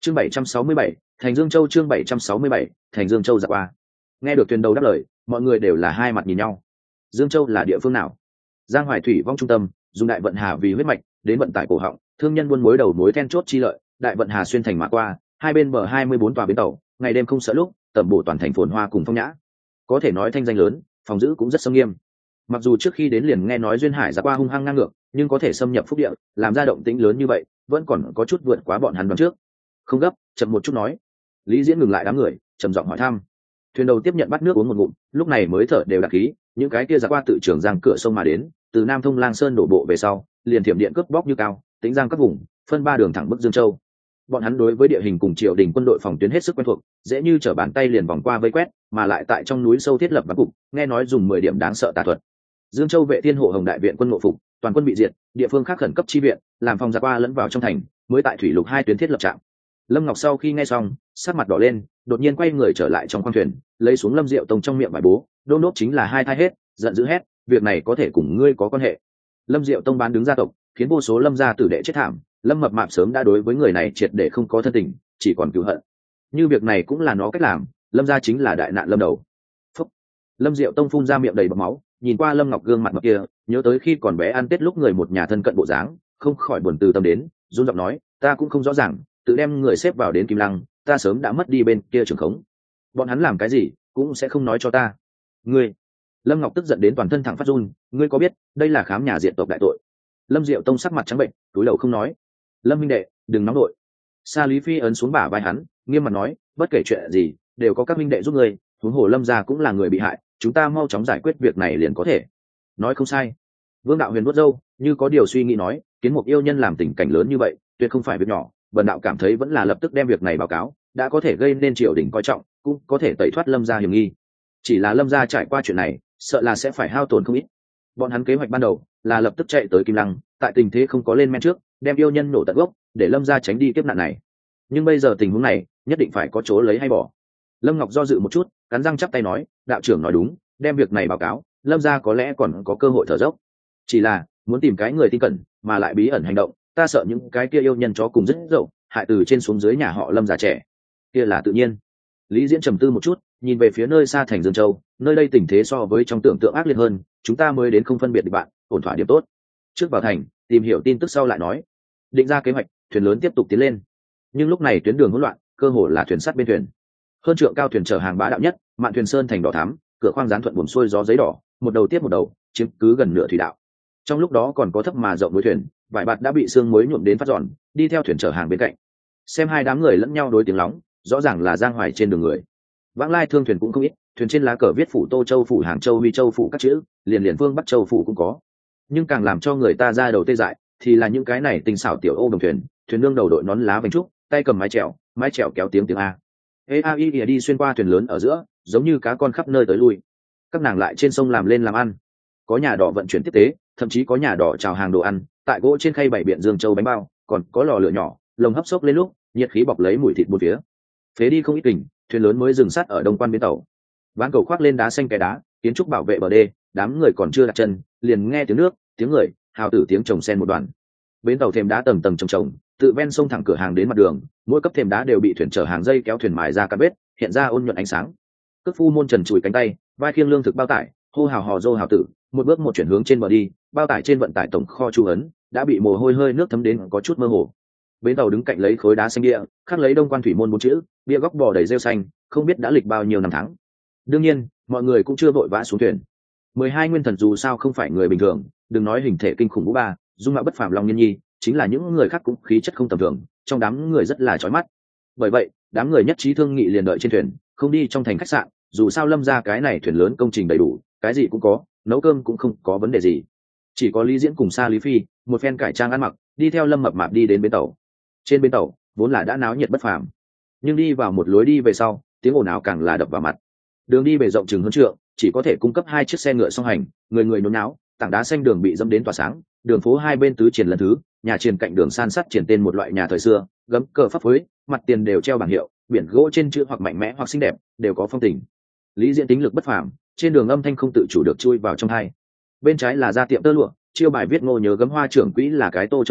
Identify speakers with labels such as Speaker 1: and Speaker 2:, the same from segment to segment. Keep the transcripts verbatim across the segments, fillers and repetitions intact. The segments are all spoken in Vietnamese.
Speaker 1: chương bảy trăm sáu mươi bảy, thành Dương Châu. Chương bảy trăm sáu mươi bảy, thành Dương Châu. Dạ qua nghe được thuyền đầu đáp lời, mọi người đều là hai mặt nhìn nhau. Dương Châu là địa phương nào? Giang Hoài thủy vong trung tâm, dùng đại vận hà vì huyết mạch, đến vận tải cổ họng, thương nhân buôn mối đầu mối then chốt chi lợi, đại vận hà xuyên thành mà qua, hai bên bờ hai mươi bốn tòa bến tàu, ngày đêm không sợ lúc, tẩm bổ toàn thành phồn hoa cùng phong nhã. Có thể nói thanh danh lớn, phòng giữ cũng rất sâm nghiêm. Mặc dù trước khi đến liền nghe nói duyên hải Dạ qua hung hăng ngang ngược, nhưng có thể xâm nhập phúc địa, làm ra động tĩnh lớn như vậy, vẫn còn có chút vượt quá bọn hắn đoán trước. Không gấp, chậm một chút nói. Lý Diễn ngừng lại đám người, trầm giọng hỏi thăm. Thuyền đầu tiếp nhận bắt nước uống một ngụm, lúc này mới thở đều đặc khí. Những cái kia Dạ qua tự Trường Giang cửa sông mà đến, từ Nam Thông Lang Sơn đổ bộ về sau, liền thiểm điện cướp bóc như cao, tính Giang các vùng, phân ba đường thẳng bức Dương Châu. Bọn hắn đối với địa hình cùng triều đình quân đội phòng tuyến hết sức quen thuộc, dễ như trở bàn tay liền vòng qua vây quét, mà lại tại trong núi sâu thiết lập ván cục, nghe nói dùng mười điểm đáng sợ tà thuật. Dương Châu vệ thiên hộ hồng đại viện quân ngộ phục, toàn quân bị diệt, địa phương khác khẩn cấp chi viện, làm phòng Dạ qua lẫn vào trong thành, mới tại thủy lục hai tuyến thiết lập trạm. Lâm Ngọc sau khi nghe xong, sắc mặt đỏ lên, đột nhiên quay người trở lại trong khoang thuyền, lấy xuống Lâm Diệu Tông trong miệng bài bố, đôn đốt chính là hai thai hết, giận dữ hét, việc này có thể cùng ngươi có quan hệ. Lâm Diệu Tông bán đứng gia tộc, khiến vô số Lâm gia tử đệ chết thảm, Lâm Mập Mạp sớm đã đối với người này triệt để không có thân tình, chỉ còn cừu hận. Như việc này cũng là nó cách làm, Lâm gia chính là đại nạn lâm đầu. Phúc. Lâm Diệu Tông phun ra miệng đầy bọt máu, nhìn qua Lâm Ngọc gương mặt mập kia, nhớ tới khi còn bé ăn Tết lúc người một nhà thân cận bộ dáng, không khỏi buồn từ tâm đến, run giọng nói, ta cũng không rõ ràng, tự đem người xếp vào đến Kim Lăng, ta sớm đã mất đi bên kia trường khống. Bọn hắn làm cái gì, cũng sẽ không nói cho ta. Ngươi. Lâm Ngọc tức giận đến toàn thân thẳng phát run, ngươi có biết, đây là khám nhà diệt tộc đại tội. Lâm Diệu Tông sắc mặt trắng bệnh, cúi đầu không nói. Lâm minh đệ, đừng nóng nội. Sa Lý Phi ấn xuống bả vai hắn, nghiêm mặt nói, bất kể chuyện gì, đều có các minh đệ giúp ngươi, huống hồ Lâm gia cũng là người bị hại, chúng ta mau chóng giải quyết việc này liền có thể. Nói không sai. Vương Đạo Huyền vuốt râu, như có điều suy nghĩ nói, kiến mục yêu nhân làm tình cảnh lớn như vậy, tuyệt không phải việc nhỏ, Bần đạo cảm thấy vẫn là lập tức đem việc này báo cáo, đã có thể gây nên triều đình coi trọng, cũng có thể tẩy thoát Lâm gia hiểm nghi. Chỉ là Lâm gia trải qua chuyện này, sợ là sẽ phải hao tổn không ít. Bọn hắn kế hoạch ban đầu là lập tức chạy tới Kim Lăng, tại tình thế không có lên men trước, đem yêu nhân nổ tận gốc, để Lâm gia tránh đi kiếp nạn này. Nhưng bây giờ tình huống này, nhất định phải có chỗ lấy hay bỏ. Lâm Ngọc do dự một chút, cắn răng chắp tay nói, đạo trưởng nói đúng, đem việc này báo cáo, Lâm gia có lẽ còn có cơ hội thở dốc. Chỉ là muốn tìm cái người tin cẩn, mà lại bí ẩn hành động, ta sợ những cái kia yêu nhân chó cùng rất dậu, hại từ trên xuống dưới nhà họ Lâm già trẻ. Kia là tự nhiên. Lý Diễn trầm tư một chút, nhìn về phía nơi xa thành Dương Châu, nơi đây tình thế so với trong tưởng tượng ác liệt hơn, chúng ta mới đến không phân biệt được bạn, ổn thỏa điểm tốt. Trước vào thành, tìm hiểu tin tức sau lại nói. Định ra kế hoạch, thuyền lớn tiếp tục tiến lên. Nhưng lúc này tuyến đường hỗn loạn, cơ hồ là thuyền sắt bên thuyền. Hơn trượng cao thuyền chở hàng bá đạo nhất, Mạn Thuyền Sơn thành đỏ thắm, cửa khoang gián thuận buồm xuôi gió giấy đỏ, một đầu tiếp một đầu, chiếm cứ gần nửa thủy đạo. Trong lúc đó còn có thấp mà rộng đối thuyền, vải bạt đã bị sương muối nhuộm đến phát giòn, đi theo thuyền chở hàng bên cạnh. Xem hai đám người lẫn nhau đối tiếng lóng, rõ ràng là giang hoài trên đường người. Vãng lai thương thuyền cũng không ít, thuyền trên lá cờ viết phủ Tô Châu, phủ Hàng Châu, Huy Châu, phủ các chữ, liền liền Vương Bắc Châu phủ cũng có. Nhưng càng làm cho người ta ra đầu tê dại, thì là những cái này tinh xảo tiểu ô đồng thuyền, thuyền nương đầu đội nón lá vành trúc, tay cầm mái chèo, mái chèo kéo tiếng tiếng a. Ê a y đi xuyên qua thuyền lớn ở giữa, giống như cá con khắp nơi tới lui. Các nàng lại trên sông làm lên làm ăn. Có nhà đỏ vận chuyển tiếp tế, thậm chí có nhà đỏ chào hàng đồ ăn, tại gỗ trên khay bảy biện Dương Châu bánh bao, còn có lò lửa nhỏ, lồng hấp xốc lên lúc, nhiệt khí bọc lấy mùi thịt bốn phía. Phế đi không ít kình, thuyền lớn mới dừng sát ở đông quan bến tàu. Ván cầu khoác lên đá xanh cái đá, kiến trúc bảo vệ bờ đê, đám người còn chưa đặt chân, liền nghe tiếng nước, tiếng người, hào tử tiếng chồng sen một đoàn. Bến tàu thềm đá tầng tầng chồng chồng, tự ven sông thẳng cửa hàng đến mặt đường, mỗi cấp thềm đá đều bị thuyền chở hàng dây kéo thuyền mài ra cả vết, hiện ra ôn nhuận ánh sáng. Cước phu môn trần chùi cánh tay, vai khiêng lương thực bao tải, hô hào hò dô hào tử, một bước một chuyển hướng trên bờ đi, bao tải trên vận tải tổng kho chu ấn đã bị mồ hôi hơi nước thấm đến có chút mơ hồ. Bến tàu đứng cạnh lấy khối đá xanh địa, khắc lấy Đông Quan thủy môn bốn chữ, bia góc bò đầy rêu xanh, không biết đã lịch bao nhiêu năm tháng. Đương nhiên, mọi người cũng chưa vội vã xuống thuyền. Mười hai nguyên thần dù sao không phải người bình thường, đừng nói hình thể kinh khủng vũ ba, dung mạo bất phàm Long Nhân Nhi, chính là những người khác cũng khí chất không tầm thường, trong đám người rất là chói mắt. Bởi vậy, đám người nhất trí thương nghị liền đợi trên thuyền, không đi trong thành khách sạn, dù sao Lâm ra cái này thuyền lớn công trình đầy đủ, cái gì cũng có, nấu cơm cũng không có vấn đề gì. Chỉ có Lý Diễn cùng Sa Lý Phi, một phen cải trang ăn mặc, đi theo Lâm Mập Mạp đi đến bến tàu. Trên bến tàu vốn là đã náo nhiệt bất phàm, nhưng đi vào một lối đi về sau, tiếng ồn ào càng là đập vào mặt. Đường đi bề rộng chừng hơn trượng, chỉ có thể cung cấp hai chiếc xe ngựa song hành, người người nhốn nháo, tảng đá xanh đường bị dẫm đến tỏa sáng, đường phố hai bên tứ triển lần thứ, nhà triền cạnh đường san sắt triển tên một loại nhà thời xưa, gấm cờ pháp phối, mặt tiền đều treo bảng hiệu, biển gỗ trên chữ hoặc mạnh mẽ hoặc xinh đẹp, đều có phong tình. Lý Diễn tính lực bất phàm, trên đường âm thanh không tự chủ được chui vào trong tai. Bên trái là ra tiệm tơ lụa, chiêu bài viết Ngô Nhớ Gấm Hoa trưởng quỹ là cái Tô Châu người,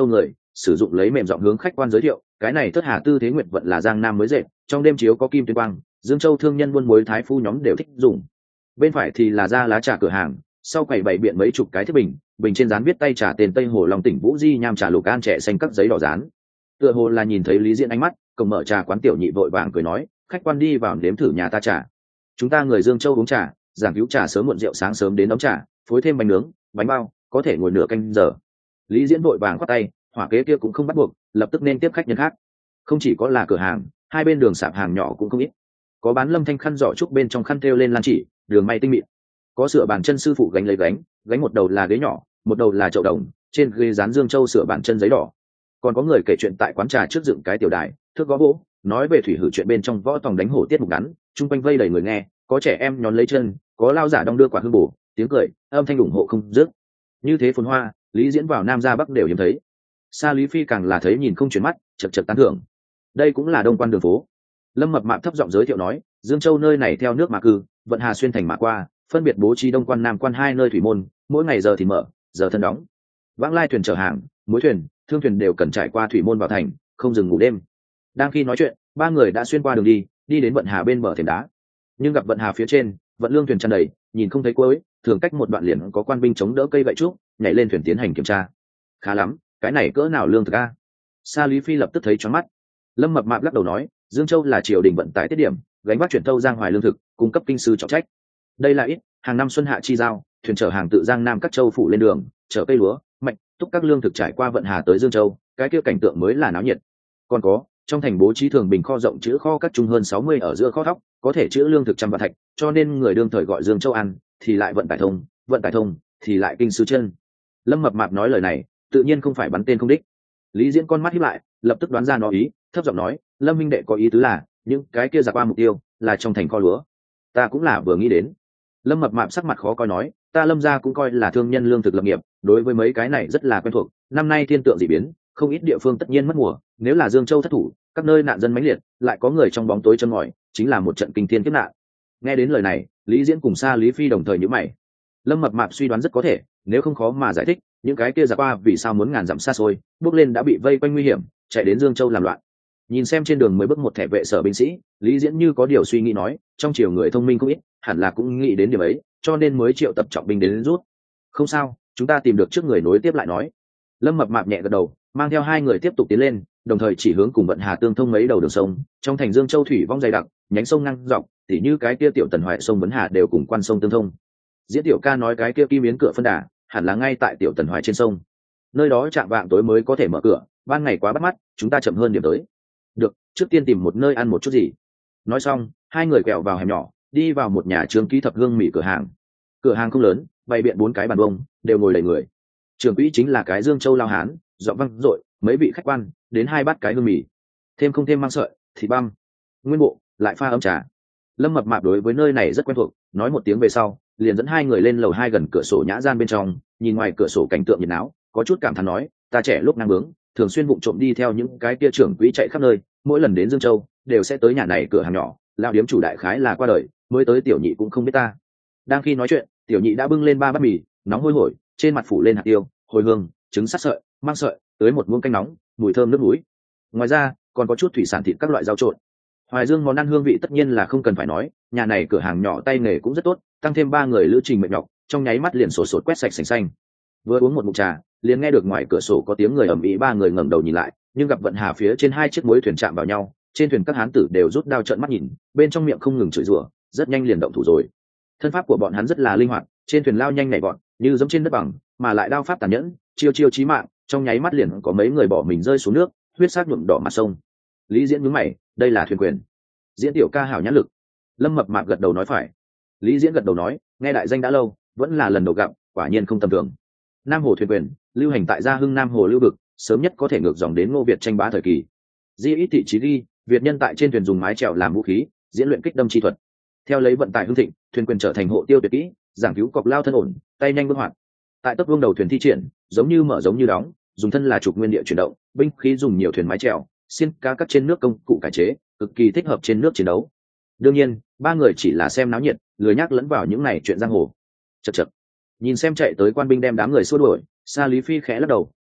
Speaker 1: sử dụng lấy mềm giọng hướng khách quan giới thiệu, cái này Thất Hà Tư Thế Nguyệt vận là Giang Nam mới dệt, trong đêm chiếu có kim tuyên quang, Dương Châu thương nhân buôn muối thái phu nhóm đều thích dùng. Bên phải thì là ra lá trà cửa hàng, sau quầy bày biện mấy chục cái thiết bình, bình trên dán viết tay trà tên Tây Hồ Long tỉnh Vũ Di nham trà lục an trẻ xanh các giấy đỏ dán. Tựa hồ là nhìn thấy Lý Diễn ánh mắt, cổng mở trà quán tiểu nhị vội vàng cười nói, khách quan đi vào nếm thử nhà ta trà. Chúng ta người Dương Châu uống trà, giảng cứu trà sớm muộn rượu sáng sớm đến đóng trà, phối thêm bánh nướng, bánh bao, có thể ngồi nửa canh giờ. Lý Diễn vội vàng khoát tay, hỏa kế kia cũng không bắt buộc, lập tức nên tiếp khách nhân khác. Không chỉ có là cửa hàng, hai bên đường sạp hàng nhỏ cũng không ít. Có bán lâm thanh khăn giỏ trúc bên trong khăn thêu lên lan chỉ, đường may tinh mịn. Có sửa bàn chân sư phụ gánh lấy gánh, gánh một đầu là ghế nhỏ, một đầu là chậu đồng, trên ghế dán Dương Châu sửa bàn chân giấy đỏ. Còn có người kể chuyện tại quán trà trước dựng cái tiểu đài, thước gõ gỗ, nói về thủy hử chuyện bên trong võ tòng đánh hổ tiết mục ngắn, chung quanh vây đầy người nghe, có trẻ em nhón lấy chân, có lao giả đong đưa quả hương bổ, tiếng cười, âm thanh ủng hộ không dứt. Như thế phồn hoa, Lý Diễn vào Nam ra Bắc đều hiếm thấy. Sa Lý Phi càng là thấy nhìn không chuyển mắt, chật chật tán thưởng. Đây cũng là đông quan đường phố. Lâm Mập Mạp thấp giọng giới thiệu nói, Dương Châu nơi này theo nước mà cư, vận hà xuyên thành mà qua, phân biệt bố trí đông quan nam quan hai nơi thủy môn, mỗi ngày giờ thì mở, giờ thân đóng. Vãng lai thuyền chở hàng, muối thuyền, thương thuyền đều cần trải qua thủy môn vào thành, không dừng ngủ đêm. Đang khi nói chuyện, ba người đã xuyên qua đường đi, đi đến vận hà bên bờ thềm đá. Nhưng gặp vận hà phía trên, vận lương thuyền tràn đầy, nhìn không thấy cuối, thường cách một đoạn liền có quan binh chống đỡ cây gậy trúc, nhảy lên thuyền tiến hành kiểm tra. Khá lắm, cái này cỡ nào lương thực a? Sa Lý Phi lập tức thấy choáng mắt. Lâm Mập Mạp lắc đầu nói, Dương Châu là triều đình vận tải tiết điểm, gánh vác chuyển thâu Giang Hoài lương thực, cung cấp kinh sư trọng trách. Đây là ít, hàng năm xuân hạ chi giao, thuyền chở hàng tự Giang Nam các châu phủ lên đường, chở cây lúa, mạch, túc các lương thực trải qua vận hà tới Dương Châu, cái kia cảnh tượng mới là náo nhiệt. Còn có, trong thành bố trí thường bình kho rộng chữ kho các trung hơn sáu mươi ở giữa kho thóc, có thể chữ lương thực trăm vạn thạch, cho nên người đương thời gọi Dương Châu ăn, thì lại vận tải thông, vận tải thông, thì lại kinh sư chân. Lâm Mập Mạp nói lời này, tự nhiên không phải bắn tên không đích. Lý Diễn con mắt híp lại, lập tức đoán ra nó ý, thấp giọng nói, Lâm minh đệ có ý tứ là, những cái kia giặc qua mục tiêu là trong thành kho lúa. Ta cũng là vừa nghĩ đến. Lâm Mập Mạp sắc mặt khó coi nói, ta Lâm gia cũng coi là thương nhân lương thực lập nghiệp, đối với mấy cái này rất là quen thuộc. Năm nay thiên tượng dị biến, không ít địa phương tất nhiên mất mùa, nếu là Dương Châu thất thủ, các nơi nạn dân mãnh liệt, lại có người trong bóng tối châm ngòi, chính là một trận kinh thiên kiếp nạn. Nghe đến lời này, Lý Diễn cùng Sa Lý Phi đồng thời nhíu mày. Lâm Mập Mạp suy đoán rất có thể, nếu không khó mà giải thích, những cái kia giặc qua vì sao muốn ngàn dặm xa xôi, bước lên đã bị vây quanh nguy hiểm, chạy đến Dương Châu làm loạn. Nhìn xem trên đường mới bước một thẻ vệ sở binh sĩ, Lý Diễn như có điều suy nghĩ nói, trong triều người thông minh không ít, hẳn là cũng nghĩ đến điểm ấy, cho nên mới triệu tập trọng binh đến rút. Không sao, chúng ta tìm được trước người nối tiếp lại nói. Lâm Mập Mạp nhẹ gật đầu, mang theo hai người tiếp tục tiến lên, đồng thời chỉ hướng cùng vận hà tương thông mấy đầu đường sông, trong thành Dương Châu thủy vong dày đặc, nhánh sông ngang dọc, tỉ như cái kia tiểu Tần Hoài sông Vấn Hà đều cùng quan sông tương thông. Diễn tiểu ca nói cái kia kim yến cửa phân đà, hẳn là ngay tại tiểu Tần Hoài trên sông. Nơi đó chạm vạng tối mới có thể mở cửa, ban ngày quá bắt mắt, chúng ta chậm hơn điểm tới. Được, trước tiên tìm một nơi ăn một chút gì. Nói xong, hai người quẹo vào hẻm nhỏ, đi vào một nhà trường kỹ thập hương mì cửa hàng. Cửa hàng không lớn, bày biện bốn cái bàn bông, đều ngồi đầy người. Trường quỹ chính là cái Dương Châu lao hán, giọng vang dội, mấy vị khách quan, đến hai bát cái hương mì, thêm không thêm mang sợi, thịt băm, nguyên bộ, lại pha ấm trà. Lâm Mập Mạp đối với nơi này rất quen thuộc, nói một tiếng về sau, liền dẫn hai người lên lầu hai gần cửa sổ nhã gian bên trong, nhìn ngoài cửa sổ cảnh tượng nhiệt náo, có chút cảm thán nói, ta trẻ lúc năng bướng, thường xuyên vụng trộm đi theo những cái kia trưởng quỹ chạy khắp nơi, mỗi lần đến Dương Châu đều sẽ tới nhà này cửa hàng nhỏ, lão điếm chủ đại khái là qua đời, mới tới tiểu nhị cũng không biết ta. Đang khi nói chuyện, tiểu nhị đã bưng lên ba bát mì, nóng hôi hổi, trên mặt phủ lên hạt tiêu, hồi hương, trứng sát sợi, mang sợi, tới một muỗng canh nóng, mùi thơm nước núi. Ngoài ra, còn có chút thủy sản thịt các loại rau trộn. Hoài Dương món ăn hương vị tất nhiên là không cần phải nói, nhà này cửa hàng nhỏ tay nghề cũng rất tốt, tăng thêm ba người lữ trình mệt nhọc, trong nháy mắt liền sổ sột quét sạch sành xanh. Vừa uống một ngụm trà, liền nghe được ngoài cửa sổ có tiếng người ầm ĩ, ba người ngẩng đầu nhìn lại, nhưng gặp vận hà phía trên hai chiếc muối thuyền chạm vào nhau, trên thuyền các hán tử đều rút đao trợn mắt nhìn, bên trong miệng không ngừng chửi rủa, rất nhanh liền động thủ rồi. Thân pháp của bọn hắn rất là linh hoạt, trên thuyền lao nhanh nhảy vọt, như giống trên đất bằng, mà lại đao pháp tàn nhẫn, chiêu chiêu chí mạng, trong nháy mắt liền có mấy người bỏ mình rơi xuống nước, huyết sắc nhuộm đỏ mặt sông. Lý Diễn nhướng mày, đây là thuyền quyền. Diễn tiểu ca hảo nhãn lực. Lâm Mập Mạp gật đầu nói phải. Lý Diễn gật đầu nói, nghe đại danh đã lâu, vẫn là lần đầu gặp, quả nhiên không tầm thường. Nam Hồ thuyền quyền, lưu hành tại Gia Hưng Nam Hồ lưu vực, sớm nhất có thể ngược dòng đến Ngô Việt tranh bá thời kỳ. Di ít thị chí ghi, Việt nhân tại trên thuyền dùng mái chèo làm vũ khí, diễn luyện kích đâm chi thuật. Theo lấy vận tải hưng thịnh, thuyền quyền trở thành hộ tiêu tuyệt kỹ, giảng cứu cọc lao thân ổn, tay nhanh vương hoạt. Tại tốc vương đầu thuyền thi triển, giống như mở giống như đóng, dùng thân là trục nguyên địa chuyển động, binh khí dùng nhiều thuyền mái chèo, xiên cá cắt trên nước công cụ cải chế, cực kỳ thích hợp trên nước chiến đấu. Đương nhiên, ba người chỉ là xem náo nhiệt, lười nhác lẫn vào những này chuyện giang hồ. Chậc chậc. Nhìn xem chạy tới quan binh đem đám người xua đuổi, Sa Lý Phi khẽ lắc đầu,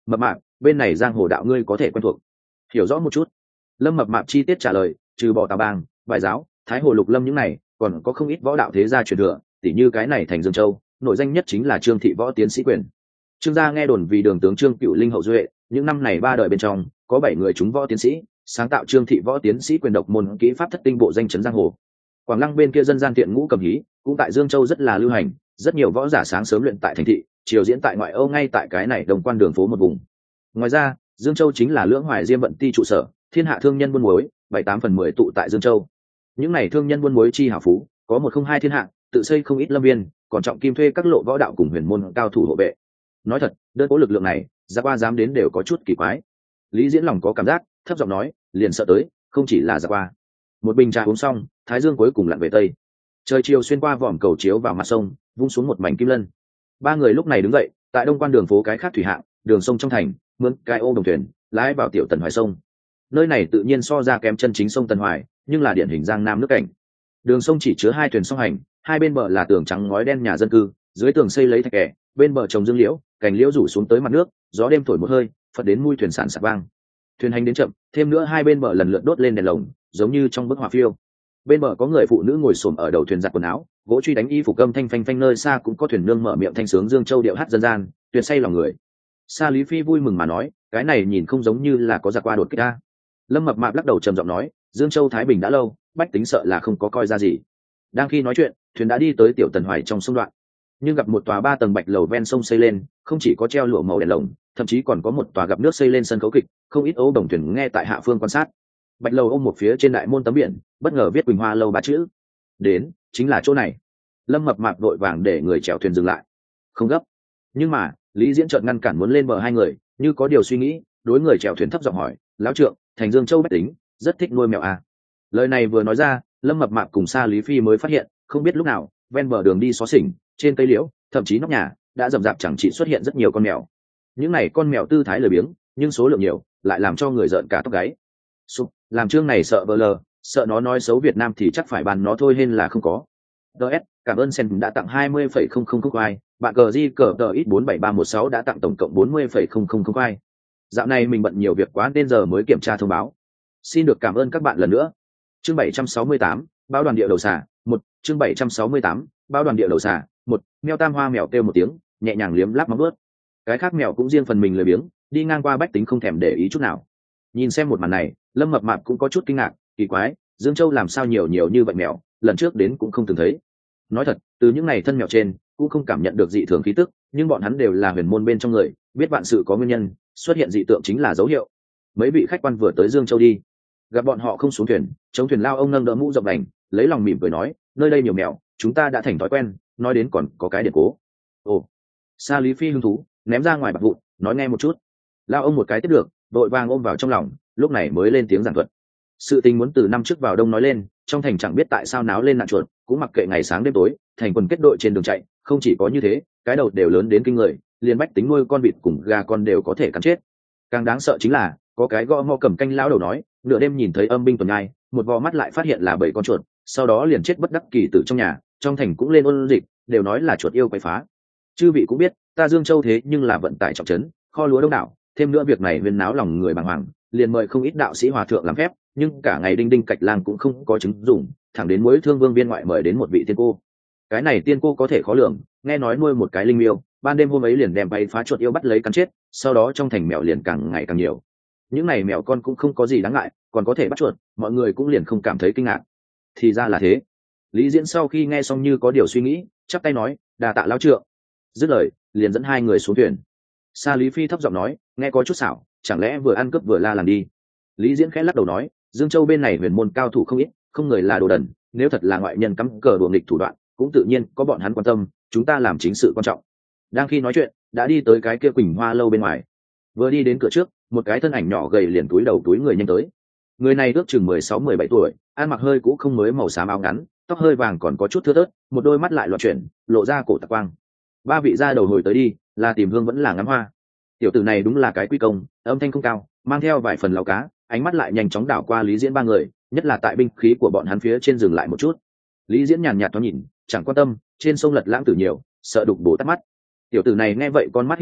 Speaker 1: mập mạp bên này giang hồ đạo ngươi có thể quen thuộc, hiểu rõ một chút. Lâm Mập Mạp chi tiết trả lời, trừ bỏ Tào Bang, Bài Giáo, Thái Hồ Lục Lâm những này, còn có không ít võ đạo thế gia truyền thừa, tỉ như cái này thành Dương Châu, nổi danh nhất chính là Trương Thị Võ tiến sĩ quyền. Trương gia nghe đồn vì đường tướng Trương Cựu Linh hậu duệ, những năm này ba đời bên trong, có bảy người trúng võ tiến sĩ, sáng tạo Trương Thị Võ tiến sĩ quyền độc môn kỹ pháp thất tinh bộ danh chấn giang hồ. Quảng Lăng bên kia dân gian tiện ngũ cầm hí, cũng tại Dương Châu rất là lưu hành, rất nhiều võ giả sáng sớm luyện tại thành thị, chiều diễn tại ngoại Âu ngay tại cái này đồng quan đường phố một vùng. Ngoài ra, Dương Châu chính là Lưỡng Hoài Diêm vận ti trụ sở, thiên hạ thương nhân buôn muối, bảy tám phần mười tụ tại Dương Châu. Những này thương nhân buôn muối chi hảo phú, có một không hai thiên hạ, tự xây không ít lâm viên, còn trọng kim thuê các lộ võ đạo cùng huyền môn cao thủ hộ vệ. Nói thật, đơn cố lực lượng này, Giặc Qua dám đến đều có chút kỳ quái. Lý Diễn lòng có cảm giác, thấp giọng nói, liền sợ tới, không chỉ là Giặc Qua. Một bình trà uống xong, thái dương cuối cùng lặn về tây. Trời chiều xuyên qua vòm cầu chiếu vào mặt sông, vung xuống một mảnh kim lân. Ba người lúc này đứng dậy, tại đông quan đường phố cái khác thủy hạng, đường sông trong thành, mướn cái ô đồng thuyền, lái vào tiểu Tần Hoài sông. Nơi này tự nhiên so ra kém chân chính sông Tần Hoài, nhưng là điển hình giang nam nước cảnh. Đường sông chỉ chứa hai thuyền song hành, hai bên bờ là tường trắng ngói đen nhà dân cư, dưới tường xây lấy thạch kè, bên bờ trồng dương liễu, cành liễu rủ xuống tới mặt nước, gió đêm thổi một hơi, phật đến mui thuyền sản sạt vang. Thuyền hành đến chậm, thêm nữa hai bên bờ lần lượt đốt lên đèn lồng, giống như trong bức họa phiêu. Bên bờ có người phụ nữ ngồi xổm ở đầu thuyền giặt quần áo, gỗ truy đánh y phục âm thanh phanh phanh, nơi xa cũng có thuyền nương mở miệng thanh sướng Dương Châu điệu hát dân gian, tuyệt say lòng người. Sa Lý Phi vui mừng mà nói, cái này nhìn không giống như là có Giặc Qua đột kích ta. Lâm Mập Mạp lắc đầu trầm giọng nói, Dương Châu thái bình đã lâu, bách tính sợ là không có coi ra gì. Đang khi nói chuyện, thuyền đã đi tới tiểu Tần Hoài trong sông đoạn, nhưng gặp một tòa ba tầng bạch lầu ven sông xây lên, không chỉ có treo lụa màu đèn lồng, thậm chí còn có một tòa gặp nước xây lên sân khấu kịch, không ít ấu đồng thuyền nghe tại hạ phương quan sát. Bạch lầu ôm một phía trên đại môn tấm biển, bất ngờ viết Quỳnh Hoa lâu ba chữ. Đến, chính là chỗ này. Lâm Mập Mạp vội vàng để người chèo thuyền dừng lại. Không gấp. Nhưng mà, Lý Diễn chợt ngăn cản muốn lên bờ hai người, như có điều suy nghĩ, đối người chèo thuyền thấp giọng hỏi, lão trượng, thành Dương Châu bách tính rất thích nuôi mèo à? Lời này vừa nói ra, Lâm Mập Mạp cùng Sa Lý Phi mới phát hiện, không biết lúc nào, ven bờ đường đi xó xỉnh, trên cây liễu, thậm chí nóc nhà, đã rậm rạp chẳng chỉ xuất hiện rất nhiều con mèo. Những này con mèo tư thái lười biếng, nhưng số lượng nhiều, lại làm cho người rợn cả tóc gáy. Sụp, làm chương này sợ bờ lờ, sợ nó nói xấu Việt Nam thì chắc phải bàn nó thôi hên là không có. đê ét, cảm ơn Sen đã tặng hai mươi phẩy không không không khoai, bạn cờ di cờ tờ ít bốn bảy ba một sáu đã tặng tổng cộng bốn mươi phẩy không không không khoai. Dạo này mình bận nhiều việc quá nên giờ mới kiểm tra thông báo. Xin được cảm ơn các bạn lần nữa. Chương bảy trăm sáu mươi tám, báo đoàn địa đầu xà, một, chương bảy trăm sáu mươi tám, báo đoàn địa đầu xà, một, mèo Tam Hoa mèo kêu một tiếng, nhẹ nhàng liếm láp móng vuốt. Cái khác mèo cũng riêng phần mình lười biếng, đi ngang qua bách tính không thèm để ý chút nào. Nhìn xem một màn này, Lâm Mập Mạp cũng có chút kinh ngạc, kỳ quái, Dương Châu làm sao nhiều nhiều như vậy mèo, lần trước đến cũng không từng thấy. Nói thật, từ những ngày thân mèo trên, cũng không cảm nhận được dị thường khí tức, nhưng bọn hắn đều là huyền môn bên trong người, biết vạn sự có nguyên nhân, xuất hiện dị tượng chính là dấu hiệu. Mấy vị khách quan vừa tới Dương Châu đi, gặp bọn họ không xuống thuyền, chống thuyền lao ông nâng đỡ mũ rộng đành, lấy lòng mỉm cười nói, nơi đây nhiều mèo, chúng ta đã thành thói quen, nói đến còn có cái điện cố. Ồ, Sa Lý Phi hứng thú, ném ra ngoài bạc vụn, nói nghe một chút. Lao ông một cái tiếp được, đội vàng ôm vào trong lòng, lúc này mới lên tiếng giảng thuật. Sự tình muốn từ năm trước vào đông nói lên, trong thành chẳng biết tại sao náo lên nạn chuột, cũng mặc kệ ngày sáng đêm tối, thành quần kết đội trên đường chạy, không chỉ có như thế, cái đầu đều lớn đến kinh người, liền bách tính nuôi con vịt cùng gà con đều có thể cắn chết. Càng đáng sợ chính là, có cái gõ ngõ cầm canh lão đầu nói, nửa đêm nhìn thấy âm binh tuần nhai, một vò mắt lại phát hiện là bảy con chuột, sau đó liền chết bất đắc kỳ tử trong nhà, trong thành cũng lên ôn dịch, đều nói là chuột yêu quậy phá. Chư vị cũng biết, ta Dương Châu thế nhưng là vận tải trọng trấn, kho lúa đông đảo, thêm nữa việc này huyên náo lòng người bàng hoàng, liền mời không ít đạo sĩ hòa thượng làm phép, nhưng cả ngày đinh đinh cạch lang cũng không có chứng dụng, thẳng đến Muối Thương Vương viên ngoại mời đến một vị tiên cô. Cái này tiên cô có thể khó lường, nghe nói nuôi một cái linh miêu, ban đêm hôm ấy liền đem bay phá chuột yêu bắt lấy cắn chết, sau đó trong thành mèo liền càng ngày càng nhiều. Những này mèo con cũng không có gì đáng ngại, còn có thể bắt chuột, mọi người cũng liền không cảm thấy kinh ngạc. Thì ra là thế. Lý Diễn sau khi nghe xong như có điều suy nghĩ, chắp tay nói, đà tạ lão trượng. Dứt lời, liền dẫn hai người xuống thuyền. Sa Lý Phi thấp giọng nói, nghe có chút xảo, chẳng lẽ vừa ăn cướp vừa la làm đi. Lý Diễn khẽ lắc đầu nói, Dương Châu bên này huyền môn cao thủ không ít, không người là đồ đần, nếu thật là ngoại nhân cắm cờ đùa nghịch thủ đoạn, cũng tự nhiên có bọn hắn quan tâm, chúng ta làm chính sự quan trọng. Đang khi nói chuyện, đã đi tới cái kia Quỳnh Hoa lâu bên ngoài. Vừa đi đến cửa trước, một cái thân ảnh nhỏ gầy liền túi đầu túi người nhanh tới. Người này ước chừng mười sáu mười bảy tuổi, ăn mặc hơi cũ không mới màu xám áo ngắn, tóc hơi vàng còn có chút thưa thớt, một đôi mắt lại loạn chuyển, lộ ra cổ tạc quang. Ba vị gia đầu hồi tới đi, là tìm hương vẫn là ngắm hoa. Tiểu tử này đúng là cái quy công, âm thanh không cao, mang theo vài phần lão cá, ánh mắt lại nhanh chóng đảo qua Lý Diễn ba người, nhất là tại binh khí của bọn hắn phía trên dừng lại một chút. Lý Diễn nhàn nhạt thoáng nhìn, chẳng quan tâm, trên sông lật lãng tử nhiều, sợ đục bổ tắt mắt. Tiểu tử này nghe vậy con mắt híp lại,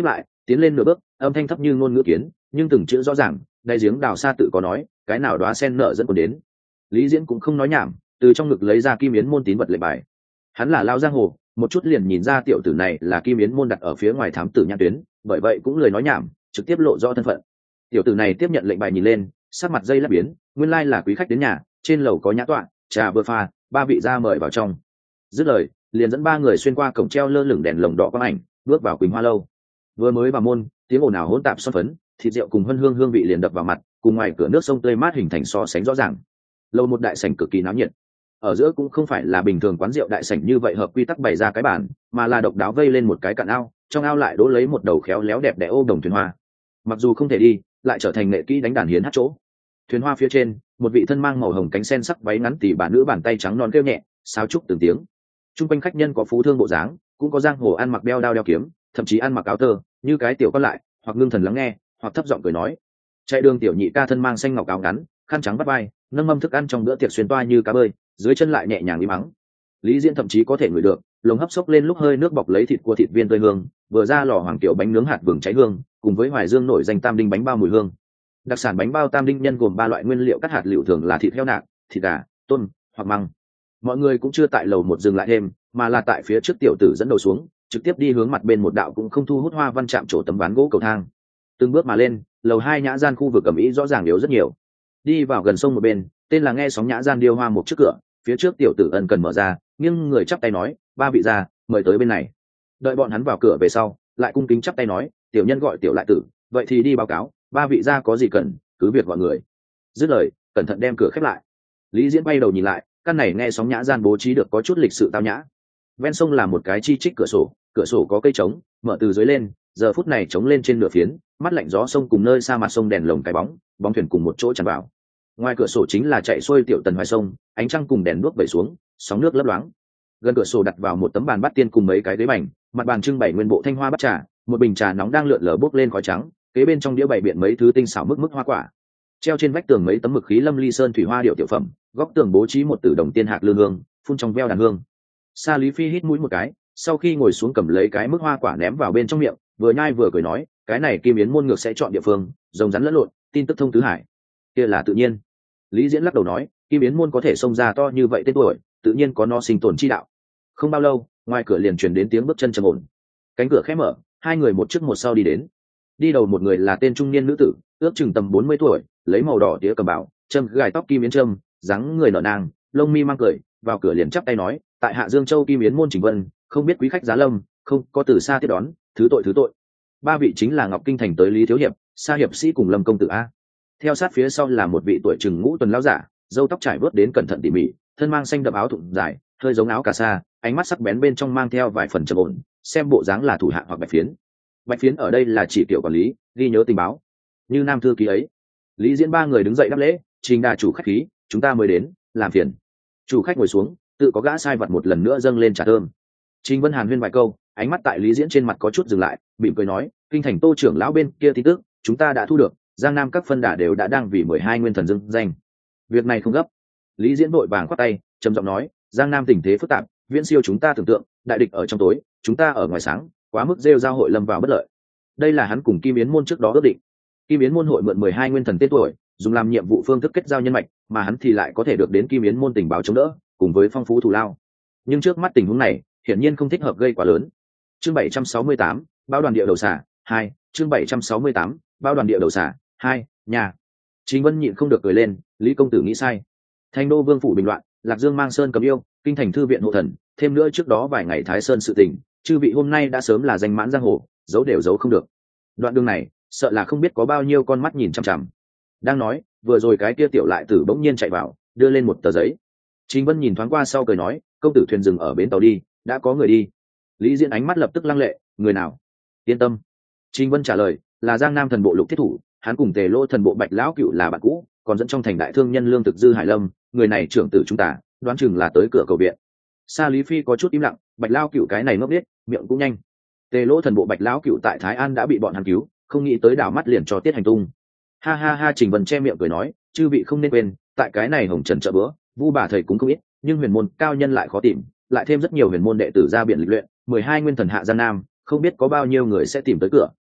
Speaker 1: tiến lên nửa bước, âm thanh thấp như ngôn ngữ kiến, nhưng từng chữ rõ ràng. Đại giếng đào xa tự có nói, cái nào đóa sen nở dẫn còn đến. Lý Diễn cũng không nói nhảm, từ trong ngực lấy ra Kim Yến môn tín vật lệnh bài. Hắn là lao giang hồ, một chút liền nhìn ra tiểu tử này là Kim Yến môn đặt ở phía ngoài thám tử nhãn tuyến, bởi vậy cũng lời nói nhảm, trực tiếp lộ rõ thân phận. Tiểu tử này tiếp nhận lệnh bài nhìn lên, sắc mặt dây lắp biến, nguyên lai là quý khách đến nhà, trên lầu có nhã tọa, trà vừa pha, ba vị gia mời vào trong. Dứt lời, liền dẫn ba người xuyên qua cổng treo lơ lửng đèn lồng đỏ quang ảnh, bước vào Quỳnh Hoa lâu. Vừa mới vào môn, tiếng ồn ào hỗn tạp son phấn, thịt rượu cùng hân hương hương vị liền đập vào mặt, cùng ngoài cửa nước sông tươi mát hình thành so sánh rõ ràng. Lâu một đại sảnh cực kỳ náo nhiệt. Ở giữa cũng không phải là bình thường quán rượu đại sảnh như vậy hợp quy tắc bày ra cái bàn, mà là độc đáo vây lên một cái cạn ao, trong ao lại đỗ lấy một đầu khéo léo đẹp đẽ ô đồng thuyền hoa. Mặc dù không thể đi, lại trở thành nghệ kỹ đánh đàn hiến hát chỗ. Thuyền hoa phía trên, một vị thân mang màu hồng cánh sen sắc váy ngắn tỉ bà nữ bàn tay trắng non kêu nhẹ, sáo trúc từng tiếng. Trung quanh khách nhân có phú thương bộ dáng, cũng có giang hồ ăn mặc đeo đao đeo kiếm, thậm chí ăn mặc áo tơ, như cái tiểu con lại, hoặc ngưng thần lắng nghe, hoặc thấp giọng cười nói. Chạy đường tiểu nhị ca thân mang xanh ngọc áo ngắn, khăn trắng bắt vai, nâng mâm thức ăn trong bữa tiệc xuyên toa như cá bơi, dưới chân lại nhẹ nhàng đi mắng. Lý Diễn thậm chí có thể ngửi được lồng hấp xốc lên lúc hơi nước bọc lấy thịt cua thịt viên tươi hương, vừa ra lò hoàng tiểu bánh nướng hạt vừng cháy hương, cùng với Hoài Dương nổi danh tam đinh bánh bao mùi hương. Đặc sản bánh bao tam đinh nhân gồm ba loại nguyên liệu cắt hạt liệu thường là thịt heo nạc, thịt gà, tôm hoặc măng. Mọi người cũng chưa tại lầu một dừng lại thêm, mà là tại phía trước tiểu tử dẫn đầu xuống, trực tiếp đi hướng mặt bên một đạo cũng không thu hút hoa văn chạm trổ tấm ván gỗ cầu thang. Từng bước mà lên, lầu hai nhã gian khu vực ẩm ĩ rõ ràng yếu rất nhiều. Đi vào gần sông một bên, tên là nghe sóng nhã gian điêu hoa một trước cửa, phía trước tiểu tử ân cần mở ra, nhưng người chắp tay nói, ba vị gia, mời tới bên này. Đợi bọn hắn vào cửa về sau, lại cung kính chắp tay nói, tiểu nhân gọi tiểu lại tử, vậy thì đi báo cáo, ba vị gia có gì cần, cứ việc gọi người. Dứt lời, cẩn thận đem cửa khép lại. Lý Diễn bay đầu nhìn lại, căn này nghe sóng nhã gian bố trí được có chút lịch sự tao nhã. Ven sông là một cái chi trích cửa sổ, cửa sổ có cây trống, mở từ dưới lên, giờ phút này trống lên trên nửa phiến, mắt lạnh gió sông cùng nơi xa mặt sông đèn lồng cái bóng, bóng thuyền cùng một chỗ tràn vào. Ngoài cửa sổ chính là chạy xuôi tiểu tần hoài sông, ánh trăng cùng đèn đuốc vẩy xuống, sóng nước lấp loáng. Gần cửa sổ đặt vào một tấm bàn bát tiên cùng mấy cái ghế bành, mặt bàn trưng bày nguyên bộ thanh hoa bát trà, một bình trà nóng đang lượn lờ bốc lên khói trắng, kế bên trong đĩa bày biện mấy thứ tinh xảo mức mức hoa quả. Treo trên vách tường mấy tấm mực khí lâm ly sơn thủy hoa điệu tiểu phẩm, góc tường bố trí một tử đồng tiên hạc lương hương, phun trong veo đàn hương. Sa Lý Phi hít mũi một cái, sau khi ngồi xuống cầm lấy cái mức hoa quả ném vào bên trong miệng, vừa nhai vừa cười nói, cái này Kim Yến môn ngược sẽ chọn địa phương, rồng rắn lẫn lộn, tin tức thông tứ hải. Kia là tự nhiên. Lý Diễn lắc đầu nói, Kim Yến môn có thể xông ra to như vậy tên tuổi, tự nhiên có nó sinh tồn chi đạo. Không bao lâu, ngoài cửa liền truyền đến tiếng bước chân trầm ổn. Cánh cửa khẽ mở, hai người một trước một sau đi đến. Đi đầu một người là tên trung niên nữ tử, ước chừng tầm bốn mươi tuổi, lấy màu đỏ tía cầm bảo, châm gài tóc kim yến trâm, dáng người nở nang, lông mi mang cười, vào cửa liền chắp tay nói, tại Hạ Dương Châu Kim Yến môn Trình Vân, không biết quý khách giá lâm, không có từ xa tiếp đón, thứ tội thứ tội. Ba vị chính là Ngọc Kinh thành tới Lý thiếu hiệp, Sa hiệp sĩ cùng Lâm công tử a. Theo sát phía sau là một vị tuổi chừng ngũ tuần lão giả, râu tóc trải vớt đến cẩn thận tỉ mỉ, thân mang xanh đậm áo thụng dài, hơi giống áo cà sa, ánh mắt sắc bén bên trong mang theo vài phần trầm ổn, xem bộ dáng là thủ hạ hoặc bạch phiến. Bạch phiến ở đây là chỉ tiểu quản lý, ghi nhớ tình báo. Như nam thư ký ấy. Lý Diễn ba người đứng dậy đáp lễ, Trình đà chủ khách khí, chúng ta mới đến, làm phiền. Chủ khách ngồi xuống, tự có gã sai vật một lần nữa dâng lên trà thơm. Trình Vân Hàn huyên vài câu, ánh mắt tại Lý Diễn trên mặt có chút dừng lại, mỉm cười nói, kinh thành Tô trưởng lão bên kia tin tức, chúng ta đã thu được, Giang Nam các phân đà đều đã đang vì mười hai nguyên thần dưng danh. Việc này không gấp. Lý Diễn vội vàng khoát tay, trầm giọng nói, Giang Nam tình thế phức tạp, viễn siêu chúng ta tưởng tượng, đại địch ở trong tối, chúng ta ở ngoài sáng, quá mức rêu giao hội lâm vào bất lợi. Đây là hắn cùng Kim Yến môn trước đó ước định. Kim Yến môn hội mượn mười hai nguyên thần tên tuổi, dùng làm nhiệm vụ phương thức kết giao nhân mạch, mà hắn thì lại có thể được đến Kim Yến môn tình báo chống đỡ, cùng với phong phú thù lao. Nhưng trước mắt tình huống này, hiển nhiên không thích hợp gây quá lớn. Chương bảy trăm sáu mươi tám, bao đoàn địa đầu xả hai, chương bảy trăm sáu mươi tám, bao đoàn địa đầu xả hai, nhà. Trình Vân nhịn không được cười lên, Lý công tử nghĩ sai. Thành đô vương phủ bình loạn, Lạc Dương mang sơn cấm yêu, kinh thành thư viện hộ thần, thêm nữa trước đó vài ngày Thái Sơn sự tình, chư vị hôm nay đã sớm là danh mãn giang hồ, giấu đều giấu không được. Đoạn đường này, sợ là không biết có bao nhiêu con mắt nhìn chằm chằm. Đang nói, vừa rồi cái kia tiểu lại tử bỗng nhiên chạy vào, đưa lên một tờ giấy. Trình Vân nhìn thoáng qua sau cười nói, công tử thuyền dừng ở bến tàu đi, đã có người đi. Lý Diễn ánh mắt lập tức lăng lệ, người nào? Yên tâm. Trình Vân trả lời, là Giang Nam thần bộ Lục Thiết Thủ, hắn cùng Tề Lô thần bộ Bạch lão cựu là bạn cũ, còn dẫn trong thành đại thương nhân lương thực Dư Hải Lâm, người này trưởng tử chúng ta, đoán chừng là tới cửa cầu viện. Sa Lý Phi có chút im lặng, Bạch lão cựu cái này ngốc biết, miệng cũng nhanh. Tề Lô thần bộ Bạch lão cựu tại Thái An đã bị bọn hắn cứu, không nghĩ tới đảo mắt liền cho tiết hành tung. Ha ha ha, Trình Vân che miệng cười nói, chư vị không nên quên, tại cái này hồng trần chợ bữa, vu bà thầy cũng không ít, nhưng huyền môn cao nhân lại khó tìm, lại thêm rất nhiều huyền môn đệ tử ra biển lịch luyện, mười hai nguyên thần hạ Giang Nam, không biết có bao nhiêu người sẽ tìm tới cửa.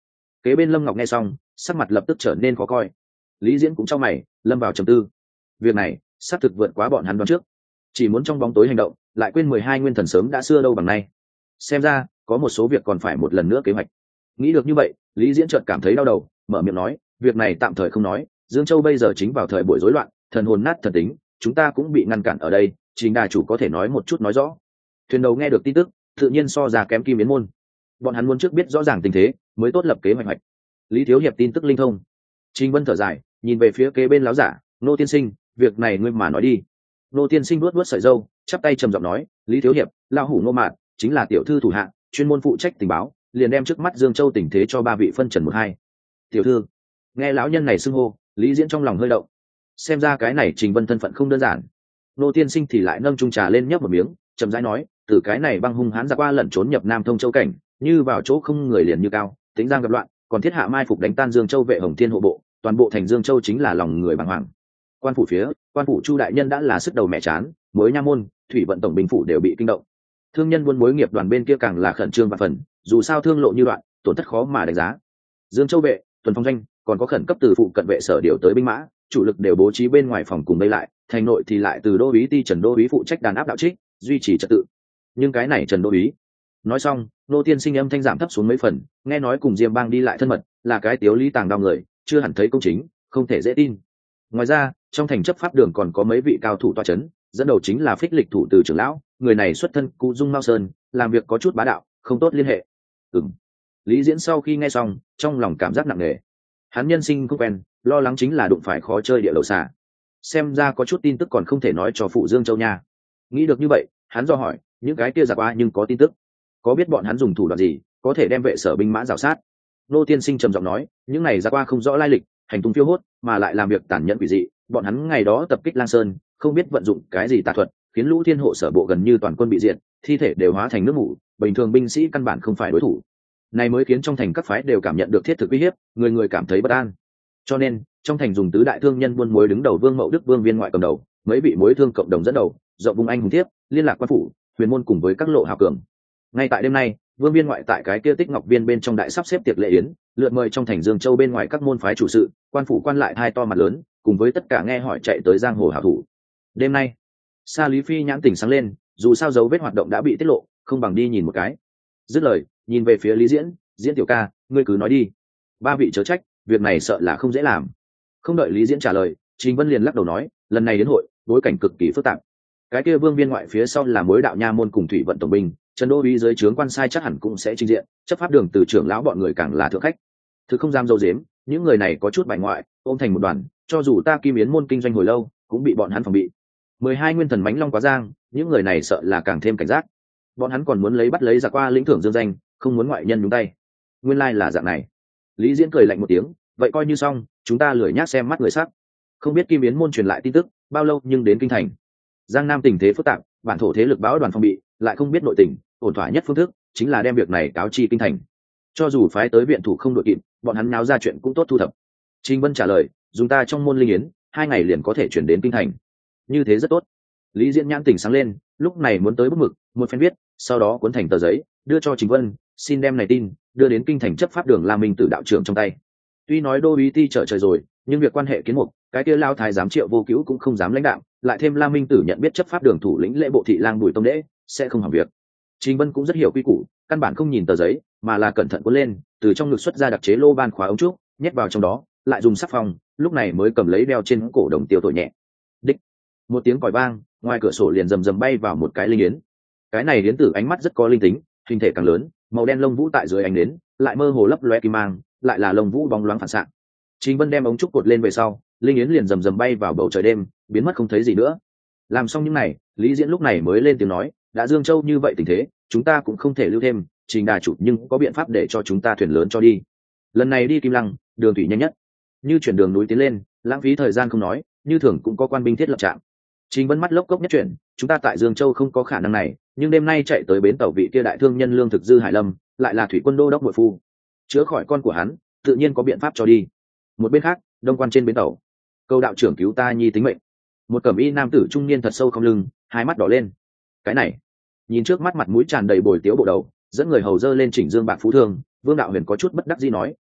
Speaker 1: Kế bên Lâm Ngọc nghe xong sắc mặt lập tức trở nên khó coi. Lý Diễn cũng trong mày lâm vào trầm tư. Việc này xác thực vượt quá bọn hắn đoán trước, chỉ muốn trong bóng tối hành động lại quên mười hai nguyên thần sớm đã xưa đâu bằng nay. Xem ra có một số việc còn phải một lần nữa kế hoạch. Nghĩ được như vậy, Lý Diễn chợt cảm thấy đau đầu, mở miệng nói, việc này tạm thời không nói, Dương Châu bây giờ chính vào thời buổi rối loạn, thần hồn nát thần tính, chúng ta cũng bị ngăn cản ở đây, Trình đà chủ có thể nói một chút nói rõ. Thuyền đầu nghe được tin tức tự nhiên so ra kém Kim Yến môn, bọn hắn muốn trước biết rõ ràng tình thế mới tốt lập kế hoạch hoạch. Lý thiếu hiệp tin tức linh thông. Trình Vân thở dài nhìn về phía kế bên láo giả, Nô tiên sinh, việc này ngươi mà nói đi. Nô tiên sinh vuốt vuốt sợi râu, chắp tay trầm giọng nói, Lý thiếu hiệp, lao hủ Nô Mạn chính là tiểu thư thủ hạ, chuyên môn phụ trách tình báo, liền đem trước mắt Dương Châu tình thế cho ba vị phân trần một hai. Tiểu thư. Nghe lão nhân này xưng hô, Lý Diễn trong lòng hơi động, xem ra cái này Trình Vân thân phận không đơn giản. Nô tiên sinh thì lại nâng chung trà lên nhấp một miếng, chậm rãi nói, từ cái này băng hung hãn ra qua lẩn trốn nhập Nam Thông Châu cảnh, như vào chỗ không người liền như cao, tính giang gặp loạn, còn thiết hạ mai phục đánh tan Dương Châu vệ Hồng Thiên hộ bộ, toàn bộ thành Dương Châu chính là lòng người bàng hoàng. Quan phủ phía, quan phủ Chu đại nhân đã là sức đầu mẹ chán, mới nha môn, thủy vận tổng binh phủ đều bị kinh động. Thương nhân buôn mối nghiệp đoàn bên kia càng là khẩn trương và phần, dù sao thương lộ như đoạn, tổn thất khó mà đánh giá. Dương Châu vệ, tuần phong doanh, còn có khẩn cấp từ phụ cận vệ sở điều tới binh mã, chủ lực đều bố trí bên ngoài phòng cùng đây lại, thành nội thì lại từ đô úy ti Trần đô úy phụ trách đàn áp đạo trích, duy trì trật tự. Nhưng cái này Trần đô úy, nói xong, Nô tiên sinh âm thanh giảm thấp xuống mấy phần, nghe nói cùng Diêm Bang đi lại thân mật, là cái tiếu lý tàng đao người, chưa hẳn thấy công chính, không thể dễ tin. Ngoài ra, trong thành chấp pháp đường còn có mấy vị cao thủ tọa chấn, dẫn đầu chính là Phích Lịch thủ từ trưởng lão, người này xuất thân Cụ Dung Mao Sơn, làm việc có chút bá đạo, không tốt liên hệ. Ừm. Lý Diễn sau khi nghe xong, trong lòng cảm giác nặng nề. Hắn nhân sinh không quen, lo lắng chính là đụng phải khó chơi địa đầu xà. Xem ra có chút tin tức còn không thể nói cho phụ Dương Châu nha. Nghĩ được như vậy, hắn do hỏi, những cái kia giặc qua nhưng có tin tức, có biết bọn hắn dùng thủ đoạn gì có thể đem vệ sở binh mã rào sát? Nô tiên sinh trầm giọng nói, những này giặc qua không rõ lai lịch, hành tung phiêu hốt, mà lại làm việc tàn nhẫn quỷ dị. Bọn hắn ngày đó tập kích Lang Sơn, không biết vận dụng cái gì tà thuật, khiến Lũ Thiên hộ sở bộ gần như toàn quân bị diệt, thi thể đều hóa thành nước mủ, bình thường binh sĩ căn bản không phải đối thủ. Này mới khiến trong thành các phái đều cảm nhận được thiết thực uy hiếp, người người cảm thấy bất an. Cho nên, trong thành dùng tứ đại thương nhân buôn muối đứng đầu Vương Mậu Đức Vương Viên ngoại cầm đầu, mấy vị muối thương cộng đồng dẫn đầu, rộng vùng anh hùng thiếp, liên lạc quan phủ, huyền môn cùng với các lộ hào cường. Ngay tại đêm nay, Vương Viên ngoại tại cái kia Tích Ngọc Viên bên trong đại sắp xếp tiệc lễ yến, lượt mời trong thành Dương Châu bên ngoài các môn phái chủ sự, quan phủ quan lại hai to mặt lớn, cùng với tất cả nghe hỏi chạy tới giang hồ hảo thủ. Đêm nay, Sa Lý Phi nhãn tỉnh sáng lên, dù sao dấu vết hoạt động đã bị tiết lộ, không bằng đi nhìn một cái. Dứt lời, nhìn về phía Lý Diễn, Diễn tiểu ca, ngươi cứ nói đi. Ba vị chớ trách, việc này sợ là không dễ làm. Không đợi Lý Diễn trả lời, Trình Vân liền lắc đầu nói, lần này đến hội, bối cảnh cực kỳ phức tạp. Cái kia Vương Viên ngoại phía sau là mối đạo nha môn cùng thủy vận tổng binh, Trần đô úy dưới trướng quan sai chắc hẳn cũng sẽ trình diện, chấp pháp đường từ trưởng lão bọn người càng là thượng khách. Thứ không dám dâu dếm, những người này có chút bài ngoại, ôm thành một đoàn, cho dù ta Kim Yến môn kinh doanh hồi lâu, cũng bị bọn hắn phòng bị. Mười hai nguyên thần mãnh long quá giang, những người này sợ là càng thêm cảnh giác. Bọn hắn còn muốn lấy bắt lấy giặc qua lĩnh thưởng dương danh, không muốn ngoại nhân nhúng tay. Nguyên lai là dạng này. Lý Diễn cười lạnh một tiếng, vậy coi như xong, chúng ta lười nhác xem mắt người sắc. Không biết Kim Yến môn truyền lại tin tức bao lâu nhưng đến kinh thành. Giang Nam tình thế phức tạp, bản thổ thế lực bão đoàn phòng bị, lại không biết nội tình, ổn thỏa nhất phương thức chính là đem việc này cáo chi kinh thành. Cho dù phái tới viện thủ không đội kịp, bọn hắn náo ra chuyện cũng tốt thu thập. Trình Vân trả lời, dùng ta trong môn linh yến, hai ngày liền có thể chuyển đến kinh thành. Như thế rất tốt. Lý Diễn nhãn tỉnh sáng lên, lúc này muốn tới bút mực, một phen viết, sau đó cuốn thành tờ giấy, đưa cho Trình Vân, xin đem này tin đưa đến kinh thành chấp pháp đường La Minh Tử đạo trưởng trong tay. Tuy nói đô úy ti trở trời rồi, nhưng việc quan hệ kiến mục, cái kia lao thái giám Triệu Vô Cứu cũng không dám lãnh đạo, lại thêm La Minh Tử nhận biết chấp pháp đường thủ lĩnh lễ bộ thị lang Bùi Tông Đễ, sẽ không hỏng việc. Trình Vân cũng rất hiểu quy củ, căn bản không nhìn tờ giấy, mà là cẩn thận cuốn lên, từ trong ngực xuất ra đặc chế lô ban khóa ống trúc, nhét vào trong đó, lại dùng sắc phòng, lúc này mới cầm lấy đeo trên cổ đồng tiêu tội nhẹ. Đích, một tiếng còi vang, ngoài cửa sổ liền rầm rầm bay vào một cái linh yến. Cái này yến tử ánh mắt rất có linh tính, hình thể càng lớn, màu đen lông vũ tại dưới ánh nến, lại mơ hồ lấp loe kim mang, lại là lông vũ bóng loáng phản xạ. Trình Vân đem ống trúc cột lên về sau, linh yến liền rầm rầm bay vào bầu trời đêm, biến mất không thấy gì nữa. Làm xong những này, Lý Diễn lúc này mới lên tiếng nói, đã Dương Châu như vậy tình thế, chúng ta cũng không thể lưu thêm, Trình đà chủ nhưng có biện pháp để cho chúng ta thuyền lớn cho đi. Lần này đi Kim Lăng, đường thủy nhanh nhất, như chuyển đường núi tiến lên, lãng phí thời gian không nói, như thường cũng có quan binh thiết lập trạm. Trình Vân mắt lốc cốc nhất chuyển, chúng ta tại Dương Châu không có khả năng này, nhưng đêm nay chạy tới bến tàu vị kia đại thương nhân lương thực Dư Hải Lâm, lại là thủy quân đô đốc muội phu, chữa khỏi con của hắn, tự nhiên có biện pháp cho đi. Một bên khác, đông quan trên bến tàu, câu đạo trưởng cứu ta nhi tính mệnh. Một cẩm y nam tử trung niên thật sâu không lưng, hai mắt đỏ lên. Cái này, nhìn trước mắt mặt mũi tràn đầy bồi tiếu bộ đầu, dẫn người hầu dơ lên chỉnh dương bạc phú thương, Vương đạo huyền có chút bất đắc dĩ nói,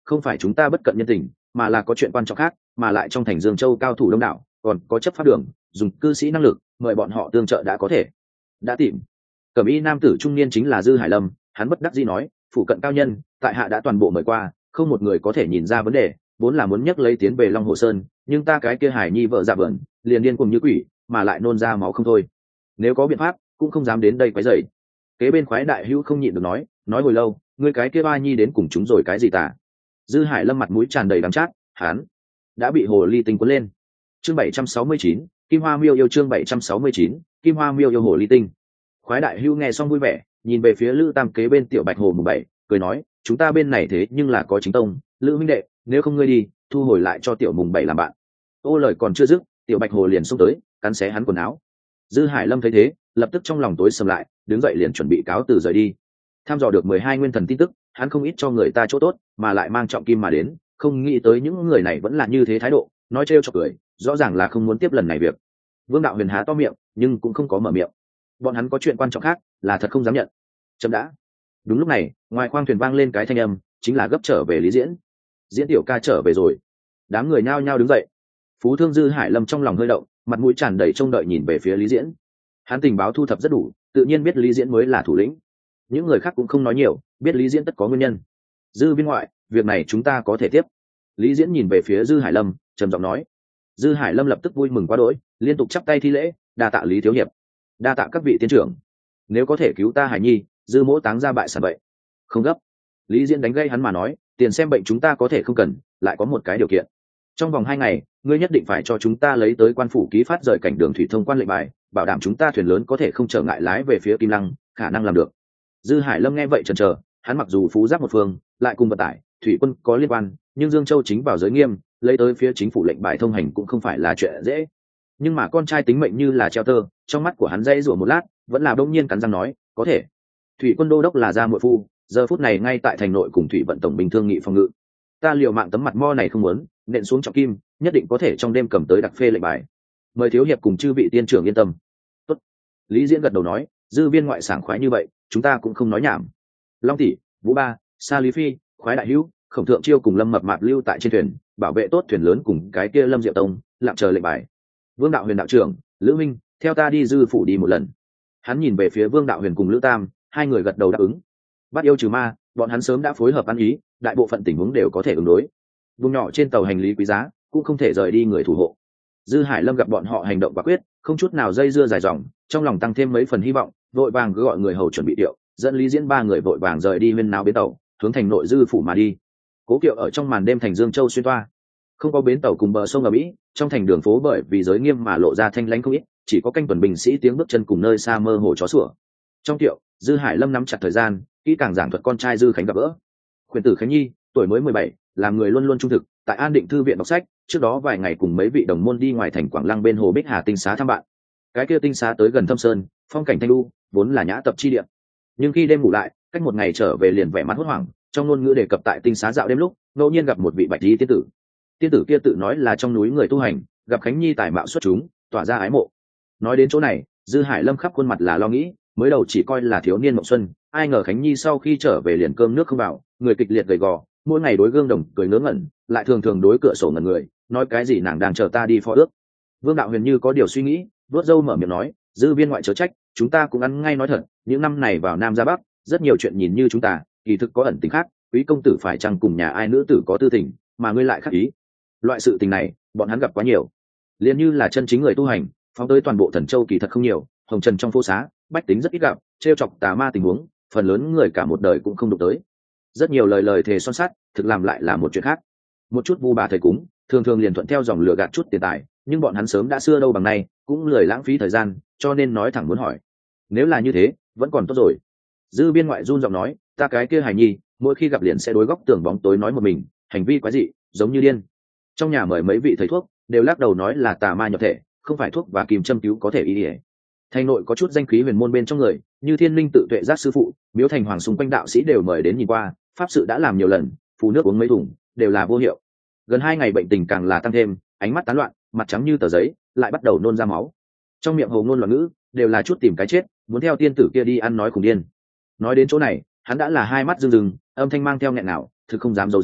Speaker 1: không phải chúng ta bất cận nhân tình, mà là có chuyện quan trọng khác, mà lại trong thành Dương Châu cao thủ đông đảo, còn có chấp pháp đường, dùng cư sĩ năng lực, mời bọn họ tương trợ đã có thể. Đã tìm. Cẩm y nam tử trung niên chính là Dư Hải Lâm, hắn bất đắc dĩ nói, phụ cận cao nhân, tại hạ đã toàn bộ mời qua, không một người có thể nhìn ra vấn đề, vốn là muốn nhấc lấy tiến về Long Hồ Sơn, nhưng ta cái kia Hải Nhi vợ dạ vẩn, liền điên cùng như quỷ, mà lại nôn ra máu không thôi. Nếu có biện pháp, cũng không dám đến đây quấy rầy. Kế bên khoái đại hữu không nhịn được nói, nói hồi lâu, ngươi cái kia ba nhi đến cùng chúng rồi cái gì tả? Dư Hải Lâm mặt mũi tràn đầy đắng chát, hắn đã bị hồ ly tinh cuốn lên. Chương bảy trăm sáu mươi chín, Kim Hoa Miêu yêu chương bảy trăm sáu mươi chín, Kim Hoa Miêu yêu hồ ly tinh. Khoái đại hữu nghe xong vui vẻ, nhìn về phía Lữ Tam kế bên tiểu Bạch Hồ mùng bảy, cười nói, chúng ta bên này thế nhưng là có chính tông, Lữ huynh đệ, nếu không ngươi đi, thu hồi lại cho tiểu mùng bảy làm bạn. Ô lời còn chưa dứt, tiểu Bạch Hồ liền xông tới, cắn xé hắn quần áo. Dư Hải Lâm thấy thế, lập tức trong lòng tối sầm lại, đứng dậy liền chuẩn bị cáo từ rời đi. Tham dò được mười hai nguyên thần tin tức, hắn không ít cho người ta chỗ tốt, mà lại mang trọng kim mà đến, không nghĩ tới những người này vẫn là như thế thái độ, nói trêu chọc cười, rõ ràng là không muốn tiếp lần này việc. Vương Đạo Huyền há to miệng, nhưng cũng không có mở miệng. Bọn hắn có chuyện quan trọng khác, là thật không dám nhận. Chấm đã. Đúng lúc này, ngoài khoang thuyền vang lên cái thanh âm, chính là gấp trở về Lý Diễn. Diễn tiểu ca trở về rồi. Đám người nhao nhao đứng dậy. Phú Thương Dư Hải Lâm trong lòng hơi động, mặt mũi tràn đầy trông đợi nhìn về phía Lý Diễn. Hắn tình báo thu thập rất đủ, tự nhiên biết Lý Diễn mới là thủ lĩnh. Những người khác cũng không nói nhiều, biết Lý Diễn tất có nguyên nhân. Dư viên ngoại, việc này chúng ta có thể tiếp. Lý Diễn nhìn về phía Dư Hải Lâm, trầm giọng nói. Dư Hải Lâm lập tức vui mừng quá đỗi, liên tục chắp tay thi lễ, đa tạ Lý thiếu hiệp, đa tạ các vị tiên trưởng. Nếu có thể cứu ta Hải Nhi, Dư mỗ táng ra bại sản vậy. Không gấp. Lý Diễn đánh gây hắn mà nói, tiền xem bệnh chúng ta có thể không cần, lại có một cái điều kiện. Trong vòng hai ngày, ngươi nhất định phải cho chúng ta lấy tới quan phủ ký phát rời cảnh đường thủy thông quan lệnh bài, bảo đảm chúng ta thuyền lớn có thể không trở ngại lái về phía Kim Lăng, khả năng làm được. Dư Hải Lâm nghe vậy chần chờ, hắn mặc dù phú giáp một phương, lại cùng vận tải, thủy quân có liên quan, nhưng Dương Châu chính vào giới nghiêm, lấy tới phía chính phủ lệnh bài thông hành cũng không phải là chuyện dễ. Nhưng mà con trai tính mệnh như là treo tơ, trong mắt của hắn dây rủa một lát, vẫn là đông nhiên cắn răng nói, có thể. Thủy quân đô đốc là Gia Muội Phu, giờ phút này ngay tại thành nội cùng thủy vận tổng bình thương nghị phòng ngự. Ta liều mạng tấm mặt mo này không muốn, nện xuống trọng kim, nhất định có thể trong đêm cầm tới đặc phê lệnh bài. Mời thiếu hiệp cùng chư vị tiên trưởng yên tâm. Tốt. Lý Diễn gật đầu nói, Dư viên ngoại sảng khoái như vậy, chúng ta cũng không nói nhảm. Long tỷ, Vũ Ba, Sa Lý Phi, Khoái đại hữu, Khổng Thượng Chiêu cùng Lâm Mập Mạp lưu tại trên thuyền, bảo vệ tốt thuyền lớn cùng cái kia Lâm Diệu Tông, lặng chờ lệnh bài. Vương Đạo Huyền đạo trưởng, Lữ Minh, theo ta đi Dư phủ đi một lần. Hắn nhìn về phía Vương Đạo Huyền cùng Lữ Tam, hai người gật đầu đáp ứng. Bắt yêu trừ ma, bọn hắn sớm đã phối hợp ăn ý, đại bộ phận tình huống đều có thể ứng đối. Vùng nhỏ trên tàu hành lý quý giá, cũng không thể rời đi người thủ hộ. Dư Hải Lâm gặp bọn họ hành động quả quyết, không chút nào dây dưa dài dòng, trong lòng tăng thêm mấy phần hy vọng, vội vàng gọi người hầu chuẩn bị điệu, dẫn Lý Diễn ba người vội vàng rời đi huyên náo bến tàu, hướng thành nội Dư phủ mà đi. Cố Kiệu ở trong màn đêm thành Dương Châu xuyên toa, không có bến tàu cùng bờ sông ở Mỹ, trong thành đường phố bởi vì giới nghiêm mà lộ ra thanh lãnh không ít, chỉ có canh tuần binh sĩ tiếng bước chân cùng nơi xa mơ hồ chó sủa. Trong tiệu, Dư Hải Lâm nắm chặt thời gian, kỹ càng giảng thuật con trai Dư Khánh gặp gỡ. Khuyển tử Khánh Nhi, tuổi mới mười bảy, làm người luôn luôn trung thực, tại An Định thư viện đọc sách, trước đó vài ngày cùng mấy vị đồng môn đi ngoài thành Quảng Lăng bên hồ Bích Hà tinh xá thăm bạn. Cái kia tinh xá tới gần Thâm Sơn, phong cảnh thanh lưu, vốn là nhã tập chi địa. Nhưng khi đêm ngủ lại, cách một ngày trở về liền vẻ mặt hốt hoảng, trong ngôn ngữ đề cập tại tinh xá dạo đêm lúc, ngẫu nhiên gặp một vị bạch y tiên tử. Tiên tử kia tự nói là trong núi người tu hành, gặp Khánh Nhi tài mạo xuất chúng, tỏa ra ái mộ. Nói đến chỗ này, Dư Hải Lâm khắp khuôn mặt là lo nghĩ, mới đầu chỉ coi là thiếu niên mộng xuân, ai ngờ Khánh Nhi sau khi trở về liền cơm nước không vào, người kịch liệt gầy gò, mỗi ngày đối gương đồng cười ngớ ngẩn, lại thường thường đối cửa sổ ngẩn người, nói cái gì nàng đang chờ ta đi phó ước. Vương Đạo Huyền như có điều suy nghĩ, vuốt râu mở miệng nói, Dư viên ngoại chớ trách, chúng ta cũng ăn ngay nói thật, những năm này vào Nam ra Bắc, rất nhiều chuyện nhìn như chúng ta, kỳ thực có ẩn tình khác, quý công tử phải chăng cùng nhà ai nữ tử có tư tình, mà ngươi lại khác ý. Loại sự tình này, bọn hắn gặp quá nhiều. Liên như là chân chính người tu hành, phóng tới toàn bộ Thần Châu kỳ thật không nhiều, hồng trần trong phố xá, bách tính rất ít gặp, trêu chọc tà ma tình huống, phần lớn người cả một đời cũng không đụng tới. Rất nhiều lời lời thề son sắt, thực làm lại là một chuyện khác. Một chút vu bà thầy cúng, thường thường liền thuận theo dòng lừa gạt chút tiền tài, nhưng bọn hắn sớm đã xưa đâu bằng nay, cũng lười lãng phí thời gian, cho nên nói thẳng muốn hỏi. Nếu là như thế, vẫn còn tốt rồi. Dư biên ngoại run giọng nói, ta cái kia hài nhi, mỗi khi gặp liền sẽ đối góc tường bóng tối nói một mình, hành vi quái dị, giống như điên. Trong nhà mời mấy vị thầy thuốc, đều lắc đầu nói là tà ma nhập thể, không phải thuốc và kìm châm cứu có thể y ỉa. Thành nội có chút danh khí huyền môn bên trong người, như Thiên Linh tự tuệ giác sư phụ, Miếu Thành Hoàng xung quanh đạo sĩ đều mời đến nhìn qua, pháp sự đã làm nhiều lần, phù nước uống mấy thùng, đều là vô hiệu. Gần hai ngày bệnh tình càng là tăng thêm, ánh mắt tán loạn, mặt trắng như tờ giấy, lại bắt đầu nôn ra máu. Trong miệng hồ ngôn loạn ngữ, đều là chút tìm cái chết, muốn theo tiên tử kia đi ăn nói khủng điên. Nói đến chỗ này, hắn đã là hai mắt rưng rưng, âm thanh mang theo nghẹn nào, thực không dám giấu giếm,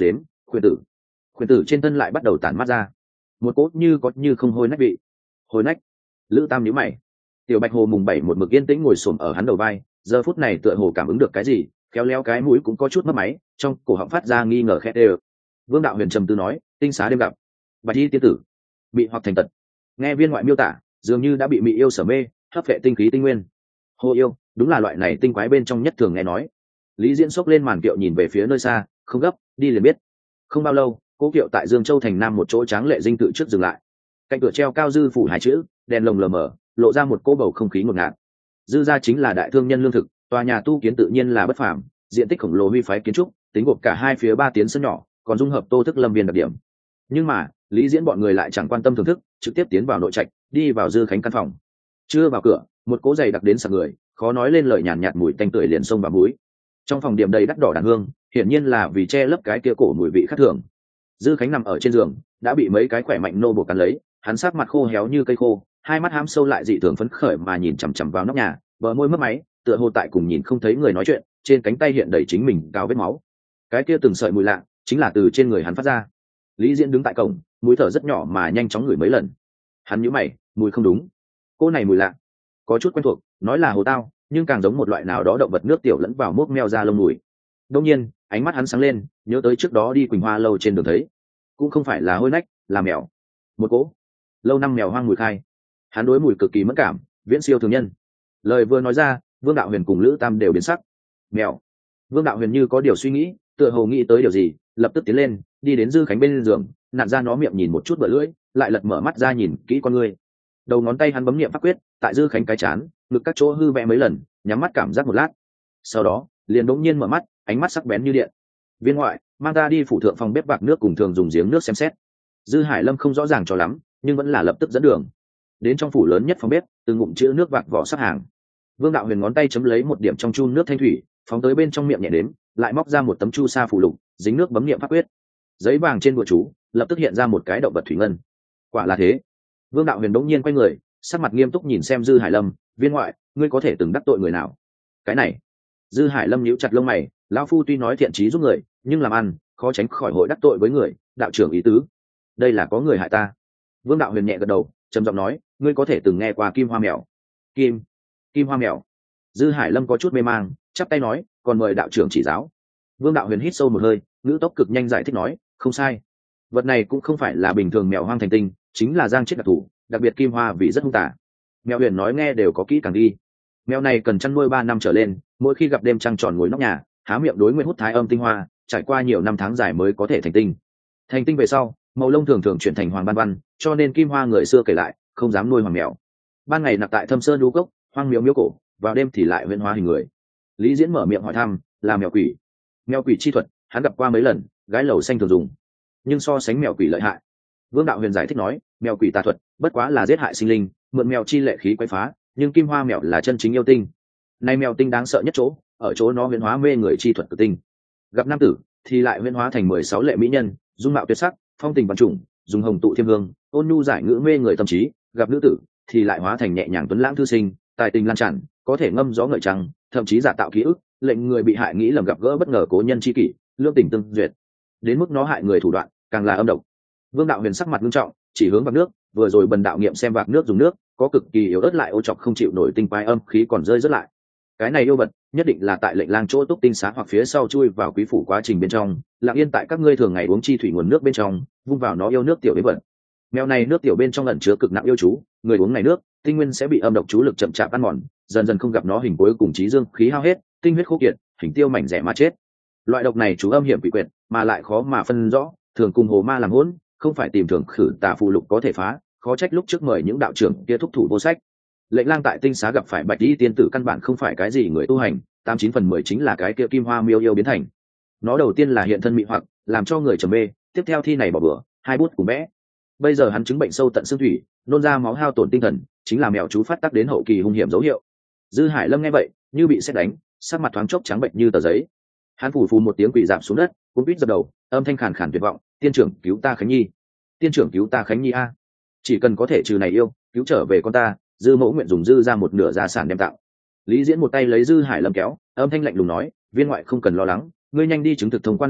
Speaker 1: khuyển tử khuyển tử trên thân lại bắt đầu tản mát ra một cốt như có như không hôi nách vị. Hôi nách. Lữ Tam nhíu mày. Tiểu Bạch Hồ mùng bảy một mực yên tĩnh ngồi xổm ở hắn đầu vai, giờ phút này tựa hồ cảm ứng được cái gì, kéo léo cái mũi cũng có chút mất máy, trong cổ họng phát ra nghi ngờ khét ê. Vương Đạo Huyền trầm tư nói, tinh xá đêm gặp, bạch y tiên tử bị hoặc thành tật. Nghe viên ngoại miêu tả, dường như đã bị mị yêu sở mê, hấp vệ tinh khí tinh nguyên. Hồ yêu, đúng là loại này tinh quái bên trong nhất thường nghe nói. Lý Diễn xốc lên màn kiệu nhìn về phía nơi xa, không gấp, đi liền biết. Không bao lâu, cố kiệu tại Dương Châu thành nam một chỗ tráng lệ dinh tự trước dừng lại. Cạnh cửa treo cao dư phủ hai chữ, đèn lồng lờ mờ, lộ ra một cô bầu không khí ngột ngạt. Dư gia chính là đại thương nhân lương thực, tòa nhà tu kiến tự nhiên là bất phàm, diện tích khổng lồ huy phái kiến trúc, tính gộp cả hai phía ba tiến sân nhỏ, còn dung hợp Tô Thức Lâm Viên đặc điểm. Nhưng mà, Lý Diễn bọn người lại chẳng quan tâm thưởng thức, trực tiếp tiến vào nội trạch, đi vào Dư Khánh căn phòng. Chưa vào cửa, một cỗ giày đặc đến sặc người, khó nói lên lời nhàn nhạt, nhạt mùi tanh tưởi liền xông vào mũi. Trong phòng điểm đầy đắt đỏ đàn hương, hiển nhiên là vì che lấp cái kia cổ mùi vị khác thường. Dư Khánh nằm ở trên giường, đã bị mấy cái khỏe mạnh nô buộc cắn lấy, hắn sắc mặt khô héo như cây khô, hai mắt hám sâu lại dị thường phấn khởi mà nhìn chằm chằm vào nóc nhà, bờ môi mất máy, tựa hồ tại cùng nhìn không thấy người nói chuyện, trên cánh tay hiện đầy chính mình cao vết máu. Cái kia từng sợi mùi lạ, chính là từ trên người hắn phát ra. Lý Diễn đứng tại cổng, mũi thở rất nhỏ mà nhanh chóng ngửi mấy lần. Hắn nhíu mày, mùi không đúng. Cô này mùi lạ, có chút quen thuộc, nói là hồ tao, nhưng càng giống một loại nào đó động vật nước tiểu lẫn vào mốc meo ra lông mùi. Đương nhiên, ánh mắt hắn sáng lên, nhớ tới trước đó đi Quỳnh Hoa lâu trên đường thấy, cũng không phải là hôi nách, là mèo. Một cỗ lâu năm mèo hoang mùi khai. Hắn đối mùi cực kỳ mất cảm, viễn siêu thường nhân. Lời vừa nói ra, Vương Đạo Huyền cùng Lữ Tam đều biến sắc. Mèo. Vương Đạo Huyền như có điều suy nghĩ, tựa hồ nghĩ tới điều gì, lập tức tiến lên, đi đến Dư Khánh bên giường, nặn ra nó miệng nhìn một chút bờ lưỡi, lại lật mở mắt ra nhìn kỹ con người. Đầu ngón tay hắn bấm niệm pháp quyết, tại Dư Khánh cái chán, ngực các chỗ hư vẽ mấy lần, nhắm mắt cảm giác một lát. Sau đó, liền đống nhiên mở mắt, ánh mắt sắc bén như điện. Viên ngoại, mang ta đi phủ thượng phòng bếp bạc nước cùng thường dùng giếng nước xem xét. Dư Hải Lâm không rõ ràng cho lắm, nhưng vẫn là lập tức dẫn đường. Đến trong phủ lớn nhất phòng bếp, từng ngụm chữ nước vạc vỏ sắp hàng. Vương Đạo Huyền ngón tay chấm lấy một điểm trong chun nước thanh thủy, phóng tới bên trong miệng nhẹ đếm, lại móc ra một tấm chu sa phù lục, dính nước bấm niệm pháp quyết. Giấy vàng trên bùa chú, lập tức hiện ra một cái động vật thủy ngân. Quả là thế. Vương Đạo Huyền đống nhiên quay người, sắc mặt nghiêm túc nhìn xem Dư Hải Lâm, viên ngoại, ngươi có thể từng đắc tội người nào? Cái này. Dư Hải Lâm nhíu chặt lông mày, lão phu tuy nói thiện trí giúp người, nhưng làm ăn, khó tránh khỏi hội đắc tội với người, đạo trưởng ý tứ. Đây là có người hại ta. Vương Đạo Huyền nhẹ gật đầu, trầm giọng nói, ngươi có thể từng nghe qua kim hoa mèo. Kim, kim hoa mèo. Dư Hải Lâm có chút mê mang, chắp tay nói, còn mời đạo trưởng chỉ giáo. Vương Đạo Huyền hít sâu một hơi, ngữ tốc cực nhanh giải thích nói, không sai. Vật này cũng không phải là bình thường mèo hoang thành tinh, chính là giang chết đặc thủ, đặc biệt kim hoa vì rất hung tả. Mèo Huyền nói nghe đều có kỹ càng đi. Mèo này cần chăn nuôi ba năm trở lên, mỗi khi gặp đêm trăng tròn ngồi nóc nhà, há miệng đối nguyện hút thái âm tinh hoa, trải qua nhiều năm tháng dài mới có thể thành tinh. Thành tinh về sau, màu lông thường thường chuyển thành hoàng ban văn, cho nên kim hoa người xưa kể lại không dám nuôi hoàng mèo. Ban ngày nạp tại thâm sơn đu cốc, hoang miếu miếu cổ, vào đêm thì lại huyễn hóa hình người. Lý Diễn mở miệng hỏi thăm, là mèo quỷ. Mèo quỷ chi thuật, hắn gặp qua mấy lần, gái lầu xanh thường dùng, nhưng so sánh mèo quỷ lợi hại. Vương Đạo Huyền giải thích nói, mèo quỷ tà thuật, bất quá là giết hại sinh linh, mượn mèo chi lệ khí quấy phá, nhưng kim hoa mèo là chân chính yêu tinh. Này mèo tinh đáng sợ nhất chỗ, ở chỗ nó huyễn hóa mê người chi thuật tự tinh. Gặp nam tử thì lại huyễn hóa thành mười sáu lệ mỹ nhân, dung mạo tuyệt sắc, phong tình văn trùng, dùng hồng tụ thiêm hương, ôn nhu giải ngữ mê người tâm trí. Gặp nữ tử thì lại hóa thành nhẹ nhàng tuấn lãng thư sinh, tài tình lan tràn, có thể ngâm gió ngợi trăng, thậm chí giả tạo ký ức, lệnh người bị hại nghĩ lầm gặp gỡ bất ngờ cố nhân chi kỷ, lương tình tương duyệt. Đến mức nó hại người thủ đoạn càng là âm độc. Vương Đạo Huyền sắc mặt nghiêm trọng, chỉ hướng vạc nước, vừa rồi bần đạo nghiệm xem vạc nước dùng nước có cực kỳ yếu ớt lại ô chọc không chịu nổi tinh quái âm khí còn rơi rất lại. Cái này yêu vật nhất định là tại lệnh lang chỗ túc tinh xá hoặc phía sau chui vào quý phủ quá trình bên trong, lặng yên tại các ngươi thường ngày uống chi thủy nguồn nước bên trong, vung vào nó yêu nước tiểu đế vật. Mèo này nước tiểu bên trong ẩn chứa cực nặng yêu chú, người uống này nước, tinh nguyên sẽ bị âm độc chú lực chậm chạp ăn mòn, dần dần không gặp nó hình cuối cùng trí dương khí hao hết, tinh huyết khô kiệt, hình tiêu mảnh rẻ mà chết. Loại độc này chú âm hiểm quỷ quyệt, mà lại khó mà phân rõ, thường cùng hồ ma làm hỗn, không phải tìm thường khử tà phù lục có thể phá, khó trách lúc trước mời những đạo trưởng kia thúc thủ vô sách. Lệnh lang tại tinh xá gặp phải bạch y tiên tử căn bản không phải cái gì người tu hành, tám chín phần mười chính là cái kia kim hoa miêu yêu biến thành. Nó đầu tiên là hiện thân mị hoặc, làm cho người trầm mê, tiếp theo thi này bỏ bữa, hai bút cùng vẽ. Bây giờ hắn chứng bệnh sâu tận xương thủy, nôn ra máu hao tổn tinh thần, chính là mèo chú phát tác đến hậu kỳ hung hiểm dấu hiệu. Dư Hải Lâm nghe vậy, như bị sét đánh, sắc mặt thoáng chốc trắng bệnh như tờ giấy. Hắn phủ phù một tiếng quỳ rạp xuống đất, cuống quýt dập đầu, âm thanh khàn khàn tuyệt vọng, tiên trưởng cứu ta Khánh Nhi, tiên trưởng cứu ta Khánh Nhi a, chỉ cần có thể trừ này yêu, cứu trở về con ta, Dư mẫu nguyện dùng dư ra một nửa gia sản đem tặng. Lý Diễn một tay lấy Dư Hải Lâm kéo, âm thanh lạnh lùng nói, viên ngoại không cần lo lắng, ngươi nhanh đi chứng thực thông quan lệnh bài,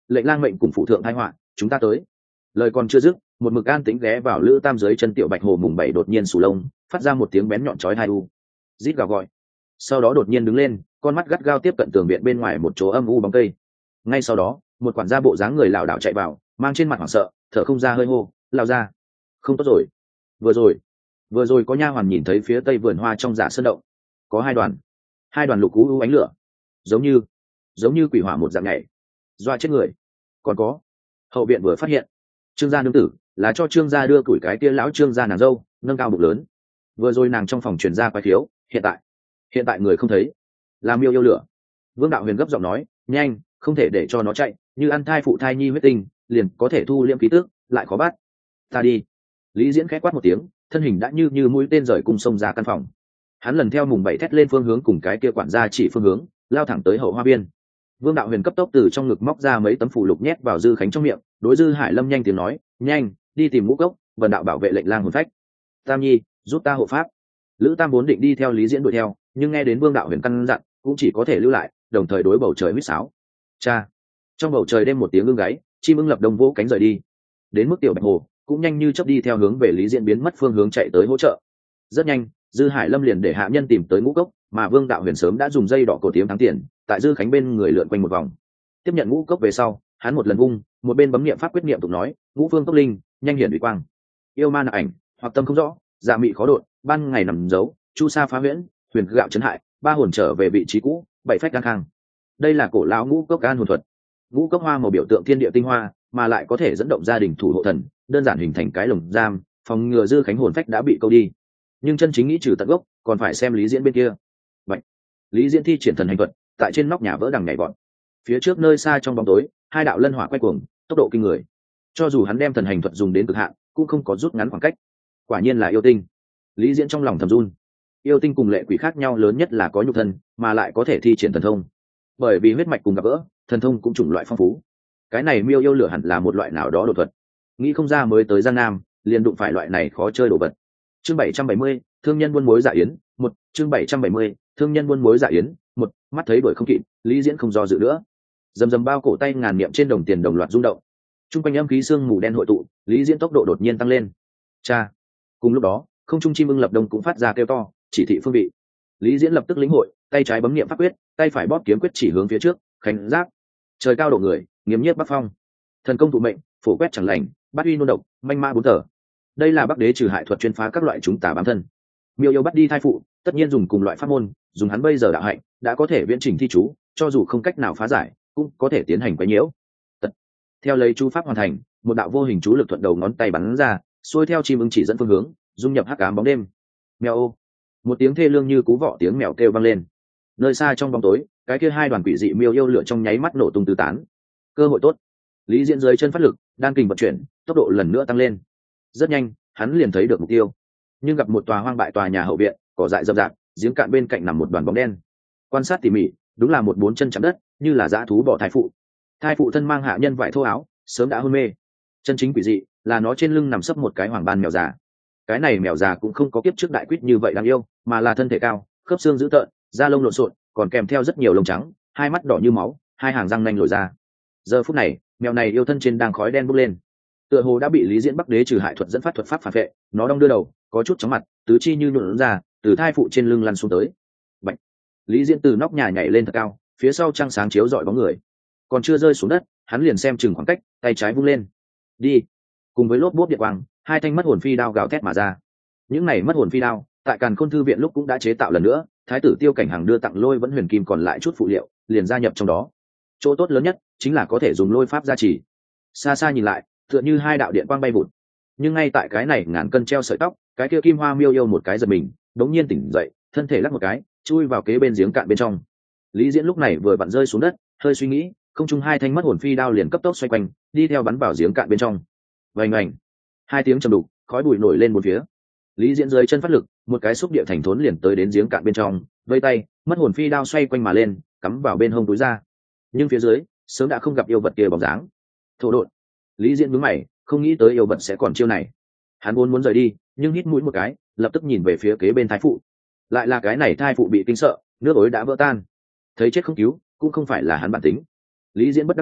Speaker 1: lệnh lang mệnh cùng phụ thượng thái họa, chúng ta tới. Lời còn chưa dứt, một mực an tĩnh ghé vào lữ tam dưới chân tiểu bạch hồ mùng bảy đột nhiên sù lông, phát ra một tiếng bén nhọn chói tai u, rít gào gọi. Sau đó đột nhiên đứng lên, con mắt gắt gao tiếp cận tường viện bên ngoài một chỗ âm u bóng cây. Ngay sau đó, một quản gia bộ dáng người lảo đảo chạy vào, mang trên mặt hoảng sợ, thở không ra hơi hô, lao ra. Không tốt rồi, vừa rồi, vừa rồi có nha hoàn nhìn thấy phía tây vườn hoa trong giả sơn động, có hai đoàn, hai đoàn lục cú u ánh lửa, giống như, giống như quỷ hỏa một dạng nhảy, doa chết người. Còn có, hậu viện vừa phát hiện, trương gia nương tử là cho trương gia đưa củi cái kia lão trương gia nàng dâu, nâng cao bụng lớn. Vừa rồi nàng trong phòng truyền ra quái thiếu, hiện tại, hiện tại người không thấy, làm miêu yêu lửa. Vương đạo huyền gấp giọng nói, nhanh, không thể để cho nó chạy, như ăn thai phụ thai nhi huyết tinh, liền có thể thu liễm ký tước, lại khó bắt. Ta đi. Lý Diễn khẽ quát một tiếng, thân hình đã như như mũi tên rời cùng sông ra căn phòng. Hắn lần theo mùng bảy thét lên phương hướng cùng cái kia quản gia chỉ phương hướng, lao thẳng tới hậu hoa biên. Vương đạo huyền cấp tốc từ trong ngực móc ra mấy tấm phù lục nhét vào Dư Khánh trong miệng, đối Dư Hải Lâm nhanh tiếng nói, nhanh, đi tìm ngũ cốc, vần đạo bảo vệ lệnh lang hồn phách. Tam nhi, giúp ta hộ pháp. Lữ Tam vốn định đi theo Lý Diễn đuổi theo, nhưng nghe đến Vương đạo huyền căn dặn, cũng chỉ có thể lưu lại, đồng thời đối bầu trời huýt sáo. Cha. Trong bầu trời đêm một tiếng ưng gáy, chim ưng lập đông vỗ cánh rời đi. Đến mức tiểu bạch hồ cũng nhanh như chớp đi theo hướng về Lý Diễn biến mất phương hướng chạy tới hỗ trợ. Rất nhanh, Dư Hải Lâm liền để hạ nhân tìm tới ngũ cốc, mà Vương đạo huyền sớm đã dùng dây đỏ cổ tiếm thắng tiền, tại Dư Khánh bên người lượn quanh một vòng. Tiếp nhận ngũ cốc về sau, hắn một lần vung, một bên bấm niệm pháp quyết niệm tục nói, ngũ phương cốc linh, nhanh hiển uy quang. Yêu ma nặc ảnh, hoặc tâm không rõ, dạ mị khó đột, ban ngày nằm giấu, chu sa phá huyễn, huyền gạo chấn hại, ba hồn trở về vị trí cũ, bảy phách đăng khang. Đây là cổ lão ngũ cốc an hồn thuật. Ngũ cốc hoa màu biểu tượng thiên địa tinh hoa, mà lại có thể dẫn động gia đình thủ hộ thần, đơn giản hình thành cái lồng giam, phòng ngừa Dư Khánh hồn phách đã bị câu đi. Nhưng chân chính nghĩ trừ tận gốc, còn phải xem Lý Diễn bên kia. Vậy, Lý Diễn thi triển thần hành thuật, tại trên nóc nhà vỡ đằng nhảy vọt. Phía trước nơi xa trong bóng tối, hai đạo lân hỏa quay cuồng, tốc độ kinh người. Cho dù hắn đem thần hành thuật dùng đến cực hạn, cũng không có rút ngắn khoảng cách. Quả nhiên là yêu tinh. Lý Diễn trong lòng thầm run. Yêu tinh cùng lệ quỷ khác nhau lớn nhất là có nhục thân, mà lại có thể thi triển thần thông. Bởi vì huyết mạch cùng gặp gỡ, thần thông cũng chủng loại phong phú. Cái này miêu yêu lửa hẳn là một loại nào đó đột thuật. Nghĩ không ra mới tới Giang Nam, liền đụng phải loại này khó chơi đồ vật. Chương bảy trăm bảy mươi, thương nhân buôn mối dạ yến, một, chương bảy trăm bảy mươi, thương nhân buôn mối dạ yến, một, mắt thấy đuổi không kịp, Lý Diễn không do dự nữa. Dầm dầm bao cổ tay ngàn niệm trên đồng tiền đồng loạt rung động. Trung quanh âm khí sương mù đen hội tụ, Lý Diễn tốc độ đột nhiên tăng lên. Cha. Cùng lúc đó, không trung chim ưng lập đông cũng phát ra kêu to, chỉ thị phương vị. Lý Diễn lập tức lĩnh hội, tay trái bấm niệm pháp quyết, tay phải bóp kiếm quyết chỉ hướng phía trước, khánh giáp. Trời cao độ người, nghiêm nhiếp bắc phong. Thần công thụ mệnh, phổ quét chẳng lành, bát uy nôn độc, manh ma bốn tờ. Đây là Bắc Đế trừ hại thuật chuyên phá các loại chúng tà bám thân. Miêu yêu bắt đi thai phụ, tất nhiên dùng cùng loại pháp môn, dùng hắn bây giờ đạo hạnh, đã có thể viễn trình thi chú, cho dù không cách nào phá giải, cũng có thể tiến hành quấy nhiễu. Tật. Theo lấy chú pháp hoàn thành, một đạo vô hình chú lực thuận đầu ngón tay bắn ra, xuôi theo chim ưng chỉ dẫn phương hướng, dung nhập hắc ám bóng đêm. Mèo ô. Một tiếng thê lương như cú vọ tiếng mèo kêu vang lên. Nơi xa trong bóng tối, cái kia hai đoàn quỷ dị miêu yêu lửa trong nháy mắt nổ tung tứ tán. Cơ hội tốt. Lý Diễn dưới chân phát lực, đan kình vận chuyển, tốc độ lần nữa tăng lên. Rất nhanh, hắn liền thấy được mục tiêu. Nhưng gặp một tòa hoang bại tòa nhà hậu viện, cỏ dại rậm rạp, giếng cạn bên cạnh nằm một đoàn bóng đen. Quan sát tỉ mỉ, đúng là một bốn chân chạm đất, như là dã thú bỏ thai phụ. Thai phụ thân mang hạ nhân vải thô áo, sớm đã hôn mê. Chân chính quỷ dị là nó trên lưng nằm sấp một cái hoàng ban mèo già. Cái này mèo già cũng không có kiếp trước đại quýt như vậy đáng yêu, mà là thân thể cao, khớp xương dữ tợn, da lông lộn xộn, còn kèm theo rất nhiều lông trắng, hai mắt đỏ như máu, hai hàng răng nanh lồi ra. Giờ phút này, mèo này yêu thân trên đang khói đen bốc lên, tựa hồ đã bị Lý Diễn Bắc Đế trừ hại thuật dẫn phát thuật pháp phản vệ, nó đong đưa đầu, có chút chóng mặt, tứ chi như nhuộn ra, từ thai phụ trên lưng lăn xuống tới. Bạch. Lý Diễn từ nóc nhà nhảy lên thật cao, phía sau trăng sáng chiếu rọi bóng người, còn chưa rơi xuống đất, hắn liền xem chừng khoảng cách, tay trái vung lên, đi. Cùng với lốp bốp điện quang, hai thanh mất hồn phi đao gào thét mà ra. Những này mất hồn phi đao, tại Càn Khôn thư viện lúc cũng đã chế tạo lần nữa, thái tử Tiêu Cảnh Hằng đưa tặng Lôi Vẫn Huyền Kim còn lại chút phụ liệu, liền gia nhập trong đó. Chỗ tốt lớn nhất chính là có thể dùng lôi pháp gia trì. Xa xa nhìn lại, tựa như hai đạo điện quang bay vụt. Nhưng ngay tại cái này ngàn cân treo sợi tóc, cái kia Kim Hoa miêu yêu một cái giật mình, đống nhiên tỉnh dậy, thân thể lắc một cái, chui vào kế bên giếng cạn bên trong. Lý Diễn lúc này vừa vặn rơi xuống đất, hơi suy nghĩ, không trung hai thanh mất hồn phi đao liền cấp tốc xoay quanh, đi theo bắn vào giếng cạn bên trong. Vành ảnh, hai tiếng trầm đục, khói bụi nổi lên một phía. Lý Diễn dưới chân phát lực, một cái xúc địa thành thốn liền tới đến giếng cạn bên trong, vây tay, mất hồn phi đao xoay quanh mà lên, cắm vào bên hông túi ra. Nhưng phía dưới, sớm đã không gặp yêu vật kia bóng dáng. Thổ độn. Lý Diễn nhướng mày, không nghĩ tới yêu vật sẽ còn chiêu này. Hắn vốn muốn rời đi, nhưng hít mũi một cái, lập tức nhìn về phía kế bên thai phụ. Lại là cái này thai phụ bị kinh sợ, nước ối đã vỡ tan. Thấy chết không cứu, cũng không phải là hắn bản tính. Lý Diễn bất đắc dĩ,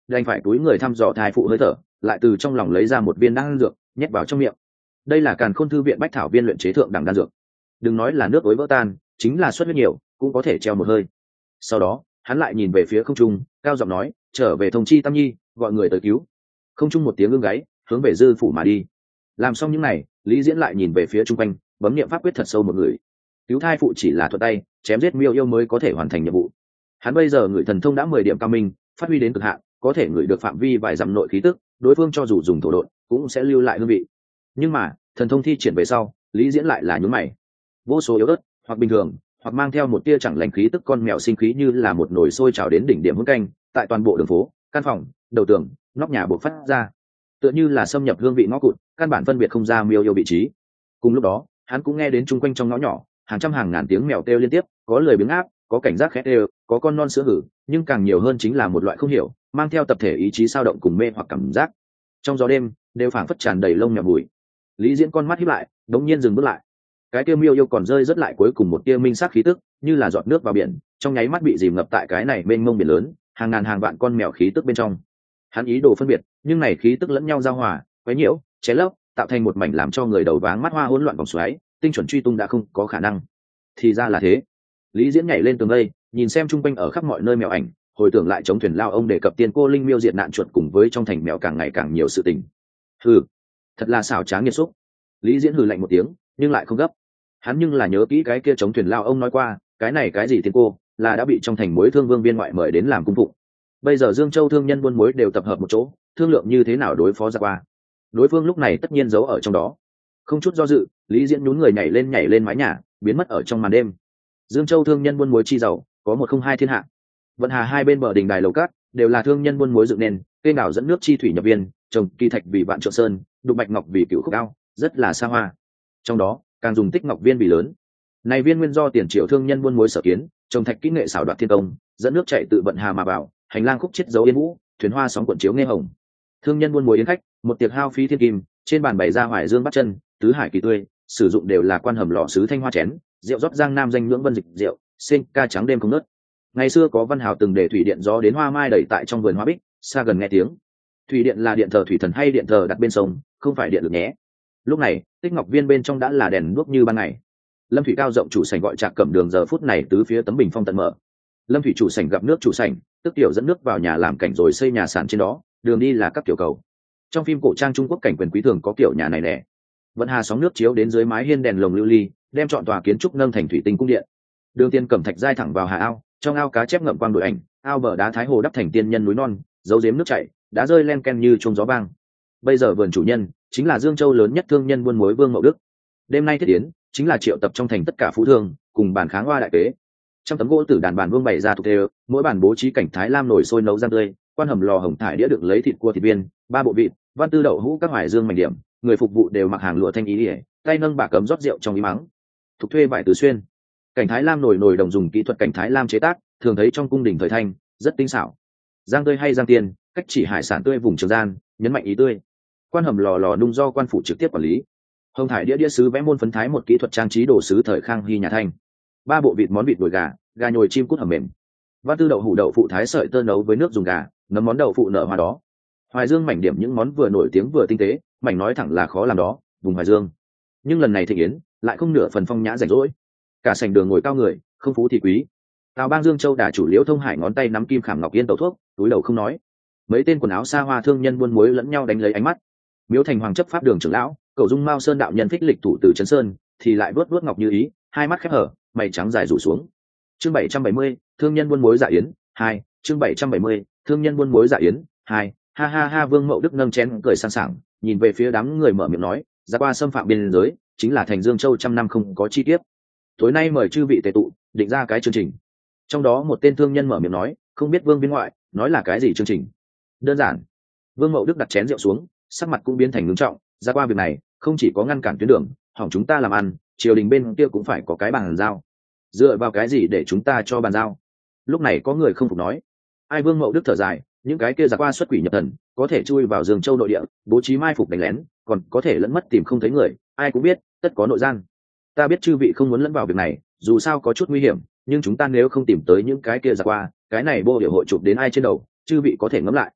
Speaker 1: đành phải túi người thăm dò thai phụ hơi thở, lại từ trong lòng lấy ra một viên đan dược nhét vào trong miệng. Đây là Càn Khôn thư viện bách thảo viên luyện chế thượng đẳng đan dược, đừng nói là nước ối vỡ tan, chính là xuất huyết nhiều cũng có thể treo một hơi. Sau đó hắn lại nhìn về phía không trung, cao giọng nói, trở về thông chi Tam Nhi, gọi người tới cứu. Không trung một tiếng ưng gáy, hướng về dư phủ mà đi. Làm xong những này, Lý Diễn lại nhìn về phía trung quanh, bấm niệm pháp quyết thật sâu một người. Cứu thai phụ chỉ là thuận tay, chém giết miêu yêu mới có thể hoàn thành nhiệm vụ. Hắn bây giờ người thần thông đã mười điểm cao minh, phát huy đến cực hạn, có thể ngửi được phạm vi vài dặm nội khí tức, đối phương cho dù dùng thổ độn cũng sẽ lưu lại hương vị. Nhưng mà thần thông thi triển về sau, Lý Diễn lại là nhún mày. Vô số yếu ớt hoặc bình thường hoặc mang theo một tia chẳng lành khí tức con mèo sinh khí như là một nồi sôi trào đến đỉnh điểm hương canh, tại toàn bộ đường phố, căn phòng, đầu tường, nóc nhà bộc phát ra, tựa như là xâm nhập hương vị ngõ cụt, căn bản phân biệt không ra miêu yêu vị trí. Cùng lúc đó hắn cũng nghe đến chung quanh trong ngõ nhỏ hàng trăm hàng ngàn tiếng mèo kêu liên tiếp, có lười biếng áp, có cảnh giác khét đều, có con non sữa hử, nhưng càng nhiều hơn chính là một loại không hiểu, mang theo tập thể ý chí sao động cùng mê hoặc cảm giác. Trong gió đêm đều phảng phất tràn đầy lông mèo mùi. Lý Diễn con mắt híp lại, đống nhiên dừng bước lại. Cái tiêu miêu yêu còn rơi rất lại cuối cùng một tia minh sắc khí tức, như là giọt nước vào biển, trong nháy mắt bị dìm ngập tại cái này mênh mông biển lớn, hàng ngàn hàng vạn con mèo khí tức bên trong. Hắn ý đồ phân biệt, nhưng này khí tức lẫn nhau giao hòa, quấy nhiễu, chế lấp, tạo thành một mảnh làm cho người đầu váng mắt hoa hỗn loạn vòng xoáy, tinh chuẩn truy tung đã không có khả năng. Thì ra là thế. Lý Diễn nhảy lên tường đây, nhìn xem trung quanh ở khắp mọi nơi mèo ảnh, hồi tưởng lại chống thuyền lao ông đề cập tiên cô linh miêu diệt nạn chuột cùng với trong thành mèo càng ngày càng nhiều sự tình. Hừ, thật là xảo trá nghiệt xúc. Lý Diễn hừ lạnh một tiếng, nhưng lại không gấp. Hắn nhưng là nhớ kỹ cái kia chống thuyền lao ông nói qua, cái này cái gì tiên cô, là đã bị trong thành muối thương vương viên ngoại mời đến làm cung phụng. Bây giờ Dương Châu thương nhân buôn muối đều tập hợp một chỗ, thương lượng như thế nào đối phó ra qua. Đối phương lúc này tất nhiên giấu ở trong đó. Không chút do dự, Lý Diễn nhún người nhảy lên nhảy lên mái nhà, biến mất ở trong màn đêm. Dương Châu thương nhân buôn muối chi giàu, có một không hai thiên hạ. Vận Hà hai bên bờ đình đài lầu cát đều là thương nhân buôn muối dựng nên, kênh đảo dẫn nước chi thủy nhập viên, trồng kỳ thạch vì vạn trượng sơn, đục bạch ngọc vì cựu khúc ao, rất là xa hoa. Trong đó càng dùng tích ngọc viên vì lớn. Này viên nguyên do tiền triệu thương nhân buôn muối sở kiến, trồng thạch kỹ nghệ xảo đoạt thiên công, dẫn nước chảy tự Vận Hà mà vào, hành lang khúc chết dấu yên vũ, thuyền hoa sóng cuộn chiếu nghe hồng. Thương nhân buôn muối yến khách, một tiệc hao phí thiên kim, trên bàn bày ra hoài dương bắt chân, tứ hải kỳ tươi, sử dụng đều là quan hầm lọ sứ thanh hoa chén, rượu rót giang nam danh nhưỡng vân dịch rượu, sen ca trắng đêm không nớt. Ngày xưa có văn hào từng để thủy điện gió đến hoa mai đẩy tại trong vườn hoa bích, xa gần nghe tiếng. Thủy điện là điện thờ thủy thần hay điện thờ đặt bên sông, không phải điện lực nhé. Lúc này tích ngọc viên bên trong đã là đèn đuốc như ban ngày. Lâm thủy cao rộng chủ sảnh gọi Trạc Cẩm Đường giờ phút này tứ phía tấm bình phong tận mở. Lâm thủy chủ sảnh gặp nước chủ sảnh, tức tiểu dẫn nước vào nhà làm cảnh rồi xây nhà sàn trên đó, đường đi là các kiểu cầu. Trong phim cổ trang Trung Quốc cảnh quyền quý thường có kiểu nhà này nè. Vận Hà sóng nước chiếu đến dưới mái hiên đèn lồng lưu ly, đem trọn tòa kiến trúc nâng thành thủy tinh cung điện. Đường tiên cẩm thạch dai thẳng vào hà ao, trong ao cá chép ngậm quang đội ảnh, ao bờ đá thái hồ đắp thành tiên nhân núi non, dấu giếm nước chảy, đá rơi len ken như chuông gió vang. Bây giờ vườn chủ nhân chính là Dương Châu lớn nhất thương nhân buôn muối Vương Mậu Đức. Đêm nay thiết yến chính là triệu tập trong thành tất cả phú thương cùng bàn kháng hoa đại kế. Trong tấm gỗ tử đàn bàn vương bày ra thuộc đều, mỗi bàn bố trí cảnh thái lam nổi sôi nấu giang tươi, quan hầm lò hồng thải đĩa đựng lấy thịt cua thịt viên, ba bộ vịt, văn tư đậu hũ các hoài dương mảnh điểm, người phục vụ đều mặc hàng lụa thanh ý ỉa, tay nâng bạc cấm rót rượu trong ý mắng. Thục thuê vải từ xuyên. Cảnh thái lam nổi nổi đồng dùng kỹ thuật cảnh thái lam chế tác, thường thấy trong cung đình thời thanh, rất tinh xảo. Giang tươi hay giang tiền, cách chỉ hải sản tươi vùng Trường Gian, nhấn mạnh ý tươi. Quan hầm lò lò nung do quan phủ trực tiếp quản lý. Hồng thải đĩa đĩa sứ vẽ môn phấn thái một kỹ thuật trang trí đồ sứ thời Khang Hy nhà Thanh. Ba bộ vịt món vịt đùi gà, gà nhồi chim cút hầm mềm. Văn tư đậu hũ đậu phụ thái sợi tơ nấu với nước dùng gà, nấm món đậu phụ nở hoa đó. Hoài Dương mảnh điểm những món vừa nổi tiếng vừa tinh tế, mảnh nói thẳng là khó làm đó, vùng Hoài Dương. Nhưng lần này thị yến lại không nửa phần phong nhã rảnh rỗi. Cả sảnh đường ngồi cao người, không phú thì quý. Tào Bang Dương Châu đà chủ Liễu Thông Hải ngón tay nắm kim khảm ngọc yên tẩu thuốc, túi đầu không nói. Mấy tên quần áo xa hoa thương nhân buôn muối lẫn nhau đánh lấy ánh mắt. Miếu Thành Hoàng chấp pháp đường trưởng lão, Cậu Dung Mao Sơn đạo nhân phích lịch thủ từ Trấn Sơn, thì lại vớt vớt ngọc như ý, hai mắt khép hở, mày trắng dài rủ xuống. Chương bảy trăm bảy mươi, thương nhân buôn muối dạ yến, hai, chương bảy trăm bảy mươi, thương nhân buôn muối dạ yến, hai. Ha ha ha, Vương Mậu Đức nâng chén cười sang sảng, nhìn về phía đám người mở miệng nói, ra qua xâm phạm biên giới, chính là thành Dương Châu trăm năm không có chi tiết. Tối nay mời chư vị tề tụ, định ra cái chương trình. Trong đó một tên thương nhân mở miệng nói, không biết Vương biên ngoại nói là cái gì chương trình. Đơn giản. Vương Mậu Đức đặt chén rượu xuống, sắc mặt cũng biến thành ngưng trọng, ra qua việc này không chỉ có ngăn cản tuyến đường hỏng chúng ta làm ăn, triều đình bên kia cũng phải có cái bàn giao. Dựa vào cái gì để chúng ta cho bàn giao? Lúc này có người không phục nói. Ai? Vương Mậu Đức thở dài, những cái kia ra qua xuất quỷ nhập thần, có thể chui vào Dương Châu nội địa, bố trí mai phục đánh lén, còn có thể lẫn mất tìm không thấy người, ai cũng biết tất có nội gian. Ta biết chư vị không muốn lẫn vào việc này, dù sao có chút nguy hiểm, nhưng chúng ta nếu không tìm tới những cái kia ra qua, cái này bô địa hội chụp đến ai trên đầu, chư vị có thể ngẫm lại.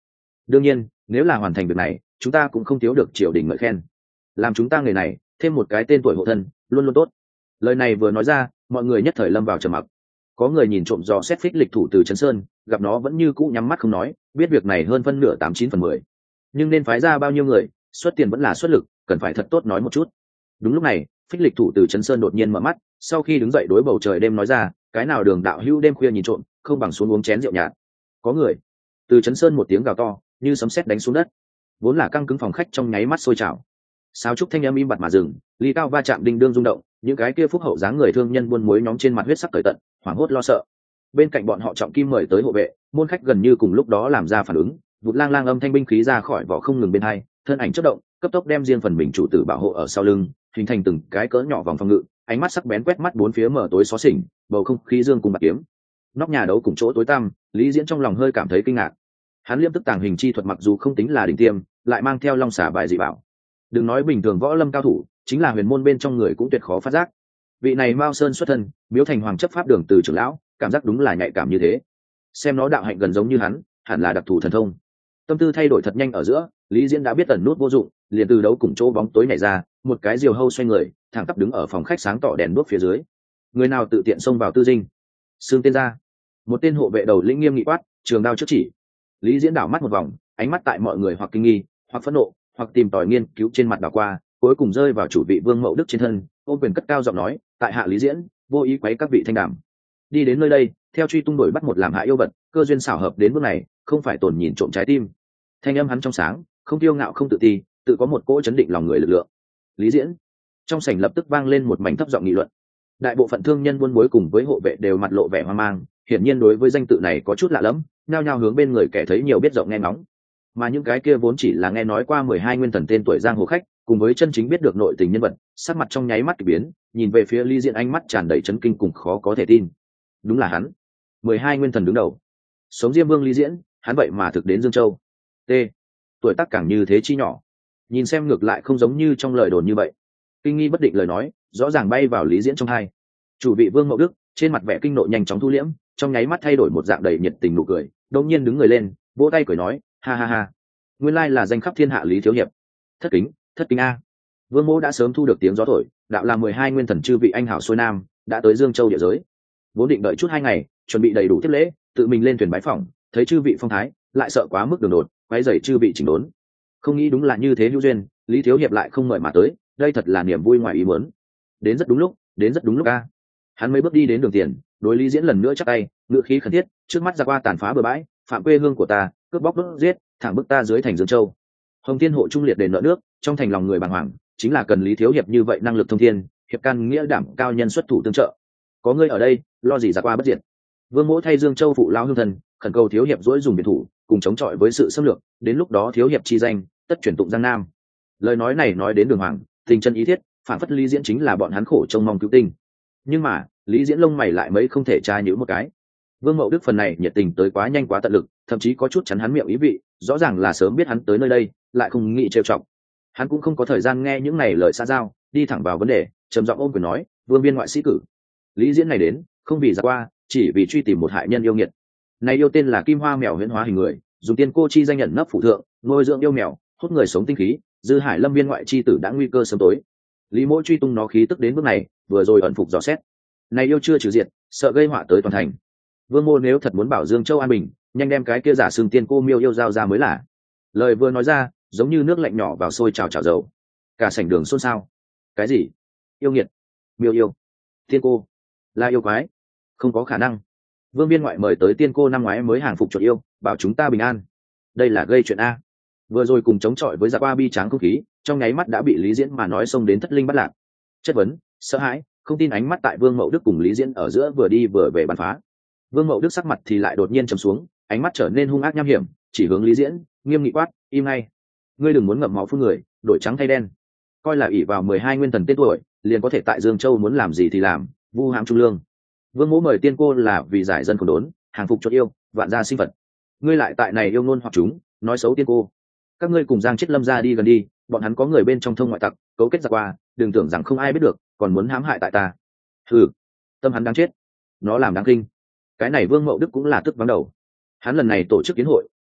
Speaker 1: đương nhiên nếu là hoàn thành việc này chúng ta cũng không thiếu được triều đình ngợi khen, làm chúng ta người này thêm một cái tên tuổi hộ thân luôn luôn tốt. Lời này vừa nói ra mọi người nhất thời lâm vào trầm mặc. Có người nhìn trộm dò xét phích lịch thủ từ Trấn Sơn, gặp nó vẫn như cũ nhắm mắt không nói, biết việc này hơn phân nửa tám chín phần mười, nhưng nên phái ra bao nhiêu người, xuất tiền vẫn là xuất lực, cần phải thật tốt nói một chút. Đúng lúc này phích lịch thủ từ Trấn Sơn đột nhiên mở mắt, sau khi đứng dậy đối bầu trời đêm nói ra, cái nào đường đạo hữu đêm khuya nhìn trộm, không bằng xuống uống chén rượu nhạt. Có người. Từ Trấn Sơn một tiếng gào to như sấm sét đánh xuống đất, vốn là căng cứng phòng khách trong nháy mắt sôi trào. Sáo trúc thanh âm im bặt mà dừng, ly cao va chạm đinh đương rung động, những cái kia phúc hậu dáng người thương nhân buôn muối nhóm trên mặt huyết sắc cởi tận, hoảng hốt lo sợ. Bên cạnh bọn họ trọng kim mời tới hộ vệ, môn khách gần như cùng lúc đó làm ra phản ứng, vụt lang lang âm thanh binh khí ra khỏi vỏ không ngừng bên hai, thân ảnh chớp động, cấp tốc đem riêng phần mình chủ tử bảo hộ ở sau lưng, hình thành từng cái cỡ nhỏ vòng phòng ngự, ánh mắt sắc bén quét mắt bốn phía mở tối xó xỉnh, bầu không khí dương cùng bạc kiếm. Nóc nhà đấu cùng chỗ tối tăm, Lý Diễn trong lòng hơi cảm thấy kinh ngạc. Hắn liêm tức tàng hình chi thuật mặc dù không tính là đỉnh tiêm, lại mang theo long xả bài dị bảo. Đừng nói bình thường võ lâm cao thủ, chính là huyền môn bên trong người cũng tuyệt khó phát giác. Vị này Mao Sơn xuất thân, Miếu Thành Hoàng chấp pháp đường từ trưởng lão, cảm giác đúng là nhạy cảm như thế. Xem nó đạo hạnh gần giống như hắn, hẳn là đặc thù thần thông. Tâm tư thay đổi thật nhanh ở giữa, Lý Diễn đã biết ẩn nút vô dụng, liền từ đấu cùng chỗ bóng tối nhảy ra, một cái diều hâu xoay người, thẳng tắp đứng ở phòng khách sáng tỏ đèn đuốc phía dưới. Người nào tự tiện xông vào tư dinh? Xương tên ra. Một tên hộ vệ đầu lĩnh nghiêm nghị quát, trường đao trước chỉ. Lý Diễn đảo mắt một vòng, ánh mắt tại mọi người hoặc kinh nghi, hoặc phẫn nộ, hoặc tìm tòi nghiên cứu trên mặt đảo qua, cuối cùng rơi vào chủ vị Vương Mậu Đức trên thân, ôm quyền cất cao giọng nói, tại hạ Lý Diễn, vô ý quấy các vị thanh đàm. Đi đến nơi đây, theo truy tung đuổi bắt một làm hạ yêu vật, cơ duyên xảo hợp đến bước này, không phải tổn nhìn trộm trái tim. Thanh âm hắn trong sáng, không tiêu ngạo không tự ti, tự có một cỗ chấn định lòng người lực lượng. Lý Diễn. Trong sảnh lập tức vang lên một mảnh thấp giọng nghị luận. Đại bộ phận thương nhân buôn muối cùng với hộ vệ đều mặt lộ vẻ hoang mang, hiển nhiên đối với danh tự này có chút lạ lẫm, nhao nhao hướng bên người kẻ thấy nhiều biết rộng nghe ngóng. Mà những cái kia vốn chỉ là nghe nói qua mười hai nguyên thần tên tuổi giang hồ khách, cùng với chân chính biết được nội tình nhân vật, sắc mặt trong nháy mắt kỳ biến, nhìn về phía Lý Diễn ánh mắt tràn đầy chấn kinh cùng khó có thể tin. Đúng là hắn, mười hai nguyên thần đứng đầu, sống Diêm Vương Lý Diễn, hắn vậy mà thực đến Dương Châu. T. Tuổi tác càng như thế chi nhỏ, nhìn xem ngược lại không giống như trong lời đồn như vậy. Kinh nghi bất định lời nói, rõ ràng bay vào Lý Diễn trong tai. Chủ vị Vương Mậu Đức trên mặt vẻ kinh nộ nhanh chóng thu liễm, trong nháy mắt thay đổi một dạng đầy nhiệt tình nụ cười, đột nhiên đứng người lên, vỗ tay cười nói, ha ha ha, nguyên lai là danh khắp thiên hạ Lý thiếu hiệp. Thất kính, thất kính a. Vương Mỗ đã sớm thu được tiếng gió thổi, đạo là mười hai nguyên thần chư vị anh hảo xuôi nam, đã tới Dương Châu địa giới. Vốn định đợi chút hai ngày, chuẩn bị đầy đủ tiếp lễ, tự mình lên thuyền bái phỏng, thấy chư vị phong thái, lại sợ quá mức đường đột, quấy rầy chư vị chỉnh đốn. Không nghĩ đúng là như thế hữu duyên, Lý thiếu hiệp lại không mời mà tới, đây thật là niềm vui ngoài ý muốn. Đến rất đúng lúc, đến rất đúng lúc a. Hắn mấy bước đi đến đường tiền, đối Lý Diễn lần nữa chắp tay, ngựa khí khẩn thiết, trước mắt ra qua tàn phá bừa bãi, phạm quê hương của ta, cướp bóc đốt giết, thẳng bức ta dưới thành Dương Châu. Hồng Thiên hộ trung liệt đền nợ nước, trong thành lòng người bàng hoàng, chính là cần Lý thiếu hiệp như vậy năng lực thông thiên, hiệp căn nghĩa đảm cao nhân xuất thủ tương trợ. Có ngươi ở đây, lo gì ra qua bất diệt. Vương Mỗ thay Dương Châu phụ lao hương thần, khẩn cầu thiếu hiệp dỗi dùng biệt thủ, cùng chống chọi với sự xâm lược, đến lúc đó thiếu hiệp chi danh, tất chuyển tụng Giang Nam. Lời nói này nói đến Đường Hoàng, tình chân ý thiết, phản phất Lý Diễn chính là bọn hắn khổ trông mong cứu tinh. Nhưng mà, Lý Diễn lông mày lại mấy không thể tra nhữ một cái. Vương Mậu Đức phần này nhiệt tình tới quá nhanh quá tận lực, thậm chí có chút chắn hắn miệng ý vị, rõ ràng là sớm biết hắn tới nơi đây, lại không nghĩ trêu chọc. Hắn cũng không có thời gian nghe những này lời xa giao, đi thẳng vào vấn đề, trầm giọng ôm quyền nói, Vương biên ngoại sĩ cử. Lý Diễn này đến, không vì ra qua, chỉ vì truy tìm một hại nhân yêu nghiệt. Này yêu tên là Kim Hoa mèo huyễn hóa hình người, dùng tiên cô chi danh nhận nấp phụ thượng, nuôi dưỡng yêu mèo, hút người sống tinh khí, dư hải lâm biên ngoại chi tử đã nguy cơ sớm tối. Lý Mỗ truy tung nó khí tức đến bước này, vừa rồi ẩn phục dò xét. Này yêu chưa trừ diệt, sợ gây họa tới toàn thành. Vương Mô nếu thật muốn bảo Dương Châu an bình, nhanh đem cái kia giả xương tiên cô miêu yêu giao ra mới là. Lời vừa nói ra, giống như nước lạnh nhỏ vào sôi trào trào dầu. Cả sảnh đường xôn xao. Cái gì? Yêu nghiệt? Miêu yêu? Tiên cô? Là yêu quái? Không có khả năng. Vương biên ngoại mời tới tiên cô năm ngoái mới hàng phục chuột yêu, bảo chúng ta bình an. Đây là gây chuyện a. Vừa rồi cùng chống chọi với giặc qua bi tráng không khí, trong nháy mắt đã bị Lý Diễn mà nói xông đến thất linh bắt lạc. Chất vấn, sợ hãi, không tin ánh mắt tại Vương Mậu Đức cùng Lý Diễn ở giữa vừa đi vừa về bắn phá. Vương Mậu Đức sắc mặt thì lại đột nhiên trầm xuống, ánh mắt trở nên hung ác nham hiểm, chỉ hướng Lý Diễn, nghiêm nghị quát, im ngay. Ngươi đừng muốn ngậm máu phun người, đổi trắng thay đen. Coi là ỷ vào mười hai nguyên thần tên tuổi, liền có thể tại Dương Châu muốn làm gì thì làm, vu hãm trung lương. Vương Mỗ mời tiên cô là vì giải dân khốn đốn, hàng phục cho yêu, vạn gia sinh vật. Ngươi lại tại này yêu ngôn hoặc chúng, nói xấu tiên cô. Các ngươi cùng Giang Chết Lâm ra đi gần đi, bọn hắn có người bên trong thông ngoại tặc, cấu kết giặc qua, đừng tưởng rằng không ai biết được, còn muốn hãm hại tại ta. Hừ, tâm hắn đang chết, nó làm đáng kinh. Cái này Vương Mậu Đức cũng là tức vắng đầu. Hắn lần này tổ chức kiến hội,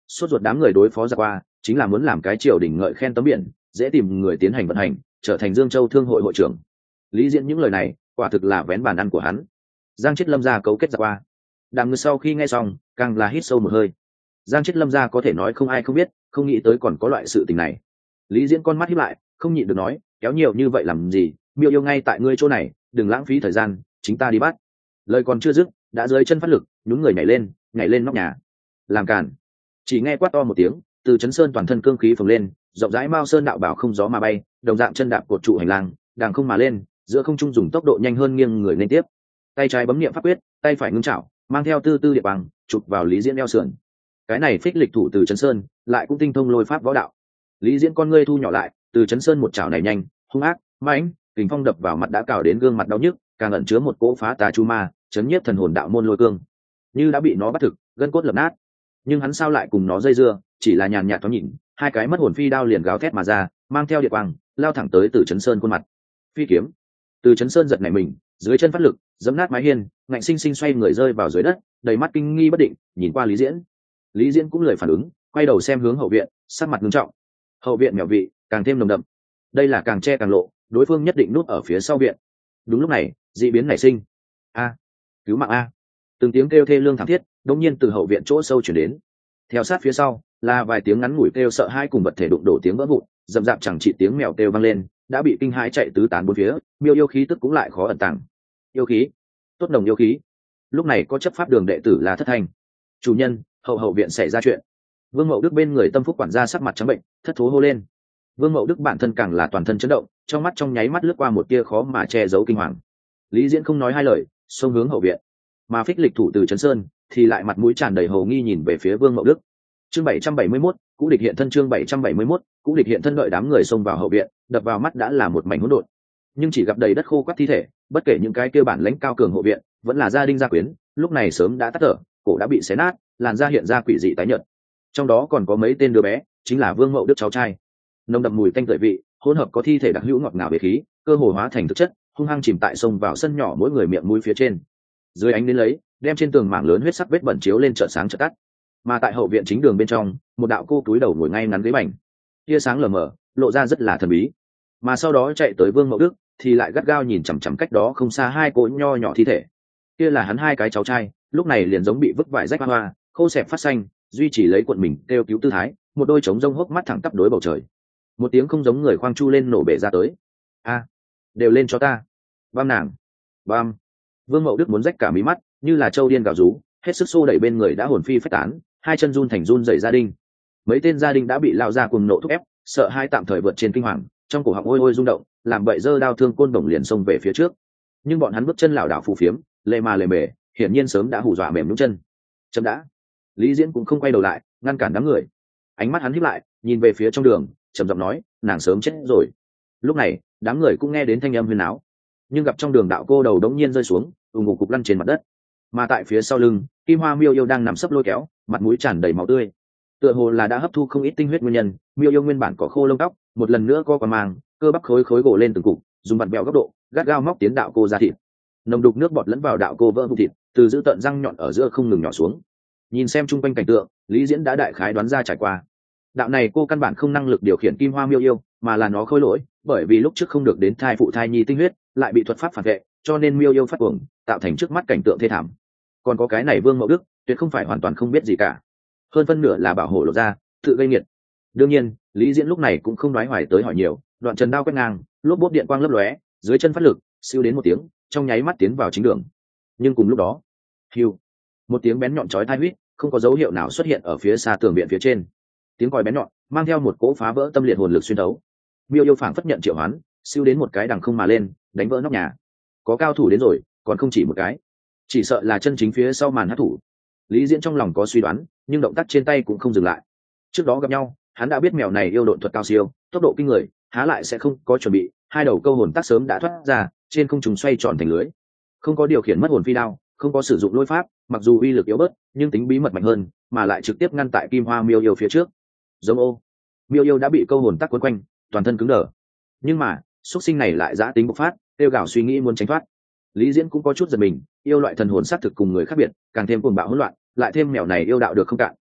Speaker 1: sốt ruột đám người đối phó ra qua chính là muốn làm cái triều đình ngợi khen tấm biển, dễ tìm người tiến hành vận hành, trở thành Dương Châu thương hội hội trưởng. Lý Diễn những lời này quả thực là vén bàn ăn của hắn. Giang Chiết Lâm gia cấu kết ra qua. Đám người sau khi nghe xong càng là hít sâu một hơi. Giang Chiết Lâm gia có thể nói không ai không biết, không nghĩ tới còn có loại sự tình này. Lý Diễn con mắt híp lại, không nhịn được nói, kéo nhiều như vậy làm gì, Miêu Yêu ngay tại ngươi chỗ này, đừng lãng phí thời gian, chính ta đi bắt. Lời còn chưa dứt, đã dưới chân phát lực, nhún người nhảy lên, nhảy lên nóc nhà. Làm cản. Chỉ nghe quát to một tiếng, từ Chấn Sơn toàn thân cương khí phồng lên, rộng rãi mao sơn đạo bảo không gió mà bay, đồng dạng chân đạp cột trụ hành lang, đàng không mà lên, giữa không trung dùng tốc độ nhanh hơn nghiêng người lên tiếp. Tay trái bấm niệm pháp quyết, tay phải ngưng chảo, mang theo tư tư địa bằng, chụp vào Lý Diễn eo sườn. Cái này phích lịch thủ từ Chấn Sơn, lại cũng tinh thông lôi pháp võ đạo. Lý Diễn con ngươi thu nhỏ lại, từ Chấn Sơn một chảo này nhanh, hung ác, mãnh, kình phong đập vào mặt đã cào đến gương mặt đau nhức, càng ẩn chứa một cỗ phá tà chu ma, chấn nhiếp thần hồn đạo môn lôi cương. Như đã bị nó bắt thực, gân cốt lập nát. Nhưng hắn sao lại cùng nó dây dưa, chỉ là nhàn nhạt thoáng nhìn, hai cái mất hồn phi đao liền gào thét mà ra, mang theo địa quang, lao thẳng tới từ Chấn Sơn khuôn mặt. Phi kiếm. Từ Chấn Sơn giật nảy mình, dưới chân phát lực, giẫm nát mái hiên, ngạnh sinh sinh xoay người rơi vào dưới đất, đầy mắt kinh nghi bất định, nhìn qua Lý Diễn. Lý Diễn cũng lười phản ứng, quay đầu xem hướng hậu viện, sắc mặt nghiêm trọng. Hậu viện mèo vị càng thêm nồng đậm. Đây là càng che càng lộ, đối phương nhất định núp ở phía sau viện. Đúng lúc này, dị biến nảy sinh. A, cứu mạng a! Từng tiếng kêu thê lương thảm thiết, đột nhiên từ hậu viện chỗ sâu truyền đến. Theo sát phía sau, là vài tiếng ngắn ngủi kêu sợ hãi cùng vật thể đụng đổ tiếng vỡ vụn, rầm rạp chẳng chỉ tiếng mèo kêu vang lên, đã bị kinh hãi chạy tứ tán bốn phía, Miêu Yêu khí tức cũng lại khó ẩn tàng. Yêu khí, tốt nồng yêu khí. Lúc này có chấp pháp đường đệ tử là Thất Thanh. Chủ nhân, hậu hậu viện xảy ra chuyện. Vương Mậu Đức bên người tâm phúc quản gia sắc mặt trắng bệnh, thất thố hô lên. Vương Mậu Đức bản thân càng là toàn thân chấn động, trong mắt trong nháy mắt lướt qua một tia khó mà che giấu kinh hoàng. Lý Diễn không nói hai lời, xông hướng hậu viện, mà phích lịch thủ từ Trấn Sơn thì lại mặt mũi tràn đầy hồ nghi nhìn về phía Vương Mậu Đức. Chương bảy trăm bảy mươi mốt, cũ địch hiện thân. Chương bảy trăm bảy mươi mốt, cũ địch hiện thân. Đợi đám người xông vào hậu viện, đập vào mắt đã là một mảnh hỗn độn, nhưng chỉ gặp đầy đất khô quắt thi thể, bất kể những cái kia bản lãnh cao cường hộ viện, vẫn là gia đình gia quyến, lúc này sớm đã tắt thở, cổ đã bị xé nát, làn da hiện ra quỷ dị tái nhợt. Trong đó còn có mấy tên đứa bé, chính là Vương Mậu Đức cháu trai. Nồng đậm mùi tanh tưởi vị, hỗn hợp có thi thể đặc hữu ngọt ngào về khí, cơ hồ hóa thành thực chất, hung hăng chìm tại sông vào sân nhỏ mỗi người miệng mũi phía trên. Dưới ánh đến lấy, đem trên tường mảng lớn huyết sắc vết bẩn chiếu lên chợ sáng chợ tắt. Mà tại hậu viện chính đường bên trong, một đạo cô túi đầu ngồi ngay ngắn ghế bành, tia sáng lờ mờ, lộ ra rất là thần bí. Mà sau đó chạy tới Vương Mậu Đức, thì lại gắt gao nhìn chằm chằm cách đó không xa hai cỗ nho nhỏ thi thể. Kia là hắn hai cái cháu trai, lúc này liền giống bị vứt vải rách hoa hoa, khô xẹp phát xanh, duy trì lấy cuộn mình kêu cứu tư thái, một đôi trống rông hốc mắt thẳng tắp đối bầu trời. Một tiếng không giống người khoang chu lên nổ bể ra tới. A, đều lên cho ta. Băm nàng. Băm. Vương Mậu Đức muốn rách cả mí mắt, như là trâu điên gào rú, hết sức xô đẩy bên người đã hồn phi phách tán, hai chân run thành run rẩy gia đình. Mấy tên gia đình đã bị lao ra cùng nộ thúc ép, sợ hai tạm thời vượt trên kinh hoàng, trong cổ họng ôi ôi rung động, làm bậy dơ đao thương côn đồng liền xông về phía trước. Nhưng bọn hắn bước chân lảo đảo phù phiếm, lề mà lề mề, hiển nhiên sớm đã hù dọa mềm nhũn chân. Chậm đã. Lý Diễn cũng không quay đầu lại, ngăn cản đám người. Ánh mắt hắn híp lại, nhìn về phía trong đường, trầm giọng nói, nàng sớm chết rồi. Lúc này, đám người cũng nghe đến thanh âm huyên náo, nhưng gặp trong đường đạo cô đầu đống nhiên rơi xuống, ù ngục cục lăn trên mặt đất. Mà tại phía sau lưng, Kim Hoa Miêu Yêu đang nằm sấp lôi kéo, mặt mũi tràn đầy máu tươi. Tựa hồ là đã hấp thu không ít tinh huyết nguyên nhân, Miêu Yêu nguyên bản có khô lông tóc, một lần nữa co còn màng, cơ bắp khối khối gỗ lên từng cục, dùng vặn bẹo góc độ, gắt gao móc tiến đạo cô ra thịt. Nồng đục nước bọt lẫn vào đạo cô vỡ vụn thịt, từ giữ tận răng nhọn ở giữa không ngừng nhỏ xuống. Nhìn xem chung quanh cảnh tượng, Lý Diễn đã đại khái đoán ra trải qua. Đạo này cô căn bản không năng lực điều khiển Kim Hoa Miêu Yêu, mà là nó khôi lỗi, bởi vì lúc trước không được đến thai phụ thai nhi tinh huyết, lại bị thuật pháp phản vệ, cho nên Miêu Yêu phát cuồng, tạo thành trước mắt cảnh tượng thê thảm. Còn có cái này Vương Mậu Đức, tuyệt không phải hoàn toàn không biết gì cả, hơn phân nửa là bảo hộ lộ ra, tự gây nghiệt. Đương nhiên, Lý Diễn lúc này cũng không nói hoài tới hỏi nhiều, đoạn trần đao quét ngang, lốp bốp điện quang lấp lóe, dưới chân phát lực, siêu đến một tiếng, trong nháy mắt tiến vào chính đường. Nhưng cùng lúc đó, hiu, một tiếng bén nhọn chói tai huýt, không có dấu hiệu nào xuất hiện ở phía xa tường viện phía trên. Tiếng còi bén nhọn mang theo một cỗ phá vỡ tâm liệt hồn lực xuyên thấu. Miêu Yêu phảng phất nhận triệu hoán, siêu đến một cái đằng không mà lên, đánh vỡ nóc nhà. Có cao thủ đến rồi, còn không chỉ một cái, chỉ sợ là chân chính phía sau màn hát thủ. Lý Diễn trong lòng có suy đoán, nhưng động tác trên tay cũng không dừng lại. Trước đó gặp nhau, hắn đã biết mèo này yêu độn thuật cao siêu, tốc độ kinh người, há lại sẽ không có chuẩn bị, hai đầu câu hồn tác sớm đã thoát ra, trên không trung xoay tròn thành lưới. Không có điều khiển mất hồn phi đao, không có sử dụng lôi pháp, mặc dù uy lực yếu bớt, nhưng tính bí mật mạnh hơn, mà lại trực tiếp ngăn tại Kim Hoa Miêu Yêu phía trước. Giống ô, Miêu Yêu đã bị câu hồn tác quấn quanh, toàn thân cứng đờ. Nhưng mà, xuất sinh này lại dã tính bộc phát, tiêu gào suy nghĩ muốn tránh thoát. Lý Diễn cũng có chút giật mình, yêu loại thần hồn xác thực cùng người khác biệt, càng thêm cuồng bạo hỗn loạn, lại thêm mèo này yêu đạo được không cạn,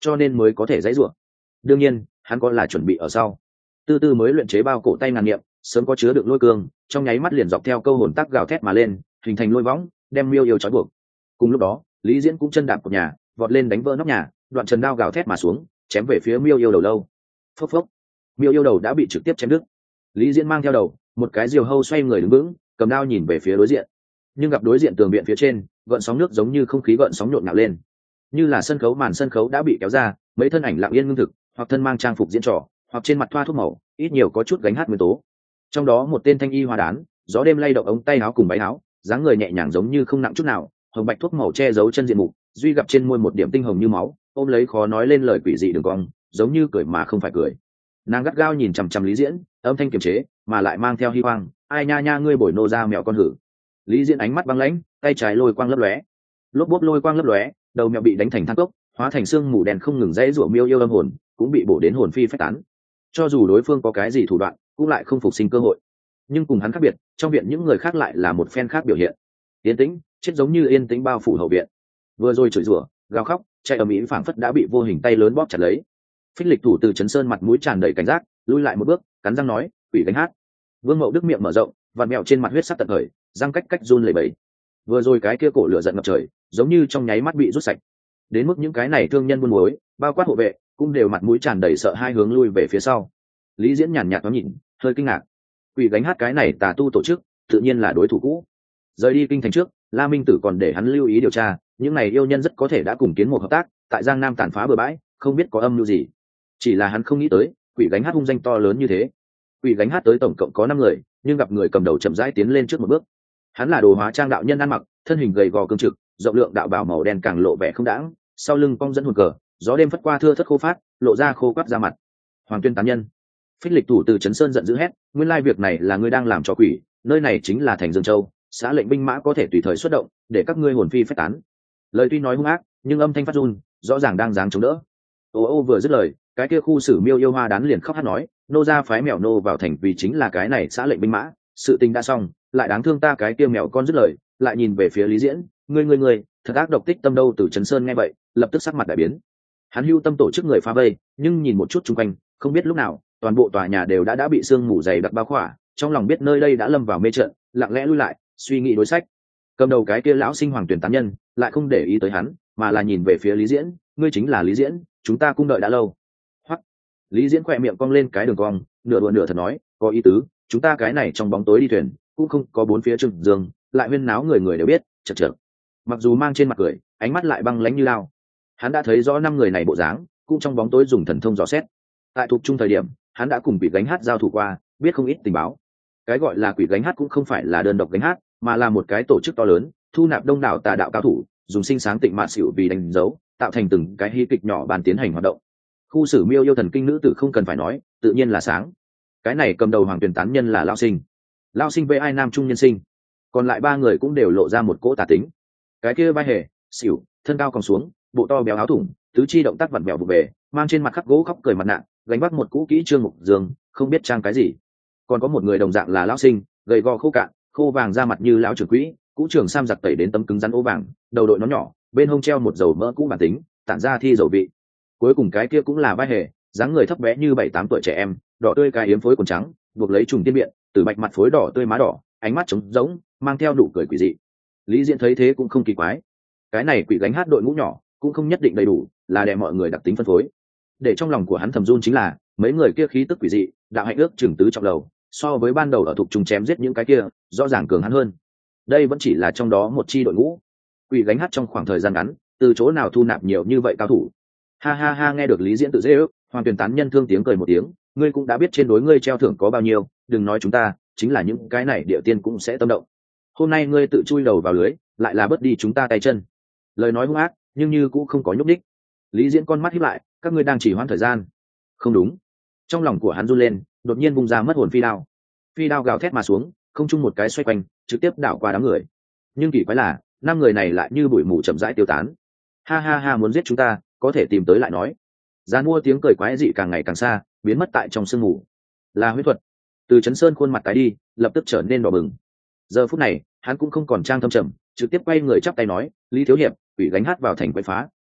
Speaker 1: cho nên mới có thể dãy rủa. Đương nhiên hắn có là chuẩn bị ở sau. Tư tư mới luyện chế bao cổ tay ngàn niệm sớm có chứa được lôi cương, trong nháy mắt liền dọc theo câu hồn tác gào thét mà lên, hình thành lôi võng đem miêu yêu trói buộc. Cùng lúc đó Lý Diễn cũng chân đạp của nhà vọt lên đánh vỡ nóc nhà, đoạn trần đao gào thét mà xuống chém về phía miêu yêu đầu lâu. Phốc phốc, miêu yêu đầu đã bị trực tiếp chém đứt. Lý Diễn mang theo đầu một cái diều hâu xoay người đứng vững, cầm đao nhìn về phía đối diện, nhưng gặp đối diện tường viện phía trên gợn sóng nước giống như không khí gợn sóng nhộn nhạo lên, như là sân khấu màn sân khấu đã bị kéo ra, mấy thân ảnh lặng yên ngưng thực, hoặc thân mang trang phục diễn trò, hoặc trên mặt thoa thuốc màu, ít nhiều có chút gánh hát nguyên tố. Trong đó một tên thanh y hoa đán, gió đêm lay động ống tay áo cùng váy áo, dáng người nhẹ nhàng giống như không nặng chút nào, hồng bạch thuốc màu che giấu chân diện mục, duy gặp trên môi một điểm tinh hồng như máu, ôm lấy khó nói lên lời quỷ dị đường cong, giống như cười mà không phải cười. Nàng gắt gao nhìn chằm chằm Lý Diễn, âm thanh kiềm chế mà lại mang theo hy hoang, ai nha nha ngươi bồi nô ra mèo con hử. Lý Diễn ánh mắt băng lãnh, tay trái lôi quang lấp lóe, lốp bốp lôi quang lấp lóe, đầu mèo bị đánh thành than cốc, hóa thành xương mù đen không ngừng dãy rủa miêu yêu âm hồn, cũng bị bổ đến hồn phi phách tán. Cho dù đối phương có cái gì thủ đoạn, cũng lại không phục sinh cơ hội. Nhưng cùng hắn khác biệt, trong viện những người khác lại là một phen khác biểu hiện. Yên tĩnh, chết giống như yên tĩnh bao phủ hậu viện. Vừa rồi chửi rủa, gào khóc, chạy ầm ĩ phảng phất đã bị vô hình tay lớn bóp chặt lấy. Phích Lịch thủ từ Trấn Sơn mặt mũi tràn đầy cảnh giác, lui lại một bước, cắn răng nói, quỷ gánh hát. Vương Mậu Đức miệng mở rộng, vặn mèo trên mặt huyết sắc tận khởi, răng cách cách run lẩy bẩy. Vừa rồi cái kia cổ lửa giận ngập trời, giống như trong nháy mắt bị rút sạch. Đến mức những cái này thương nhân buôn muối, bao quát hộ vệ, cũng đều mặt mũi tràn đầy sợ hai hướng lui về phía sau. Lý Diễn nhàn nhạt ngắm nhìn, hơi kinh ngạc. Quỷ gánh hát cái này tà tu tổ chức, tự nhiên là đối thủ cũ. Rời đi kinh thành trước, La Minh Tử còn để hắn lưu ý điều tra, những này yêu nhân rất có thể đã cùng kiến một hợp tác, tại Giang Nam tàn phá bừa bãi, không biết có âm mưu gì. Chỉ là hắn không nghĩ tới, quỷ gánh hát hung danh to lớn như thế. Quỷ gánh hát tới tổng cộng có năm người, nhưng gặp người cầm đầu chậm rãi tiến lên trước một bước. Hắn là đồ hóa trang đạo nhân ăn mặc, thân hình gầy gò cương trực, rộng lượng đạo bào màu đen càng lộ vẻ không đãng, sau lưng cong dẫn hồn cờ, gió đêm phất qua thưa thất khô phát, lộ ra khô quắt ra mặt. Hoàng Tuyên tán nhân. Phích Lịch thủ từ Trấn Sơn giận dữ hét, nguyên lai việc này là ngươi đang làm cho quỷ, nơi này chính là thành Dương Châu, xã lệnh binh mã có thể tùy thời xuất động, để các ngươi hồn phi phách tán. Lời tuy nói hung ác, nhưng âm thanh phát run, rõ ràng đang dáng chống đỡ. Ô ô vừa dứt lời, cái kia khu sử miêu yêu hoa đán liền khóc hát nói, nô ra phái mèo nô vào thành vì chính là cái này xã lệnh binh mã, sự tình đã xong, lại đáng thương ta cái kia mèo con dứt lời, lại nhìn về phía Lý Diễn, ngươi ngươi ngươi, thật ác độc tích tâm đâu. Từ Trấn Sơn nghe vậy, lập tức sắc mặt đại biến. Hắn hưu tâm tổ chức người phá vây, nhưng nhìn một chút chung quanh, không biết lúc nào, toàn bộ tòa nhà đều đã đã bị sương mù dày đặc bao khỏa, trong lòng biết nơi đây đã lâm vào mê trận, lặng lẽ lui lại, suy nghĩ đối sách. Cầm đầu cái kia lão sinh Hoàng Tuyển tán nhân, lại không để ý tới hắn, mà là nhìn về phía Lý Diễn, ngươi chính là Lý Diễn, chúng ta cung đợi đã lâu. Hoắc. Lý Diễn khỏe miệng cong lên cái đường cong, nửa đùa nửa thật nói, có ý tứ, chúng ta cái này trong bóng tối đi thuyền, cũng không có bốn phía trừng dương, lại huyên náo người người đều biết, chật chật. Mặc dù mang trên mặt cười, ánh mắt lại băng lãnh như lao. Hắn đã thấy rõ năm người này bộ dáng, cũng trong bóng tối dùng thần thông dò xét. Tại thuộc trung thời điểm, hắn đã cùng quỷ gánh hát giao thủ qua, biết không ít tình báo. Cái gọi là quỷ gánh hát cũng không phải là đơn độc gánh hát, mà là một cái tổ chức to lớn, thu nạp đông đảo tà đạo cao thủ, dùng sinh sáng tịnh mạn xỉu vì đánh dấu, tạo thành từng cái hí kịch nhỏ bàn tiến hành hoạt động. Khu sử miêu yêu thần kinh nữ tử không cần phải nói, tự nhiên là sáng. Cái này cầm đầu Hoàng Tuyển tán nhân là Lao Sinh. Lao Sinh với ai nam trung nhân sinh, còn lại ba người cũng đều lộ ra một cỗ tà tính. Cái kia vai hề, xỉu, thân cao còn xuống, bộ to béo áo thủng, tứ chi động tác vặn vẹo vụ về, mang trên mặt khắc gỗ khóc cười mặt nạ, gánh vác một cũ kỹ trương mục dương, không biết trang cái gì. Còn có một người đồng dạng là Lão Sinh, gầy gò khô cạn, khô vàng da mặt như lão trưởng quỹ, cũ trường sam giặc tẩy đến tấm cứng rắn ố vàng, đầu đội nó nhỏ, bên hông treo một dầu mỡ cũ bản tính, tản ra thi dầu vị. Cuối cùng cái kia cũng là vai hề, dáng người thấp bé như bảy tám tuổi trẻ em, đỏ tươi cái yếm phối quần trắng, buộc lấy trùng tiên biện, từ bạch mặt phối đỏ tươi má đỏ, ánh mắt trống rỗng, mang theo nụ cười quỷ dị. Lý Diễn thấy thế cũng không kỳ quái. Cái này quỷ gánh hát đội ngũ nhỏ, cũng không nhất định đầy đủ, là để mọi người đặc tính phân phối. Để trong lòng của hắn thầm run chính là, mấy người kia khí tức quỷ dị, đạo hạnh ước chừng tứ trọng đầu, so với ban đầu ở thuộc trùng chém giết những cái kia, rõ ràng cường hắn hơn. Đây vẫn chỉ là trong đó một chi đội ngũ. Quỷ gánh hát trong khoảng thời gian ngắn, từ chỗ nào thu nạp nhiều như vậy cao thủ? Ha ha ha, nghe được Lý Diễn tự dễ ước, Hoàng Tuyển tán nhân thương tiếng cười một tiếng, ngươi cũng đã biết trên đối ngươi treo thưởng có bao nhiêu, đừng nói chúng ta, chính là những cái này địa tiên cũng sẽ tâm động. Hôm nay ngươi tự chui đầu vào lưới, lại là bớt đi chúng ta tay chân. Lời nói hung ác, nhưng như cũng không có nhúc đích. Lý Diễn con mắt híp lại, các ngươi đang chỉ hoãn thời gian. Không đúng. Trong lòng của hắn run lên, đột nhiên bung ra mất hồn phi đao. Phi đao gào thét mà xuống, không chung một cái xoay quanh, trực tiếp đảo qua đám người. Nhưng kỳ quái là, năm người này lại như bụi mù chậm rãi tiêu tán. Ha ha ha, muốn giết chúng ta, có thể tìm tới lại nói. Giàn mua tiếng cười quái dị càng ngày càng xa, biến mất tại trong sương mù. Là huyết thuật. Từ Trấn Sơn khuôn mặt tái đi, lập tức trở nên đỏ bừng. Giờ phút này, hắn cũng không còn trang thâm trầm, trực tiếp quay người chắp tay nói, Lý thiếu hiệp, quỷ gánh hát vào thành quậy phá,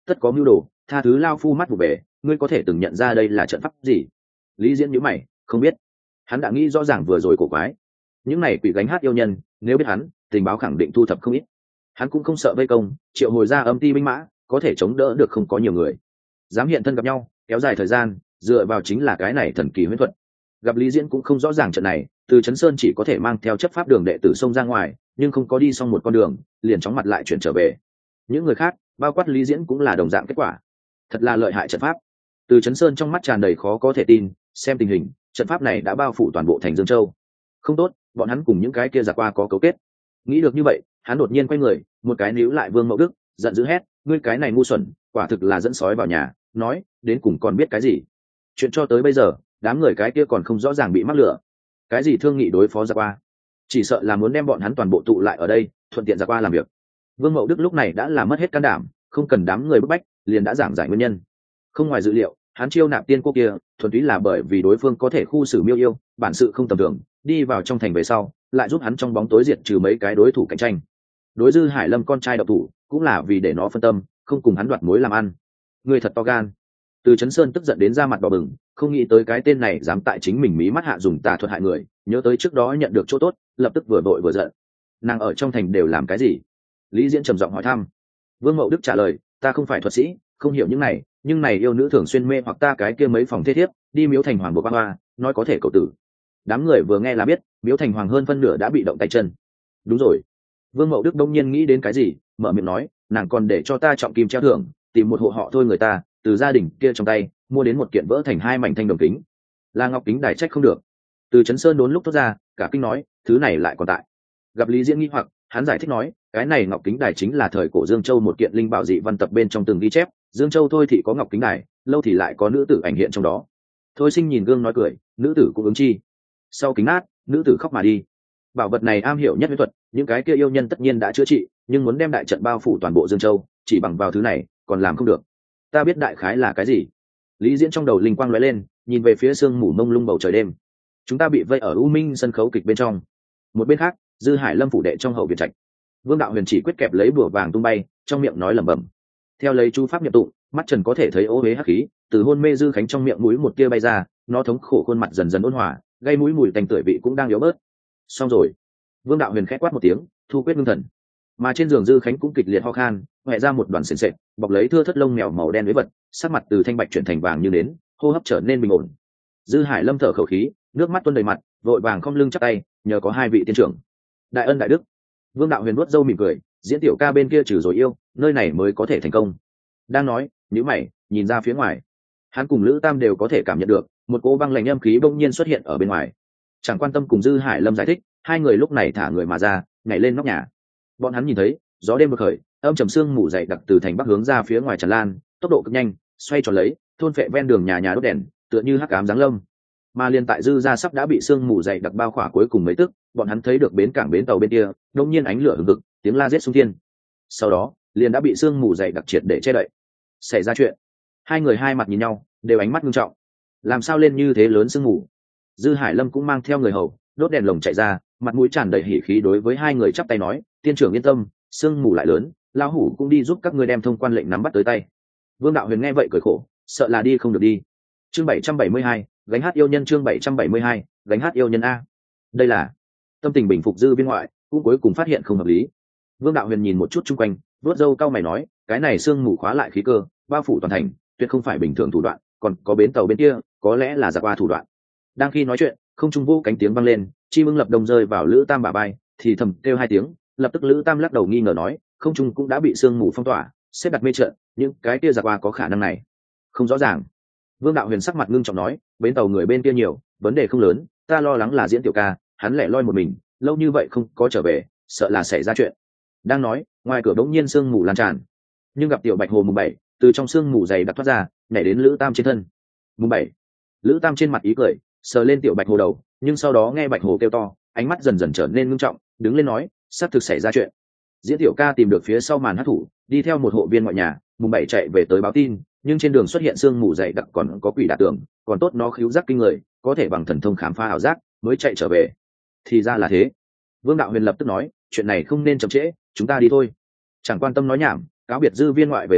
Speaker 1: tất có mưu đồ, tha thứ lao phu mắt vụ bể, ngươi có thể từng nhận ra đây là trận pháp gì? Lý Diễn nhíu mày, không biết. Hắn đã nghĩ rõ ràng vừa rồi cổ quái, những này quỷ gánh hát yêu nhân, nếu biết hắn, tình báo khẳng định thu thập không ít. Hắn cũng không sợ vây công, triệu hồi ra âm ti binh mã, có thể chống đỡ được không có nhiều người. Dám hiện thân gặp nhau, kéo dài thời gian, dựa vào chính là cái này thần kỳ huyễn thuật. Gặp Lý Diễn cũng không rõ ràng trận này, từ Trấn Sơn chỉ có thể mang theo chấp pháp đường đệ tử xông ra ngoài, nhưng không có đi xong một con đường, liền chóng mặt lại chuyển trở về. Những người khác, bao quát Lý Diễn cũng là đồng dạng kết quả. Thật là lợi hại trận pháp. Từ Trấn Sơn trong mắt tràn đầy khó có thể tin, xem tình hình, trận pháp này đã bao phủ toàn bộ thành Dương Châu. Không tốt, bọn hắn cùng những cái kia giặc qua có cấu kết. Nghĩ được như vậy, hắn đột nhiên quay người, một cái níu lại Vương Mậu Đức, giận dữ hét, ngươi cái này ngu xuẩn, quả thực là dẫn sói vào nhà, nói, đến cùng còn biết cái gì? Chuyện cho tới bây giờ, đám người cái kia còn không rõ ràng bị mắc lửa. Cái gì thương nghị đối phó giặc qua? Chỉ sợ là muốn đem bọn hắn toàn bộ tụ lại ở đây, thuận tiện giặc qua làm việc. Vương Mậu Đức lúc này đã là mất hết can đảm, không cần đám người bức bách, liền đã giảng giải nguyên nhân. Không ngoài dự liệu, hắn chiêu nạp tiên cô kia, thuần túy là bởi vì đối phương có thể khu xử miêu yêu, bản sự không tầm thường, đi vào trong thành về sau, lại giúp hắn trong bóng tối diệt trừ mấy cái đối thủ cạnh tranh. Đối Dư Hải Lâm con trai độc thủ, cũng là vì để nó phân tâm, không cùng hắn đoạt mối làm ăn. Người thật to gan. Từ Trấn Sơn tức giận đến ra mặt đỏ bừng, không nghĩ tới cái tên này dám tại chính mình mí mắt hạ dùng tà thuật hại người, nhớ tới trước đó nhận được chỗ tốt, lập tức vừa vội vừa giận. Nàng ở trong thành đều làm cái gì? Lý Diễn trầm giọng hỏi thăm. Vương Mậu Đức trả lời, ta không phải thuật sĩ, không hiểu những này, nhưng này yêu nữ thường xuyên mê hoặc ta cái kia mấy phòng thế thiếp, đi miếu thành hoàng bộ ba hoa, nói có thể cầu tử. Đám người vừa nghe là biết, miếu thành hoàng hơn phân nửa đã bị động tay chân. Đúng rồi. Vương Mậu Đức đông nhiên nghĩ đến cái gì, mở miệng nói, nàng còn để cho ta trọng kim treo thưởng, tìm một hộ họ thôi người ta, từ gia đình kia trong tay mua đến một kiện vỡ thành hai mảnh thanh đồng kính, là ngọc kính đài trách không được. Từ Trấn Sơn đốn lúc thốt ra, cả kinh nói, thứ này lại còn tại. Gặp Lý Diễn nghi hoặc, hắn giải thích nói, cái này ngọc kính đài chính là thời cổ Dương Châu một kiện linh bảo dị văn tập bên trong từng ghi chép, Dương Châu thôi thì có ngọc kính đài, lâu thì lại có nữ tử ảnh hiện trong đó. Thôi Sinh nhìn gương nói cười, nữ tử cũng ứng chi. Sau kính nát, nữ tử khóc mà đi. Bảo vật này am hiểu nhất huyễn thuật, những cái kia yêu nhân tất nhiên đã chữa trị, nhưng muốn đem đại trận bao phủ toàn bộ Dương Châu, chỉ bằng vào thứ này, còn làm không được. Ta biết đại khái là cái gì. Lý Diễn trong đầu linh quang lóe lên, nhìn về phía sương mù mông lung bầu trời đêm. Chúng ta bị vây ở U Minh sân khấu kịch bên trong. Một bên khác, Dư Hải Lâm phủ đệ trong hậu viện trạch. Vương Đạo Huyền chỉ quyết kẹp lấy bùa vàng tung bay, trong miệng nói lẩm bẩm. Theo lấy chú pháp nhập tụng, mắt trần có thể thấy ô huế hắc khí từ hôn mê Dư Khánh trong miệng mũi một tia bay ra, nó thống khổ khuôn mặt dần dần ôn hòa, gây mũi mùi tanh tưởi vị cũng đang yếu bớt. Xong rồi. Vương Đạo Huyền khẽ quát một tiếng, thu quyết ngưng thần. Mà trên giường Dư Khánh cũng kịch liệt ho khan, hoẹ ra một đoàn sền sệt, bọc lấy thưa thất lông mèo màu đen với vật, sắc mặt từ thanh bạch chuyển thành vàng như nến, hô hấp trở nên bình ổn. Dư Hải Lâm thở khẩu khí, nước mắt tuôn đầy mặt, vội vàng khom lưng chắp tay, nhờ có hai vị tiên trưởng, đại ân đại đức. Vương Đạo Huyền nuốt râu mỉm cười, Diễn tiểu ca bên kia trừ rồi yêu, nơi này mới có thể thành công. Đang nói, nhíu mày, nhìn ra phía ngoài, hắn cùng Lữ Tam đều có thể cảm nhận được một cỗ băng lạnh âm khí bỗng nhiên xuất hiện ở bên ngoài. Chẳng quan tâm cùng Dư Hải Lâm giải thích, hai người lúc này thả người mà ra, nhảy lên nóc nhà. Bọn hắn nhìn thấy gió đêm bực khởi, âm trầm sương mù dày đặc từ thành bắc hướng ra phía ngoài tràn lan, tốc độ cực nhanh, xoay tròn lấy thôn phệ ven đường nhà nhà đốt đèn, tựa như hắc ám giáng lâm. Mà liên tại Dư gia sắp đã bị sương mù dày đặc bao khỏa cuối cùng mấy tức, bọn hắn thấy được bến cảng bến tàu bên kia đột nhiên ánh lửa hừng hực, tiếng la giết xung thiên. Sau đó liền đã bị sương mù dày đặc triệt để che đậy. Xảy ra chuyện. Hai người hai mặt nhìn nhau, đều ánh mắt nghiêm trọng. Làm sao lên như thế lớn sương mù? Dư Hải Lâm cũng mang theo người hầu đốt đèn lồng chạy ra, mặt mũi tràn đầy hỉ khí đối với hai người chắp tay nói, tiên trưởng yên tâm, sương mù lại lớn, lão hủ cũng đi giúp các ngươi đem thông quan lệnh nắm bắt tới tay. Vương Đạo Huyền nghe vậy cười khổ, sợ là đi không được đi. Chương bảy trăm bảy mươi hai, gánh hát yêu nhân. Chương bảy trăm bảy mươi hai, gánh hát yêu nhân a. Đây là tâm tình bình phục Dư viên ngoại, cũng cuối cùng phát hiện không hợp lý. Vương Đạo Huyền nhìn một chút chung quanh, vuốt râu cau mày nói, cái này sương mù khóa lại khí cơ, bao phủ toàn thành, tuyệt không phải bình thường thủ đoạn, còn có bến tàu bên kia, có lẽ là giặc qua thủ đoạn. Đang khi nói chuyện, không trung vô cánh tiếng vang lên, Chi Mưng lập đồng rơi vào Lữ Tam bả vai, thì thầm kêu hai tiếng, lập tức Lữ Tam lắc đầu nghi ngờ nói, không trung cũng đã bị sương mù phong tỏa, xếp đặt mê trận, những cái kia giặc qua có khả năng này không rõ ràng. Vương Đạo Huyền sắc mặt ngưng trọng nói, bến tàu người bên kia nhiều, vấn đề không lớn, ta lo lắng là Diễn tiểu ca, hắn lẻ loi một mình, lâu như vậy không có trở về, sợ là xảy ra chuyện. Đang nói, ngoài cửa đống nhiên sương mù lan tràn, nhưng gặp tiểu Bạch Hồ mùng bảy từ trong sương mù dày đặc thoát ra, nhảy đến Lữ Tam trên thân. Mùng bảy. Lữ Tam trên mặt ý cười, sờ lên tiểu Bạch Hồ đầu, nhưng sau đó nghe Bạch Hồ kêu to, ánh mắt dần dần trở nên ngưng trọng, đứng lên nói, sắp thực xảy ra chuyện. Diễn tiểu ca tìm được phía sau màn hát thủ, đi theo một hộ viên ngoại nhà, mùng bảy chạy về tới báo tin, nhưng trên đường xuất hiện sương mù dày đặc còn có quỷ đả tường, còn tốt nó khứu giác kinh người, có thể bằng thần thông khám phá ảo giác, mới chạy trở về. Thì ra là thế. Vương Đạo Huyền lập tức nói, chuyện này không nên chậm trễ, chúng ta đi thôi. Chẳng quan tâm nói nhảm, cáo biệt Dư viên ngoại về sau,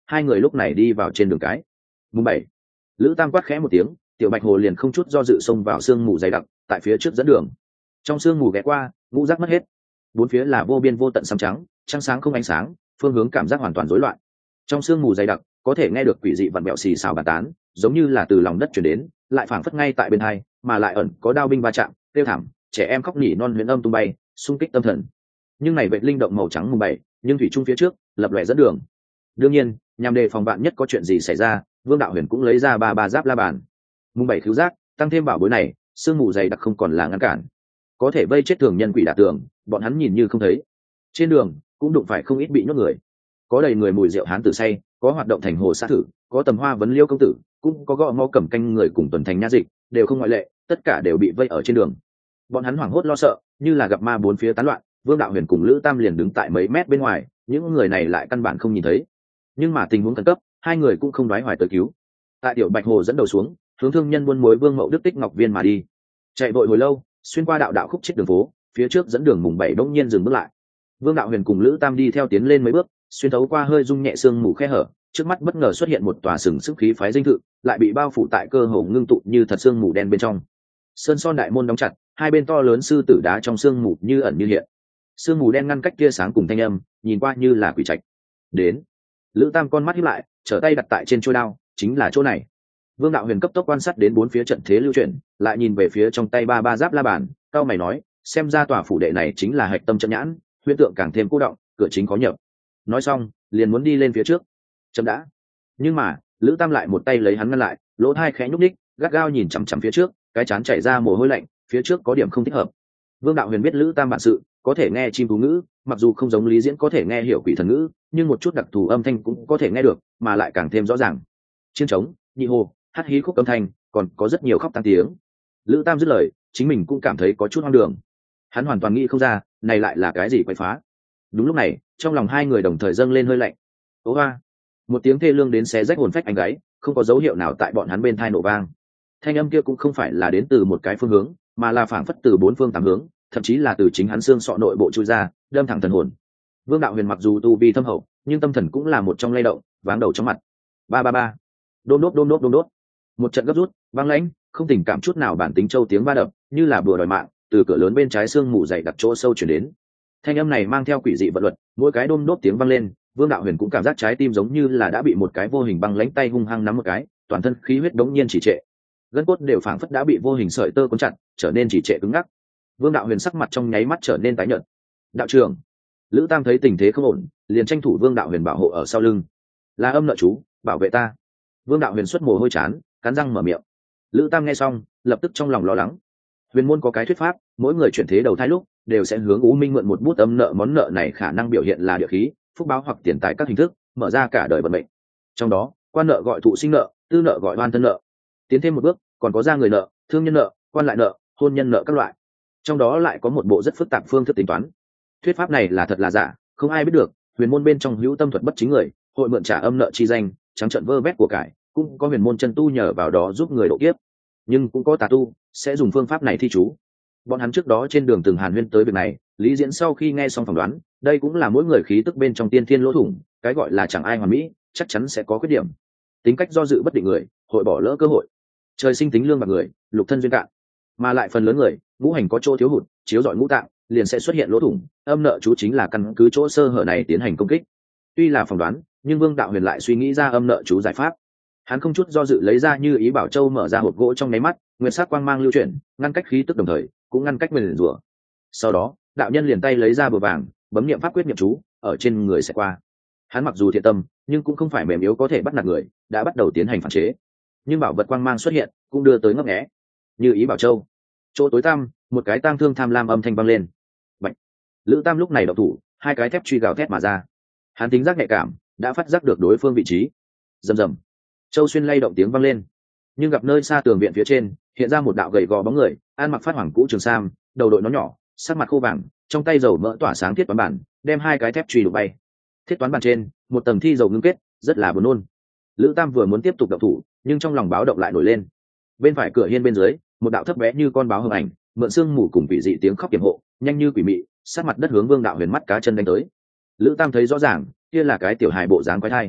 Speaker 1: hai người lúc này đi vào trên đường cái. Mùng bảy, Lữ Tam quát khẽ một tiếng, Tiểu Bạch Hồ liền không chút do dự xông vào sương mù dày đặc, tại phía trước dẫn đường. Trong sương mù ghé qua, ngũ giác mất hết. Bốn phía là vô biên vô tận xám trắng, trăng sáng không ánh sáng, phương hướng cảm giác hoàn toàn rối loạn. Trong sương mù dày đặc, có thể nghe được quỷ dị vặn vẹo xì xào bàn tán, giống như là từ lòng đất truyền đến, lại phảng phất ngay tại bên hai, mà lại ẩn có đao binh va chạm, tiêu thảm, trẻ em khóc nỉ non huyền âm tung bay, xung kích tâm thần. Nhưng này vệ linh động màu trắng mùng bảy, nhưng thủy trung phía trước, lập lòe dẫn đường. Đương nhiên, nhằm đề phòng bạn nhất có chuyện gì xảy ra, Vương Đạo Huyền cũng lấy ra ba ba giáp la bàn. Mùng bảy cứu giác, tăng thêm bảo bối này, sương mù dày đặc không còn là ngăn cản. Có thể vây chết thường nhân quỷ đả tường, bọn hắn nhìn như không thấy. Trên đường cũng đụng phải không ít bị nhốt người, có đầy người mùi rượu hán tử say, có hoạt động thành hồ xã thử, có tầm hoa vấn liêu công tử, cũng có gõ ngõ cầm canh người cùng tuần thành nha dịch, đều không ngoại lệ, tất cả đều bị vây ở trên đường. Bọn hắn hoảng hốt lo sợ, như là gặp ma bốn phía tán loạn. Vương Đạo Huyền cùng Lữ Tam liền đứng tại mấy mét bên ngoài, những người này lại căn bản không nhìn thấy. Nhưng mà tình huống khẩn cấp, hai người cũng không đoái hoài tới cứu. Tại Tiểu Bạch Hồ dẫn đầu xuống, hướng thương nhân buôn mối Vương Mậu Đức Tích Ngọc Viên mà đi. Chạy vội hồi lâu, xuyên qua đạo đạo khúc chết đường phố, phía trước dẫn đường mùng bảy đống nhiên dừng bước lại. Vương Đạo Huyền cùng Lữ Tam đi theo tiến lên mấy bước, xuyên thấu qua hơi rung nhẹ sương mù khe hở, trước mắt bất ngờ xuất hiện một tòa sừng sức khí phái dinh thự, lại bị bao phủ tại cơ hồ ngưng tụ như thật sương mù đen bên trong. Sơn son đại môn đóng chặt, hai bên to lớn sư tử đá trong sương mù như ẩn như hiện. Sương mù đen ngăn cách tia sáng cùng thanh âm, nhìn qua như là quỷ trạch. Đến. Lữ Tam con mắt híp lại, trở tay đặt tại trên chuôi đao, chính là chỗ này. Vương Đạo Huyền cấp tốc quan sát đến bốn phía trận thế lưu chuyển, lại nhìn về phía trong tay ba ba giáp la bàn, cao mày nói, xem ra tòa phủ đệ này chính là hạch tâm trận nhãn, huyễn tượng càng thêm cô động, cửa chính có nhập. Nói xong, liền muốn đi lên phía trước. Chậm đã. Nhưng mà, Lữ Tam lại một tay lấy hắn ngăn lại, lỗ tai khẽ nhúc nhích, gắt gao nhìn chằm chằm phía trước, cái chán chảy ra mồ hôi lạnh, phía trước có điểm không thích hợp. Vương Đạo Huyền biết Lữ Tam bản sự, có thể nghe chim thú ngữ, mặc dù không giống Lý Diễn có thể nghe hiểu quỷ thần ngữ, nhưng một chút đặc thù âm thanh cũng có thể nghe được, mà lại càng thêm rõ ràng. Chiên trống, nhị hồ, hát hí khúc âm thanh, còn có rất nhiều khóc tăng tiếng. Lữ Tam dứt lời, chính mình cũng cảm thấy có chút hoang đường. Hắn hoàn toàn nghĩ không ra, này lại là cái gì quậy phá. Đúng lúc này, trong lòng hai người đồng thời dâng lên hơi lạnh. Ố hoa! Một tiếng thê lương đến xé rách hồn phách anh gáy, không có dấu hiệu nào tại bọn hắn bên thai nổ vang. Thanh âm kia cũng không phải là đến từ một cái phương hướng, mà là phảng phất từ bốn phương tám hướng, thậm chí là từ chính hắn xương sọ nội bộ chui ra, đâm thẳng thần hồn. Vương Đạo Huyền mặc dù tu vi thâm hậu, nhưng tâm thần cũng là một trong lay động, váng đầu trong mặt. Ba ba ba. Đôn đốt đôn đốt đôn đốt. Một trận gấp rút, băng lãnh, không tình cảm chút nào bản tính châu tiếng va đập, như là bùa đòi mạng, từ cửa lớn bên trái xương mù dày đặc chỗ sâu truyền đến. Thanh âm này mang theo quỷ dị vận luật, mỗi cái đôn đốt tiếng vang lên, Vương Đạo Huyền cũng cảm giác trái tim giống như là đã bị một cái vô hình băng lãnh tay hung hăng nắm một cái, toàn thân khí huyết đống nhiên chỉ trệ. Gân cốt đều phảng phất đã bị vô hình sợi tơ cuốn chặt, trở nên chỉ trệ cứng ngắc. Vương Đạo Huyền sắc mặt trong nháy mắt trở nên tái nhợt. Đạo trưởng, Lữ Tam thấy tình thế không ổn, liền tranh thủ Vương Đạo Huyền bảo hộ ở sau lưng. Là âm nợ chú, bảo vệ ta. Vương Đạo Huyền xuất mồ hôi chán, cắn răng mở miệng. Lữ Tam nghe xong, lập tức trong lòng lo lắng. Huyền môn có cái thuyết pháp, mỗi người chuyển thế đầu thai lúc, đều sẽ hướng U Minh mượn một bút âm nợ, món nợ này khả năng biểu hiện là địa khí, phúc báo hoặc tiền tài các hình thức, mở ra cả đời vận mệnh. Trong đó, quan nợ gọi thụ sinh nợ, tư nợ gọi oan thân nợ. Tiến thêm một bước, còn có gia người nợ, thương nhân nợ, quan lại nợ, hôn nhân nợ các loại. Trong đó lại có một bộ rất phức tạp phương thức tính toán. Thuyết pháp này là thật là giả, không ai biết được. Huyền môn bên trong hữu tâm thuật bất chính người, hội mượn trả âm nợ chi danh, trắng trợn vơ vét của cải, cũng có huyền môn chân tu nhờ vào đó giúp người độ kiếp. Nhưng cũng có tà tu sẽ dùng phương pháp này thi chú. Bọn hắn trước đó trên đường từng hàn huyên tới việc này, Lý Diễn sau khi nghe xong phỏng đoán, đây cũng là mỗi người khí tức bên trong tiên thiên lỗ thủng, cái gọi là chẳng ai hoàn mỹ, chắc chắn sẽ có khuyết điểm. Tính cách do dự bất định người, hội bỏ lỡ cơ hội. Trời sinh tính lương bạc người, lục thân duyên cạn, mà lại phần lớn người, ngũ hành có chỗ thiếu hụt, chiếu rọi ngũ tạng, liền sẽ xuất hiện lỗ thủng, âm nợ chú chính là căn cứ chỗ sơ hở này tiến hành công kích. Tuy là phỏng đoán, nhưng Vương Đạo Huyền lại suy nghĩ ra âm nợ chú giải pháp. Hắn không chút do dự lấy ra Như Ý Bảo Châu, mở ra hộp gỗ trong nháy mắt, nguyên sắc quang mang lưu chuyển, ngăn cách khí tức đồng thời, cũng ngăn cách nguyền rủa. Sau đó, đạo nhân liền tay lấy ra bùa vàng, bấm niệm pháp quyết niệm chú, ở trên người sẽ qua. Hắn mặc dù thiện tâm, nhưng cũng không phải mềm yếu có thể bắt nạt người, đã bắt đầu tiến hành phản chế. Nhưng bảo vật quang mang xuất hiện, cũng đưa tới ngấp nghé. Như Ý Bảo Châu, chỗ tối tăm, một cái tang thương tham lam âm thanh vang lên. Bạch. Lữ Tam lúc này động thủ, hai cái thép truy gào thét mà ra. Hắn tính giác nhạy cảm, đã phát giác được đối phương vị trí. Rầm rầm. Châu xuyên lay động tiếng vang lên, nhưng gặp nơi xa tường viện phía trên hiện ra một đạo gầy gò bóng người, ăn mặc phát hoàng cũ trường sam, đầu đội nó nhỏ, sắc mặt khô vàng, trong tay dầu mỡ tỏa sáng thiết toán bản, đem hai cái thép truy đục bay. Thiết toán bản trên một tầng thi dầu ngưng kết, rất là buồn nôn. Lữ Tam vừa muốn tiếp tục động thủ, nhưng trong lòng báo động lại nổi lên. Bên phải cửa hiên bên dưới, một đạo thấp bé như con báo hồng ảnh, mượn xương mù cùng quỷ dị tiếng khóc kiểm hộ, nhanh như quỷ mị, sát mặt đất hướng Vương Đạo Huyền mắt cá chân đánh tới. Lữ Tam thấy rõ ràng, kia là cái tiểu hài bộ dáng quái thai.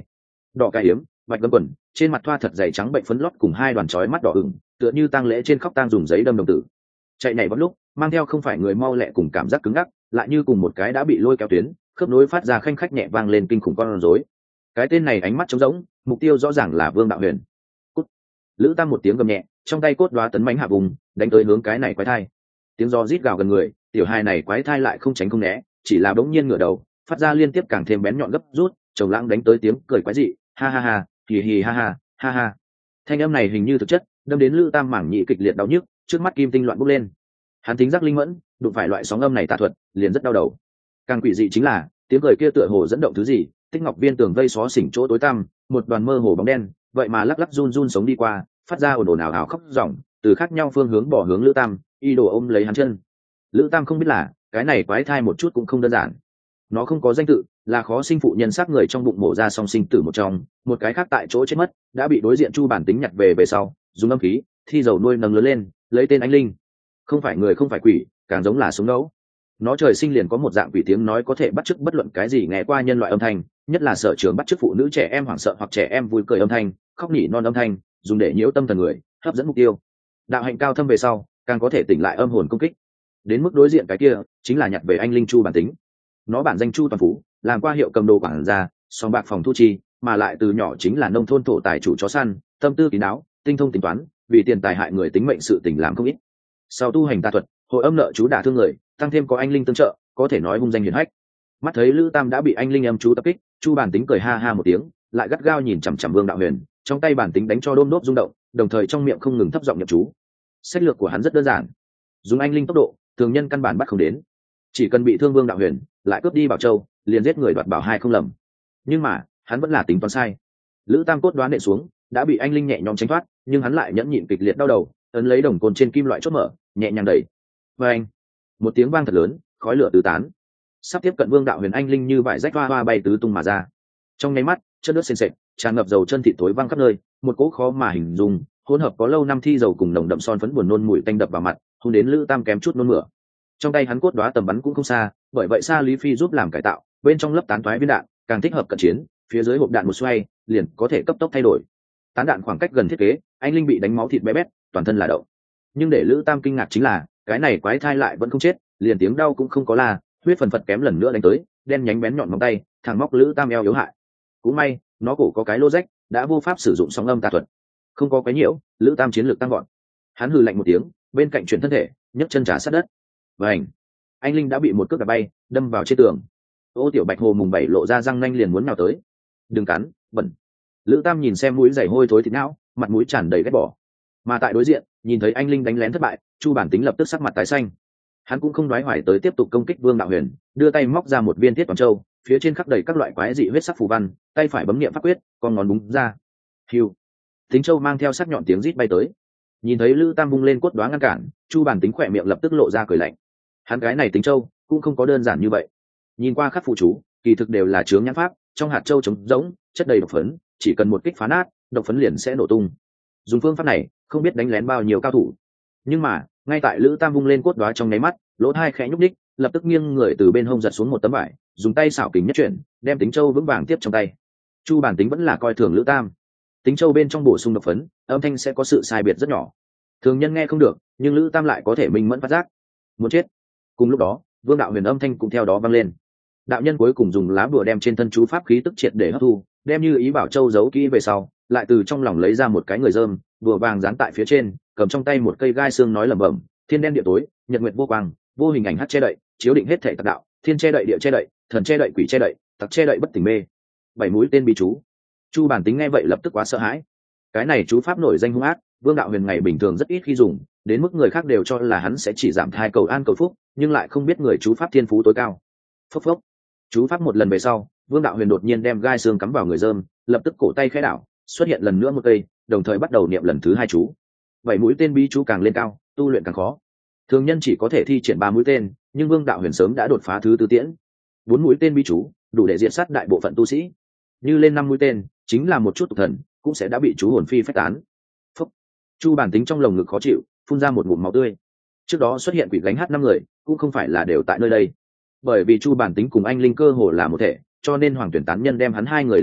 Speaker 1: đỏ cà hiếm vạch gấm quần, trên mặt thoa thật dày trắng bệnh phấn lót cùng hai đoàn chói mắt đỏ ửng, tựa như tang lễ trên khóc tang dùng giấy đâm đồng tử. Chạy nhảy bóp lúc mang theo không phải người mau lẹ cùng cảm giác cứng ngắc, lại như cùng một cái đã bị lôi kéo tuyến, khớp nối phát ra khanh khách nhẹ vang lên kinh khủng con rối. Cái tên này ánh mắt trống rỗng, mục tiêu rõ ràng là Vương Đạo Huyền. Cút. Lữ Tam một tiếng gầm nhẹ, trong tay cốt đoá tấn mãnh hạ vùng, đánh tới hướng cái này quái thai. Tiếng gió rít gào gần người, tiểu hài này quái thai lại không tránh không né, chỉ là bỗng nhiên ngửa đầu, phát ra liên tiếp càng thêm bén nhọn gấp rút, chồng lãng đánh tới tiếng cười quái dị, ha ha ha, hì hì ha ha, ha ha. Thanh âm này hình như thực chất, đâm đến Lữ Tam mảng nhị kịch liệt đau nhức, trước mắt kim tinh loạn bốc lên. Hắn tính giác linh mẫn, đụng phải loại sóng âm này tà thuật, liền rất đau đầu. Càng quỷ dị chính là, tiếng cười kia tựa hồ dẫn động thứ gì, Tích Ngọc Viên tường vây xó xỉnh chỗ tối tăm, một đoàn mơ hồ bóng đen, vậy mà lắc lắc run run sống đi qua, phát ra ồn ồn ào ào khóc ròng, từ khác nhau phương hướng bỏ hướng Lữ Tam, y đồ ôm lấy hắn chân. Lữ Tam không biết là, cái này quái thai một chút cũng không đơn giản. Nó không có danh tự, là khó sinh phụ nhân xác người trong bụng mổ ra song sinh tử một trong, một cái khác tại chỗ chết mất, đã bị đối diện Chu Bản Tính nhặt về về sau, dùng âm khí, thi dầu nuôi nâng lớn lên, lấy tên Anh Linh. Không phải người không phải quỷ, càng giống là sống ngẫu. Nó trời sinh liền có một dạng quỷ tiếng nói có thể bắt chước bất luận cái gì nghe qua nhân loại âm thanh, nhất là sở trường bắt chước phụ nữ trẻ em hoảng sợ hoặc trẻ em vui cười âm thanh, khóc nỉ non âm thanh, dùng để nhiễu tâm thần người, hấp dẫn mục tiêu. Đạo hạnh cao thâm về sau, càng có thể tỉnh lại âm hồn công kích. Đến mức đối diện cái kia, chính là nhặt về Anh Linh Chu Bản Tính. Nó bản danh Chu Toàn Phú, làm qua hiệu cầm đồ quản gia, song bạc phòng thu chi, mà lại từ nhỏ chính là nông thôn thổ tài chủ chó săn, tâm tư kín đáo, tinh thông tính toán, vì tiền tài hại người tính mệnh sự tình làm không ít. Sau tu hành tà thuật, hội âm nợ chú đả thương người, tăng thêm có Anh Linh tương trợ, có thể nói hung danh hiển hách. Mắt thấy Lữ Tam đã bị Anh Linh âm chú tập kích, Chu Bản Tính cười ha ha một tiếng, lại gắt gao nhìn chằm chằm Vương Đạo Huyền, trong tay bản tính đánh cho đôm đốp rung động, đồng thời trong miệng không ngừng thấp giọng niệm chú. Sách lược của hắn rất đơn giản, dùng Anh Linh tốc độ, thường nhân căn bản bắt không đến. Chỉ cần bị thương Vương Đạo Huyền, lại cướp đi Bảo Châu, liền giết người đoạt bảo hai không lầm. Nhưng mà, hắn vẫn là tính toán sai. Lữ Tam cốt đoán nện xuống, đã bị Anh Linh nhẹ nhõm tránh thoát, nhưng hắn lại nhẫn nhịn kịch liệt đau đầu, ấn lấy đồng côn trên kim loại chốt mở, nhẹ nhàng đẩy. Và anh, một tiếng vang thật lớn, khói lửa tứ tán. Sắp tiếp cận Vương Đạo Huyền Anh Linh như vải rách hoa hoa bay tứ tung mà ra. Trong nháy mắt, chất nước sền sệt, tràn ngập dầu chân thịt tối văng khắp nơi, một cỗ khó mà hình dung, hỗn hợp có lâu năm thi dầu cùng nồng đậm son phấn buồn nôn mùi tanh đập vào mặt, hôn đến Lữ Tam kém chút nôn mửa. Trong tay hắn cốt đoá tầm bắn cũng không xa, bởi vậy Sa Lý Phi giúp làm cải tạo, bên trong lớp tán toái viên đạn, càng thích hợp cận chiến, phía dưới hộp đạn một xoay, liền có thể cấp tốc thay đổi. Tán đạn khoảng cách gần thiết kế, Anh Linh bị đánh máu thịt bé bét, toàn thân là đậu. Nhưng để Lữ Tam kinh ngạc chính là, cái này quái thai lại vẫn không chết, liền tiếng đau cũng không có la, huyết phần phật kém lần nữa đánh tới, đen nhánh bén nhọn móng tay, thẳng móc Lữ Tam eo yếu hại. Cũng may, nó cổ có cái lô rách, đã vô pháp sử dụng sóng âm tà thuật. Không có cái nhiễu, Lữ Tam chiến lược tăng gọn. Hắn hừ lạnh một tiếng, bên cạnh chuyển thân thể, nhấc chân trả sát đất. Vành, Anh Linh đã bị một cước đạp bay, đâm vào trên tường. Ô Tiểu Bạch Hồ mùng bảy lộ ra răng nanh liền muốn nào tới. Đừng cắn, bẩn. Lữ Tam nhìn xem mũi dày hôi thối thịt não, mặt mũi tràn đầy ghét bỏ. Mà tại đối diện, nhìn thấy Anh Linh đánh lén thất bại, Chu Bản Tính lập tức sắc mặt tái xanh. Hắn cũng không đoái hoài tới tiếp tục công kích Vương Đạo Huyền, đưa tay móc ra một viên thiết toàn châu, phía trên khắc đầy các loại quái dị huyết sắc phù văn, tay phải bấm niệm pháp quyết, con ngón búng ra. Hiu. Tính châu mang theo sắc nhọn tiếng rít bay tới. Nhìn thấy Lữ Tam vung lên cốt đoá ngăn cản, Chu Bản Tính khỏe miệng lập tức lộ ra cười lạnh. Hắn cái này Tính châu cũng không có đơn giản như vậy. Nhìn qua khắc phụ chú, kỳ thực đều là chướng nhãn pháp, trong hạt châu trống rỗng, chất đầy độc phấn, chỉ cần một kích phá nát, độc phấn liền sẽ nổ tung. Dùng phương pháp này, không biết đánh lén bao nhiêu cao thủ. Nhưng mà, ngay tại Lữ Tam vung lên cốt đoá trong nháy mắt, lỗ hai khẽ nhúc nhích, lập tức nghiêng người từ bên hông giật xuống một tấm vải, dùng tay xảo kình nhất chuyển, đem Tính châu vững vàng tiếp trong tay. Chu Bản Tính vẫn là coi thường Lữ Tam. Tính châu bên trong bổ sung độc phấn, âm thanh sẽ có sự sai biệt rất nhỏ. Thường nhân nghe không được, nhưng Lữ Tam lại có thể minh mẫn phát giác. Muốn chết. Cùng lúc đó, Vương Đạo Huyền âm thanh cũng theo đó vang lên. Đạo nhân cuối cùng dùng lá bùa đem trên thân chú pháp khí tức triệt để hấp thu, đem Như Ý Bảo Châu giấu kỹ về sau, lại từ trong lòng lấy ra một cái người rơm, bùa vàng dán tại phía trên, cầm trong tay một cây gai xương nói lẩm bẩm: thiên đen địa tối, nhật nguyệt vô quang, vô hình ảnh hắt che đậy, chiếu định hết thể tạc đạo, thiên che đậy địa che đậy, thần che đậy quỷ che đậy, tặc che đậy bất tỉnh mê. Bảy mũi tên bí chú. Chu Bản Tính nghe vậy lập tức quá sợ hãi. Cái này chú pháp nổi danh hung ác, Vương Đạo Huyền ngày bình thường rất ít khi dùng, đến mức người khác đều cho là hắn sẽ chỉ giảm thai cầu an cầu phúc, nhưng lại không biết người chú pháp thiên phú tối cao. Phốc phốc. Chú pháp một lần về sau, Vương Đạo Huyền đột nhiên đem gai xương cắm vào người rơm, lập tức cổ tay khẽ đảo, xuất hiện lần nữa một cây, đồng thời bắt đầu niệm lần thứ hai chú. Bảy mũi tên bí chú càng lên cao, tu luyện càng khó. Thường nhân chỉ có thể thi triển ba mũi tên, nhưng Vương Đạo Huyền sớm đã đột phá thứ tư tiễn. Bốn mũi tên bí chú, đủ để diệt sát đại bộ phận tu sĩ. Như lên năm mũi tên, chính là một chút tục thần, cũng sẽ đã bị chú hồn phi phách tán. Phúc. Chu Bản Tính trong lồng ngực khó chịu, phun ra một ngụm máu tươi. Trước đó xuất hiện quỷ gánh hát năm người, cũng không phải là đều tại nơi đây. Bởi vì Chu Bản Tính cùng Anh Linh cơ hồ là một thể, cho nên Hoàng Tuyển tán nhân đem hắn hai người lưu lại,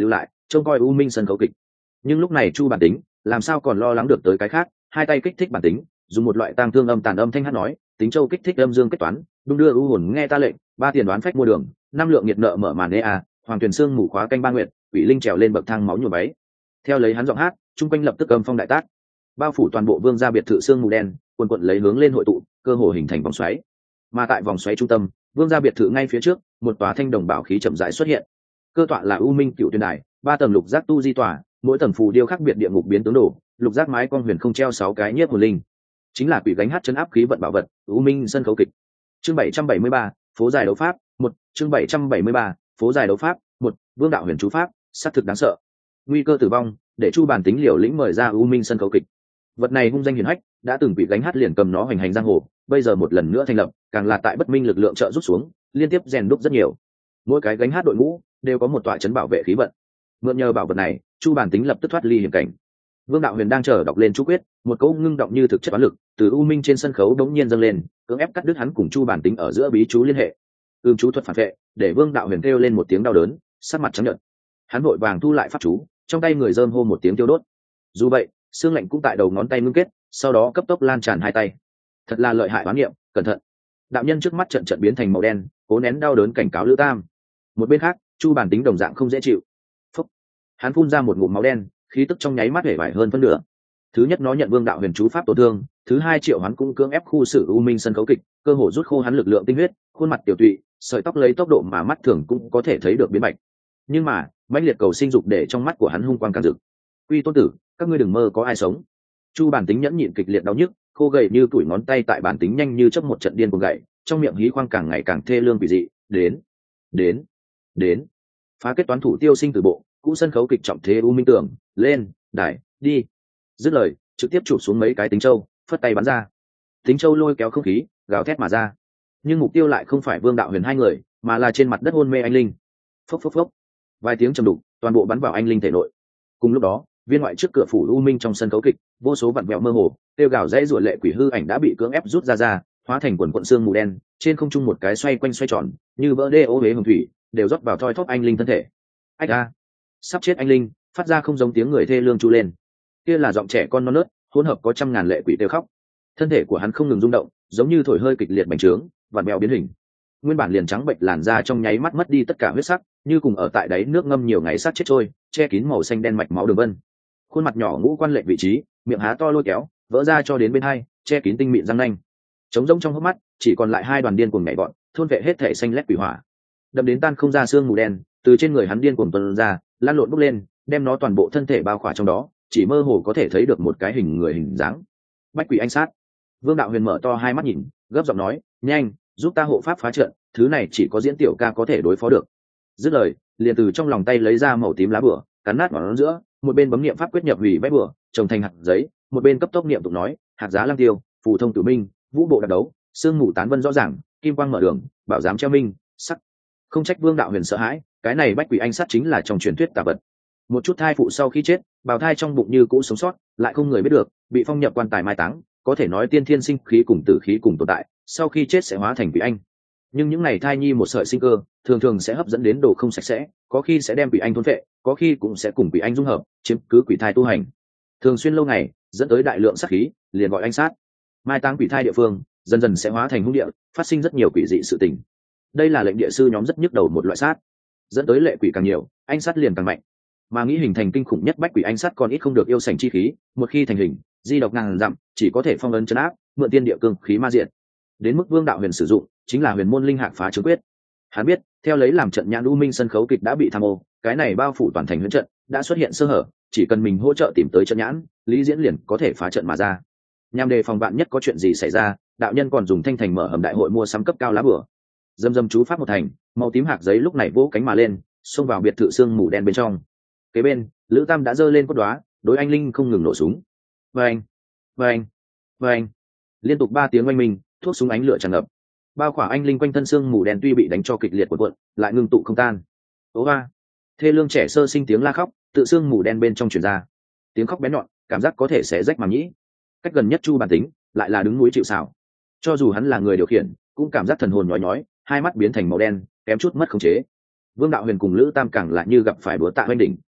Speaker 1: trông coi u minh sân khấu kịch. Nhưng lúc này chu bản tính làm sao còn lo lắng được tới cái khác, hai tay kích thích bản tính, dùng một loại tang thương âm tàn âm thanh hát nói, tính châu kích thích âm dương kết toán, đung đưa u hồn nghe ta lệnh, ba tiền đoán phách mua đường, năm lượng nhiệt nợ mở màn ê a, hoàng tuyền xương mù khóa canh ba nguyện, quỷ linh trèo lên bậc thang máu nhuộm váy. Theo lấy hắn giọng hát, trung quanh lập tức âm phong đại tác, bao phủ toàn bộ vương gia biệt thự xương mù đen, quần quận lấy hướng lên hội tụ, cơ hồ hình thành vòng xoáy. Mà tại vòng xoáy trung tâm, vương gia biệt thự ngay phía trước, một tòa thanh đồng bảo khí chậm rãi xuất hiện. Cơ tọa là u minh cựu tuyên đài, ba tầng lục giác tu di tòa, mỗi tầng phù điêu khác biệt địa ngục biến tướng đổ, lục giác mái con huyền không treo sáu cái nhiếp hồn linh, chính là quỷ gánh hát chấn áp khí vận bảo vật, u minh sân khấu kịch. Chương bảy trăm bảy mươi ba, phố dài đấu pháp, một, chương bảy trăm bảy mươi ba, phố dài đấu pháp, một, vương đạo huyền chú pháp, sát thực đáng sợ. Nguy cơ tử vong, để chu bản tính liều lĩnh mời ra u minh sân khấu kịch. Vật này hung danh hiển hách, đã từng bị gánh hát liền cầm nó hoành hành giang hồ, bây giờ một lần nữa thành lập, càng là tại bất minh lực lượng trợ rút xuống, liên tiếp rèn đúc rất nhiều. Mỗi cái gánh hát đội ngũ đều có một tọa trấn bảo vệ khí vận. Mượn nhờ bảo vật này, chu bản tính lập tức thoát ly hiểm cảnh. Vương đạo huyền đang chờ đọc lên chú quyết, một câu ngưng động như thực chất toán lực từ u minh trên sân khấu đống nhiên dâng lên, cưỡng ép cắt đứt hắn cùng chu bản tính ở giữa bí chú liên hệ. Ương chú thuật phản vệ, để vương đạo huyền kêu lên một tiếng đau đớn, sắc mặt trắng nhợt. Hắn vội vàng thu lại pháp chú, trong tay người rơm hô một tiếng tiêu đốt. Dù vậy, xương lạnh cũng tại đầu ngón tay ngưng kết, sau đó cấp tốc lan tràn hai tay. Thật là lợi hại oán niệm, cẩn thận. Đạo nhân trước mắt trận trận biến thành màu đen, cố nén đau đớn cảnh cáo Lữ Tam. Một bên khác, chu bản tính đồng dạng không dễ chịu. Phúc. Hắn phun ra một ngụm máu đen, khí tức trong nháy mắt hể vải hơn phân nửa. Thứ nhất nó nhận vương đạo huyền chú pháp tổn thương, thứ hai triệu hắn cũng cưỡng ép khu xử u minh sân khấu kịch, cơ hồ rút khô hắn lực lượng tinh huyết, khuôn mặt tiểu tụy, sợi tóc lấy tốc độ mà mắt thường cũng có thể thấy được biến bạch. Nhưng mà mãnh liệt cầu sinh dục để trong mắt của hắn hung quang càng rực. Quy tôn tử, các ngươi đừng mơ có ai sống. Chu bản tính nhẫn nhịn kịch liệt đau nhức, khô gầy như tuổi ngón tay tại bản tính nhanh như chớp một trận điên cuồng gậy, trong miệng hí khoang càng ngày càng thê lương quỷ dị. Đến, đến, đến. Phá kết toán thủ tiêu sinh từ bộ, cũ sân khấu kịch trọng thế u minh tưởng, lên, đài, đi. Dứt lời, trực tiếp chụp xuống mấy cái tính châu, phất tay bắn ra. Tính châu lôi kéo không khí, gào thét mà ra. Nhưng mục tiêu lại không phải vương đạo huyền hai người, mà là trên mặt đất hôn mê anh linh. Phốc phốc phốc. Vài tiếng trầm đục, toàn bộ bắn vào anh linh thể nội. Cùng lúc đó, viên ngoại trước cửa phủ u minh trong sân khấu kịch, vô số vặn vẹo mơ hồ, tiêu gào dãy rủa lệ quỷ hư ảnh đã bị cưỡng ép rút ra ra, hóa thành quần quận xương mù đen, trên không trung một cái xoay quanh xoay tròn, như vỡ đê ô huế hồng thủy, đều rót vào thoi thóp anh linh thân thể. Ách a, sắp chết anh linh, phát ra không giống tiếng người thê lương chu lên. Kia là giọng trẻ con non nớt, hỗn hợp có trăm ngàn lệ quỷ tiêu khóc. Thân thể của hắn không ngừng rung động, giống như thổi hơi kịch liệt bành trướng, vặn vẹo biến hình. Nguyên bản liền trắng bệnh làn da trong nháy mắt mất đi tất cả huyết sắc, như cùng ở tại đáy nước ngâm nhiều ngày sát chết trôi, che kín màu xanh đen mạch máu đường vân. Khuôn mặt nhỏ ngũ quan lệch vị trí, miệng há to lôi kéo, vỡ ra cho đến bên hai, che kín tinh mịn răng nanh. Trống rỗng trong hốc mắt, chỉ còn lại hai đoàn điên cuồng nhảy bọn, thôn vệ hết thể xanh lét quỷ hỏa. Đâm đến tan không ra xương mù đen, từ trên người hắn điên cuồng tuôn ra, lan lộn bốc lên, đem nó toàn bộ thân thể bao khỏa trong đó, chỉ mơ hồ có thể thấy được một cái hình người hình dáng. Bách quỷ anh sát. Vương đạo huyền mở to hai mắt nhìn, gấp giọng nói, nhanh, giúp ta hộ pháp phá trận, thứ này chỉ có diễn tiểu ca có thể đối phó được. Dứt lời, liền từ trong lòng tay lấy ra màu tím lá bửa, cắn nát vào nó giữa, một bên bấm niệm pháp quyết nhập hủy bách bửa, trồng thành hạt giấy, một bên cấp tốc niệm tụng nói, hạt giá lăng tiêu, phù thông tử minh, vũ bộ đặc đấu, sương mù tán vân rõ ràng, kim quang mở đường, bảo giám treo minh, sắc. Không trách vương đạo huyền sợ hãi, cái này bách quỷ anh sát chính là trong truyền thuyết tà vật. Một chút thai phụ sau khi chết, bào thai trong bụng như cũ sống sót, lại không người biết được, bị phong nhập quan tài mai táng, có thể nói tiên thiên sinh khí cùng tử khí cùng tồn tại, sau khi chết sẽ hóa thành quỷ anh. Nhưng những này thai nhi một sợi sinh cơ, thường thường sẽ hấp dẫn đến đồ không sạch sẽ, có khi sẽ đem quỷ anh thôn phệ, có khi cũng sẽ cùng quỷ anh dung hợp, chiếm cứ quỷ thai tu hành. Thường xuyên lâu ngày, dẫn tới đại lượng sát khí, liền gọi anh sát. Mai táng quỷ thai địa phương, dần dần sẽ hóa thành hung địa, phát sinh rất nhiều quỷ dị sự tình. Đây là lệnh địa sư nhóm rất nhức đầu một loại sát, dẫn tới lệ quỷ càng nhiều, anh sát liền càng mạnh. Mà nghĩ hình thành kinh khủng nhất bách quỷ anh sát còn ít không được yêu sành chi khí, một khi thành hình, di độc ngàn dặm, chỉ có thể phong ấn trấn áp, mượn tiên địa cương khí ma diện. Đến mức vương đạo huyền sử dụng, chính là huyền môn linh hạc phá trướng quyết. Hắn biết, theo lấy làm trận nhãn u minh sân khấu kịch đã bị tham ô, cái này bao phủ toàn thành huyễn trận, đã xuất hiện sơ hở, chỉ cần mình hỗ trợ tìm tới trận nhãn, Lý Diễn liền có thể phá trận mà ra. Nhằm đề phòng vạn nhất có chuyện gì xảy ra, đạo nhân còn dùng thanh thành mở hầm đại hội mua sắm cấp cao lá bửa. Dâm dâm chú pháp một thành, màu tím hạc giấy lúc này vỗ cánh mà lên, xông vào biệt thự xương mù đen bên trong. Kế bên, Lữ Tam đã giơ lên cốt đóa, đối anh linh không ngừng nổ súng. Vâng, vâng, vâng. Liên tục ba tiếng oanh minh, thuốc súng ánh lửa tràn ngập. Bao khỏa anh linh quanh thân xương mù đen tuy bị đánh cho kịch liệt cuộn cuộn, lại ngưng tụ không tan. Ố va. Thê lương trẻ sơ sinh tiếng la khóc, tự xương mù đen bên trong truyền ra. Tiếng khóc bén nhọn, cảm giác có thể sẽ rách màng nhĩ. Cách gần nhất Chu bản tính, lại là đứng núi chịu sào. Cho dù hắn là người điều khiển, cũng cảm giác thần hồn nhói nhói, hai mắt biến thành màu đen, kém chút mất khống chế. Vương đạo huyền cùng Lữ Tam càng lại như gặp phải búa tạ hoành đỉnh.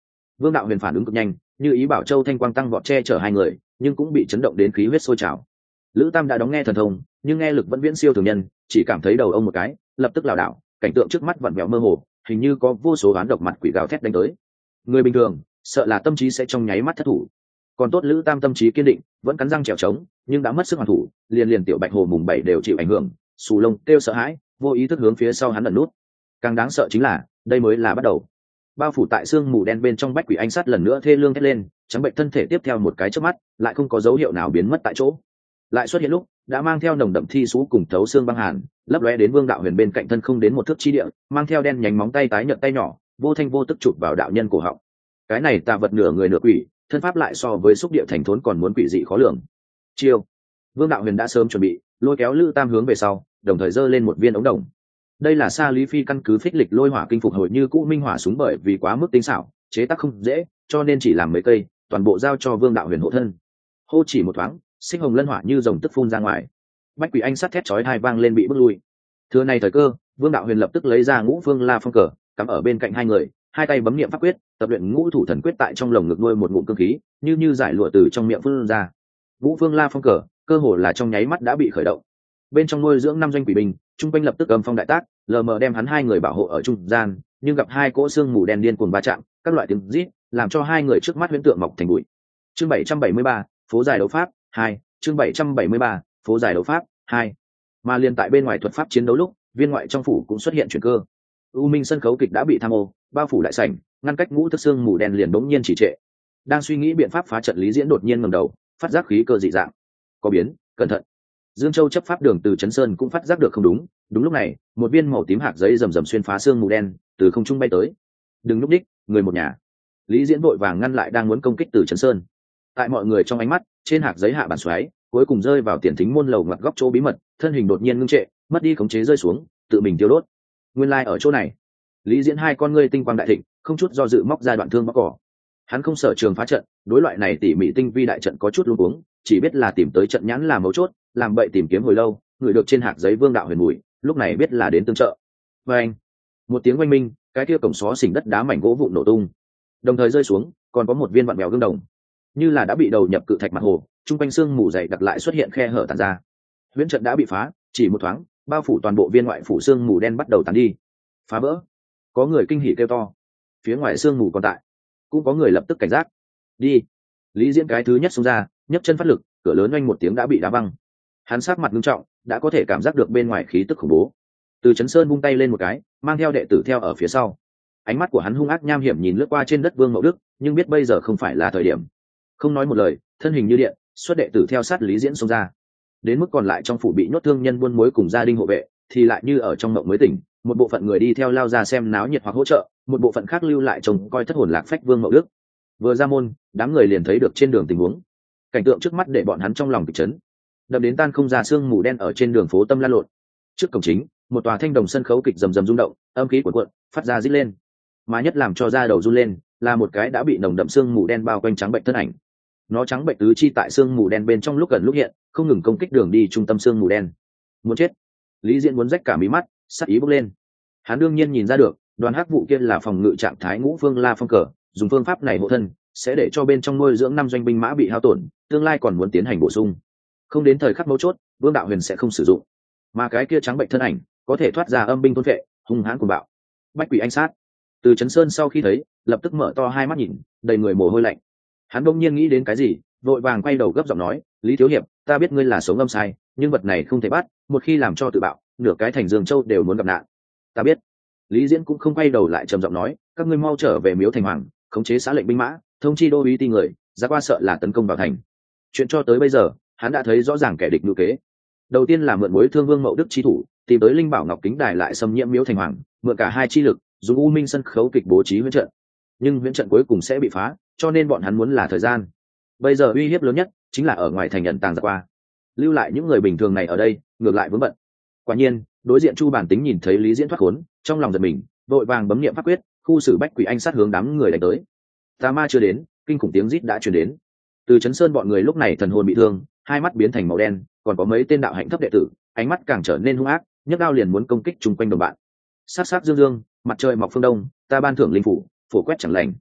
Speaker 1: Vương Đạo Huyền phản ứng cực nhanh, như ý bảo Châu Thanh Quang tăng vọt che chở hai người, nhưng cũng bị chấn động đến khí huyết sôi trào. Lữ Tam đã đóng nghe thần thông, nhưng nghe lực vẫn viễn siêu thường nhân, chỉ cảm thấy đầu ông một cái, lập tức lảo đảo, cảnh tượng trước mắt vặn vẹo mơ hồ, hình như có vô số oán độc mặt quỷ gào thét đánh tới. Người bình thường, sợ là tâm trí sẽ trong nháy mắt thất thủ. Còn tốt Lữ Tam tâm trí kiên định, vẫn cắn răng trèo trống, nhưng đã mất sức hoàn thủ, liền liền tiểu Bạch Hồ mùng bảy đều chịu ảnh hưởng, xù lông kêu sợ hãi, vô ý thức hướng phía sau hắn ẩn nút. Càng đáng sợ chính là, đây mới là bắt đầu. Bao phủ tại xương mù đen bên trong bách quỷ anh sát lần nữa thê lương thét lên, trắng bệnh thân thể tiếp theo một cái chớp mắt, lại không có dấu hiệu nào biến mất tại chỗ. Lại xuất hiện lúc, đã mang theo nồng đậm thi sú cùng thấu xương băng hàn, lấp lóe đến Vương Đạo Huyền bên cạnh thân không đến một thước chi địa, mang theo đen nhánh móng tay tái nhợt tay nhỏ, vô thanh vô tức chụp vào đạo nhân cổ họng. Cái này tà vật nửa người nửa quỷ, thân pháp lại so với xúc địa thành thốn còn muốn quỷ dị khó lường. Chiêu. Vương Đạo Huyền đã sớm chuẩn bị, lôi kéo Lữ Tam hướng về sau, đồng thời giơ lên một viên ống đồng. Đây là Sa Lý Phi căn cứ phích lịch lôi hỏa kinh phục hồi như cũ minh hỏa súng, bởi vì quá mức tinh xảo, chế tác không dễ, cho nên chỉ làm mấy cây, toàn bộ giao cho Vương Đạo Huyền hộ thân. Hô chỉ một thoáng, sinh hồng lân hỏa như rồng tức phun ra ngoài. Bách quỷ anh sắt thét chói tai vang lên bị bước lui. Thừa này thời cơ, Vương Đạo Huyền lập tức lấy ra Ngũ Phương La Phong cờ, cắm ở bên cạnh hai người, hai tay bấm niệm pháp quyết, tập luyện Ngũ Thủ Thần Quyết tại trong lồng ngực nuôi một ngụm cương khí, như như giải lụa từ trong miệng phun ra. Ngũ Phương La Phong cờ, cơ hồ là trong nháy mắt đã bị khởi động. Bên trong nuôi dưỡng năm doanh quỷ binh, trung quanh lập tức âm phong đại tác, lờ mờ đem hắn hai người bảo hộ ở trung gian, nhưng gặp hai cỗ xương mù đen điên cuồng va chạm, các loại tiếng rít, làm cho hai người trước mắt huyễn tượng mọc thành bụi. Chương bảy trăm bảy mươi ba, phố dài đấu pháp hai. Chương bảy trăm bảy mươi ba, phố dài đấu pháp hai. Mà liên tại bên ngoài thuật pháp chiến đấu lúc, viên ngoại trong phủ cũng xuất hiện chuyển cơ. U Minh sân khấu kịch đã bị tham ô, bao phủ đại sảnh, ngăn cách ngũ thức xương mù đen liền bỗng nhiên chỉ trệ. Đang suy nghĩ biện pháp phá trận, Lý Diễn đột nhiên ngẩng đầu, phát giác khí cơ dị dạng. Có biến, cẩn thận. Dương Châu chấp pháp đường từ Trấn Sơn cũng phát giác được không đúng. Đúng lúc này, một viên màu tím hạt giấy rầm rầm xuyên phá xương mù đen, từ không trung bay tới. Đừng lúc đích, người một nhà. Lý Diễn vội vàng ngăn lại đang muốn công kích từ Trấn Sơn. Tại mọi người trong ánh mắt, trên hạt giấy hạ bản xoáy, cuối cùng rơi vào tiền thính môn lầu ngoặt góc chỗ bí mật, thân hình đột nhiên ngưng trệ, mất đi khống chế rơi xuống, tự mình tiêu đốt. Nguyên lai like ở chỗ này. Lý Diễn hai con ngươi tinh quang đại thịnh, không chút do dự móc ra đoạn thương bóc cỏ. Hắn không sợ trường phá trận, đối loại này tỉ mỉ tinh vi đại trận có chút luống cuống, chỉ biết là tìm tới trận nhãn là mấu chốt, làm bậy tìm kiếm hồi lâu, người được trên hạt giấy Vương Đạo Huyền mùi, lúc này biết là đến tương trợ. Và anh, một tiếng oanh minh, cái kia cổng xó xỉnh đất đá mảnh gỗ vụn nổ tung, đồng thời rơi xuống, còn có một viên vặn bèo gương đồng, như là đã bị đầu nhập cự thạch mặt hồ, trung quanh xương mù dày đặc lại xuất hiện khe hở tàn ra. Huyễn trận đã bị phá, chỉ một thoáng, bao phủ toàn bộ viên ngoại phủ xương mù đen bắt đầu tàn đi. Phá vỡ, có người kinh hỉ kêu to. Phía ngoài xương mù còn tại, cũng có người lập tức cảnh giác. Đi. Lý Diễn cái thứ nhất xông ra, nhấc chân phát lực, cửa lớn oanh một tiếng đã bị đá văng. Hắn sát mặt nghiêm trọng, đã có thể cảm giác được bên ngoài khí tức khủng bố. Từ Trấn Sơn vung tay lên một cái, mang theo đệ tử theo ở phía sau. Ánh mắt của hắn hung ác nham hiểm nhìn lướt qua trên đất Vương Mậu Đức, nhưng biết bây giờ không phải là thời điểm. Không nói một lời, thân hình như điện, xuất đệ tử theo sát Lý Diễn xông ra. Đến mức còn lại trong phủ bị nhốt thương nhân buôn muối cùng gia đình hộ vệ, thì lại như ở trong mộng mới tỉnh, một bộ phận người đi theo lao ra xem náo nhiệt hoặc hỗ trợ, một bộ phận khác lưu lại trông coi thất hồn lạc phách Vương Mậu Đức. Vừa ra môn, đám người liền thấy được trên đường tình huống. Cảnh tượng trước mắt để bọn hắn trong lòng kịch chấn. Đập đến tan không ra xương mù đen ở trên đường phố Tâm lan lộn. Trước cổng chính, một tòa thanh đồng sân khấu kịch rầm rầm rung động, âm khí cuộn cuộn, phát ra rít lên. Mà nhất làm cho da đầu run lên, là một cái đã bị nồng đậm xương mù đen bao quanh trắng bệnh thân ảnh. Nó trắng bệnh tứ chi tại xương mù đen bên trong lúc gần lúc hiện, không ngừng công kích đường đi trung tâm xương mù đen. Muốn chết. Lý Diễn muốn rách cả mí mắt, sắc ý bốc lên. Hắn đương nhiên nhìn ra được, đoàn hắc vụ kia là phòng ngự trạng thái Ngũ Phương La Phong cờ, dùng phương pháp này hộ thân, sẽ để cho bên trong nuôi dưỡng năm doanh binh mã bị hao tổn, tương lai còn muốn tiến hành bổ sung. Không đến thời khắc mấu chốt, Vương Đạo Huyền sẽ không sử dụng. Mà cái kia trắng bệnh thân ảnh, có thể thoát ra âm binh thôn vệ, hung hãn cuồng bạo. Bách quỷ anh sát. Từ Trấn Sơn sau khi thấy, lập tức mở to hai mắt nhìn, đầy người mồ hôi lạnh. Hắn bỗng nhiên nghĩ đến cái gì, vội vàng quay đầu gấp giọng nói, Lý thiếu hiệp, ta biết ngươi là sống âm sai, nhưng vật này không thể bắt, một khi làm cho tự bạo, nửa cái thành Dương Châu đều muốn gặp nạn. Ta biết. Lý Diễn cũng không quay đầu lại, trầm giọng nói, các ngươi mau trở về Miếu Thành Hoàng, khống chế xã lệnh binh mã, thông chi đô úy ti người, ra qua sợ là tấn công vào thành. Chuyện cho tới bây giờ, hắn đã thấy rõ ràng kẻ địch ngữ kế. Đầu tiên là mượn mối thương Vương Mậu Đức chi thủ, tìm tới Linh Bảo Ngọc Kính Đài lại xâm nhiễm Miếu Thành Hoàng, mượn cả hai chi lực, dùng U Minh sân khấu kịch bố trí huyễn trận. Nhưng huyễn trận cuối cùng sẽ bị phá, cho nên bọn hắn muốn là thời gian. Bây giờ uy hiếp lớn nhất chính là ở ngoài thành nhận tàng ra qua, lưu lại những người bình thường này ở đây, ngược lại vướng bận. Quả nhiên, đối diện Chu Bản Tính nhìn thấy Lý Diễn thoát khốn, trong lòng giật mình, vội vàng bấm niệm pháp quyết, khu xử bách quỷ anh sát hướng đám người đánh tới. Tà ma chưa đến, kinh khủng tiếng rít đã truyền đến. Từ Trấn Sơn bọn người lúc này thần hồn bị thương, hai mắt biến thành màu đen, còn có mấy tên đạo hạnh thấp đệ tử, ánh mắt càng trở nên hung ác, nhấc đao liền muốn công kích chung quanh đồng bạn. Sát sát dương dương, mặt trời mọc phương đông, ta ban thưởng linh phủ, phủ quét chẳng lành.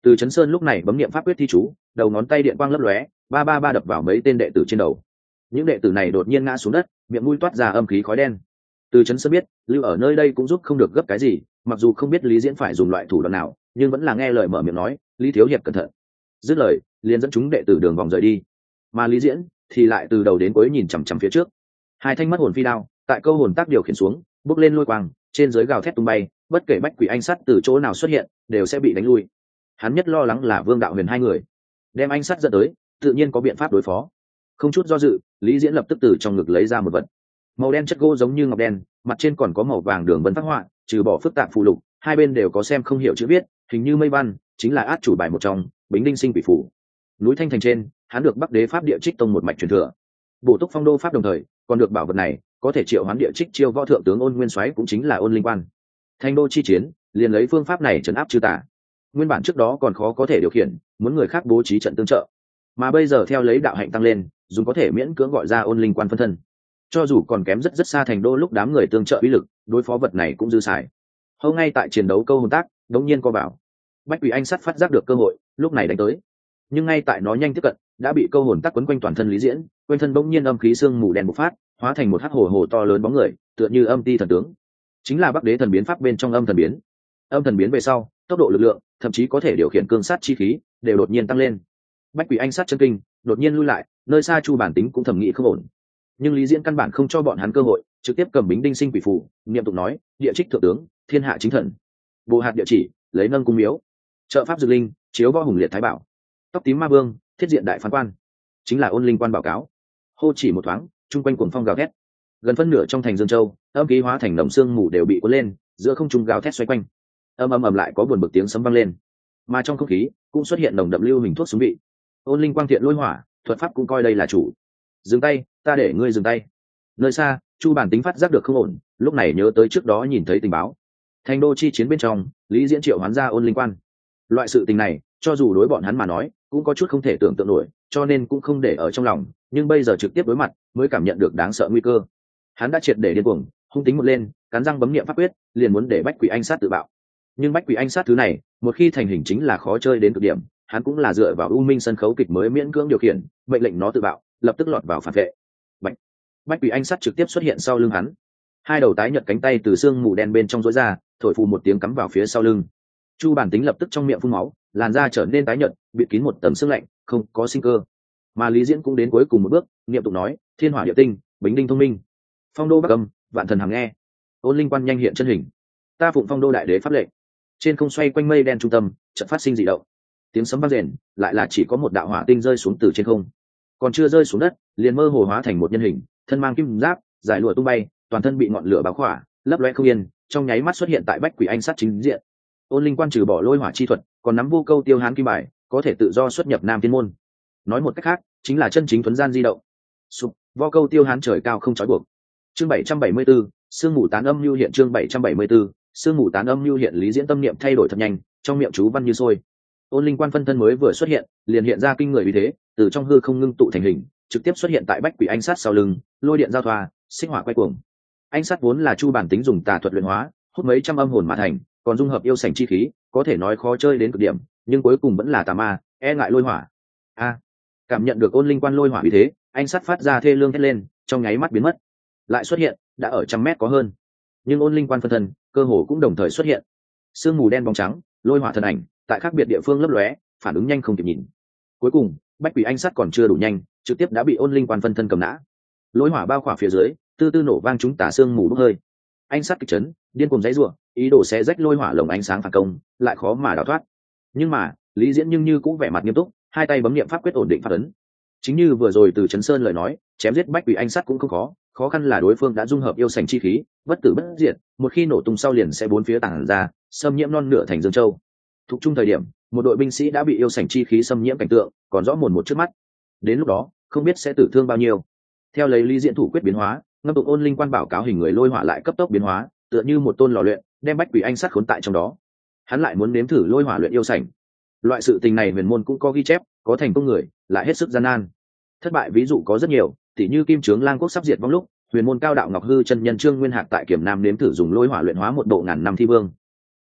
Speaker 1: Từ Chấn Sơn lúc này bấm niệm pháp quyết thi chú, đầu ngón tay điện quang lấp lóe, ba ba ba đập vào mấy tên đệ tử trên đầu. Những đệ tử này đột nhiên ngã xuống đất, miệng mũi toát ra âm khí khói đen. Từ Chấn Sơn biết, lưu ở nơi đây cũng giúp không được gấp cái gì, mặc dù không biết Lý Diễn phải dùng loại thủ đoạn nào, nhưng vẫn là nghe lời mở miệng nói, "Lý thiếu hiệp cẩn thận." Dứt lời, liền dẫn chúng đệ tử đường vòng rời đi. Mà Lý Diễn thì lại từ đầu đến cuối nhìn chằm chằm phía trước. Hai thanh mất hồn phi đao, tại câu hồn tác điều khiển xuống, bước lên lôi quang, trên dưới gào thét tung bay, bất kể bách quỷ anh sắt từ chỗ nào xuất hiện, đều sẽ bị đánh lui. Hắn nhất lo lắng là Vương Đạo Huyền hai người, đem anh sắt dẫn tới, tự nhiên có biện pháp đối phó. Không chút do dự, Lý Diễn lập tức từ trong ngực lấy ra một vật. Màu đen chất gỗ giống như ngọc đen, mặt trên còn có màu vàng đường vân phác họa, trừ bỏ phức tạp phù lục, hai bên đều có xem không hiểu chữ viết, hình như mây văn, chính là át chủ bài một trong, Bính Đinh Sinh Quỷ Phù. Núi Thanh Thành trên, hắn được Bắc Đế Pháp Địa Trích Tông một mạch truyền thừa. Bổ túc phong đô pháp đồng thời, còn được bảo vật này, có thể triệu hoán địa trích chiêu võ thượng tướng Ôn Nguyên Soái cũng chính là Ôn Linh Quan. Thành đô chi chiến, liền lấy phương pháp này trấn áp chư tà. Nguyên bản trước đó còn khó có thể điều khiển, muốn người khác bố trí trận tương trợ, mà bây giờ theo lấy đạo hạnh tăng lên, dùng có thể miễn cưỡng gọi ra Ôn Linh Quan phân thân. Cho dù còn kém rất rất xa thành đô lúc đám người tương trợ uy lực, đối phó vật này cũng dư xài. Hôm ngay tại chiến đấu câu hồn tác, đống nhiên co bảo. Bách Quỷ Anh sắt phát giác được cơ hội, lúc này đánh tới. Nhưng ngay tại nó nhanh tiếp cận, đã bị câu hồn tác quấn quanh toàn thân Lý Diễn, quanh thân bỗng nhiên âm khí xương mù đen bộc phát, hóa thành một hắc hồ hồ to lớn bóng người, tựa như âm ti thần tướng. Chính là Bắc Đế thần biến pháp bên trong âm thần biến. Âm thần biến về sau, tốc độ lực lượng, thậm chí có thể điều khiển cương sát chi khí, đều đột nhiên tăng lên. Bách Quỷ Anh sát chân kinh, đột nhiên lui lại, nơi xa Chu bản tính cũng thẩm nghĩ không ổn. Nhưng Lý Diễn căn bản không cho bọn hắn cơ hội, trực tiếp cầm Bính Đinh Sinh Quỷ Phù, niệm tụng nói, địa trích thượng tướng, thiên hạ chính thần. Bộ hạt địa chỉ, lấy nâng cung miếu. Trợ pháp dược linh, chiếu võ hùng liệt thái bảo. Tóc tím ma vương, thiết diện đại phán quan, chính là Ôn Linh Quan báo cáo. Hô chỉ một thoáng, chung quanh cuồng phong gào thét. Gần phân nửa trong thành Dương Châu, âm khí hóa thành nồng xương mù đều bị cuốn lên, giữa không trung gào thét xoay quanh. Âm ầm ầm lại có buồn bực tiếng sấm vang lên. Mà trong không khí cũng xuất hiện nồng đậm lưu hình thuốc súng vị. Ôn Linh Quang thiện lôi hỏa, thuật pháp cũng coi đây là chủ. Dừng tay, ta để ngươi dừng tay. Nơi xa, Chu bản tính phát giác được không ổn, lúc này nhớ tới trước đó nhìn thấy tình báo. Thành đô chi chiến bên trong, Lý Diễn triệu hoán ra Ôn Linh Quan. Loại sự tình này, cho dù đối bọn hắn mà nói, cũng có chút không thể tưởng tượng nổi, cho nên cũng không để ở trong lòng, nhưng bây giờ trực tiếp đối mặt, mới cảm nhận được đáng sợ nguy cơ. Hắn đã triệt để điên cuồng, hung tính một lên, cắn răng bấm niệm pháp quyết, liền muốn để Bách Quỷ Anh sát tự bạo. Nhưng Bách Quỷ Anh sát thứ này, một khi thành hình chính là khó chơi đến cực điểm, hắn cũng là dựa vào U Minh sân khấu kịch mới miễn cưỡng điều khiển, mệnh lệnh nó tự bạo, lập tức lọt vào phản vệ. Bạch. Bách Quỷ Anh sát trực tiếp xuất hiện sau lưng hắn. Hai đầu tái nhợt cánh tay từ xương mù đen bên trong rối ra, thổi phù một tiếng cắm vào phía sau lưng. Chu bản tính lập tức trong miệng phun máu, làn da trở nên tái nhợt, bịt kín một tầng sương lạnh, không có sinh cơ. Mà Lý Diễn cũng đến cuối cùng một bước, niệm tụng nói, thiên hỏa địa tinh, Bính Đinh thông minh, phong đô bắc âm, vạn thần hằng nghe. Ôn Linh Quan nhanh hiện chân hình. Ta phụng phong đô đại đế pháp lệnh. Trên không xoay quanh mây đen trung tâm, chợt phát sinh dị động. Tiếng sấm vang rền, lại là chỉ có một đạo hỏa tinh rơi xuống từ trên không. Còn chưa rơi xuống đất, liền mơ hồ hóa thành một nhân hình, thân mang kim giáp, giải lụa tung bay, toàn thân bị ngọn lửa bao khỏa, lấp lóe không yên, trong nháy mắt xuất hiện tại Bách Quỷ Anh sát chính diện. Ôn Linh Quan trừ bỏ lôi hỏa chi thuật, còn nắm vô câu tiêu hán kim bài, có thể tự do xuất nhập Nam Thiên môn. Nói một cách khác, chính là chân chính thuấn gian di động. Sụp, vô câu tiêu hán trời cao không trói buộc. Chương bảy trăm bảy mươi 74, sương mù tán âm lưu hiện chương bảy trăm bảy mươi 74, sương mù tán âm lưu hiện Lý Diễn tâm niệm thay đổi thật nhanh, trong miệng chú văn như sôi. Ôn Linh Quan phân thân mới vừa xuất hiện, liền hiện ra kinh người uy thế, từ trong hư không ngưng tụ thành hình, trực tiếp xuất hiện tại Bách Quỷ Anh sát sau lưng, lôi điện giao thoa, xích hỏa quay cuồng. Anh sát vốn là Chu bản tính dùng tà thuật luyện hóa, hút mấy trăm âm hồn mà thành, còn dung hợp yêu sảnh chi khí, có thể nói khó chơi đến cực điểm, nhưng cuối cùng vẫn là tà ma, e ngại lôi hỏa. A, cảm nhận được Ôn Linh Quan lôi hỏa uy thế, anh sát phát ra thê lương thét lên, trong nháy mắt biến mất, lại xuất hiện, đã ở trăm mét có hơn. Nhưng Ôn Linh Quan phân thân, cơ hồ cũng đồng thời xuất hiện. Sương mù đen bóng trắng, lôi hỏa thần ảnh, tại khác biệt địa phương lấp lóe, phản ứng nhanh không kịp nhìn. Cuối cùng, Bách Quỷ Anh sát còn chưa đủ nhanh, trực tiếp đã bị Ôn Linh Quan phân thân cầm nã. Lôi hỏa bao khỏa phía dưới, tư tư nổ vang chúng tả sương mù bốc hơi. Anh sát kịch chấn, điên cuồng giãy giụa, ý đồ xé rách lôi hỏa lồng ánh sáng phản công, lại khó mà đào thoát. Nhưng mà, Lý Diễn nhưng như cũng vẻ mặt nghiêm túc, hai tay bấm niệm pháp quyết ổn định pháp ấn. Chính như vừa rồi từ Trấn Sơn lời nói, chém giết Bách Quỷ Anh sát cũng không khó, khó khăn là đối phương đã dung hợp yêu sảnh chi khí, bất tử bất diệt, một khi nổ tung sau liền sẽ bốn phía tản ra, xâm nhiễm non nửa thành Dương Châu. Thuộc chung thời điểm, một đội binh sĩ đã bị yêu sảnh chi khí xâm nhiễm cảnh tượng, còn rõ mồn một trước mắt. Đến lúc đó, không biết sẽ tử thương bao nhiêu. Theo lấy Lý Diễn thủ quyết biến hóa, ngâm tụng Ôn Linh Quan bảo cáo hình người lôi hỏa lại cấp tốc biến hóa, tựa như một tôn lò luyện, đem Bách Quỷ Anh sát khốn tại trong đó. Hắn lại muốn nếm thử lôi hỏa luyện yêu sảnh. Loại sự tình này huyền môn cũng có ghi chép, có thành công người, lại hết sức gian nan. Thất bại ví dụ có rất nhiều, tỉ như Kim Trướng Lang quốc sắp diệt vong lúc, huyền môn cao đạo Ngọc Hư chân nhân Trương Nguyên Hạc tại Kiểm Nam nếm thử dùng lôi hỏa luyện hóa một bộ ngàn năm thi vương.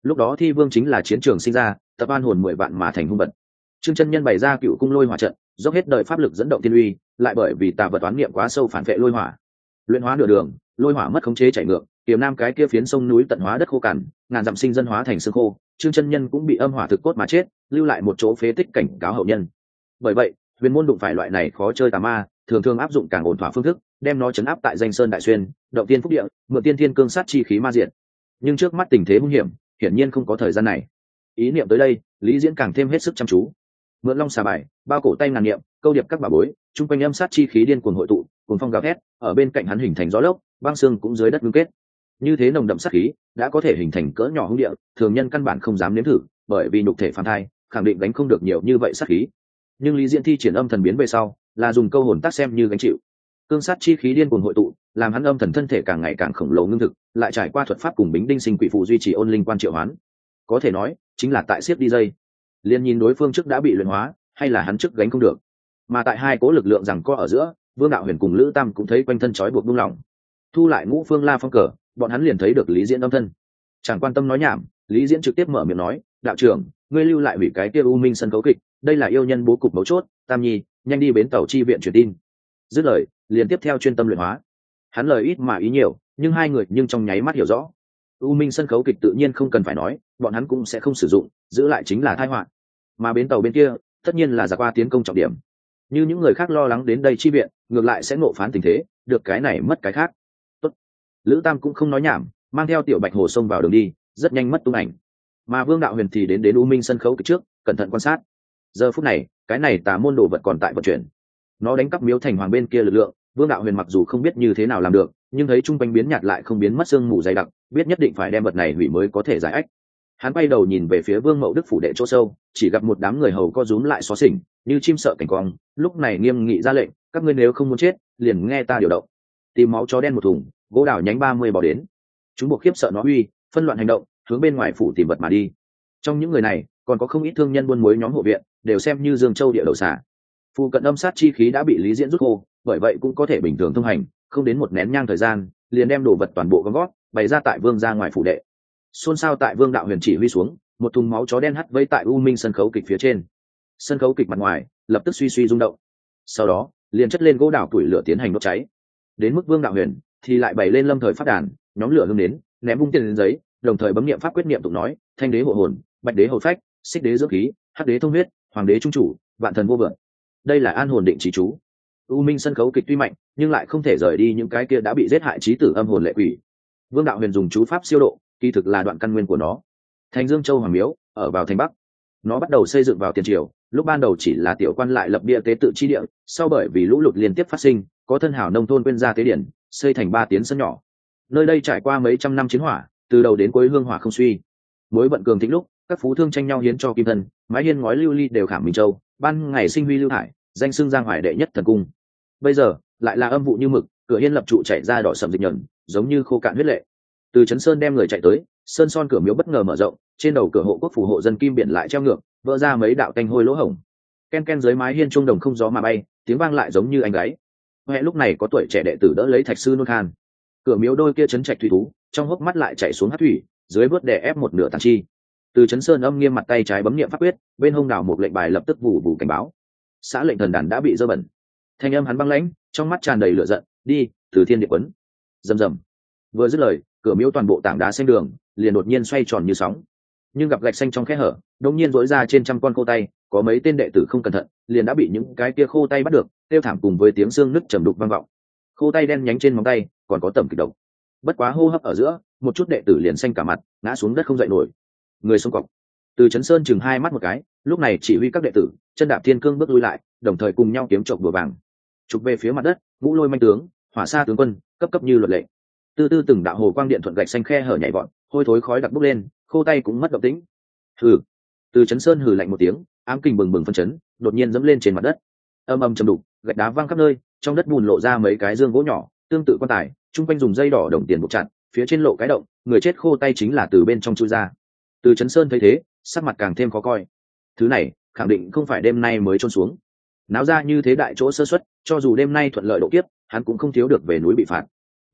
Speaker 1: lúc đó thi vương chính là chiến trường sinh ra, tập an hồn mười vạn mà thành hung vật. Trương chân nhân bày ra cựu cung lôi hỏa trận, dốc hết đời pháp lực dẫn động thiên uy, lại bởi vì tà vật toán niệm quá sâu phản vệ lôi hỏa, luyện hóa nửa đường, lôi hỏa mất khống chế chảy ngược, tiềm nam cái kia phiến sông núi tận hóa đất khô cằn, ngàn dặm sinh dân hóa thành xương khô. Trương chân nhân cũng bị âm hỏa thực cốt mà chết, lưu lại một chỗ phế tích cảnh cáo hậu nhân. Bởi vậy huyền môn đụng phải loại này khó chơi tà ma, thường thường áp dụng càng ổn thỏa phương thức, đem nó chấn áp tại danh sơn đại xuyên, động tiên phúc địa, mượn tiên thiên cương sát chi khí ma diện. Nhưng trước mắt tình thế hung hiểm, hiển nhiên không có thời gian này. Ý niệm tới đây, Lý Diễn càng thêm hết sức chăm chú. Mượn long xà bài, bao cổ tay ngàn niệm, câu điệp các bảo bối, trung quanh âm sát chi khí điên cuồng hội tụ, cuồng phong gào thét, ở bên cạnh hắn hình thành gió lốc, băng xương cũng dưới đất ngưng kết. Như thế nồng đậm sát khí, đã có thể hình thành cỡ nhỏ hung địa, thường nhân căn bản không dám nếm thử, bởi vì nhục thể phàm thai, khẳng định đánh không được nhiều như vậy sát khí. Nhưng Lý Diễn thi triển âm thần biến về sau, là dùng câu hồn tác xem như gánh chịu. Cương sát chi khí điên cuồng hội tụ, làm hắn âm thần thân thể càng ngày càng khổng lồ ngưng thực, lại trải qua thuật pháp cùng bính đinh sinh quỷ phụ duy trì ôn linh quan triệu hoán. Có thể nói, chính là tại siết đi dây. Liên nhìn đối phương trước đã bị luyện hóa, hay là hắn trước gánh không được. Mà tại hai cố lực lượng rằng co ở giữa, Vương Đạo Huyền cùng Lữ Tam cũng thấy quanh thân trói buộc buông lỏng. Thu lại ngũ phương la phong cờ, bọn hắn liền thấy được Lý Diễn âm thân. Chẳng quan tâm nói nhảm, Lý Diễn trực tiếp mở miệng nói, đạo trưởng, ngươi lưu lại hủy cái kia u minh sân khấu kịch, đây là yêu nhân bố cục mấu chốt, Tam Nhi, nhanh đi bến tàu chi viện truyền tin. Dứt lời, liền tiếp theo chuyên tâm luyện hóa. Hắn lời ít mà ý nhiều, nhưng hai người nhưng trong nháy mắt hiểu rõ. U minh sân khấu kịch tự nhiên không cần phải nói, bọn hắn cũng sẽ không sử dụng, giữ lại chính là tai họa. Mà bến tàu bên kia, tất nhiên là giặc qua tiến công trọng điểm. Như những người khác lo lắng đến đây chi viện, ngược lại sẽ ngộ phán tình thế, được cái này mất cái khác. Tốt. Lữ Tam cũng không nói nhảm, mang theo Tiểu Bạch Hồ xông vào đường đi, rất nhanh mất tung ảnh. Mà Vương Đạo Huyền thì đến đến U Minh sân khấu kịch trước, cẩn thận quan sát. Giờ phút này, cái này tà môn đồ vật còn tại vận chuyển. Nó đánh cắp Miếu Thành Hoàng bên kia lực lượng, Vương Đạo Huyền mặc dù không biết như thế nào làm được, nhưng thấy trung quanh biến nhạt lại không biến mất sương mù dày đặc, biết nhất định phải đem vật này hủy mới có thể giải ách. Hắn bay đầu nhìn về phía Vương Mậu Đức phủ đệ chỗ sâu, chỉ gặp một đám người hầu co rúm lại xóa xỉnh, như chim sợ cảnh quang, lúc này nghiêm nghị ra lệnh, các ngươi nếu không muốn chết, liền nghe ta điều động. Tìm máu chó đen một thùng, gỗ đào nhánh ba mươi bỏ đến. Chúng buộc khiếp sợ nó uy, phân loạn hành động, hướng bên ngoài phủ tìm vật mà đi. Trong những người này, còn có không ít thương nhân buôn muối nhóm hộ viện, đều xem như Dương Châu địa đầu xả. Phụ cận âm sát chi khí đã bị Lý Diễn rút khô, bởi vậy cũng có thể bình thường thông hành, không đến một nén nhang thời gian, liền đem đồ vật toàn bộ gom gót, bày ra tại Vương gia ngoài phủ đệ. Xôn xao tại Vương Đạo Huyền chỉ huy xuống, một thùng máu chó đen hắt vây tại U Minh sân khấu kịch phía trên. Sân khấu kịch mặt ngoài lập tức suy suy rung động. Sau đó, liền chất lên gỗ đào tuổi lửa tiến hành đốt cháy. Đến mức Vương Đạo Huyền thì lại bày lên lâm thời phát đàn, nhóm lửa hương đến, ném vung tiền lên giấy, đồng thời bấm niệm pháp quyết niệm tụng nói, thanh đế hộ hồn, bạch đế hồn phách, xích đế dưỡng khí, hắc đế thông huyết, hoàng đế trung chủ, vạn thần vô vượng. Đây là an hồn định chỉ chú. U Minh sân khấu kịch tuy mạnh, nhưng lại không thể rời đi những cái kia đã bị giết hại chí tử âm hồn lệ quỷ. Vương Đạo Huyền dùng chú pháp siêu độ, kỳ thực là đoạn căn nguyên của nó. Thành Dương Châu Hoàng Miếu ở vào thành Bắc, nó bắt đầu xây dựng vào tiền triều, lúc ban đầu chỉ là tiểu quan lại lập bia tế tự chi địa, sau bởi vì lũ lụt liên tiếp phát sinh, có thân hảo nông thôn quên ra tế điển, xây thành ba tiến sân nhỏ. Nơi đây trải qua mấy trăm năm chiến hỏa, từ đầu đến cuối hương hỏa không suy. Mối bận cường thịnh lúc, các phú thương tranh nhau hiến cho kim thân, mái hiên ngói lưu ly đều khảm Minh Châu, ban ngày sinh huy lưu thải, danh xưng Giang Hoài đệ nhất thần cung. Bây giờ lại là âm vụ như mực, cửa hiên lập trụ chảy ra đỏ sầm dịch nhẫn, giống như khô cạn huyết lệ. Từ Trấn Sơn đem người chạy tới, sơn son cửa miếu bất ngờ mở rộng, trên đầu cửa hộ quốc phù hộ dân kim biển lại treo ngược, vỡ ra mấy đạo canh hôi lỗ hổng. Ken ken dưới mái hiên trung đồng không gió mà bay, tiếng vang lại giống như anh gáy. Huệ lúc này có tuổi trẻ đệ tử đỡ lấy thạch sư nôn khan. Cửa miếu đôi kia chấn trạch thủy thú, trong hốc mắt lại chảy xuống hắc thủy, dưới vớt đè ép một nửa tàn chi. Từ Trấn Sơn âm nghiêm mặt tay trái bấm niệm pháp quyết, bên hông đảo một lệnh bài lập tức vụ vụ cảnh báo. Xã lệnh thần đàn đã bị dơ bẩn. Thanh âm hắn băng lãnh, trong mắt tràn đầy lửa giận, đi, Từ Thiên Địa quấn. Rầm rầm. Vừa dứt lời, cửa miếu toàn bộ tảng đá xanh đường liền đột nhiên xoay tròn như sóng, nhưng gặp gạch xanh trong khe hở đột nhiên rỗi ra trên trăm con khô tay, có mấy tên đệ tử không cẩn thận liền đã bị những cái kia khô tay bắt được, tiêu thảm cùng với tiếng xương nứt trầm đục vang vọng. Khô tay đen nhánh trên móng tay còn có tẩm kịch độc, bất quá hô hấp ở giữa một chút đệ tử liền xanh cả mặt, ngã xuống đất không dậy nổi. Người sống cọc. Từ Trấn Sơn chừng hai mắt một cái, lúc này chỉ huy các đệ tử chân đạp thiên cương bước lui lại, đồng thời cùng nhau kiếm chộp bùa vàng chụp về phía mặt đất. Ngũ Lôi manh tướng, hỏa sa tướng quân, cấp cấp như luật lệ. Từ từ từng đạo hồ quang điện thuận gạch xanh khe hở nhảy vọt, hôi thối khói đặc bốc lên, khô tay cũng mất động tĩnh. Hừ. Từ Trấn Sơn hừ lạnh một tiếng, ám kình bừng bừng phân chấn, đột nhiên dẫm lên trên mặt đất. Âm âm trầm đục, gạch đá văng khắp nơi, trong đất bùn lộ ra mấy cái dương gỗ nhỏ, tương tự quan tài, trung quanh dùng dây đỏ đồng tiền buộc chặt, phía trên lộ cái động, người chết khô tay chính là từ bên trong chui ra. Từ Trấn Sơn thấy thế, sắc mặt càng thêm khó coi. Thứ này, khẳng định không phải đêm nay mới trôn xuống. Náo ra như thế đại chỗ sơ suất, cho dù đêm nay thuận lợi độ kiếp, hắn cũng không thiếu được về núi bị phạt.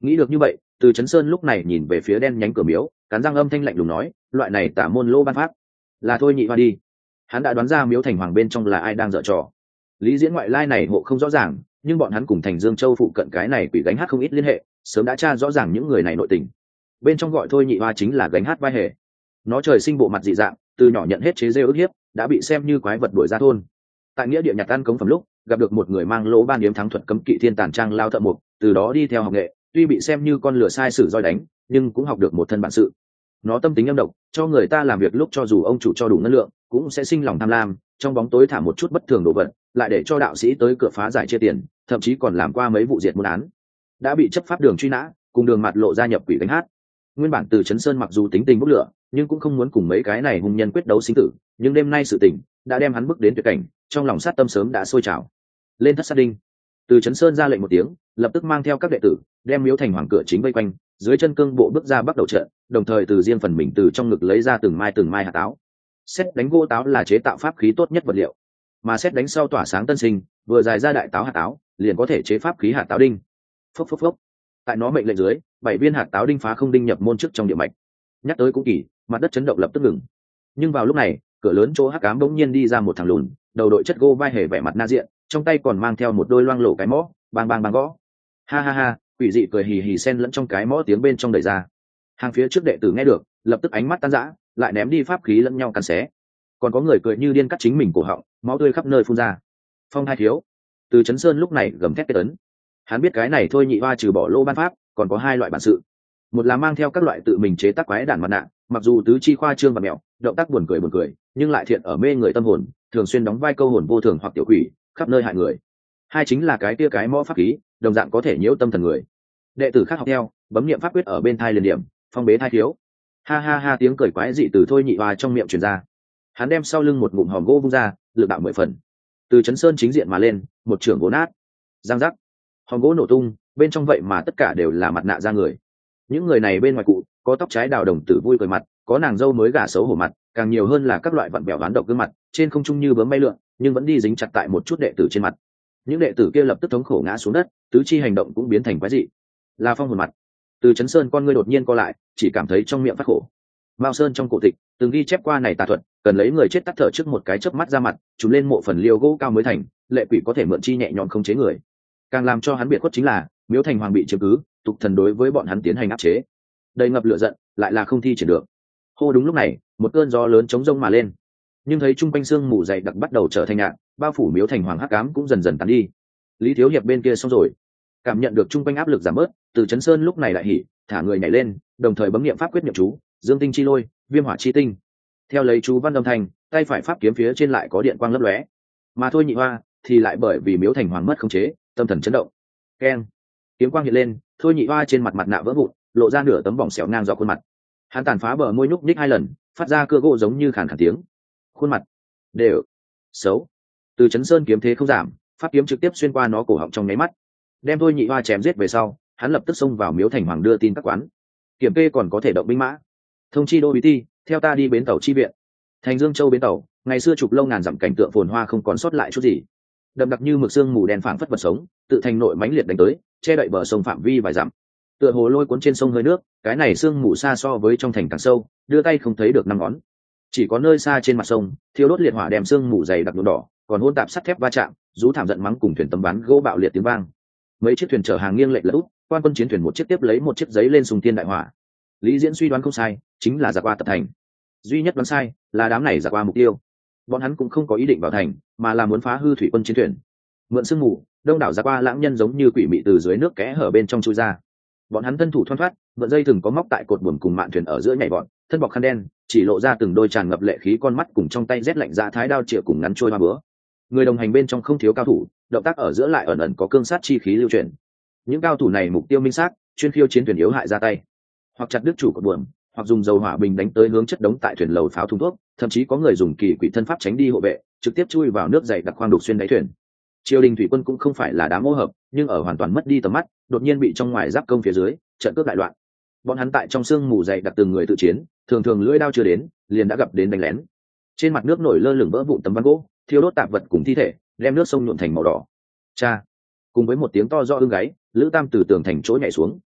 Speaker 1: Nghĩ được như vậy, Từ Chấn Sơn lúc này nhìn về phía đen nhánh cửa miếu, cắn răng âm thanh lạnh lùng nói, loại này tả môn lô ban pháp là thôi nhị hoa đi. Hắn đã đoán ra miếu thành hoàng bên trong là ai đang dở trò. Lý Diễn ngoại lai này hộ không rõ ràng, nhưng bọn hắn cùng Thành Dương Châu phụ cận cái này quỷ gánh hát không ít liên hệ, sớm đã tra rõ ràng những người này nội tình. Bên trong gọi thôi nhị hoa chính là gánh hát vai hề. Nó trời sinh bộ mặt dị dạng, từ nhỏ nhận hết chế rêu ức hiếp, đã bị xem như quái vật đuổi ra thôn. Tại nghĩa địa nhặt ăn cống phẩm lúc, gặp được một người mang lỗ ban yếm thắng thuật cấm kỵ thiên tàn trang lao thợ mục, từ đó đi theo học nghệ, tuy bị xem như con lửa sai sử roi đánh, nhưng cũng học được một thân bản sự. Nó tâm tính âm độc, cho người ta làm việc lúc cho dù ông chủ cho đủ ngân lượng, cũng sẽ sinh lòng tham lam, trong bóng tối thả một chút bất thường đồ vật, lại để cho đạo sĩ tới cửa phá giải chia tiền, thậm chí còn làm qua mấy vụ diệt môn án. Đã bị chấp pháp đường truy nã, cùng đường mặt lộ gia nhập quỷ gánh hát. Nguyên bản Từ Chấn Sơn mặc dù tính tình bốc lửa, nhưng cũng không muốn cùng mấy cái này hung nhân quyết đấu sinh tử, nhưng đêm nay sự tình đã đem hắn bước đến tuyệt cảnh, trong lòng sát tâm sớm đã sôi trào. Lên thất sát đinh. Từ Chấn Sơn ra lệnh một tiếng, lập tức mang theo các đệ tử đem miếu thành hoàng cửa chính vây quanh, dưới chân cương bộ bước ra bắt đầu trận, đồng thời từ riêng phần mình từ trong ngực lấy ra từng mai từng mai hạt táo. Xét đánh gỗ táo là chế tạo pháp khí tốt nhất vật liệu, mà xét đánh sau tỏa sáng tân sinh, vừa dài ra đại táo hạt táo, liền có thể chế pháp khí hạt táo đinh. Phốc phốc phốc. Tại nó mệnh lệnh dưới, bảy viên hạt táo đinh phá không đinh nhập môn trước trong địa mạch. Nhắc tới cũng kỳ, mặt đất chấn động lập tức ngừng. Nhưng vào lúc này, cửa lớn chỗ hắc ám bỗng nhiên đi ra một thằng lùn, đầu đội chất gô vai hề vẻ mặt na diện, trong tay còn mang theo một đôi loang lổ cái mõ, bang bang bang gõ. Ha ha ha, quỷ dị cười hì hì xen lẫn trong cái mõ tiếng bên trong đẩy ra. Hàng phía trước đệ tử nghe được, lập tức ánh mắt tan rã, lại ném đi pháp khí lẫn nhau cắn xé. Còn có người cười như điên cắt chính mình cổ họng, máu tươi khắp nơi phun ra. Phong hai thiếu. Từ Chấn Sơn lúc này gầm thét kết ấn. Hắn biết cái này thôi nhị hoa trừ bỏ lô ban pháp, còn có hai loại bản sự. Một là mang theo các loại tự mình chế tác quái đản mặt nạ, mặc dù tứ chi khoa trương và mẹo, động tác buồn cười buồn cười, nhưng lại thiện ở mê người tâm hồn, thường xuyên đóng vai câu hồn vô thường hoặc tiểu quỷ, khắp nơi hại người. Hai chính là cái kia cái mõ pháp khí, đồng dạng có thể nhiễu tâm thần người. Đệ tử khác học theo, bấm niệm pháp quyết ở bên thai liền điểm, phong bế thai thiếu. Ha ha ha, tiếng cười quái dị từ thôi nhị hoa trong miệng truyền ra. Hắn đem sau lưng một ngụm hòm gỗ vung ra, lực đạo mười phần. Từ Chấn Sơn chính diện mà lên, một trưởng gỗ nát, giang giác, hòm gỗ nổ tung, bên trong vậy mà tất cả đều là mặt nạ da người. Những người này bên ngoài cụ có tóc trái đào đồng tử vui cười mặt, có nàng dâu mới gả xấu hổ mặt, càng nhiều hơn là các loại vặn bèo đoán độc gương mặt, trên không trung như bướm bay lượn, nhưng vẫn đi dính chặt tại một chút đệ tử trên mặt. Những đệ tử kia lập tức thống khổ ngã xuống đất, tứ chi hành động cũng biến thành quái dị. Là phong hồn mặt. Từ Chấn Sơn con ngươi đột nhiên co lại, chỉ cảm thấy trong miệng phát khổ. Mao Sơn trong cổ tịch từng ghi chép qua này tà thuật, cần lấy người chết tắt thở trước một cái chớp mắt ra mặt, chúng lên mộ phần liêu gỗ cao mới thành, lệ quỷ có thể mượn chi nhẹ nhõm không chế người. Càng làm cho hắn biệt khuất chính là, miếu thành hoàng bị chiếm cứ, tục thần đối với bọn hắn tiến hành áp chế. Đầy ngập lửa giận, lại là không thi triển được. Hô, đúng lúc này, một cơn gió lớn chống rông mà lên. Nhưng thấy trung quanh sương mù dày đặc bắt đầu trở thành nhạn, bao phủ miếu thành hoàng hắc ám cũng dần dần tán đi. Lý Thiếu Hiệp bên kia xong rồi, cảm nhận được trung quanh áp lực giảm bớt, Từ Chấn Sơn lúc này lại hỉ, thả người nhảy lên, đồng thời bấm niệm pháp quyết niệm chú, dương tinh chi lôi, viêm hỏa chi tinh. Theo lấy chú văn âm thanh, tay phải pháp kiếm phía trên lại có điện quang lấp lóe. Mà thôi nhị hoa thì lại bởi vì miếu thành hoàng mất khống chế, tâm thần chấn động. Keng, kiếm quang hiện lên, thôi nhị hoa trên mặt mặt nạ vỡ vụn, lộ ra nửa tấm vòng sẹo ngang dọc khuôn mặt. Hắn tàn phá bờ môi nhúc nhích hai lần, phát ra cưa gỗ giống như khàn khàn tiếng. Khuôn mặt đều xấu. Từ Chấn Sơn kiếm thế không giảm, pháp kiếm trực tiếp xuyên qua nó cổ họng trong nháy mắt, đem thôi nhị hoa chém giết về sau, hắn lập tức xông vào miếu thành hoàng đưa tin các quán. Kiểm kê còn có thể động binh mã, thông chi đô bí ti, theo ta đi bến tàu chi viện. Thành Dương Châu bến tàu, ngày xưa chục lâu ngàn dặm cảnh tượng phồn hoa không còn sót lại chút gì, đậm đặc như mực sương mù đen phảng phất vật sống, tự thành nội mãnh liệt đánh tới, che đậy bờ sông phạm vi vài dặm. Tựa hồ lôi cuốn trên sông hơi nước, cái này sương mù xa so với trong thành càng sâu, đưa tay không thấy được năm ngón. Chỉ có nơi xa trên mặt sông, thiêu đốt liệt hỏa đem sương mù dày đặc nhuộm đỏ, còn hỗn tạp sắt thép va chạm, rú thảm giận mắng cùng thuyền tấm ván gỗ bạo liệt tiếng vang. Mấy chiếc thuyền chở hàng nghiêng lệch lật úp, quan quân chiến thuyền một chiếc tiếp lấy một chiếc giấy lên sùng thiên đại hỏa. Lý Diễn suy đoán không sai, chính là giặc qua tập thành. Duy nhất đoán sai là đám này giặc qua mục tiêu. Bọn hắn cũng không có ý định vào thành, mà là muốn phá hư thủy quân chiến thuyền. Mượn sương mù, đông đảo giặc qua lãng nhân giống như quỷ mị từ dưới nước kẽ hở bên trong chui ra. Bọn hắn thân thủ thoăn thoắt, mượn dây thừng có móc tại cột buồm cùng mạn thuyền ở giữa nhảy bọn, thân bọc khăn đen, chỉ lộ ra từng đôi tràn ngập lệ khí con mắt cùng trong tay rét lạnh ra thái đao chĩa cùng ngắn trôi hoa bữa. Người đồng hành bên trong không thiếu cao thủ, động tác ở giữa lại ẩn ẩn có cương sát chi khí lưu truyền. Những cao thủ này mục tiêu minh xác, chuyên khiêu chiến thuyền yếu hại ra tay, hoặc chặt đứt chủ cột buồm, hoặc dùng dầu hỏa bình đánh tới hướng chất đống tại thuyền lầu pháo thùng thuốc, thậm chí có người dùng kỳ quỷ thân pháp tránh đi hộ vệ, trực tiếp chui vào nước dày đặc khoang đục xuyên đáy thuyền. Triều đình thủy quân cũng không phải là đám ô hợp, nhưng ở hoàn toàn mất đi tầm mắt, đột nhiên bị trong ngoài giáp công phía dưới trận cướp đại loạn. Bọn hắn tại trong sương mù dày đặc từng người tự chiến, thường thường lưỡi đao chưa đến liền đã gặp đến đánh lén. Trên mặt nước nổi lơ lửng vỡ vụn tấm ván gỗ, thiêu đốt tạp vật cùng thi thể, đem nước sông nhuộm thành màu đỏ. Cha! Cùng với một tiếng to do ưng gáy, Lữ Tam từ tường thành chỗ nhảy xuống.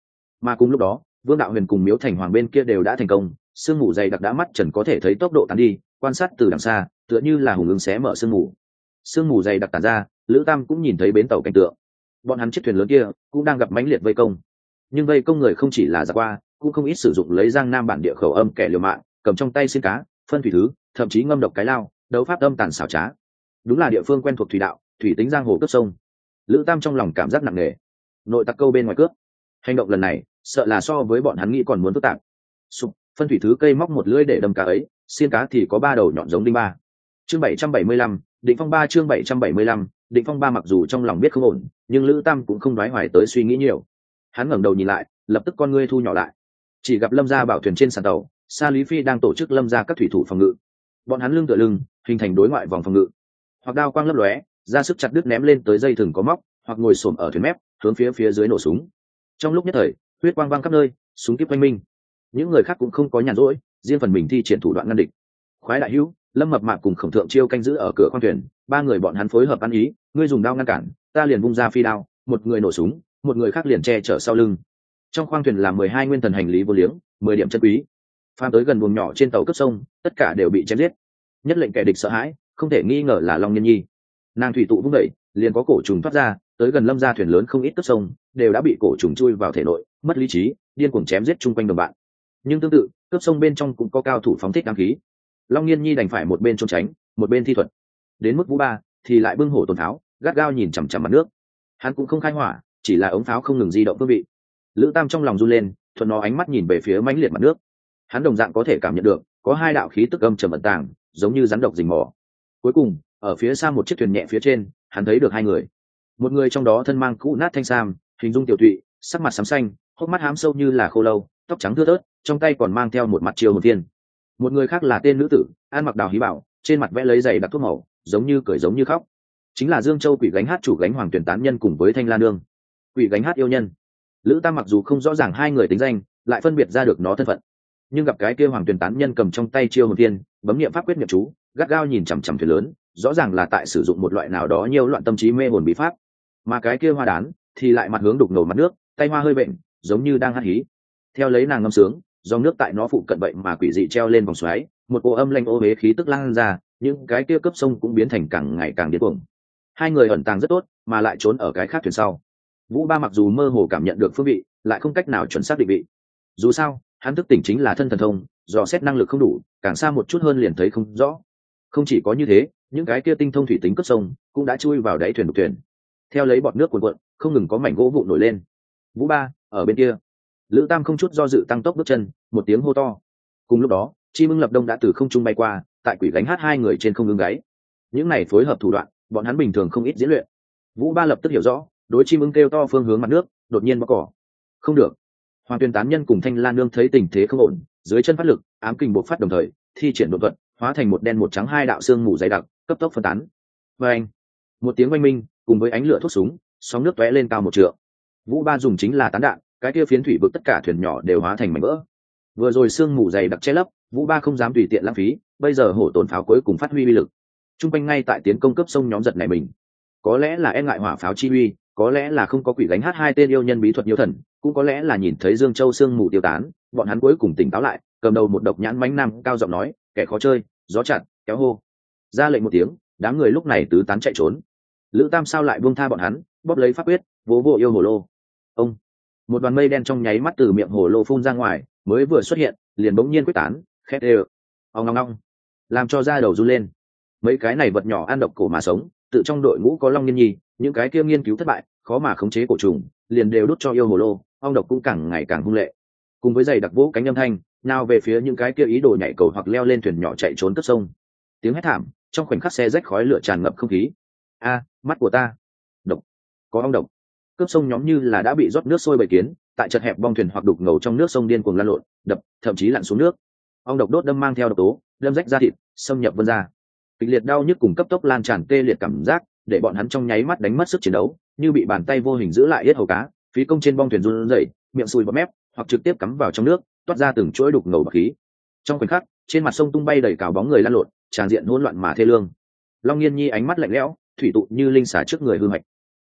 Speaker 1: Mà cùng lúc đó Vương Đạo Huyền cùng Miếu Thành Hoàng bên kia đều đã thành công, sương mù dày đặc đã mắt trần có thể thấy tốc độ tán đi, quan sát từ đằng xa tựa như là hùng ứng xé mở sương mù. Sương mù dày đặc tản ra, Lữ Tam cũng nhìn thấy bến tàu cảnh tượng. Bọn hắn chiếc thuyền lớn kia cũng đang gặp mãnh liệt vây công, nhưng vây công người không chỉ là giặc qua, cũng không ít sử dụng lấy Giang Nam bản địa khẩu âm kẻ liều mạng, cầm trong tay xiên cá, phân thủy thứ, thậm chí ngâm độc cái lao, đấu pháp âm tàn xảo trá. Đúng là địa phương quen thuộc thủy đạo, thủy tính giang hồ cướp sông. Lữ Tam trong lòng cảm giác nặng nề. Nội tặc câu bên ngoài cướp, hành động lần này sợ là so với bọn hắn nghĩ còn muốn phức tạp. Sụp, phân thủy thứ cây móc một lưỡi để đâm cá ấy, xiên cá thì có ba đầu nhọn giống đinh ba. Chương bảy trăm bảy mươi lăm, Định Phong ba chương bảy trăm bảy mươi lăm, Định Phong ba mặc dù trong lòng biết không ổn, nhưng Lữ Tam cũng không đoái hoài tới suy nghĩ nhiều. Hắn ngẩng đầu nhìn lại, lập tức con ngươi thu nhỏ lại. Chỉ gặp Lâm gia bảo thuyền trên sàn tàu, Sa Lý Phi đang tổ chức Lâm gia các thủy thủ phòng ngự. Bọn hắn lưng tựa lưng, hình thành đối ngoại vòng phòng ngự. Hoặc đao quang lấp lóe, ra sức chặt đứt ném lên tới dây thừng có móc, hoặc ngồi xổm ở thuyền mép, hướng phía phía dưới nổ súng. Trong lúc nhất thời, huyết quang vang khắp nơi, súng kíp quanh minh. Những người khác cũng không có nhàn rỗi, riêng phần mình thi triển thủ đoạn ngăn địch. Khoái đại hữu, Lâm Mập Mạp cùng Khổng Thượng Chiêu canh giữ ở cửa khoang thuyền, ba người bọn hắn phối hợp ăn ý, ngươi dùng đao ngăn cản, ta liền vung ra phi đao, một người nổ súng, một người khác liền che chở sau lưng. Trong khoang thuyền là mười hai nguyên thần hành lý vô liếng, mười điểm chân quý. Phàm tới gần buồng nhỏ trên tàu cấp sông, tất cả đều bị chém giết. Nhất lệnh kẻ địch sợ hãi, không thể nghi ngờ là Long Nhân Nhi. Nàng thủy tụ vung đẩy, liền có cổ trùng thoát ra, tới gần Lâm gia thuyền lớn không ít cấp sông, đều đã bị cổ trùng chui vào thể nội, mất lý trí, điên cuồng chém giết chung quanh đồng bạn. Nhưng tương tự, cấp sông bên trong cũng có cao thủ phóng thích đăng khí. Long Nhiên Nhi đành phải một bên trốn tránh, một bên thi thuật. Đến mức Vũ Ba thì lại bưng hổ tồn pháo, gắt gao nhìn chằm chằm mặt nước. Hắn cũng không khai hỏa, chỉ là ống pháo không ngừng di động phương vị. Lữ Tam trong lòng run lên, thuận nó ánh mắt nhìn về phía mãnh liệt mặt nước. Hắn đồng dạng có thể cảm nhận được, có hai đạo khí tức âm trầm ẩn tàng, giống như rắn độc rình mò. Cuối cùng, ở phía xa một chiếc thuyền nhẹ phía trên, hắn thấy được hai người. Một người trong đó thân mang cũ nát thanh sam, hình dung tiểu thụy, sắc mặt xám xanh, hốc mắt hám sâu như là khô lâu, tóc trắng thưa thớt, trong tay còn mang theo một mặt chiêu hồn viên. Một người khác là tên nữ tử, ăn mặc đào hí bảo, trên mặt vẽ lấy giày đặc thuốc màu, giống như cười giống như khóc. Chính là Dương Châu Quỷ Gánh Hát chủ gánh Hoàng Tuyển Tán Nhân cùng với Thanh La Nương. Quỷ Gánh Hát yêu nhân. Lữ Tam mặc dù không rõ ràng hai người tính danh, lại phân biệt ra được nó thân phận. Nhưng gặp cái kia Hoàng Tuyển Tán Nhân cầm trong tay chiêu hồn viên, bấm niệm pháp quyết niệm chú, gắt gao nhìn chằm chằm thuyền lớn, rõ ràng là tại sử dụng một loại nào đó nhiều loạn tâm trí mê hồn bí pháp. Mà cái kia Hoa Đán thì lại mặt hướng đục ngầu mặt nước, tay hoa hơi bệnh, giống như đang hát hí. Theo lấy nàng ngâm sướng, dòng nước tại nó phụ cận vậy mà quỷ dị treo lên vòng xoáy, một cô âm lanh ô huế khí tức lan ra, những cái kia cấp sông cũng biến thành càng ngày càng điên cuồng. Hai người ẩn tàng rất tốt, mà lại trốn ở cái khác thuyền sau. Vũ Ba mặc dù mơ hồ cảm nhận được phương vị, lại không cách nào chuẩn xác định vị. Dù sao, hắn thức tỉnh chính là thân thần thông, dò xét năng lực không đủ, càng xa một chút hơn liền thấy không rõ. Không chỉ có như thế, những cái kia tinh thông thủy tính cấp sông cũng đã chui vào đáy thuyền đục thuyền. Theo lấy bọt nước cuồn cuộn, không ngừng có mảnh gỗ vụn nổi lên. Vũ Ba, ở bên kia. Lữ Tam không chút do dự tăng tốc bước chân, một tiếng hô to. Cùng lúc đó, chim ưng lập đông đã từ không trung bay qua, tại Quỷ Gánh Hát hai người trên không ưng gáy. Những này phối hợp thủ đoạn, bọn hắn bình thường không ít diễn luyện. Vũ Ba lập tức hiểu rõ, đối chim ưng kêu to phương hướng mặt nước, đột nhiên bóc cỏ. Không được. Hoàng Tuyên Tán Nhân cùng Thanh Lan Nương thấy tình thế không ổn, dưới chân phát lực, ám kình bộc phát đồng thời, thi triển đột thuật, hóa thành một đen một trắng hai đạo xương mù dày đặc, cấp tốc phân tán. Và anh, một tiếng oanh minh, cùng với ánh lửa thuốc súng, sóng nước tóe lên cao một trượng. Vũ Ba dùng chính là tán đạn, cái kia phiến thủy vực tất cả thuyền nhỏ đều hóa thành mảnh vỡ. Vừa rồi xương mù dày đặc che lấp, Vũ Ba không dám tùy tiện lãng phí, bây giờ hổ tồn pháo cuối cùng phát huy uy lực. Trung quanh ngay tại tiến công cấp sông nhóm giật này mình, có lẽ là e ngại hỏa pháo chi uy, có lẽ là không có Quỷ Gánh Hát hai tên yêu nhân bí thuật nhiễu thần, cũng có lẽ là nhìn thấy Dương Châu sương mù tiêu tán, bọn hắn cuối cùng tỉnh táo lại, cầm đầu một độc nhãn mãnh nam cao giọng nói, kẻ khó chơi, gió chặn, kéo hô. Ra lệnh một tiếng, đám người lúc này tứ tán chạy trốn. Lữ Tam sao lại buông tha bọn hắn, bóp lấy pháp quyết, vỗ vỗ yêu hồ lô. Ông, một đoàn mây đen trong nháy mắt từ miệng hồ lô phun ra ngoài, mới vừa xuất hiện, liền bỗng nhiên quyết tán, khét đều. Ong ong ong, làm cho da đầu run lên. Mấy cái này vật nhỏ ăn độc cổ mà sống, tự trong đội ngũ có Long Nhân Nhi, những cái kia nghiên cứu thất bại, khó mà khống chế cổ trùng, liền đều đút cho yêu hồ lô, ong độc cũng càng ngày càng hung lệ. Cùng với giày đặc vỗ cánh âm thanh, nào về phía những cái kia ý đồ nhảy cầu hoặc leo lên thuyền nhỏ chạy trốn cấp sông. Tiếng hét thảm, trong khoảnh khắc xe rách khói lửa tràn ngập không khí. A, mắt của ta, độc, có ong độc. Cướp sông nhóm như là đã bị rót nước sôi bầy kiến, tại chật hẹp bong thuyền hoặc đục ngầu trong nước sông điên cuồng lăn lộn, đập, thậm chí lặn xuống nước. Ong độc đốt đâm mang theo độc tố, đâm rách da thịt, xâm nhập vân ra. Kịch liệt đau nhức cùng cấp tốc lan tràn tê liệt cảm giác, để bọn hắn trong nháy mắt đánh mất sức chiến đấu, như bị bàn tay vô hình giữ lại yết hầu cá, phí công trên bong thuyền run rẩy, miệng sùi bọt mép, hoặc trực tiếp cắm vào trong nước, toát ra từng chuỗi đục ngầu bọt khí. Trong khoảnh khắc, trên mặt sông tung bay đầy cào bóng người lăn lộn, tràn diện hỗn loạn mà thê lương. Long Nghiên Nhi ánh mắt lạnh lẽo, thủy tụ như linh xà trước người hư hoạch.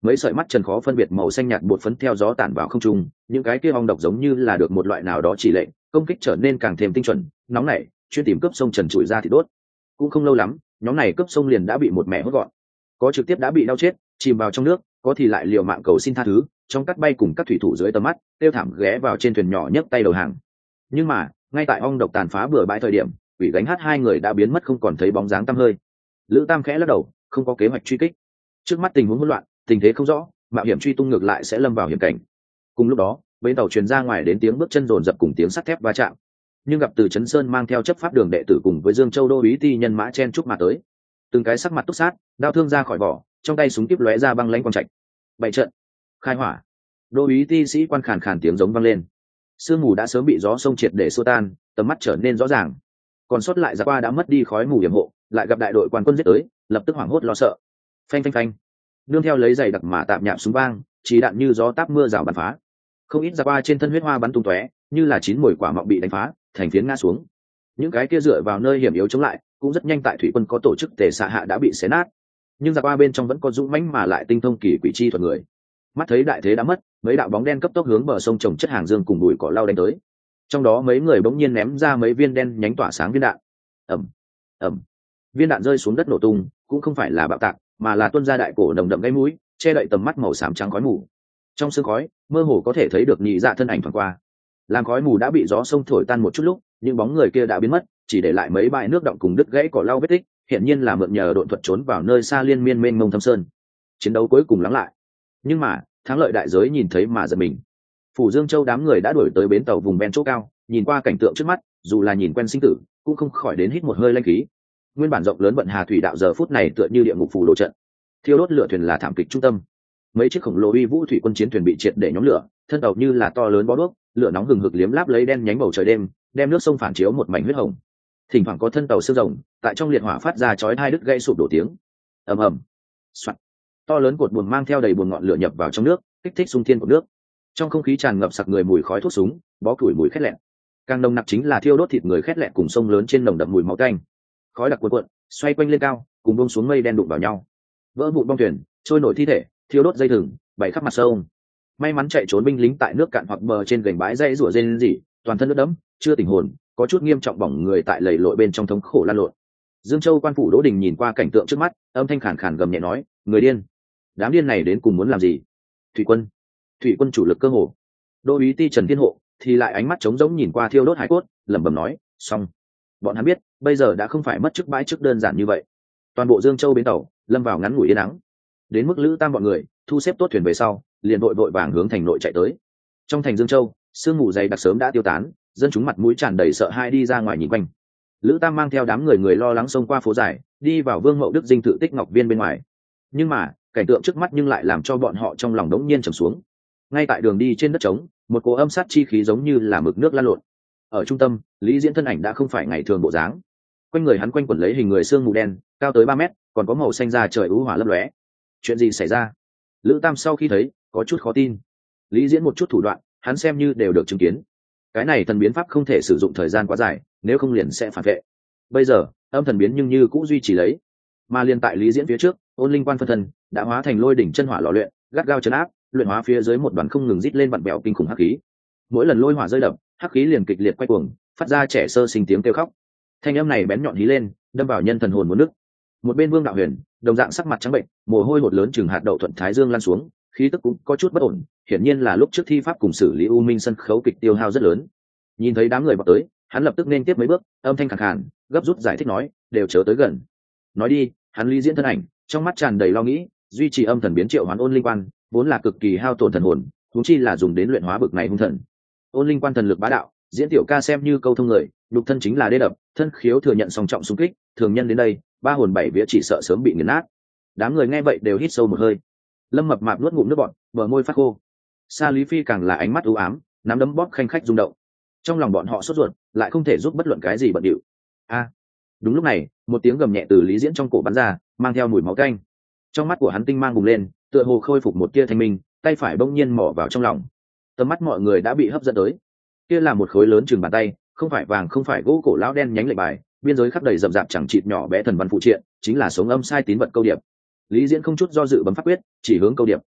Speaker 1: mấy sợi mắt trần khó phân biệt màu xanh nhạt bột phấn theo gió tản vào không trung, những cái kia ong độc giống như là được một loại nào đó chỉ lệnh, công kích trở nên càng thêm tinh chuẩn, nóng nảy, chuyên tìm cướp sông trần trụi ra thì đốt. Cũng không lâu lắm, nhóm này cướp sông liền đã bị một mẹ hốt gọn, có trực tiếp đã bị đau chết, chìm vào trong nước, có thì lại liều mạng cầu xin tha thứ, trong cắt bay cùng các thủy thủ dưới tầm mắt, tiêu thảm ghé vào trên thuyền nhỏ nhấc tay đầu hàng. Nhưng mà, ngay tại ong độc tàn phá bừa bãi thời điểm, quỷ gánh hát hai người đã biến mất không còn thấy bóng dáng tăm hơi. Lữ Tam khẽ lắc đầu, không có kế hoạch truy kích. Trước mắt tình huống hỗn loạn, tình thế không rõ, mạo hiểm truy tung ngược lại sẽ lâm vào hiểm cảnh. Cùng lúc đó, bến tàu truyền ra ngoài đến tiếng bước chân rồn rập cùng tiếng sắt thép va chạm. Nhưng gặp từ Trấn Sơn mang theo chấp pháp đường đệ tử cùng với Dương Châu đô úy ti nhân mã chen chúc mà tới. Từng cái sắc mặt túc sát, đao thương ra khỏi vỏ, trong tay súng kíp lóe ra băng lãnh quang trạch. Bảy trận, khai hỏa. Đô úy ti sĩ quan khàn khàn tiếng giống vang lên. Sương mù đã sớm bị gió sông triệt để xua tan, tầm mắt trở nên rõ ràng. Còn sót lại giặc qua đã mất đi khói mù yểm hộ, lại gặp đại đội quan quân giết tới, lập tức hoảng hốt lo sợ. Phanh phanh phanh. Nương theo lấy giày đặc mà tạm nhạm súng vang, chỉ đạn như gió táp mưa rào bắn phá. Không ít giặc qua trên thân huyết hoa bắn tung tóe, như là chín mùi quả mọng bị đánh phá, thành phiến ngã xuống. Những cái kia dựa vào nơi hiểm yếu chống lại, cũng rất nhanh tại thủy quân có tổ chức tề xạ hạ đã bị xé nát. Nhưng giặc qua bên trong vẫn có dũng mãnh mà lại tinh thông kỳ quỷ chi thuật người. Mắt thấy đại thế đã mất, mấy đạo bóng đen cấp tốc hướng bờ sông trồng chất hàng dương cùng bụi cỏ lau đánh tới. Trong đó mấy người bỗng nhiên ném ra mấy viên đen nhánh tỏa sáng viên đạn. Ầm, ầm. Viên đạn rơi xuống đất nổ tung, cũng không phải là bạo tạc, mà là tuôn ra đại cổ nồng đậm gây mũi, che đậy tầm mắt màu xám trắng khói mù. Trong sương khói, mơ hồ có thể thấy được nhị dạ thân ảnh thoáng qua. Làm khói mù đã bị gió sông thổi tan một chút lúc, những bóng người kia đã biến mất, chỉ để lại mấy bãi nước động cùng đứt gãy cỏ lau vết tích, hiện nhiên là mượn nhờ độn thuật trốn vào nơi xa liên miên mênh mông thâm sơn. Chiến đấu cuối cùng lắng lại. Nhưng mà, thắng lợi đại giới nhìn thấy mà giật mình. Phủ Dương Châu đám người đã đuổi tới bến tàu vùng ven chỗ cao, nhìn qua cảnh tượng trước mắt, dù là nhìn quen sinh tử, cũng không khỏi đến hít một hơi lanh khí. Nguyên bản rộng lớn vận hà thủy đạo giờ phút này tựa như địa ngục phủ đồ trận, thiêu đốt lửa thuyền là thảm kịch trung tâm. Mấy chiếc khổng lồ uy vũ thủy quân chiến thuyền bị triệt để nhóm lửa, thân tàu như là to lớn bó đuốc, lửa nóng hừng hực liếm láp lấy đen nhánh bầu trời đêm, đem nước sông phản chiếu một mảnh huyết hồng. Thỉnh thoảng có thân tàu xương rồng tại trong liệt hỏa phát ra chói hai đứt gãy sụp đổ tiếng. Ầm ầm. Soạt. To lớn cột buồm mang theo đầy buồm ngọn lửa nhập vào trong nước, kích thích xung thiên của nước. Trong không khí tràn ngập sặc người mùi khói thuốc súng, bó củi mùi khét lẹn. Càng nồng nặc chính là thiêu đốt thịt người khét lẹn cùng sông lớn trên nồng đậm mùi máu tanh. Khói đặc cuộn cuộn, xoay quanh lên cao, cùng buông xuống mây đen đụng vào nhau. Vỡ vụn bong thuyền, trôi nổi thi thể, thiêu đốt dây thừng, bảy khắp mặt sông. May mắn chạy trốn binh lính tại nước cạn hoặc bờ trên gành bãi dãy rủa rên rỉ, toàn thân nước đẫm, chưa tỉnh hồn, có chút nghiêm trọng bỏng người tại lầy lội bên trong thống khổ lan lộn. Dương Châu quan phủ Đỗ Đình nhìn qua cảnh tượng trước mắt, âm thanh khàn khàn gầm nhẹ nói, người điên, đám điên này đến cùng muốn làm gì? Thủy quân, thủy quân chủ lực cơ hồ. Đô úy ti Trần Thiên Hộ thì lại ánh mắt trống rỗng nhìn qua thiêu đốt hải cốt, lẩm bẩm nói, xong. Bọn hắn biết, bây giờ đã không phải mất chức bãi chức đơn giản như vậy. Toàn bộ Dương Châu bến tàu lâm vào ngắn ngủi yên ắng. Đến mức Lữ Tam bọn người thu xếp tốt thuyền về sau, liền vội vội vàng hướng thành nội chạy tới. Trong thành Dương Châu, sương mù dày đặc sớm đã tiêu tán, dân chúng mặt mũi tràn đầy sợ hãi đi ra ngoài nhìn quanh. Lữ Tam mang theo đám người người lo lắng xông qua phố dài, đi vào Vương Mậu Đức dinh thự Tích Ngọc Viên bên ngoài. Nhưng mà, cảnh tượng trước mắt nhưng lại làm cho bọn họ trong lòng đống nhiên trầm xuống. Ngay tại đường đi trên đất trống, một cỗ âm sát chi khí giống như là mực nước lan lộn. Ở trung tâm, Lý Diễn thân ảnh đã không phải ngày thường bộ dáng. Quanh người hắn quanh quẩn lấy hình người xương mù đen, cao tới ba mét, còn có màu xanh da trời u hỏa lấp lóe. Chuyện gì xảy ra? Lữ Tam sau khi thấy, có chút khó tin. Lý Diễn một chút thủ đoạn, hắn xem như đều được chứng kiến. Cái này thần biến pháp không thể sử dụng thời gian quá dài, nếu không liền sẽ phản vệ. Bây giờ, âm thần biến nhưng như cũng duy trì lấy. Mà liên tại Lý Diễn phía trước, Ôn Linh Quan phân thân đã hóa thành lôi đỉnh chân hỏa lò luyện, gắt gao chấn áp, luyện hóa phía dưới một đoàn không ngừng rít lên vặn bèo kinh khủng hắc khí. Mỗi lần lôi hỏa rơi đập, hắc khí liền kịch liệt quay cuồng, phát ra trẻ sơ sinh tiếng kêu khóc. Thanh âm này bén nhọn hí lên, đâm vào nhân thần hồn muốn nứt. Một bên Vương Đạo Huyền, đồng dạng sắc mặt trắng bệnh, mồ hôi hột lớn chừng hạt đậu thuận thái dương lan xuống, khí tức cũng có chút bất ổn, hiển nhiên là lúc trước thi pháp cùng xử lý U Minh sân khấu kịch tiêu hao rất lớn. Nhìn thấy đám người vào tới, hắn lập tức nên tiếp mấy bước, âm thanh khàn khàn, gấp rút giải thích nói, đều chớ tới gần. Nói đi, hắn Lý Diễn thân ảnh, trong mắt tràn đầy lo nghĩ, duy trì âm thần biến triệu hoán Ôn Linh Quan, vốn là cực kỳ hao tổn thần hồn, huống chi là dùng đến luyện hóa bực này hung thần. Ôn Linh Quan thần lực bá đạo, Diễn tiểu ca xem như câu thông người, lục thân chính là đê đập, thân khiếu thừa nhận song trọng xung kích, thường nhân đến đây, ba hồn bảy vía chỉ sợ sớm bị nghiền nát. Đám người nghe vậy đều hít sâu một hơi. Lâm Mập Mạp nuốt ngụm nước bọt, bờ môi phát khô. Sa Lý Phi càng là ánh mắt u ám, nắm đấm bóp khanh khách rung động. Trong lòng bọn họ sốt ruột, lại không thể giúp bất luận cái gì bận điệu. A! Đúng lúc này, một tiếng gầm nhẹ từ Lý Diễn trong cổ bắn ra, mang theo mùi máu tanh. Trong mắt của hắn tinh mang bùng lên, tựa hồ khôi phục một tia thanh minh, tay phải bỗng nhiên mò vào trong lòng. Tầm mắt mọi người đã bị hấp dẫn tới. Kia là một khối lớn chừng bàn tay, không phải vàng không phải gỗ cổ lão đen nhánh lệnh bài, biên giới khắc đầy rậm rạp chẳng chịt nhỏ bé thần văn phụ triện, chính là sống âm sai tín vật câu điệp. Lý Diễn không chút do dự bấm pháp quyết, chỉ hướng câu điệp.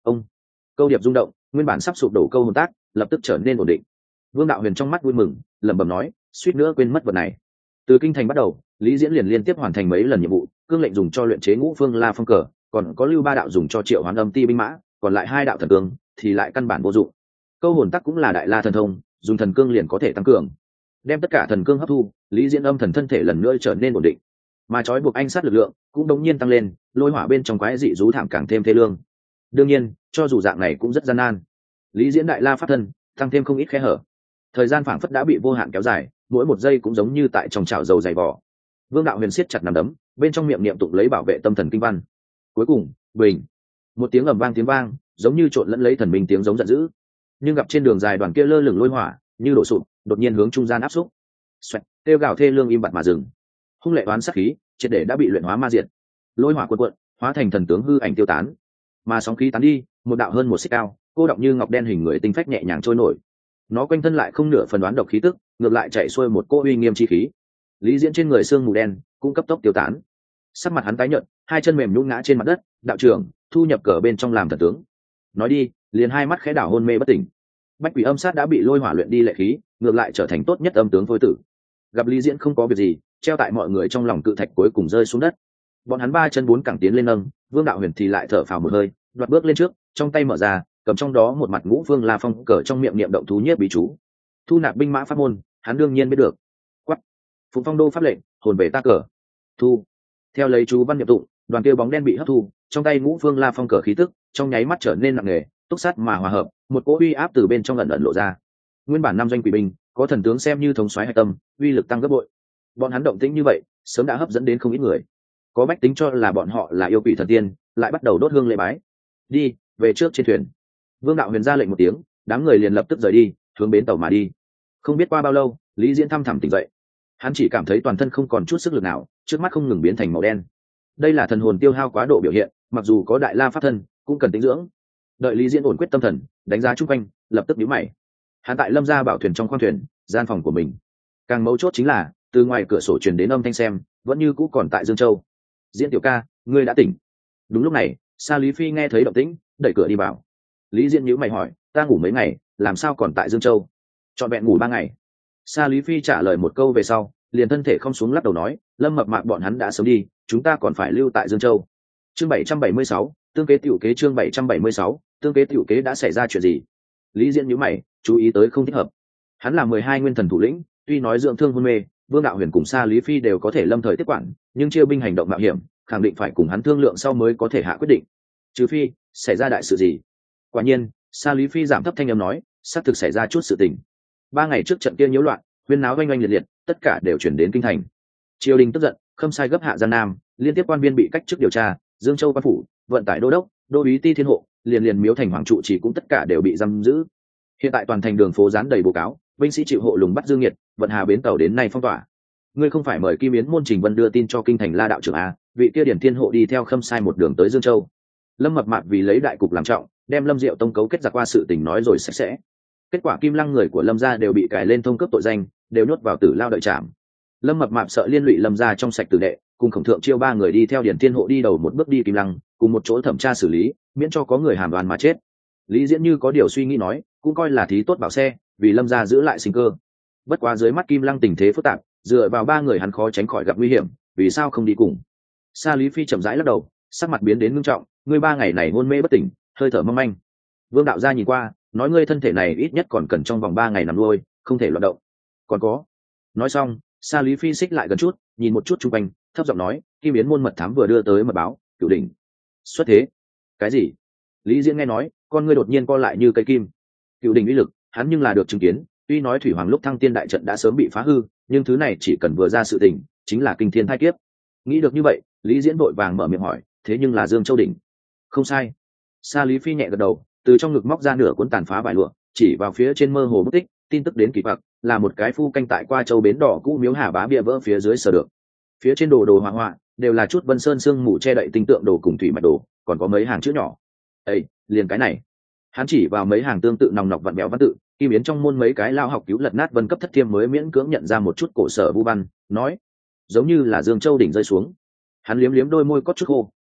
Speaker 1: ông câu điệp rung động, nguyên bản sắp sụp đổ câu hồn tác lập tức trở nên ổn định. Vương Đạo Huyền trong mắt vui mừng, lẩm bẩm nói, suýt nữa quên mất vật này. Từ kinh thành bắt đầu, Lý Diễn liền liên tiếp hoàn thành mấy lần nhiệm vụ, cương lệnh dùng cho luyện chế ngũ phương la phong cờ, còn có lưu ba đạo dùng cho triệu hoán âm ti binh mã, còn lại hai đạo thần cương thì lại căn bản vô dụng. Câu hồn tắc cũng là đại la thần thông, dùng thần cương liền có thể tăng cường. Đem tất cả thần cương hấp thu, Lý Diễn âm thần thân thể lần nữa trở nên ổn định, mà trói buộc anh sát lực lượng cũng đống nhiên tăng lên, lôi hỏa bên trong quái dị rú thảm càng thêm thê lương. Đương nhiên, cho dù dạng này cũng rất gian nan. Lý Diễn đại la pháp thân tăng thêm không ít khe hở, thời gian phảng phất đã bị vô hạn kéo dài, mỗi một giây cũng giống như tại trong chảo dầu dày vỏ. Vương Đạo Huyền siết chặt nắm đấm, bên trong miệng niệm tụng lấy bảo vệ tâm thần kinh văn. Cuối cùng, bình, một tiếng ầm vang tiếng vang, giống như trộn lẫn lấy thần minh tiếng giống giận dữ. Nhưng gặp trên đường dài đoàn kia lơ lửng lôi hỏa, như đổ sụp, đột nhiên hướng trung gian áp xúc. Xoẹt, kêu gào thê lương im bặt mà dừng. Hung lệ oán sát khí, triệt để đã bị luyện hóa ma diệt. Lôi hỏa cuộn cuộn, hóa thành thần tướng hư ảnh tiêu tán. Mà sóng khí tán đi, một đạo hơn một xích cao, cô đọng như ngọc đen hình người tinh phách nhẹ nhàng trôi nổi. Nó quanh thân lại không nửa phần đoán độc khí tức, ngược lại chạy xuôi một cỗ uy nghiêm chi khí. Lý Diễn trên người xương mù đen cũng cấp tốc tiêu tán, sắc mặt hắn tái nhợt, hai chân mềm nhũn ngã trên mặt đất. Đạo trưởng, thu nhập cờ bên trong làm thần tướng. Nói đi, liền hai mắt khẽ đảo hôn mê bất tỉnh. Bách quỷ âm sát đã bị lôi hỏa luyện đi lệ khí, ngược lại trở thành tốt nhất âm tướng phôi tử. Gặp Lý Diễn không có việc gì, treo tại mọi người trong lòng cự thạch cuối cùng rơi xuống đất. Bọn hắn ba chân bốn cẳng tiến lên nâng, Vương Đạo Huyền thì lại thở phào một hơi, đoạt bước lên trước, trong tay mở ra, cầm trong đó một mặt ngũ phương la phong cờ, trong miệng niệm động thú nhiếp bí chú. Thu nạp binh mã pháp môn, hắn đương nhiên biết được. Quắc, Phụng Phong đô pháp lệnh, hồn về ta cờ. Thu. Theo lấy chú văn niệm tụng, đoàn kia bóng đen bị hấp thu, trong tay ngũ phương la phong cờ khí tức trong nháy mắt trở nên nặng nề, túc sát mà hòa hợp, một cỗ uy áp từ bên trong ẩn ẩn lộ ra. Nguyên bản năm doanh quỷ binh, có thần tướng xem như thống soái hạch tâm, uy lực tăng gấp bội. Bọn hắn động tĩnh như vậy, sớm đã hấp dẫn đến không ít người. Có bách tính cho là bọn họ là yêu quỷ thần tiên, lại bắt đầu đốt hương lễ bái. Đi, về trước trên thuyền. Vương Đạo Huyền ra lệnh một tiếng, đám người liền lập tức rời đi, hướng bến tàu mà đi. Không biết qua bao lâu, Lý Diễn thăm thẳm tỉnh dậy. Hắn chỉ cảm thấy toàn thân không còn chút sức lực nào, trước mắt không ngừng biến thành màu đen. Đây là thần hồn tiêu hao quá độ biểu hiện, mặc dù có đại la pháp thân, cũng cần tĩnh dưỡng. Đợi Lý Diễn ổn quyết tâm thần, đánh giá chung quanh, lập tức nhíu mày. Hắn tại Lâm gia bảo thuyền trong khoang thuyền, gian phòng của mình. Càng mấu chốt chính là, từ ngoài cửa sổ truyền đến âm thanh xem, vẫn như cũ còn tại Dương Châu. Diễn tiểu ca, ngươi đã tỉnh. Đúng lúc này, Sa Lý Phi nghe thấy động tĩnh, đẩy cửa đi vào. Lý Diễn nhíu mày hỏi, ta ngủ mấy ngày, làm sao còn tại Dương Châu? Trọn vẹn ngủ ba ngày. Sa Lý Phi trả lời một câu về sau, liền thân thể không xuống lắc đầu nói, Lâm Mập Mạp bọn hắn đã sớm đi, chúng ta còn phải lưu tại Dương Châu. Chương bảy trăm bảy mươi sáu, tương kế tiểu kế. Chương bảy trăm bảy mươi sáu, tương kế tiểu kế. Đã xảy ra chuyện gì? Lý Diễn nhíu mày, chú ý tới không thích hợp. Hắn là mười hai nguyên thần thủ lĩnh, tuy nói dưỡng thương hôn mê, Vương Đạo Huyền cùng Sa Lý Phi đều có thể lâm thời tiếp quản, nhưng chia binh hành động mạo hiểm, khẳng định phải cùng hắn thương lượng sau mới có thể hạ quyết định. Trừ phi xảy ra đại sự gì. Quả nhiên, Sa Lý Phi giảm thấp thanh âm nói, xác thực xảy ra chút sự tình. Ba ngày trước trận kia nhiễu loạn, huyên náo oanh oanh liệt liệt, tất cả đều chuyển đến kinh thành. Triều đình tức giận, khâm sai gấp hạ Giang Nam, liên tiếp quan viên bị cách chức điều tra, Dương Châu quan phủ, vận tải đô đốc, đô úy ti thiên hộ, liền liền miếu thành hoàng trụ chỉ cũng tất cả đều bị giam giữ. Hiện tại toàn thành đường phố dán đầy báo cáo, binh sĩ chịu hộ lùng bắt Dương Nghiệt, vận hà bến tàu đến nay phong tỏa. Ngươi không phải mời Kim Yến môn Trình Vân đưa tin cho kinh thành La đạo trưởng a, vị kia điển thiên hộ đi theo khâm sai một đường tới Dương Châu. Lâm Mập Mạp vì lấy đại cục làm trọng, đem Lâm Diệu tông cấu kết giặc qua sự tình nói rồi sạch sẽ. Kết quả Kim Lăng người của Lâm gia đều bị cài lên thông cấp tội danh, đều nhốt vào tử lao đợi trảm. Lâm Mập Mạp sợ liên lụy Lâm gia trong sạch tử đệ, cùng Khổng Thượng Chiêu ba người đi theo điển thiên hộ đi đầu một bước đi Kim Lăng, cùng một chỗ thẩm tra xử lý, miễn cho có người hàm đoan mà chết. Lý Diễn như có điều suy nghĩ nói, cũng coi là thí tốt bảo xe, vì Lâm gia giữ lại sinh cơ. Bất quá dưới mắt Kim Lăng tình thế phức tạp, dựa vào ba người hắn khó tránh khỏi gặp nguy hiểm, vì sao không đi cùng? Sa Lý Phi chậm rãi lắc đầu, sắc mặt biến đến nghiêm trọng, ngươi ba ngày này hôn mê bất tỉnh, hơi thở mong manh. Vương đạo gia nhìn qua, nói ngươi thân thể này ít nhất còn cần trong vòng ba ngày nằm nuôi, không thể loạn động. Còn có. Nói xong, Sa Lý Phi xích lại gần chút, nhìn một chút xung quanh, thấp giọng nói, Kim Yến môn mật thám vừa đưa tới mật báo, Cửu đỉnh xuất thế. Cái gì? Lý Diễn nghe nói, con ngươi đột nhiên co lại như cây kim. Cửu đỉnh uy lực, hắn nhưng là được chứng kiến, tuy nói thủy hoàng lúc thăng tiên đại trận đã sớm bị phá hư, nhưng thứ này chỉ cần vừa ra sự tình, chính là kinh thiên thai kiếp. Nghĩ được như vậy, Lý Diễn vội vàng mở miệng hỏi, thế nhưng là Dương Châu đỉnh? Không sai. Sa Lý Phi nhẹ gật đầu, từ trong ngực móc ra nửa cuốn tàn phá vải lụa, chỉ vào phía trên mơ hồ bút tích, tin tức đến kỳ bạc, là một cái phu canh tại qua châu bến đỏ cũ miếu Hà Bá bia vỡ phía dưới sở được. Phía trên đồ đồ họa họa đều là chút vân sơn sương mù che đậy tinh tượng đồ cùng thủy mạch đồ, còn có mấy hàng chữ nhỏ. Ê, liền cái này. Hắn chỉ vào mấy hàng tương tự nòng nọc vặn bèo văn tự, Kim Yến trong môn mấy cái lao học cứu lật nát vân cấp thất thiêm mới miễn cưỡng nhận ra một chút cổ sở vu văn, nói, giống như là Dương Châu đỉnh rơi xuống. Hắn liếm liếm đôi môi có chút khô,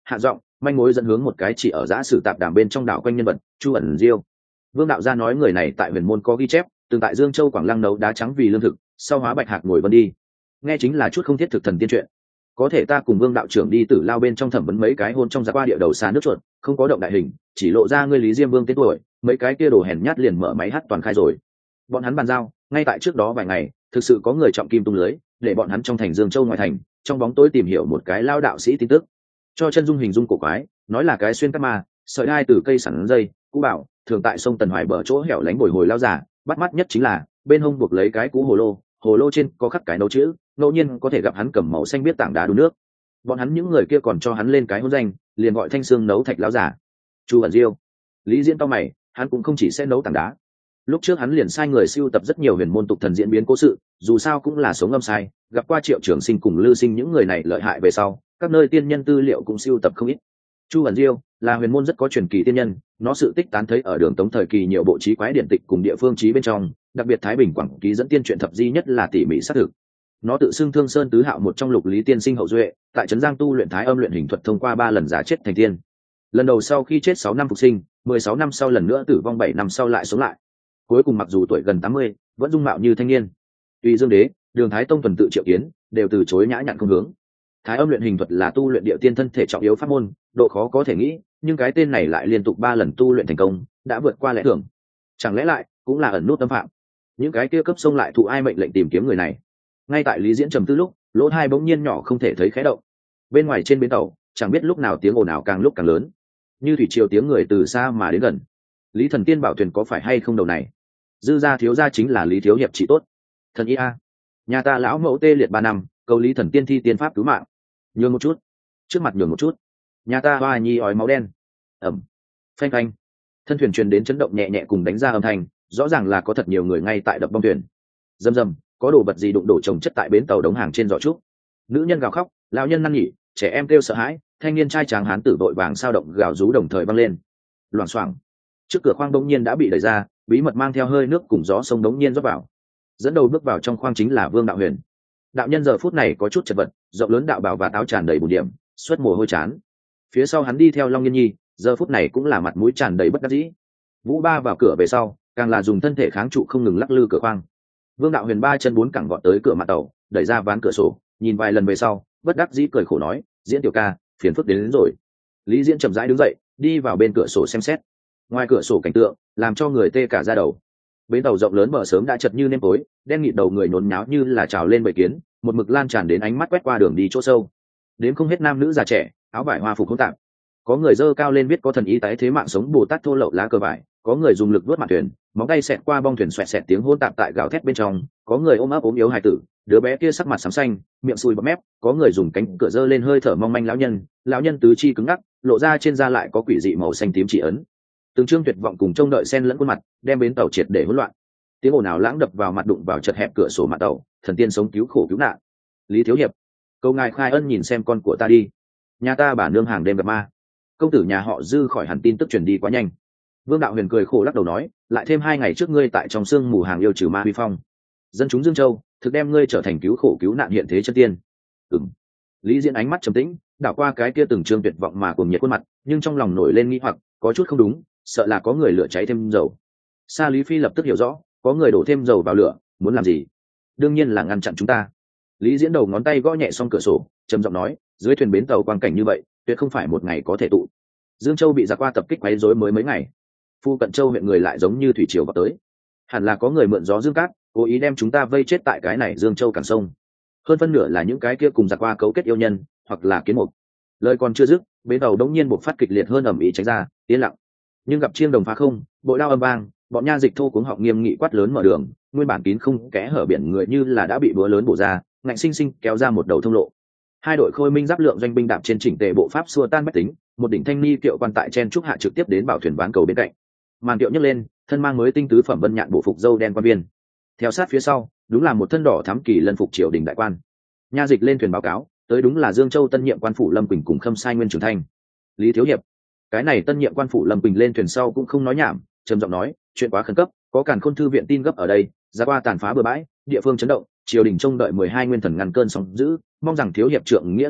Speaker 1: hạ giọng manh mối dẫn hướng một cái chỉ ở giã sử tạp đàm bên trong đảo quanh nhân vật Chu ẩn diêu. Vương đạo gia nói người này tại huyền môn có ghi chép từng tại Dương Châu Quảng Lăng nấu đá trắng vì lương thực, sau hóa bạch hạc ngồi vân đi. Nghe chính là chút không thiết thực thần tiên chuyện. Có thể ta cùng Vương đạo trưởng đi tử lao bên trong thẩm vấn mấy cái hôn trong giặc qua địa đầu xa nước chuột, không có động đại hình, chỉ lộ ra ngươi Lý Diêm Vương tên tuổi, mấy cái kia đồ hèn nhát liền mở máy hát toàn khai rồi. Bọn hắn bàn giao, ngay tại trước đó vài ngày, thực sự có người trọng kim tung lưới, để bọn hắn trong thành Dương Châu ngoại thành, trong bóng tối tìm hiểu một cái lao đạo sĩ tin tức, cho chân dung hình dung cổ quái, nói là cái xuyên cắt ma, sợi đai từ cây sẵn dây, cũ bảo, thường tại sông Tần Hoài bờ chỗ hẻo lánh bồi hồi lao giả, bắt mắt nhất chính là bên hông buộc lấy cái cũ hồ lô, hồ lô trên có khắc cái nấu chữ, ngẫu nhiên có thể gặp hắn cầm màu xanh biết tảng đá đun nước. Bọn hắn những người kia còn cho hắn lên cái hôn danh, liền gọi thanh xương nấu thạch lão giả. Chu ẩn diêu. Lý Diễn to mày, hắn cũng không chỉ sẽ nấu tảng đá. Lúc trước hắn liền sai người siêu tập rất nhiều huyền môn tục thần diễn biến cố sự, dù sao cũng là sống âm sai, gặp qua Triệu Trường Sinh cùng Lư Sinh những người này lợi hại về sau, các nơi tiên nhân tư liệu cũng siêu tập không ít. Chu ẩn diêu là huyền môn rất có truyền kỳ tiên nhân, nó sự tích tán thấy ở đường Tống thời kỳ nhiều bộ trí quái điển tịch cùng địa phương trí bên trong, đặc biệt Thái Bình Quảng ký dẫn tiên truyện thập di nhất là tỉ mỉ xác thực. Nó tự xưng Thương Sơn tứ hạo một trong lục lý tiên sinh hậu duệ, tại trấn Giang tu luyện thái âm luyện hình thuật thông qua ba lần giả chết thành tiên. Lần đầu sau khi chết sáu năm phục sinh, mười sáu năm sau lần nữa tử vong bảy năm sau lại sống lại. Cuối cùng mặc dù tuổi gần tám mươi, vẫn dung mạo như thanh niên. Tùy Dương Đế, Đường Thái Tông tuần tự triệu kiến, đều từ chối nhã nhặn không hướng. Thái âm luyện hình thuật là tu luyện địa tiên thân thể trọng yếu pháp môn, độ khó có thể nghĩ, nhưng cái tên này lại liên tục ba lần tu luyện thành công, đã vượt qua lẽ thường. Chẳng lẽ lại cũng là ẩn nút tâm phạm? Những cái kia cấp sông lại thụ ai mệnh lệnh tìm kiếm người này? Ngay tại Lý Diễn trầm tư lúc, lỗ hai bỗng nhiên nhỏ không thể thấy khẽ động. Bên ngoài trên bến tàu, chẳng biết lúc nào tiếng ồn ào càng lúc càng lớn, như thủy triều tiếng người từ xa mà đến gần. Lý Thần Tiên bảo thuyền có phải hay không đầu này? Dư gia thiếu gia chính là Lý thiếu hiệp trị tốt. Thần y a, nhà ta lão mẫu tê liệt ba năm, cầu Lý Thần Tiên thi tiên pháp cứu mạng. Nhường một chút, trước mặt nhường một chút. Nhà ta hoa nhi ói máu đen. Ẩm, phanh phanh. Thân thuyền truyền đến chấn động nhẹ nhẹ cùng đánh ra âm thanh, rõ ràng là có thật nhiều người ngay tại đập bong thuyền. Rầm rầm, có đồ vật gì đụng đổ chồng chất tại bến tàu đống hàng trên giỏ trúc. Nữ nhân gào khóc, lão nhân năn nỉ, trẻ em kêu sợ hãi, thanh niên trai tráng hán tử vội vàng sao động gào rú đồng thời vang lên. Loảng xoảng, trước cửa khoang đống nhiên đã bị đẩy ra, bí mật mang theo hơi nước cùng gió sông đống nhiên rót vào. Dẫn đầu bước vào trong khoang chính là Vương Đạo Huyền. Đạo nhân giờ phút này có chút chật vật, rộng lớn đạo bào và áo tràn đầy bùn điểm, xuất mồ hôi chán. Phía sau hắn đi theo Long Nhân Nhi, giờ phút này cũng là mặt mũi tràn đầy bất đắc dĩ. Vũ Ba vào cửa về sau, càng là dùng thân thể kháng trụ không ngừng lắc lư cửa khoang. Vương Đạo Huyền ba chân bốn cẳng gọn tới cửa mặt tàu, đẩy ra ván cửa sổ, nhìn vài lần về sau, bất đắc dĩ cười khổ nói, Diễn tiểu ca, phiền phức đến, đến rồi. Lý Diễn chậm rãi đứng dậy, đi vào bên cửa sổ xem xét. Ngoài cửa sổ cảnh tượng làm cho người tê cả da đầu. Bến tàu rộng lớn bờ sớm đã chật như nêm tối, đen nghịt đầu người nhốn nháo như là trào lên bầy kiến, một mực lan tràn đến ánh mắt quét qua đường đi chỗ sâu. Đến không hết nam nữ già trẻ, áo vải hoa phục hỗn tạp. Có người giơ cao lên viết có thần ý tái thế mạng sống Bồ Tát thô lậu lá cờ vải, có người dùng lực vớt mặt thuyền, móng tay xẹt qua bong thuyền xoẹt xẹt tiếng hỗn tạp tại gào thét bên trong, có người ôm ấp ốm yếu hài tử, đứa bé kia sắc mặt xám xanh, miệng sùi bọt mép, có người dùng cánh cửa giơ lên hơi thở mong manh lão nhân, lão nhân tứ chi cứng ngắc, lộ ra trên da lại có quỷ dị màu xanh tím chỉ ấn. Từng trương tuyệt vọng cùng trông đợi xen lẫn khuôn mặt, đem bến tàu triệt để hỗn loạn. Tiếng ồn ào lãng đập vào mặt đụng vào chật hẹp cửa sổ mặt tàu, thần tiên sống cứu khổ cứu nạn. Lý thiếu hiệp, câu ngài khai ân nhìn xem con của ta đi, nhà ta bà nương hàng đêm gặp ma. Công tử nhà họ Dư khỏi hẳn tin tức truyền đi quá nhanh. Vương Đạo Huyền cười khổ lắc đầu nói, lại thêm hai ngày trước ngươi tại trong sương mù hàng yêu trừ ma huy phong, dân chúng Dương Châu thực đem ngươi trở thành cứu khổ cứu nạn hiện thế chân tiên. Ừm. Lý Diễn ánh mắt trầm tĩnh, đảo qua cái kia từng trương tuyệt vọng mà cùng nhiệt khuôn mặt, nhưng trong lòng nổi lên nghi hoặc, có chút không đúng, sợ là có người lửa cháy thêm dầu. Sa Lý Phi lập tức hiểu rõ, có người đổ thêm dầu vào lửa, muốn làm gì? Đương nhiên là ngăn chặn chúng ta. Lý Diễn đầu ngón tay gõ nhẹ xong cửa sổ, trầm giọng nói, dưới thuyền bến tàu quang cảnh như vậy, tuyệt không phải một ngày có thể tụ. Dương Châu bị giặc qua tập kích quấy rối mới mấy ngày, Phu Cận Châu huyện người lại giống như thủy triều vào tới, hẳn là có người mượn gió dương cát, cố ý đem chúng ta vây chết tại cái này Dương Châu cảng sông. Hơn phân nửa là những cái kia cùng giặc qua cấu kết yêu nhân, hoặc là kiến mục. Lời còn chưa dứt, bến tàu đống nhiên bộc phát kịch liệt hơn ầm ĩ tránh ra, yên lặng. Nhưng gặp chiêng đồng phá không, bội đao âm vang, bọn nha dịch thô cuống họng nghiêm nghị quát lớn mở đường, nguyên bản kín không kẽ hở biển người như là đã bị búa lớn bổ ra, ngạnh sinh sinh kéo ra một đầu thông lộ. Hai đội khôi minh giáp lượng doanh binh đạp trên chỉnh tề bộ pháp xua tan bách tính, một đỉnh thanh ni kiệu quan tại chen trúc hạ trực tiếp đến bảo thuyền ván cầu bên cạnh. Màn kiệu nhấc lên, thân mang mới tinh tứ phẩm vân nhạn bộ phục dâu đen quan viên. Theo sát phía sau, đúng là một thân đỏ thắm kỳ lân phục triều đình đại quan. Nha dịch lên thuyền báo cáo, tới đúng là Dương Châu tân nhiệm quan phủ Lâm Quỳnh cùng Khâm Sai Nguyên Trường Thanh. Lý thiếu hiệp, cái này tân nhiệm quan phủ Lâm Quỳnh lên thuyền sau cũng không nói nhảm, trầm giọng nói, chuyện quá khẩn cấp, có Càn Khôn thư viện tin gấp ở đây, ra qua tàn phá bừa bãi, địa phương chấn động, triều đình trông đợi mười hai nguyên thần ngăn cơn sóng dữ, mong rằng thiếu hiệp trượng nghĩa tương trợ,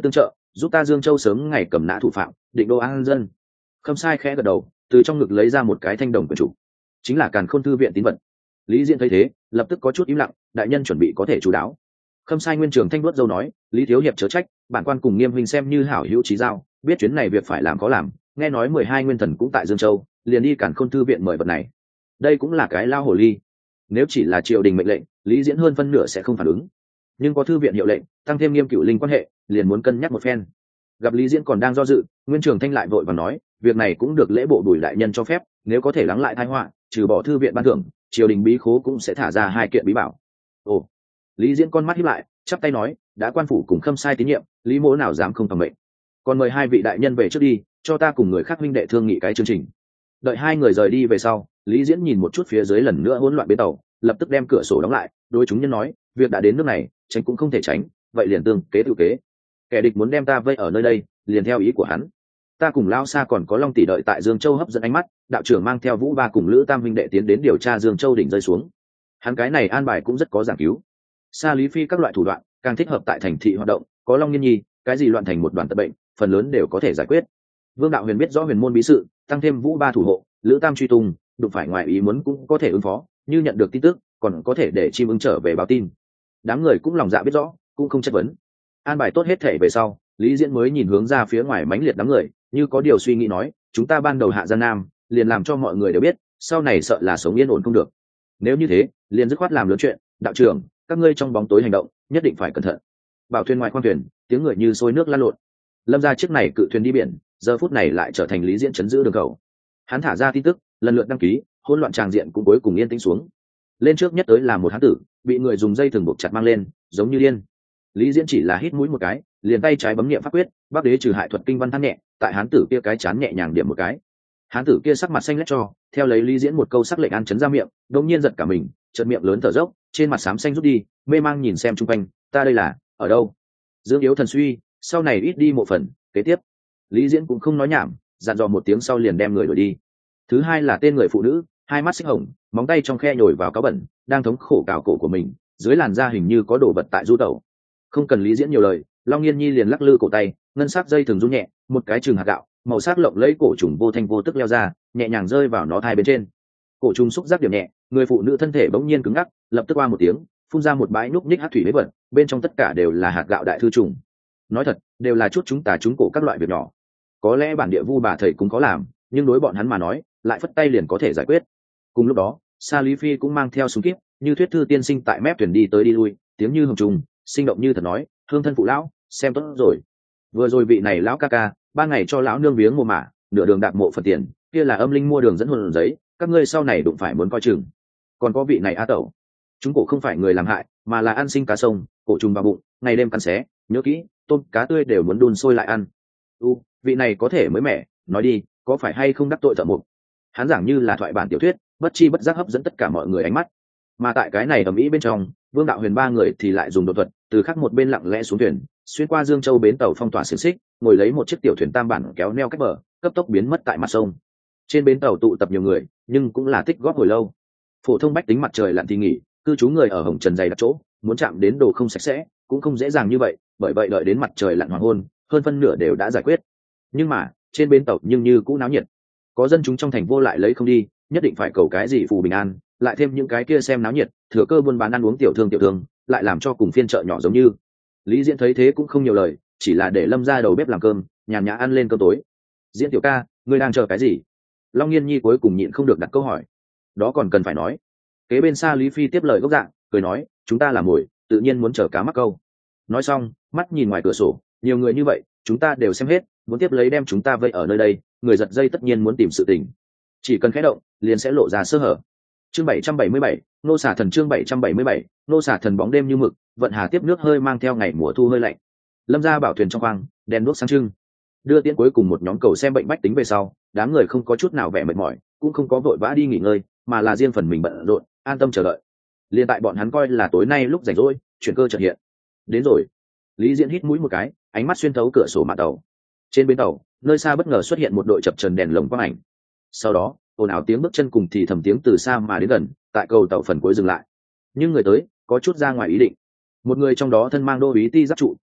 Speaker 1: giúp ta Dương Châu sớm ngày cầm nã thủ phạm, định đô an dân. Khâm Sai khẽ gật đầu, từ trong ngực lấy ra một cái thanh đồng quyển trục, chính là Càn Khôn thư viện tín vật. Lý Diễn thấy thế, lập tức có chút im lặng, đại nhân chuẩn bị có thể chú đáo. Khâm Sai nguyên trưởng thanh vuốt dâu nói, Lý thiếu hiệp chớ trách, bản quan cùng Nghiêm huynh xem như hảo hữu chí giao, biết chuyến này việc phải làm có làm, nghe nói mười hai nguyên thần cũng tại Dương Châu, liền đi Càn Khôn thư viện mời vật này. Đây cũng là cái lao hồ ly. Nếu chỉ là triều đình mệnh lệnh, Lý Diễn hơn phân nửa sẽ không phản ứng, nhưng có thư viện hiệu lệnh, tăng thêm Nghiêm Cửu Linh quan hệ, liền muốn cân nhắc một phen. Gặp Lý Diễn còn đang do dự, nguyên trưởng thanh lại vội vàng nói, việc này cũng được lễ bộ Bùi đại nhân cho phép, nếu có thể lắng lại tai họa, trừ bỏ thư viện ban thưởng, triều đình bí khố cũng sẽ thả ra hai kiện bí bảo. Ồ. Lý Diễn con mắt híp lại, chắp tay nói, đã quan phủ cùng Khâm Sai tín nhiệm, Lý mỗ nào dám không phòng mệnh. Còn mời hai vị đại nhân về trước đi, cho ta cùng người khác huynh đệ thương nghị cái chương trình. Đợi hai người rời đi về sau, Lý Diễn nhìn một chút phía dưới lần nữa hỗn loạn bến tàu, lập tức đem cửa sổ đóng lại, đối chúng nhân nói, việc đã đến nước này, tránh cũng không thể tránh, vậy liền tương kế tự kế. Kẻ địch muốn đem ta vây ở nơi đây, liền theo ý của hắn. Ta cùng Lao Sa còn có Long tỷ đợi tại Dương Châu hấp dẫn ánh mắt, đạo trưởng mang theo Vũ Ba cùng Lữ Tam huynh đệ tiến đến điều tra Dương Châu đỉnh rơi xuống. Hắn cái này an bài cũng rất có giảng cứu. Sa Lý Phi các loại thủ đoạn, càng thích hợp tại thành thị hoạt động, có Long Nghiên Nhi, cái gì loạn thành một đoàn tật bệnh, phần lớn đều có thể giải quyết. Vương đạo huyền biết rõ huyền môn bí sự, tăng thêm Vũ Ba thủ hộ, Lữ Tam truy tung, đụng phải ngoài ý muốn cũng có thể ứng phó, như nhận được tin tức, còn có thể để chim ưng trở về báo tin. Đám người cũng lòng dạ biết rõ, cũng không chất vấn. An bài tốt hết thể về sau, Lý Diễn mới nhìn hướng ra phía ngoài mãnh liệt đám người, như có điều suy nghĩ nói, chúng ta ban đầu hạ Giang Nam, liền làm cho mọi người đều biết, sau này sợ là sống yên ổn không được. Nếu như thế, liền dứt khoát làm lớn chuyện, đạo trưởng, các ngươi trong bóng tối hành động, nhất định phải cẩn thận. Bảo thuyền ngoài khoang thuyền, tiếng người như sôi nước lăn lộn. Lâm ra chiếc này cự thuyền đi biển, giờ phút này lại trở thành Lý Diễn chấn giữ đường cầu. Hắn thả ra tin tức, lần lượt đăng ký, hỗn loạn tràng diện cũng cuối cùng yên tĩnh xuống. Lên trước nhất tới là một hán tử, bị người dùng dây thừng buộc chặt mang lên, giống như điên. Lý Diễn chỉ là hít mũi một cái, liền tay trái bấm niệm pháp quyết, Bắc Đế trừ hại thuật kinh văn than nhẹ, tại hán tử kia cái chán nhẹ nhàng điểm một cái. Hán tử kia sắc mặt xanh lét cho, theo lấy Lý Diễn một câu sắc lệnh ăn chấn ra miệng, đột nhiên giật cả mình, chợt miệng lớn thở dốc, trên mặt xám xanh rút đi, mê mang nhìn xem xung quanh, ta đây là ở đâu? Dương yếu thần suy, sau này ít đi một phần, kế tiếp. Lý Diễn cũng không nói nhảm, dặn dò một tiếng sau liền đem người đuổi đi. Thứ hai là tên người phụ nữ, hai mắt xích hồng, móng tay trong khe nhồi vào cáo bẩn, đang thống khổ cào cổ của mình, dưới làn da hình như có đồ vật tại du tẩu. Không cần Lý Diễn nhiều lời, Long Nghiên Nhi liền lắc lư cổ tay, ngân sắc dây thường rung nhẹ, một cái chừng hạt gạo, màu sắc lộng lẫy cổ trùng vô thanh vô tức leo ra, nhẹ nhàng rơi vào nó thai bên trên. Cổ trùng xúc giác điểm nhẹ, người phụ nữ thân thể bỗng nhiên cứng ngắc, lập tức qua một tiếng, phun ra một bãi núc ních hắc thủy mấy vật, bên trong tất cả đều là hạt gạo đại thư trùng. Nói thật, đều là chút chúng ta chúng cổ các loại việc nhỏ. Có lẽ bản địa vu bà thầy cũng có làm, nhưng đối bọn hắn mà nói, lại phất tay liền có thể giải quyết. Cùng lúc đó, Sa Lý Phi cũng mang theo súng kíp, như thuyết thư tiên sinh tại mép thuyền đi tới đi lui, tiếng như hồng trùng, sinh động như thật nói, hương thân phụ lão, xem tốt rồi. Vừa rồi vị này lão ca ca, ba ngày cho lão nương viếng mồ mả, nửa đường đạp mộ phần tiền, kia là âm linh mua đường dẫn hồn giấy, các ngươi sau này đụng phải muốn coi chừng. Còn có vị này a tẩu, chúng cổ không phải người làm hại, mà là ăn sinh cá sông, cổ trùng vào bụng, ngày đêm cắn xé, nhớ kỹ, tôm cá tươi đều muốn đun sôi lại ăn. U, vị này có thể mới mẻ, nói đi, có phải hay không đắc tội thợ mộc? Hắn giảng như là thoại bản tiểu thuyết, bất chi bất giác hấp dẫn tất cả mọi người ánh mắt. Mà tại cái này ầm ĩ bên trong, Vương đạo huyền ba người thì lại dùng đột thuật, từ khắc một bên lặng lẽ xuống thuyền, xuyên qua Dương Châu bến tàu phong tỏa xiềng xích, ngồi lấy một chiếc tiểu thuyền tam bản kéo neo cách bờ, cấp tốc biến mất tại mặt sông. Trên bến tàu tụ tập nhiều người, nhưng cũng là tích góp hồi lâu. Phổ thông bách tính mặt trời lặn thì nghỉ, cư trú người ở hồng trần dày đặc chỗ, muốn chạm đến đồ không sạch sẽ, cũng không dễ dàng như vậy, bởi vậy đợi đến mặt trời lặn hoàng hôn, hơn phân nửa đều đã giải quyết. Nhưng mà, trên bến tàu nhưng như cũ náo nhiệt. Có dân chúng trong thành vô lại lấy không đi, nhất định phải cầu cái gì phù bình an, lại thêm những cái kia xem náo nhiệt, thừa cơ buôn bán ăn uống tiểu thương tiểu thương, lại làm cho cùng phiên chợ nhỏ giống như. Lý Diễn thấy thế cũng không nhiều lời, chỉ là để Lâm ra đầu bếp làm cơm, nhàn nhã ăn lên cơm tối. Diễn tiểu ca, ngươi đang chờ cái gì? Long Nghiên Nhi cuối cùng nhịn không được đặt câu hỏi. Đó còn cần phải nói. Kế bên xa Lý Phi tiếp lời gốc dạng, cười nói, chúng ta là mồi, tự nhiên muốn chờ cá mắc câu. Nói xong, mắt nhìn ngoài cửa sổ, nhiều người như vậy, chúng ta đều xem hết, muốn tiếp lấy đem chúng ta vây ở nơi đây, người giật dây tất nhiên muốn tìm sự tình. Chỉ cần khẽ động, liền sẽ lộ ra sơ hở. Chương bảy trăm bảy mươi bảy, nô xả thần chương bảy trăm bảy mươi bảy, nô xả thần bóng đêm như mực, vận hà tiếp nước hơi mang theo ngày mùa thu hơi lạnh. Lâm ra bảo thuyền trong khoang, đèn đuốc sáng trưng. Đưa tiễn cuối cùng một nhóm cầu xem bệnh bách tính về sau, đám người không có chút nào vẻ mệt mỏi, cũng không có vội vã đi nghỉ ngơi, mà là riêng phần mình bận rộn, an tâm chờ đợi. Liên tại bọn hắn coi là tối nay lúc rảnh rỗi, chuyển cơ chợt hiện. Đến rồi. Lý Diễn hít mũi một cái, ánh mắt xuyên thấu cửa sổ mạn tàu. Trên bến tàu, nơi xa bất ngờ xuất hiện một đội chập chờn đèn lồng quang ảnh. Sau đó, ồn ào tiếng bước chân cùng thì thầm tiếng từ xa mà đến gần, tại cầu tàu phần cuối dừng lại. Nhưng người tới có chút ra ngoài ý định. Một người trong đó thân mang đô úy ti giáp trụ,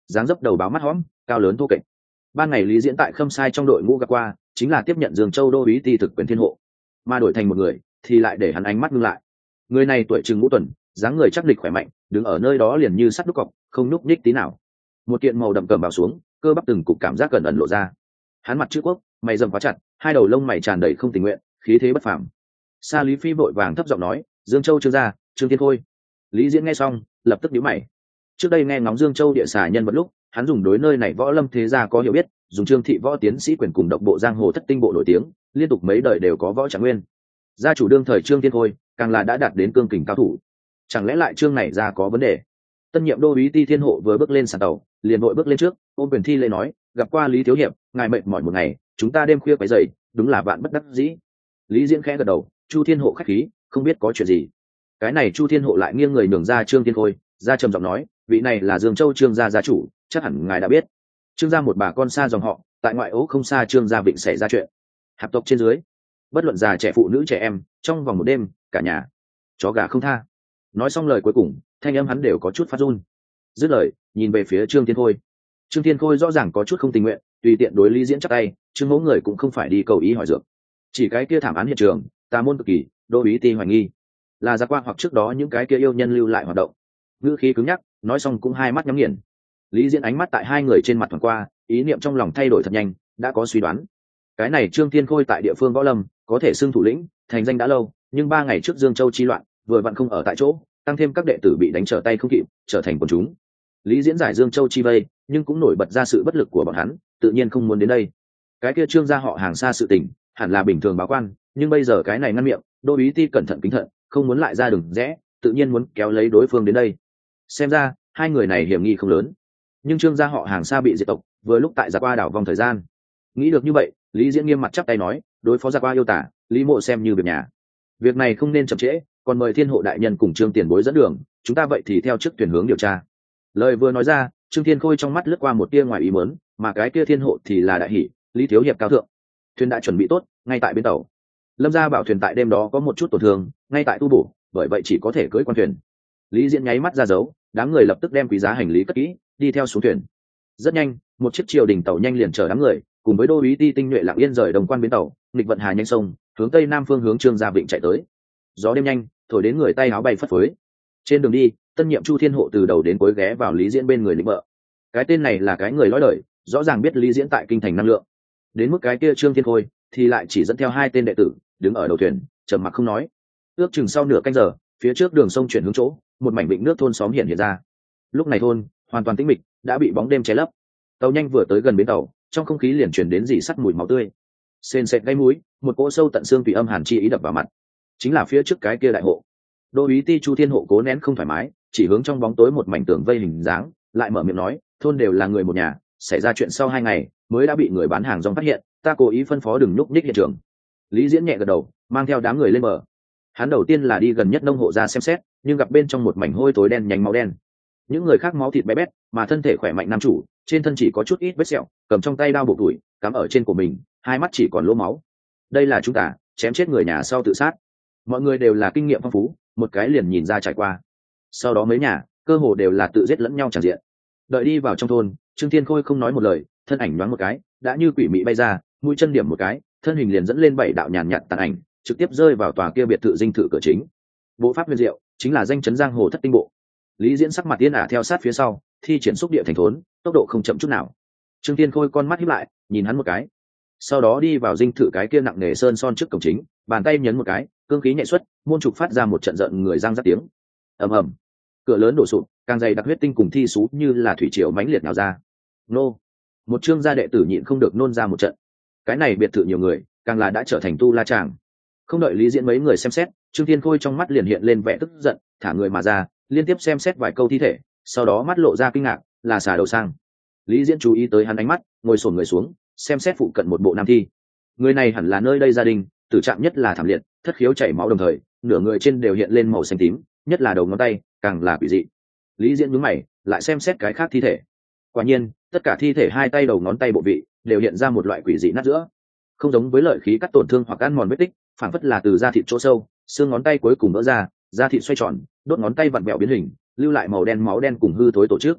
Speaker 1: dáng dấp đầu báo mắt hõm, cao lớn thô kệch. Ban ngày Lý Diễn tại Khâm Sai trong đội ngũ gặp qua, chính là tiếp nhận Dương Châu đô úy ti thực quyền thiên hộ, mà đổi thành một người thì lại để hắn ánh mắt ngưng lại. Người này tuổi chừng ngũ tuần, dáng người chắc lịch khỏe mạnh, đứng ở nơi đó liền như sắt đúc cọc, không nhúc nhích tí nào. Một kiện màu đậm cẩm bào xuống, cơ bắp từng cục cảm giác gần ẩn lộ ra. Hắn mặt chữ quốc, mày rậm quá chặt, hai đầu lông mày tràn đầy không tình nguyện, khí thế bất phàm. Sa Lý Phi vội vàng thấp giọng nói, Dương Châu Trương gia, Trương Thiên Khôi. Lý Diễn nghe xong, lập tức nhíu mày. Trước đây nghe ngóng Dương Châu địa xà nhân vật lúc, hắn dùng đối nơi này võ lâm thế gia có hiểu biết, dùng Trương thị võ tiến sĩ quyền cùng độc bộ giang hồ thất tinh bộ nổi tiếng, liên tục mấy đời đều có võ trạng nguyên. Gia chủ đương thời Trương Thiên Khôi, càng là đã đạt đến cương kình cao thủ. Chẳng lẽ lại Trương này ra có vấn đề? Tân nhiệm đô úy ti thiên hộ vừa bước lên sàn tàu, liền vội bước lên trước, ôm quyền thi lễ nói, gặp qua Lý thiếu hiệp, ngài mệt mỏi một ngày, chúng ta đêm khuya quấy rầy, đúng là vạn bất đắc dĩ. Lý Diễn khẽ gật đầu, Chu thiên hộ khách khí, không biết có chuyện gì. Cái này Chu thiên hộ lại nghiêng người nhường ra Trương Thiên Khôi, ra trầm giọng nói, vị này là Dương Châu Trương gia gia chủ, chắc hẳn ngài đã biết. Trương gia một bà con xa dòng họ, tại ngoại ố không xa Trương gia Vịnh xảy ra chuyện. Hạp tộc trên dưới, bất luận già trẻ phụ nữ trẻ em, trong vòng một đêm, cả nhà chó gà không tha. Nói xong lời cuối cùng, thanh âm hắn đều có chút phát run. Dứt lời, nhìn về phía Trương Thiên Khôi. Trương Thiên Khôi rõ ràng có chút không tình nguyện, tùy tiện đối Lý Diễn chắp tay, Trương mẫu người cũng không phải đi cầu ý hỏi dược. Chỉ cái kia thảm án hiện trường, tà môn cực kỳ, đô úy ti hoài nghi là Giác Quan hoặc trước đó những cái kia yêu nhân lưu lại hoạt động. Ngữ khí cứng nhắc, nói xong cũng hai mắt nhắm nghiền. Lý Diễn ánh mắt tại hai người trên mặt thoáng qua, ý niệm trong lòng thay đổi thật nhanh, đã có suy đoán. Cái này Trương Thiên Khôi tại địa phương võ lâm, có thể xưng thủ lĩnh, thành danh đã lâu, nhưng ba ngày trước Dương Châu chi loạn, vừa vặn không ở tại chỗ, tăng thêm các đệ tử bị đánh trở tay không kịp, trở thành quần chúng. Lý Diễn giải Dương Châu chi vây, nhưng cũng nổi bật ra sự bất lực của bọn hắn, tự nhiên không muốn đến đây. Cái kia Trương gia họ hàng xa sự tình, hẳn là bình thường báo quan, nhưng bây giờ cái này ngăn miệng, đô úy ti cẩn thận kính thận, không muốn lại ra đường rẽ, tự nhiên muốn kéo lấy đối phương đến đây. Xem ra hai người này hiểm nghi không lớn, nhưng Trương gia họ hàng xa bị diệt tộc, vừa lúc tại Giặc Qua đảo vòng thời gian. Nghĩ được như vậy, Lý Diễn nghiêm mặt chắp tay nói, đối phó Giặc Qua yêu tả, Lý mộ xem như việc nhà. Việc này không nên chậm trễ, còn mời thiên hộ đại nhân cùng Trương tiền bối dẫn đường, chúng ta vậy thì theo trước thuyền hướng điều tra. Lời vừa nói ra, Trương Thiên Khôi trong mắt lướt qua một tia ngoài ý muốn, mà cái kia thiên hộ thì là đại hỷ, Lý thiếu hiệp cao thượng. Thuyền đã chuẩn bị tốt, ngay tại bên tàu. Lâm gia bảo thuyền tại đêm đó có một chút tổn thương, ngay tại tu bổ, bởi vậy chỉ có thể cưỡi quan thuyền. Lý Diễn nháy mắt ra dấu, đám người lập tức đem quý giá hành lý cất kỹ, đi theo xuống thuyền. Rất nhanh, một chiếc triều đình tàu nhanh liền chở đám người, cùng với đô úy ti tinh nhuệ lặng yên rời đồng quan bến tàu, nghịch vận hà nhanh sông, hướng tây nam phương hướng Trương gia Vịnh chạy tới. Gió đêm nhanh, thổi đến người tay áo bay phất phới. Trên đường đi, tân nhiệm Chu thiên hộ từ đầu đến cuối ghé vào Lý Diễn bên người lĩnh vợ. Cái tên này là cái người lõi đời, rõ ràng biết Lý Diễn tại kinh thành năng lượng. Đến mức cái kia Trương Thiên Khôi thì lại chỉ dẫn theo hai tên đệ tử, đứng ở đầu thuyền, trầm mặc không nói. Ước chừng sau nửa canh giờ, phía trước đường sông chuyển hướng chỗ, một mảnh vịnh nước thôn xóm hiện hiện ra. Lúc này thôn hoàn toàn tĩnh mịch, đã bị bóng đêm che lấp. Tàu nhanh vừa tới gần bến tàu, trong không khí liền truyền đến dì sắt mùi máu tươi. Sền sệt gáy mũi, một cỗ sâu tận xương tùy âm hàn chi ý đập vào mặt. Chính là phía trước cái kia đại hộ. Đô úy ti Chu thiên hộ cố nén không thoải mái, chỉ hướng trong bóng tối một mảnh tường vây hình dáng, lại mở miệng nói, thôn đều là người một nhà, xảy ra chuyện sau hai ngày mới đã bị người bán hàng rong phát hiện, ta cố ý phân phó đừng núp nhích hiện trường. Lý Diễn nhẹ gật đầu, mang theo đám người lên bờ. Hắn đầu tiên là đi gần nhất nông hộ ra xem xét, nhưng gặp bên trong một mảnh hôi tối đen nhánh máu đen. Những người khác máu thịt bé bét, mà thân thể khỏe mạnh nam chủ, trên thân chỉ có chút ít vết sẹo, cầm trong tay đao bộ tuổi, cắm ở trên của mình, hai mắt chỉ còn lỗ máu. Đây là chúng ta chém chết người nhà sau tự sát. Mọi người đều là kinh nghiệm phong phú, một cái liền nhìn ra trải qua. Sau đó mấy nhà, cơ hồ đều là tự giết lẫn nhau tràn diện. Đợi đi vào trong thôn, Trương Thiên Khôi không nói một lời, thân ảnh nhoáng một cái, đã như quỷ mị bay ra, mũi chân điểm một cái, thân hình liền dẫn lên bảy đạo nhàn nhạt tàn ảnh, trực tiếp rơi vào tòa kia biệt thự dinh thự cửa chính. Bộ pháp huyền diệu, chính là danh chấn giang hồ thất tinh bộ. Lý Diễn sắc mặt tiên ả theo sát phía sau, thi triển xúc địa thành thốn, tốc độ không chậm chút nào. Trương Thiên Khôi con mắt híp lại, nhìn hắn một cái, sau đó đi vào dinh thự cái kia nặng nề sơn son trước cổng chính, bàn tay nhấn một cái, cương khí nhẹ xuất, môn trục phát ra một trận giận người răng rắc tiếng. Ầm ầm, cửa lớn đổ sụp, càng dày đặc huyết tinh cùng thi sú như là thủy triều mãnh liệt nào ra. Nô, một Trương gia đệ tử nhịn không được nôn ra một trận. Cái này biệt thự nhiều người, càng là đã trở thành tu la tràng. Không đợi Lý Diễn mấy người xem xét, Trương Thiên Khôi trong mắt liền hiện lên vẻ tức giận, thả người mà ra, liên tiếp xem xét vài câu thi thể, sau đó mắt lộ ra kinh ngạc, là xà đầu sang. Lý Diễn chú ý tới hắn ánh mắt, ngồi xổm người xuống, xem xét phụ cận một bộ nam thi. Người này hẳn là nơi đây gia đình, tử trạng nhất là thảm liệt, thất khiếu chảy máu đồng thời, nửa người trên đều hiện lên màu xanh tím, nhất là đầu ngón tay, càng là quỷ dị. Lý Diễn nhướng mày, lại xem xét cái khác thi thể. Quả nhiên, tất cả thi thể hai tay đầu ngón tay bộ vị đều hiện ra một loại quỷ dị nát giữa, không giống với lợi khí cắt tổn thương hoặc ăn mòn vết tích, phản phất là từ da thịt chỗ sâu, xương ngón tay cuối cùng vỡ ra, da thịt xoay tròn, đốt ngón tay vặn vẹo biến hình, lưu lại màu đen máu đen cùng hư thối tổ chức.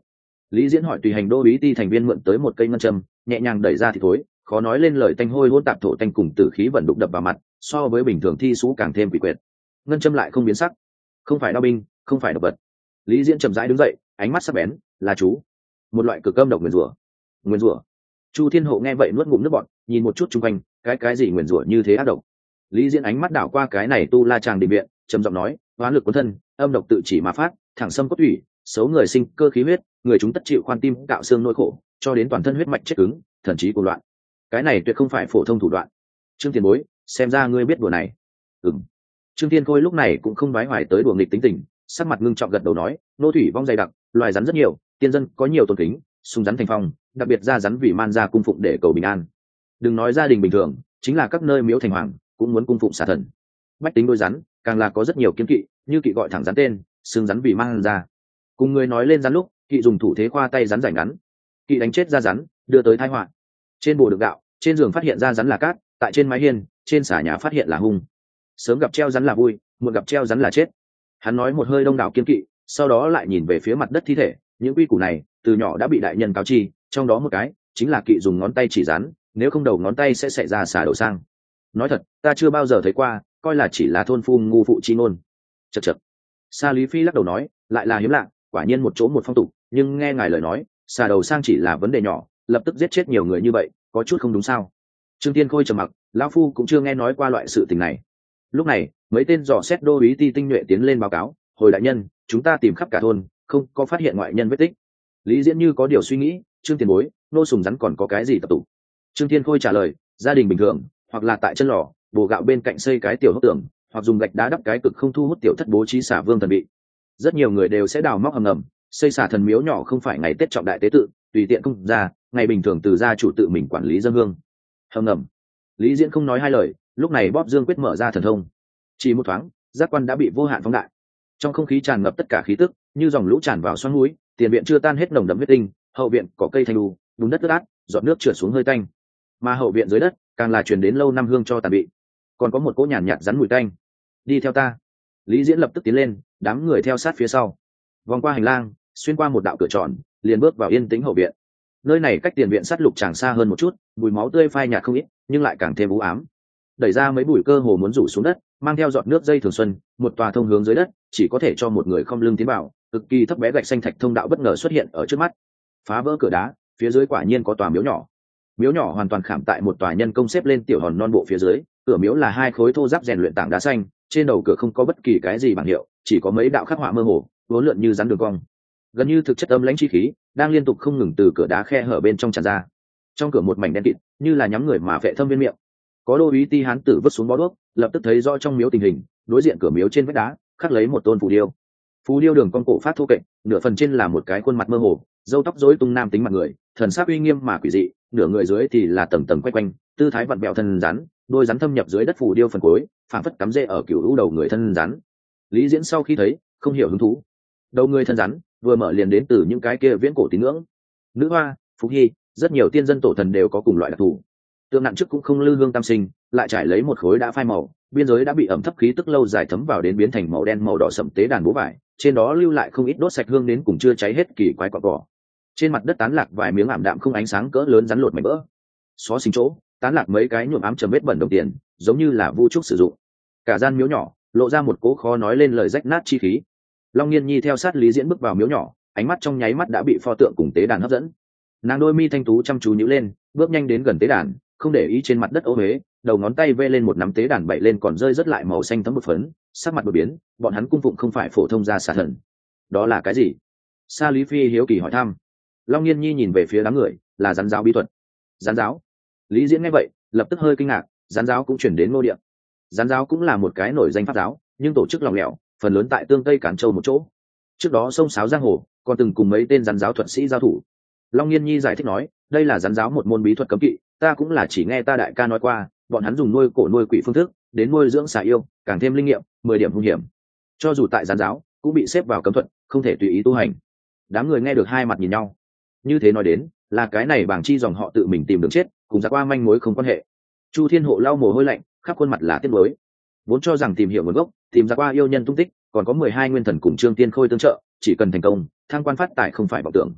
Speaker 1: Lý Diễn hỏi tùy hành đô úy ti thành viên mượn tới một cây ngân châm, nhẹ nhàng đẩy ra thì thối, khó nói lên lời tanh hôi hỗn tạp thổ tanh cùng tử khí vận đục đập vào mặt, so với bình thường thi sú càng thêm quỷ quyệt. Ngân châm lại không biến sắc, không phải đao binh, không phải độc vật. Lý Diễn chậm rãi đứng dậy, ánh mắt sắc bén, là chú, một loại cực âm độc nguyền rủa. Nguyền rủa. Chu Thiên Hộ nghe vậy nuốt ngụm nước bọt, nhìn một chút xung quanh, cái cái gì nguyền rủa như thế ác độc. Lý Diễn ánh mắt đảo qua cái này tu la chàng đình viện, trầm giọng nói, oán lực cuốn thân, âm độc tự chỉ mà phát, thẳng xâm cốt thủy, xấu người sinh cơ khí huyết, người chúng tất chịu khoan tim cạo xương nỗi khổ, cho đến toàn thân huyết mạch chết cứng, thần trí cuồng loạn. Cái này tuyệt không phải phổ thông thủ đoạn. Trương Tiền Bối, xem ra ngươi biết đùa này. Ừm. Trương Thiên Khôi lúc này cũng không đoái hoài tới đùa nghịch tính tình, sắc mặt ngưng trọng gật đầu nói, nô thủy vong dày đặc, loài rắn rất nhiều, tiên dân có nhiều tôn kính, sung rắn thành phong, đặc biệt ra rắn vì man ra cung phụng để cầu bình an. Đừng nói gia đình bình thường, chính là các nơi miếu thành hoàng cũng muốn cung phụng xà thần. Bách tính đôi rắn càng là có rất nhiều kiên kỵ, như kỵ gọi thẳng rắn tên, xương rắn vì man ra. Cùng người nói lên rắn lúc, kỵ dùng thủ thế khoa tay rắn giải ngắn, kỵ đánh chết ra rắn, đưa tới tai họa. Trên bồ đựng gạo, trên giường phát hiện ra rắn là cát, tại trên mái hiên, trên xà nhà phát hiện là hung. Sớm gặp treo rắn là vui, muộn gặp treo rắn là chết. Hắn nói một hơi đông đảo kiên kỵ, sau đó lại nhìn về phía mặt đất thi thể, những quy củ này từ nhỏ đã bị đại nhân cáo chi, trong đó một cái chính là kỵ dùng ngón tay chỉ rắn, nếu không đầu ngón tay sẽ xảy ra xả đầu sang. Nói thật, ta chưa bao giờ thấy qua, coi là chỉ là thôn phu ngu phụ chi ngôn. Chậc chậc. Sa Lý Phi lắc đầu nói, lại là hiếm lạ, quả nhiên một chỗ một phong tục, nhưng nghe ngài lời nói, xả đầu sang chỉ là vấn đề nhỏ, lập tức giết chết nhiều người như vậy, có chút không đúng sao? Trương Tiên Khôi trầm mặc, lão phu cũng chưa nghe nói qua loại sự tình này. Lúc này, mấy tên dò xét đô úy ti tinh nhuệ tiến lên báo cáo, hồi đại nhân, chúng ta tìm khắp cả thôn, không có phát hiện ngoại nhân vết tích. Lý Diễn như có điều suy nghĩ, Trương Tiền Bối, nô sùng rắn còn có cái gì tập tụ? Trương Thiên Khôi trả lời, gia đình bình thường, hoặc là tại chân lò, bồ gạo bên cạnh xây cái tiểu hốc tường, hoặc dùng gạch đá đắp cái cực không thu hút tiểu thất bố trí xả vương thần bị. Rất nhiều người đều sẽ đào móc hầm ngầm, xây xả thần miếu nhỏ không phải ngày Tết trọng đại tế tự, tùy tiện không ra, ngày bình thường từ gia chủ tự mình quản lý dân hương. Hầm ngầm. Lý Diễn không nói hai lời, lúc này bóp dương quyết mở ra thần thông. Chỉ một thoáng, giác quan đã bị vô hạn phóng đại. Trong không khí tràn ngập tất cả khí tức, như dòng lũ tràn vào xoắn núi, tiền viện chưa tan hết nồng đậm huyết tinh, hậu viện có cây thanh đu, bùn đất ướt át, giọt nước trượt xuống hơi tanh. Mà hậu viện dưới đất, càng là truyền đến lâu năm hương cho tàn bị. Còn có một cỗ nhàn nhạt rắn mùi tanh. Đi theo ta. Lý Diễn lập tức tiến lên, đám người theo sát phía sau. Vòng qua hành lang, xuyên qua một đạo cửa tròn, liền bước vào yên tĩnh hậu viện. Nơi này cách tiền viện sát lục tràng xa hơn một chút, mùi máu tươi phai nhạt không ít, nhưng lại càng thêm u ám. Đẩy ra mấy bụi cơ hồ muốn rủ xuống đất, mang theo giọt nước dây thường xuân, một tòa thông hướng dưới đất, chỉ có thể cho một người không lưng tiến vào, cực kỳ thấp bé gạch xanh thạch thông đạo bất ngờ xuất hiện ở trước mắt. Phá vỡ cửa đá, phía dưới quả nhiên có tòa miếu nhỏ. Miếu nhỏ hoàn toàn khảm tại một tòa nhân công xếp lên tiểu hòn non bộ phía dưới, cửa miếu là hai khối thô ráp rèn luyện tảng đá xanh, trên đầu cửa không có bất kỳ cái gì bảng hiệu, chỉ có mấy đạo khắc họa mơ hồ, uốn lượn như rắn đường cong. Gần như thực chất âm lãnh chi khí, đang liên tục không ngừng từ cửa đá khe hở bên trong tràn ra. Trong cửa một mảnh đen kịt, như là nhắm người mà phệ thâm viên miệng. Có đô úy ti hán tử vứt xuống bó đuốc, lập tức thấy rõ trong miếu tình hình, đối diện cửa miếu trên vách đá khắc lấy một tôn phù điêu. Phù điêu đường cong cổ phát thô kệch, nửa phần trên là một cái khuôn mặt mơ hồ, râu tóc rối tung nam tính mặt người, thần sắc uy nghiêm mà quỷ dị, nửa người dưới thì là tầng tầng quay quanh, tư thái vặn bẹo thân rắn, đôi rắn thâm nhập dưới đất phù điêu phần cuối, phảng phất cắm rễ ở cửu lũ đầu người thân rắn. Lý Diễn sau khi thấy, không hiểu hứng thú. Đầu người thân rắn, vừa mở liền đến từ những cái kia viễn cổ tín ngưỡng. Nữ hoa, Phúc Hy, rất nhiều tiên dân tổ thần đều có cùng loại đặc thù. Tượng nặng trước cũng không lư hương tam sinh, lại trải lấy một khối đã phai màu, biên giới đã bị ẩm thấp khí tức lâu dài thấm vào đến biến thành màu đen màu đỏ sẫm tế đàn bố vải, trên đó lưu lại không ít đốt sạch hương đến cùng chưa cháy hết kỳ quái quả cỏ. Trên mặt đất tán lạc vài miếng ảm đạm không ánh sáng cỡ lớn rắn lột mảnh vỡ. Xó xình chỗ, tán lạc mấy cái nhuộm ám trầm vết bẩn đồng tiền, giống như là vu trúc sử dụng. Cả gian miếu nhỏ lộ ra một cố khó nói lên lời rách nát chi khí. Long Nghiên Nhi theo sát Lý Diễn bước vào miếu nhỏ, ánh mắt trong nháy mắt đã bị pho tượng cùng tế đàn hấp dẫn. Nàng đôi mi thanh tú chăm chú nhíu lên, bước nhanh đến gần tế đàn, không để ý trên mặt đất ô huế, đầu ngón tay vê lên một nắm tế đàn bậy lên còn rơi rất lại màu xanh thấm một phấn, sắc mặt đột biến, bọn hắn cung phụng không phải phổ thông gia xà thần. Đó là cái gì? Sa Lý Phi hiếu kỳ hỏi thăm. Long Nghiên Nhi nhìn về phía đám người, là rắn giáo bí thuật. Rắn giáo? Lý Diễn nghe vậy, lập tức hơi kinh ngạc, rắn giáo cũng chuyển đến Ngô Địa. Rắn giáo cũng là một cái nổi danh pháp giáo, nhưng tổ chức lỏng lẻo, phần lớn tại tương tây Cản Châu một chỗ. Trước đó sông sáo giang hồ, còn từng cùng mấy tên rắn giáo thuật sĩ giao thủ. Long Nghiên Nhi giải thích nói, đây là rắn giáo một môn bí thuật cấm kỵ, ta cũng là chỉ nghe ta đại ca nói qua, bọn hắn dùng nuôi cổ nuôi quỷ phương thức, đến nuôi dưỡng xà yêu, càng thêm linh nghiệm, mười điểm hung hiểm. Cho dù tại rắn giáo, cũng bị xếp vào cấm thuật, không thể tùy ý tu hành. Đám người nghe được hai mặt nhìn nhau. Như thế nói đến, là cái này bảng chi dòng họ tự mình tìm đường chết, cùng giặc qua manh mối không quan hệ. Chu Thiên Hộ lau mồ hôi lạnh, khắp khuôn mặt là tiếc nuối. Vốn cho rằng tìm hiểu nguồn gốc, tìm ra qua yêu nhân tung tích, còn có mười hai nguyên thần cùng Trương Tiên Khôi tương trợ, chỉ cần thành công, thăng quan phát tài không phải vọng tưởng.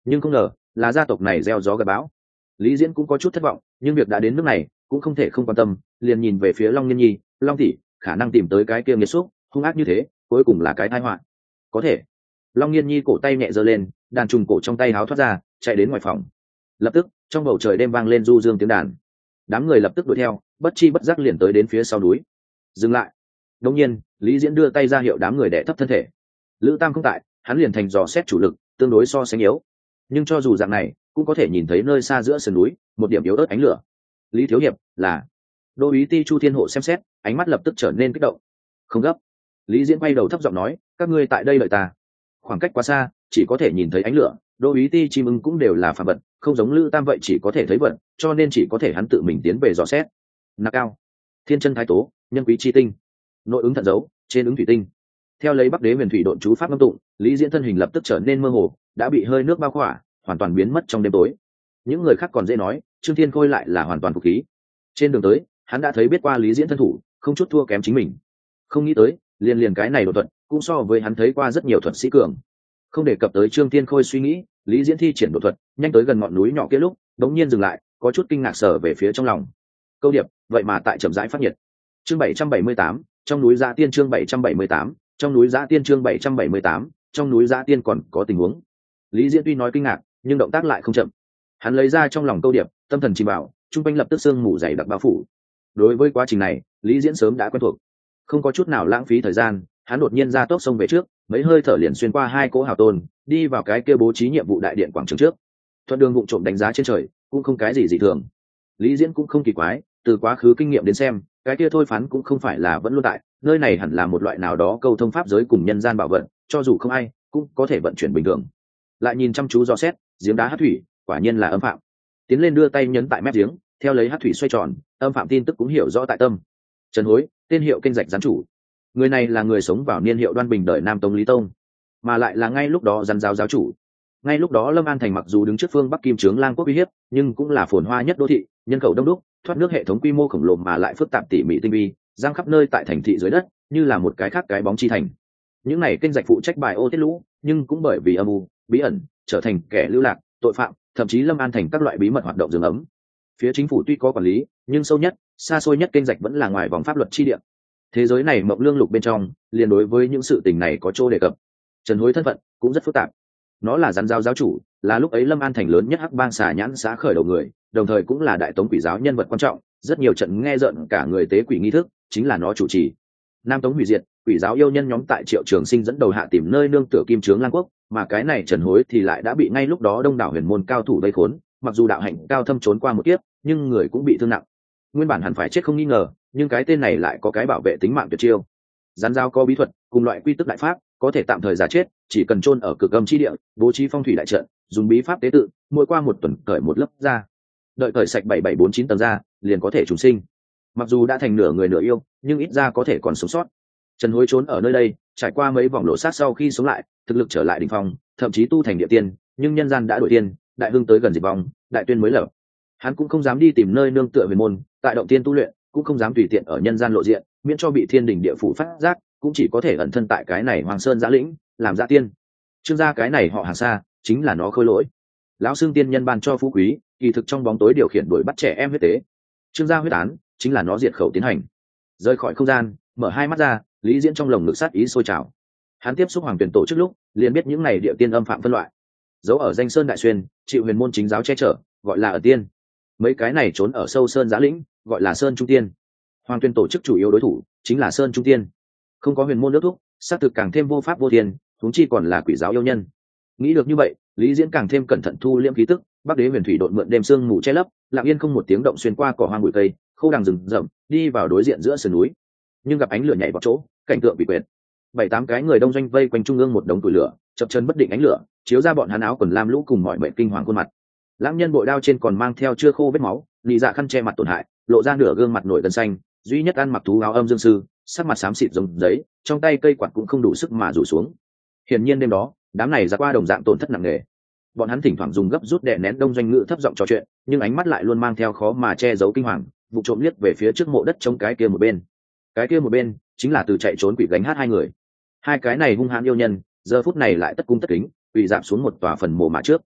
Speaker 1: nhưng không ngờ là gia tộc này gieo gió gặp bão. Lý Diễn cũng có chút thất vọng, nhưng việc đã đến nước này cũng không thể không quan tâm, liền nhìn về phía Long Nghiên Nhi. Long tỷ, khả năng tìm tới cái kia nghiệt xúc hung ác như thế, cuối cùng là cái tai họa. Có thể. Long Nghiên Nhi cổ tay nhẹ giơ lên, đàn trùng cổ trong tay háo thoát ra, chạy đến ngoài phòng. Lập tức trong bầu trời đêm vang lên du dương tiếng đàn. Đám người lập tức đuổi theo, bất chi bất giác liền tới đến phía sau núi. Dừng lại. Đống nhiên Lý Diễn đưa tay ra hiệu đám người đè thấp thân thể. Lữ Tam không tại, hắn liền thành dò xét chủ lực, tương đối so sánh yếu. Nhưng cho dù dạng này cũng có thể nhìn thấy nơi xa giữa sườn núi một điểm yếu ớt ánh lửa. Lý thiếu hiệp, là đô úy ti Chu Thiên Hộ xem xét, ánh mắt lập tức trở nên kích động. Không gấp. Lý Diễn quay đầu thấp giọng nói, các ngươi tại đây đợi ta. Khoảng cách quá xa, chỉ có thể nhìn thấy ánh lửa, đô úy ti chim ưng cũng đều là phàm vật, không giống Lữ Tam vậy chỉ có thể thấy vật, cho nên chỉ có thể hắn tự mình tiến về dò xét. Nạc cao, thiên chân thái tố, nhân quý chi tinh, nội ứng thận dấu, trên ứng thủy tinh. Theo lấy Bắc Đế Huyền Thủy độn chú pháp ngâm tụng, Lý Diễn thân hình lập tức trở nên mơ hồ, đã bị hơi nước bao khỏa, hoàn toàn biến mất trong đêm tối. Những người khác còn dễ nói, Trương Thiên Khôi lại là hoàn toàn phục khí. Trên đường tới hắn đã thấy biết qua Lý Diễn thân thủ, không chút thua kém chính mình. Không nghĩ tới liền liền cái này đột thuật cũng so với hắn thấy qua rất nhiều thuật sĩ cường. Không đề cập tới Trương Thiên Khôi suy nghĩ, Lý Diễn thi triển đột thuật nhanh tới gần ngọn núi nhỏ kia lúc đống nhiên dừng lại, có chút kinh ngạc sở về phía trong lòng. Câu điệp vậy mà tại chậm rãi phát nhiệt. Chương bảy trăm bảy mươi tám, trong núi Dã Tiên. Chương bảy trăm bảy mươi tám, trong núi Dã Tiên. Chương bảy trăm bảy mươi tám, trong núi Dã Tiên còn có tình huống. Lý Diễn tuy nói kinh ngạc nhưng động tác lại không chậm. Hắn lấy ra trong lòng câu điệp, tâm thần chìm vào, trung quanh lập tức sương mù dày đặc bao phủ. Đối với quá trình này Lý Diễn sớm đã quen thuộc, không có chút nào lãng phí thời gian, hắn đột nhiên ra tốc sông về trước, mấy hơi thở liền xuyên qua hai cỗ hào tôn, đi vào cái kia bố trí nhiệm vụ đại điện quảng trường trước. Thuận đường vụng trộm đánh giá trên trời cũng không cái gì dị thường. Lý Diễn cũng không kỳ quái, từ quá khứ kinh nghiệm đến xem, cái kia thôi phán cũng không phải là vẫn luôn tại nơi này, hẳn là một loại nào đó câu thông pháp giới cùng nhân gian bảo vận, cho dù không ai cũng có thể vận chuyển bình thường. Lại nhìn chăm chú dò xét, giếng đá hát thủy quả nhiên là âm phạm. Tiến lên đưa tay nhấn tại mép giếng, theo lấy hát thủy xoay tròn, âm phạm tin tức cũng hiểu rõ tại tâm. Trần Hối, tên hiệu kênh rạch gián chủ. Người này là người sống vào niên hiệu Đoan Bình đời Nam Tông Lý Tông, mà lại là ngay lúc đó rắn giáo giáo chủ. Ngay lúc đó Lâm An thành mặc dù đứng trước phương Bắc Kim Trướng Lang quốc uy hiếp, nhưng cũng là phồn hoa nhất đô thị, nhân khẩu đông đúc, thoát nước hệ thống quy mô khổng lồ mà lại phức tạp tỉ mỉ tinh vi, giang khắp nơi tại thành thị dưới đất, như là một cái khác cái bóng chi thành. Những này kênh rạch phụ trách bài ô tiết lũ, nhưng cũng bởi vì âm u, bí ẩn, trở thành kẻ lưu lạc, tội phạm, thậm chí Lâm An thành các loại bí mật hoạt động rừng ấm. Phía chính phủ tuy có quản lý, nhưng sâu nhất, xa xôi nhất kênh rạch vẫn là ngoài vòng pháp luật chi địa. Thế giới này mộng lương lục bên trong, liền đối với những sự tình này có chỗ đề cập. Trần Hối thân phận cũng rất phức tạp. Nó là rắn giáo giáo chủ, là lúc ấy Lâm An thành lớn nhất hắc bang xà nhãn xã khởi đầu người, đồng thời cũng là đại tống quỷ giáo nhân vật quan trọng, rất nhiều trận nghe rợn cả người tế quỷ nghi thức chính là nó chủ trì. Nam Tống hủy diệt, quỷ giáo yêu nhân nhóm tại Triệu Trường Sinh dẫn đầu hạ tìm nơi nương tựa Kim Trướng Lang quốc, mà cái này Trần Hối thì lại đã bị ngay lúc đó đông đảo huyền môn cao thủ vây khốn, mặc dù đạo hạnh cao thâm trốn qua một kiếp, nhưng người cũng bị thương nặng. Nguyên bản hẳn phải chết không nghi ngờ, nhưng cái tên này lại có cái bảo vệ tính mạng tuyệt chiêu. Rắn dao có bí thuật, cùng loại quy tức đại pháp, có thể tạm thời giả chết, chỉ cần chôn ở cực âm chi địa, bố trí phong thủy đại trận, dùng bí pháp tế tự, mỗi qua một tuần cởi một lớp ra, đợi cởi sạch bảy bảy bốn chín tầng ra, liền có thể trùng sinh. Mặc dù đã thành nửa người nửa yêu, nhưng ít ra có thể còn sống sót. Trần Hối trốn ở nơi đây, trải qua mấy vòng lộ sát sau khi sống lại, thực lực trở lại đỉnh phong, thậm chí tu thành địa tiên, nhưng nhân gian đã đổi tiên, đại hưng tới gần diệt vong, đại tuyên mới lập. Hắn cũng không dám đi tìm nơi nương tựa huyền môn, tại động tiên tu luyện, cũng không dám tùy tiện ở nhân gian lộ diện, miễn cho bị thiên đình địa phủ phát giác, cũng chỉ có thể ẩn thân tại cái này Hoàng Sơn Giã Lĩnh, làm Giã Tiên. Trương gia cái này họ Hàng xa, chính là nó khôi lỗi. Lão xương tiên nhân ban cho phú quý, kỳ thực trong bóng tối điều khiển đuổi bắt trẻ em huyết tế. Trương gia huyết án, chính là nó diệt khẩu tiến hành. Rời khỏi không gian, mở hai mắt ra, Lý Diễn trong lồng ngực sát ý sôi trào. Hắn tiếp xúc Hoàng Tuyển tổ trước lúc, liền biết những này địa tiên âm phạm phân loại. Giấu ở danh sơn đại xuyên, chịu huyền môn chính giáo che chở, gọi là ở tiên. Mấy cái này trốn ở sâu sơn Giã Lĩnh, gọi là sơn trung tiên. Hoàng Tuyên tổ chức chủ yếu đối thủ chính là sơn trung tiên, không có huyền môn nước thúc, xác thực càng thêm vô pháp vô thiên, huống chi còn là quỷ giáo yêu nhân. Nghĩ được như vậy, Lý Diễn càng thêm cẩn thận thu liễm khí tức. Bắc Đế Huyền Thủy độn mượn đêm sương mù che lấp, lặng yên không một tiếng động xuyên qua cỏ hoang bụi cây, khâu đằng rừng rậm, đi vào đối diện giữa sườn núi. Nhưng gặp ánh lửa nhảy vào chỗ, cảnh tượng bị quyệt. Bảy tám cái người đông doanh vây quanh trung ương một đống củi lửa, chập chân bất định ánh lửa chiếu ra bọn hắn áo quần lam lũ cùng mọi mệnh kinh hoàng khuôn mặt. Lãng nhân bội đao trên còn mang theo chưa khô vết máu, nị dạ khăn che mặt tổn hại, lộ ra nửa gương mặt nổi gân xanh, duy nhất ăn mặc thú áo âm dương sư, sắc mặt xám xịt giống giấy, trong tay cây quạt cũng không đủ sức mà rủ xuống. Hiển nhiên đêm đó đám này ra qua đồng dạng tổn thất nặng nề. Bọn hắn thỉnh thoảng dùng gấp rút đè nén đông doanh ngữ thấp giọng trò chuyện, nhưng ánh mắt lại luôn mang theo khó mà che giấu kinh hoàng, vụ trộm liếc về phía trước mộ đất trong cái kia một bên. Cái kia một bên chính là từ chạy trốn quỷ gánh hát hai người. Hai cái này hung hãn yêu nhân, giờ phút này lại tất cung tất kính, quỳ dạp xuống một tòa phần mộ mã trước.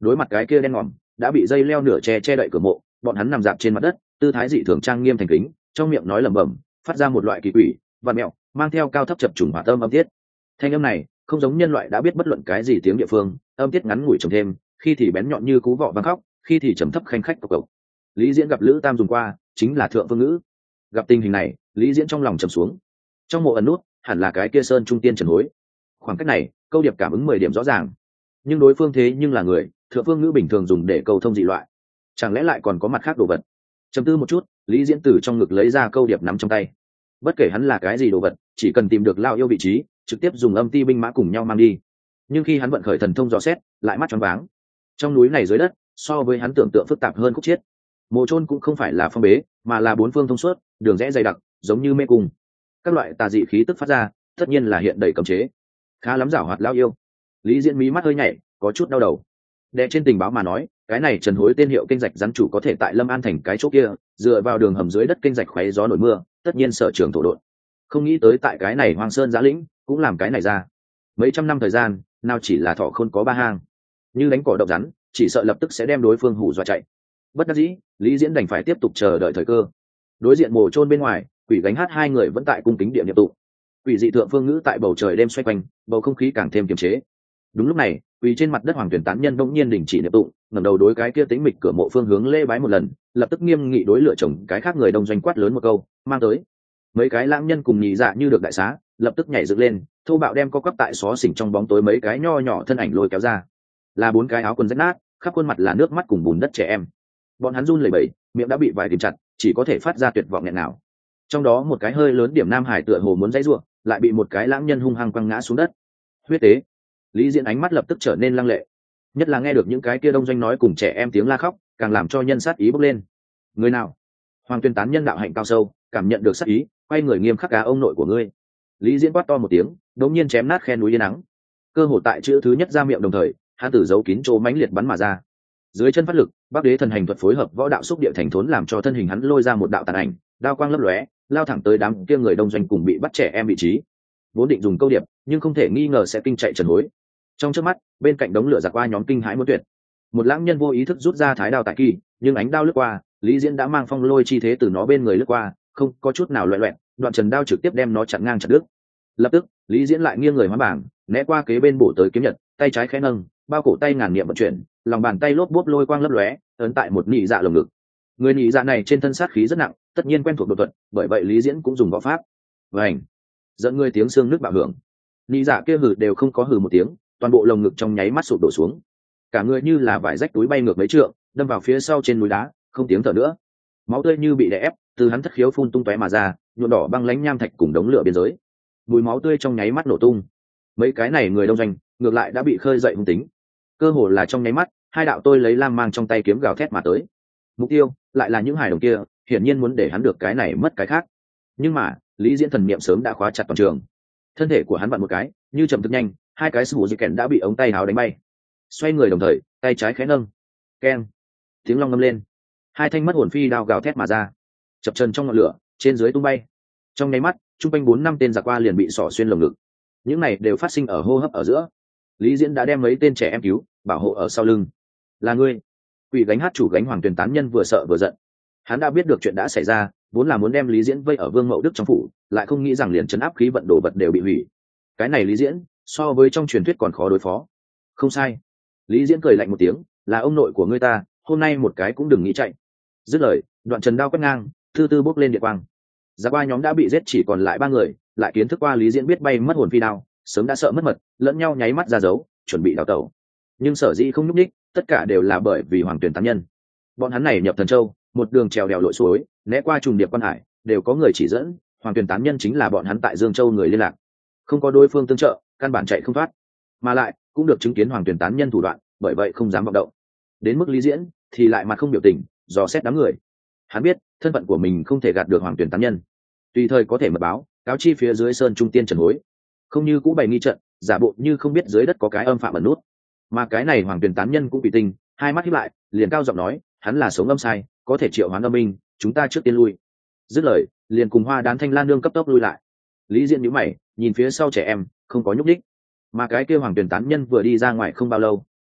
Speaker 1: đối mặt cái kia đen ngòm đã bị dây leo nửa che che đậy cửa mộ, bọn hắn nằm dạp trên mặt đất, tư thái dị thường trang nghiêm thành kính, trong miệng nói lẩm bẩm, phát ra một loại kỳ quỷ vặn mẹo mang theo cao thấp chập trùng hỏa tâm âm tiết. Thanh âm này không giống nhân loại đã biết bất luận cái gì tiếng địa phương, âm tiết ngắn ngủi trồng thêm, khi thì bén nhọn như cú vọ vang khóc, khi thì trầm thấp khanh khách cộc cộc. Lý Diễn gặp Lữ Tam dùng qua chính là thượng phương ngữ. Gặp tình hình này, Lý Diễn trong lòng trầm xuống. Trong mộ ẩn nút hẳn là cái kia sơn trung tiên trần hối. Khoảng cách này câu điệp cảm ứng mười điểm rõ ràng, nhưng đối phương thế nhưng là người thượng phương ngữ bình thường dùng để cầu thông dị loại, chẳng lẽ lại còn có mặt khác đồ vật? Chầm tư một chút, Lý Diễn từ trong ngực lấy ra câu điệp nắm trong tay. Bất kể hắn là cái gì đồ vật, chỉ cần tìm được lao yêu vị trí, trực tiếp dùng âm ti binh mã cùng nhau mang đi. Nhưng khi hắn vận khởi thần thông dò xét, lại mắt choáng váng. Trong núi này dưới đất, so với hắn tưởng tượng phức tạp hơn khúc chiết. Mộ chôn cũng không phải là phong bế, mà là bốn phương thông suốt, đường rẽ dày đặc, giống như mê cung. Các loại tà dị khí tức phát ra, tất nhiên là hiện đầy cấm chế. Khá lắm giảo hoạt lao yêu. Lý Diễn mí mắt hơi nhảy, có chút đau đầu. Đệ trên tình báo mà nói, cái này Trần Hối tên hiệu kênh rạch rắn chủ có thể tại Lâm An thành cái chỗ kia, dựa vào đường hầm dưới đất kênh rạch khoé gió nổi mưa, tất nhiên sở trường thổ độn. Không nghĩ tới tại cái này Hoang Sơn Giá Lĩnh, cũng làm cái này ra. Mấy trăm năm thời gian, nào chỉ là thọ khôn có ba hang, như đánh cỏ độc rắn, chỉ sợ lập tức sẽ đem đối phương hù dọa chạy. Bất đắc dĩ, Lý Diễn đành phải tiếp tục chờ đợi thời cơ. Đối diện mồ chôn bên ngoài, quỷ gánh hát hai người vẫn tại cung kính địa niệm tụ. Quỷ dị thượng phương ngữ tại bầu trời đêm xoay quanh, bầu không khí càng thêm kiềm chế. Đúng lúc này, quỳ trên mặt đất Hoàng Tuyển tán nhân bỗng nhiên đình chỉ niệm tụng, ngẩng đầu đối cái kia tĩnh mịch cửa mộ phương hướng lễ bái một lần, lập tức nghiêm nghị đối lựa chồng cái khác người đông doanh quát lớn một câu, mang tới. Mấy cái lãng nhân cùng nhị dạ như được đại xá, lập tức nhảy dựng lên, thô bạo đem co quắp tại xó xỉnh trong bóng tối mấy cái nho nhỏ thân ảnh lôi kéo ra. Là bốn cái áo quần rách nát, khắp khuôn mặt là nước mắt cùng bùn đất trẻ em. Bọn hắn run lẩy bẩy, miệng đã bị vải kìm chặt, chỉ có thể phát ra tuyệt vọng nghẹn nào. Trong đó một cái hơi lớn điểm nam hải tựa hồ muốn dãy rủa, lại bị một cái lãng nhân hung hăng quăng ngã xuống đất. Huyết tế. Lý Diễn ánh mắt lập tức trở nên lăng lệ, nhất là nghe được những cái kia đông doanh nói cùng trẻ em tiếng la khóc, càng làm cho nhân sát ý bốc lên. Người nào? Hoàng Tuyên tán nhân đạo hạnh cao sâu, cảm nhận được sát ý, quay người nghiêm khắc cá ông nội của ngươi. Lý Diễn quát to một tiếng, đống nhiên chém nát khe núi yên nắng. Cơ hồ tại chữ thứ nhất ra miệng đồng thời, hắn tử giấu kín chỗ mãnh liệt bắn mà ra. Dưới chân phát lực, Bắc Đế thần hành thuật phối hợp võ đạo xúc địa thành thốn làm cho thân hình hắn lôi ra một đạo tàn ảnh, đao quang lấp lóe, lao thẳng tới đám kia người đông doanh cùng bị bắt trẻ em vị trí. Vốn định dùng câu điệp, nhưng không thể nghi ngờ sẽ kinh chạy Trần Hối. Trong chớp mắt, bên cạnh đống lửa giặc qua nhóm kinh hãi muốn tuyệt. Một lãng nhân vô ý thức rút ra thái đao tại kỳ, nhưng ánh đao lướt qua, Lý Diễn đã mang phong lôi chi thế từ nó bên người lướt qua, không có chút nào loẹt loẹt, đoạn trần đao trực tiếp đem nó chặn ngang chặt đứt. Lập tức, Lý Diễn lại nghiêng người hóa bảng, né qua kế bên bổ tới kiếm nhật, tay trái khẽ nâng, bao cổ tay ngàn niệm vận chuyển, lòng bàn tay lốp bốp lôi quang lấp lóe, ấn tại một nhị dạ lồng ngực. Người nhị dạ này trên thân sát khí rất nặng, tất nhiên quen thuộc đột thuật, bởi vậy Lý Diễn cũng dùng võ pháp. Vành, dẫn người tiếng xương nước bạo hưởng. Nhị dạ kia hừ đều không có hừ một tiếng, toàn bộ lồng ngực trong nháy mắt sụp đổ xuống, cả người như là vải rách túi bay ngược mấy trượng, đâm vào phía sau trên núi đá, không tiếng thở nữa. Máu tươi như bị đè ép, từ hắn thất khiếu phun tung tóe mà ra, nhuộm đỏ băng lánh nham thạch cùng đống lửa biên giới. Mùi máu tươi trong nháy mắt nổ tung. Mấy cái này người đông doanh, ngược lại đã bị khơi dậy hung tính. Cơ hồ là trong nháy mắt, hai đạo tôi lấy lam mang trong tay kiếm gào thét mà tới. Mục tiêu lại là những hài đồng kia, hiển nhiên muốn để hắn được cái này mất cái khác. Nhưng mà, Lý Diễn thần niệm sớm đã khóa chặt toàn trường. Thân thể của hắn vặn một cái, như chậm thực nhanh, hai cái sủ di kèn đã bị ống tay áo đánh bay. Xoay người đồng thời, tay trái khẽ nâng, keng, tiếng long ngâm lên, hai thanh mất hồn phi đao gào thét mà ra, chập chân trong ngọn lửa, trên dưới tung bay. Trong nháy mắt, trung quanh bốn năm tên giặc qua liền bị xỏ xuyên lồng ngực. Những này đều phát sinh ở hô hấp ở giữa. Lý Diễn đã đem mấy tên trẻ em cứu, bảo hộ ở sau lưng. Là ngươi? Quỷ gánh hát chủ gánh Hoàng Tuyền tán nhân vừa sợ vừa giận. Hắn đã biết được chuyện đã xảy ra, vốn là muốn đem Lý Diễn vây ở Vương Mậu Đức trong phủ, lại không nghĩ rằng liền trấn áp khí vận đồ vật đều bị hủy. Cái này Lý Diễn, so với trong truyền thuyết còn khó đối phó. Không sai. Lý Diễn cười lạnh một tiếng, là ông nội của ngươi ta, hôm nay một cái cũng đừng nghĩ chạy. Dứt lời, đoạn trần đao quét ngang, thư tư bốc lên địa quang. Giá qua nhóm đã bị giết chỉ còn lại ba người, lại kiến thức qua Lý Diễn biết bay mất hồn phi đao, sớm đã sợ mất mật, lẫn nhau nháy mắt ra dấu, chuẩn bị đào tẩu. Nhưng sở dĩ không nhúc nhích, tất cả đều là bởi vì Hoàng Tuyền tán nhân. Bọn hắn này nhập Thần Châu, một đường trèo đèo lội suối, né qua trùng điệp quan hải, đều có người chỉ dẫn, Hoàng Tuyền tán nhân chính là bọn hắn tại Dương Châu người liên lạc. Không có đối phương tương trợ, căn bản chạy không thoát. Mà lại, cũng được chứng kiến Hoàng Tuyền tán nhân thủ đoạn, bởi vậy không dám vọng động. Đến mức Lý Diễn thì lại mặt không biểu tình, dò xét đám người. Hắn biết, thân phận của mình không thể gạt được Hoàng Tuyền tán nhân. Tùy thời có thể mật báo, cáo chi phía dưới sơn trung tiên Trần Hối. Không như cũ bày nghi trận, giả bộ như không biết dưới đất có cái âm phạm ẩn nút. Mà cái này Hoàng Tuyền tán nhân cũng bị tinh, hai mắt híp lại, liền cao giọng nói, hắn là sống âm sai, có thể triệu hoán âm minh, chúng ta trước tiên lui. Dứt lời, liền cùng Hoa Đán Thanh Lan nương cấp tốc lui lại. Lý Diễn nhíu mày, nhìn phía sau trẻ em, không có nhúc nhích. Mà cái kia Hoàng Tuyền tán nhân vừa đi ra ngoài không bao lâu,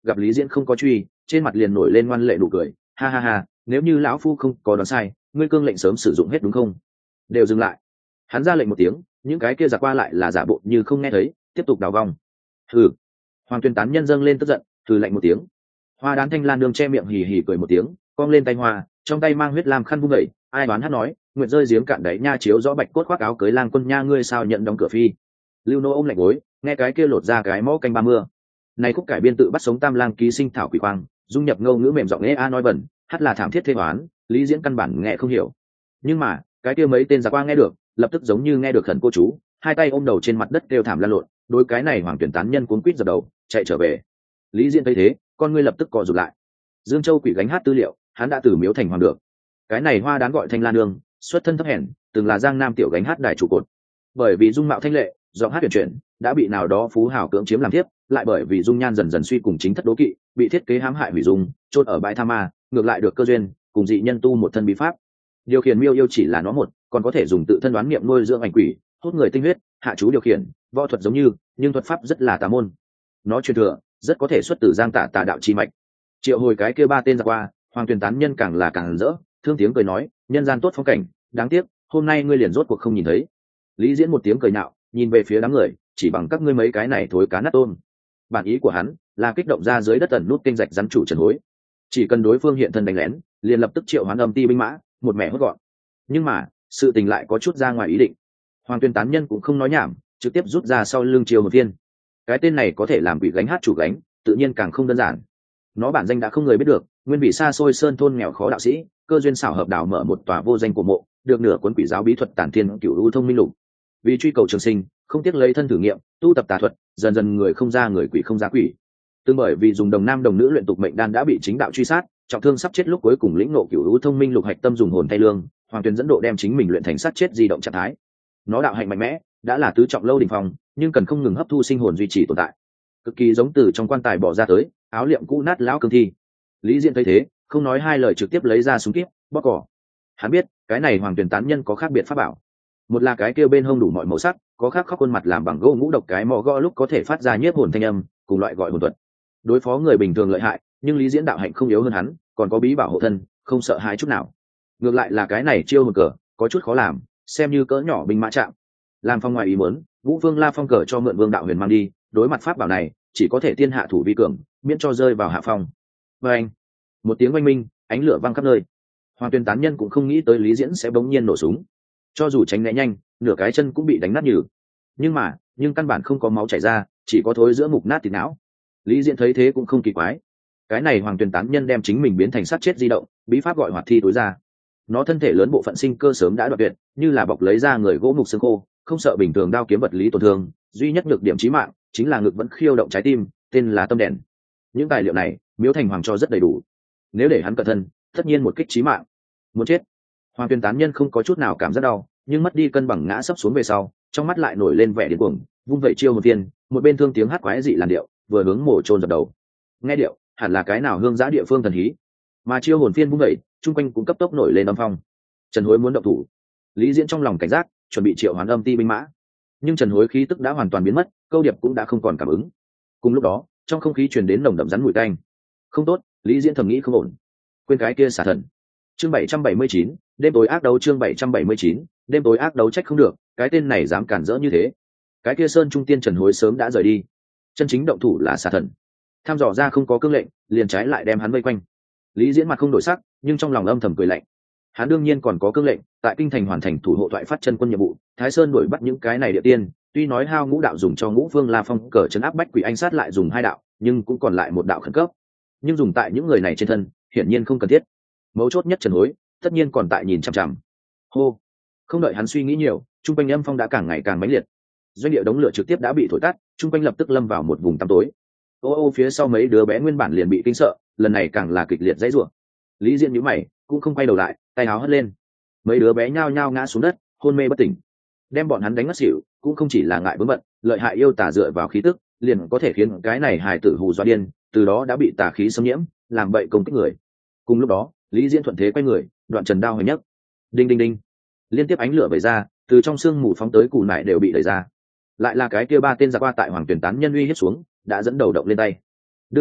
Speaker 1: gặp Lý Diễn không có truy, trên mặt liền nổi lên ngoan lệ nụ cười, ha ha ha, nếu như lão phu không có đoán sai, ngươi cương lệnh sớm sử dụng hết đúng không? Đều dừng lại. Hắn ra lệnh một tiếng, những cái kia giặc qua lại là giả bộ như không nghe thấy, tiếp tục đào vong. Hừ. Hoàng Tuyền tán nhân dâng lên tức giận, hừ lạnh một tiếng. Hoa Đán Thanh Lan nương che miệng hì hì cười một tiếng, cong lên tay hoa, trong tay mang huyết lam khăn vung dậy, ai đoán hát nói, nguyện rơi giếng cạn đáy nha, chiếu rõ bạch cốt khoác áo cưới lang quân nha, ngươi sao nhận đóng cửa phi. Lưu Nô ôm lạnh gối, nghe cái kia lột ra cái mõ canh ba mưa. Này khúc cải biên tự bắt sống Tam Lang ký sinh thảo quỷ quang, dung nhập ngâu ngữ mềm giọng nghe a nói bẩn, hát là thảm thiết thê oán, Lý Diễn căn bản nghe không hiểu. Nhưng mà, cái kia mấy tên giặc qua nghe được, lập tức giống như nghe được khẩn cô chú, hai tay ôm đầu trên mặt đất kêu thảm lan lộn, đối cái này Hoàng Tuyển tán nhân cuốn quýt giật đầu, chạy trở về. Lý Diễn thấy thế, con ngươi lập tức co rụt lại. Dương Châu quỷ gánh hát tư liệu, hắn đã từ miếu thành hoàng được. Cái này Hoa Đán gọi Thanh Lan nương, xuất thân thấp hèn, từng là Giang Nam tiểu gánh hát đài trụ cột. Bởi vì dung mạo thanh lệ, giọng hát huyền chuyển, đã bị nào đó phú hào cưỡng chiếm làm thiếp, lại bởi vì dung nhan dần dần suy cùng chính thất đố kỵ, bị thiết kế hãm hại hủy dung, chôn ở bãi tha ma, ngược lại được cơ duyên, cùng dị nhân tu một thân bí pháp. Điều khiển miêu yêu chỉ là nó một, còn có thể dùng tự thân đoán niệm nuôi dưỡng ảnh quỷ, hút người tinh huyết, hạ chú điều khiển, võ thuật giống như, nhưng thuật pháp rất là tà môn. Nó truyền thừa, rất có thể xuất từ Giang Tả Tà đạo chi mạch. Triệu hồi cái kia ba tên giặc qua, Hoàng Tuyền tán nhân càng là càng rỡ, thương tiếng cười nói, nhân gian tốt phong cảnh, đáng tiếc, hôm nay ngươi liền rốt cuộc không nhìn thấy. Lý Diễn một tiếng cười nạo, nhìn về phía đám người, chỉ bằng các ngươi mấy cái này thối cá nát tôm. Bản ý của hắn là kích động ra dưới đất ẩn nút kênh rạch rắn chủ Trần Hối, chỉ cần đối phương hiện thân đánh lén, liền lập tức triệu hoán âm ti binh mã, một mẻ hốt gọn. Nhưng mà sự tình lại có chút ra ngoài ý định. Hoàng Tuyên tán nhân cũng không nói nhảm, trực tiếp rút ra sau lưng chiêu một viên. Cái tên này có thể làm quỷ gánh hát chủ gánh, tự nhiên càng không đơn giản. Nó bản danh đã không người biết được, nguyên bị xa xôi sơn thôn nghèo khó đạo sĩ, cơ duyên xảo hợp đào mở một tòa vô danh cổ mộ, được nửa cuốn quỷ giáo bí thuật tản thiên cửu u thông minh lục. Vì truy cầu trường sinh, không tiếc lấy thân thử nghiệm, tu tập tà thuật, dần dần người không ra người, quỷ không ra quỷ. Tương bởi vì dùng đồng nam đồng nữ luyện tục mệnh đan đã bị chính đạo truy sát, trọng thương sắp chết lúc cuối cùng lĩnh ngộ cửu u thông minh lục hạch tâm dùng hồn thay lương, Hoàng Tuyền dẫn độ đem chính mình luyện thành sát chết di động trạng thái. Nó đạo hạnh mạnh mẽ, đã là tứ trọng lâu đỉnh phong, nhưng cần không ngừng hấp thu sinh hồn duy trì tồn tại. Cực kỳ giống từ trong quan tài bỏ ra tới, áo liệm cũ nát lão cương thi. Lý Diễn thấy thế, không nói hai lời trực tiếp lấy ra súng kíp, bóp cỏ. Hắn biết, cái này Hoàng Tuyền tán nhân có khác biệt pháp bảo. Một là cái kêu bên hông đủ mọi màu sắc, có khác khóc khuôn mặt làm bằng gỗ ngũ độc cái mò gõ lúc có thể phát ra nhiếp hồn thanh âm, cùng loại gọi hồn thuật. Đối phó người bình thường lợi hại, nhưng Lý Diễn đạo hạnh không yếu hơn hắn, còn có bí bảo hộ thân, không sợ hãi chút nào. Ngược lại là cái này chiêu hồn cờ, có chút khó làm, xem như cỡ nhỏ binh mã chạm. Làm phong ngoài ý muốn, Vũ Vương La Phong cờ cho mượn Vương đạo huyền mang đi, đối mặt pháp bảo này, chỉ có thể tiên hạ thủ vi cường, miễn cho rơi vào hạ phong. Và anh, một tiếng oanh minh, ánh lửa vang khắp nơi. Hoàng Tuyền tán nhân cũng không nghĩ tới Lý Diễn sẽ bỗng nhiên nổ súng, cho dù tránh né nhanh, nửa cái chân cũng bị đánh nát nhừ. Nhưng mà, nhưng căn bản không có máu chảy ra, chỉ có thối giữa mục nát thịt não. Lý Diễn thấy thế cũng không kỳ quái. Cái này Hoàng Tuyền tán nhân đem chính mình biến thành sát chết di động, bí pháp gọi hoạt thi tối ra. Nó thân thể lớn bộ phận sinh cơ sớm đã đoạn tuyệt, như là bọc lấy ra người gỗ mục xương khô, không sợ bình thường đao kiếm vật lý tổn thương, duy nhất nhược điểm chí mạng chính là ngực vẫn khiêu động trái tim, tên là tâm đèn. Những tài liệu này, Miếu Thành Hoàng cho rất đầy đủ. Nếu để hắn cẩn thận, tất nhiên một kích chí mạng. Muốn chết. Hoàng Tuyền tán nhân không có chút nào cảm giác đau, nhưng mất đi cân bằng ngã sấp xuống về sau, trong mắt lại nổi lên vẻ điên cuồng, vung vẩy chiêu một viên, một bên thương tiếng hát quái dị làn điệu, vừa hướng mổ trôn dập đầu. Nghe điệu, hẳn là cái nào hương giã địa phương thần hí. Mà chiêu hồn phiên vung vẩy, trung quanh cũng cấp tốc nổi lên âm phong. Trần Hối muốn động thủ. Lý Diễn trong lòng cảnh giác, chuẩn bị triệu hoán âm ti binh mã. Nhưng Trần Hối khí tức đã hoàn toàn biến mất, câu điệp cũng đã không còn cảm ứng. Cùng lúc đó, trong không khí truyền đến nồng đậm rắn mùi tanh. Không tốt, Lý Diễn thầm nghĩ không ổn. Quên cái kia xả thần. Chương bảy trăm bảy mươi chín, đêm tối ác đấu chương bảy trăm bảy mươi chín, đêm tối ác đấu trách không được, cái tên này dám cản rỡ như thế. Cái kia Sơn Trung Tiên Trần Hối sớm đã rời đi. Chân chính động thủ là xả thần. Tham dò ra không có cương lệnh, liền trái lại đem hắn vây quanh. Lý Diễn mặt không đổi sắc, nhưng trong lòng âm thầm cười lạnh. Hắn đương nhiên còn có cương lệnh, tại kinh thành hoàn thành thủ hộ thoại phát chân quân nhiệm vụ, Thái Sơn đuổi bắt những cái này địa tiên, tuy nói hao ngũ đạo dùng cho Ngũ Vương La Phong cờ trấn áp bách quỷ anh sát lại dùng hai đạo, nhưng cũng còn lại một đạo khẩn cấp. Nhưng dùng tại những người này trên thân, hiển nhiên không cần thiết. Mấu chốt nhất Trần Hối, tất nhiên còn tại nhìn chằm chằm. Hô, không đợi hắn suy nghĩ nhiều, trung quanh âm phong đã càng ngày càng mãnh liệt. Doanh địa đống lửa trực tiếp đã bị thổi tắt, trung quanh lập tức lâm vào một vùng tăm tối. Ô ô phía sau mấy đứa bé nguyên bản liền bị kinh sợ, lần này càng là kịch liệt dãy rủa. Lý Diễn nhíu mày, cũng không quay đầu lại, tay áo hất lên. Mấy đứa bé nhao nhao ngã xuống đất, hôn mê bất tỉnh. Đem bọn hắn đánh ngất xỉu, cũng không chỉ là ngại vướng bận, lợi hại yêu tà dựa vào khí tức, liền có thể khiến cái này hài tử hù dọa điên, từ đó đã bị tà khí xâm nhiễm, làm bậy công kích người. Cùng lúc đó, Lý Diễn thuận thế quay người, đoạn trần đao hồi nhấc. Đinh đinh đinh. Liên tiếp ánh lửa vẩy ra, từ trong xương mù phóng tới cù nải đều bị đẩy ra. Lại là cái kia ba tên giặc qua tại Hoàng Tuyển tán nhân uy hiếp xuống, đã dẫn đầu động lên tay. Đương nhiên,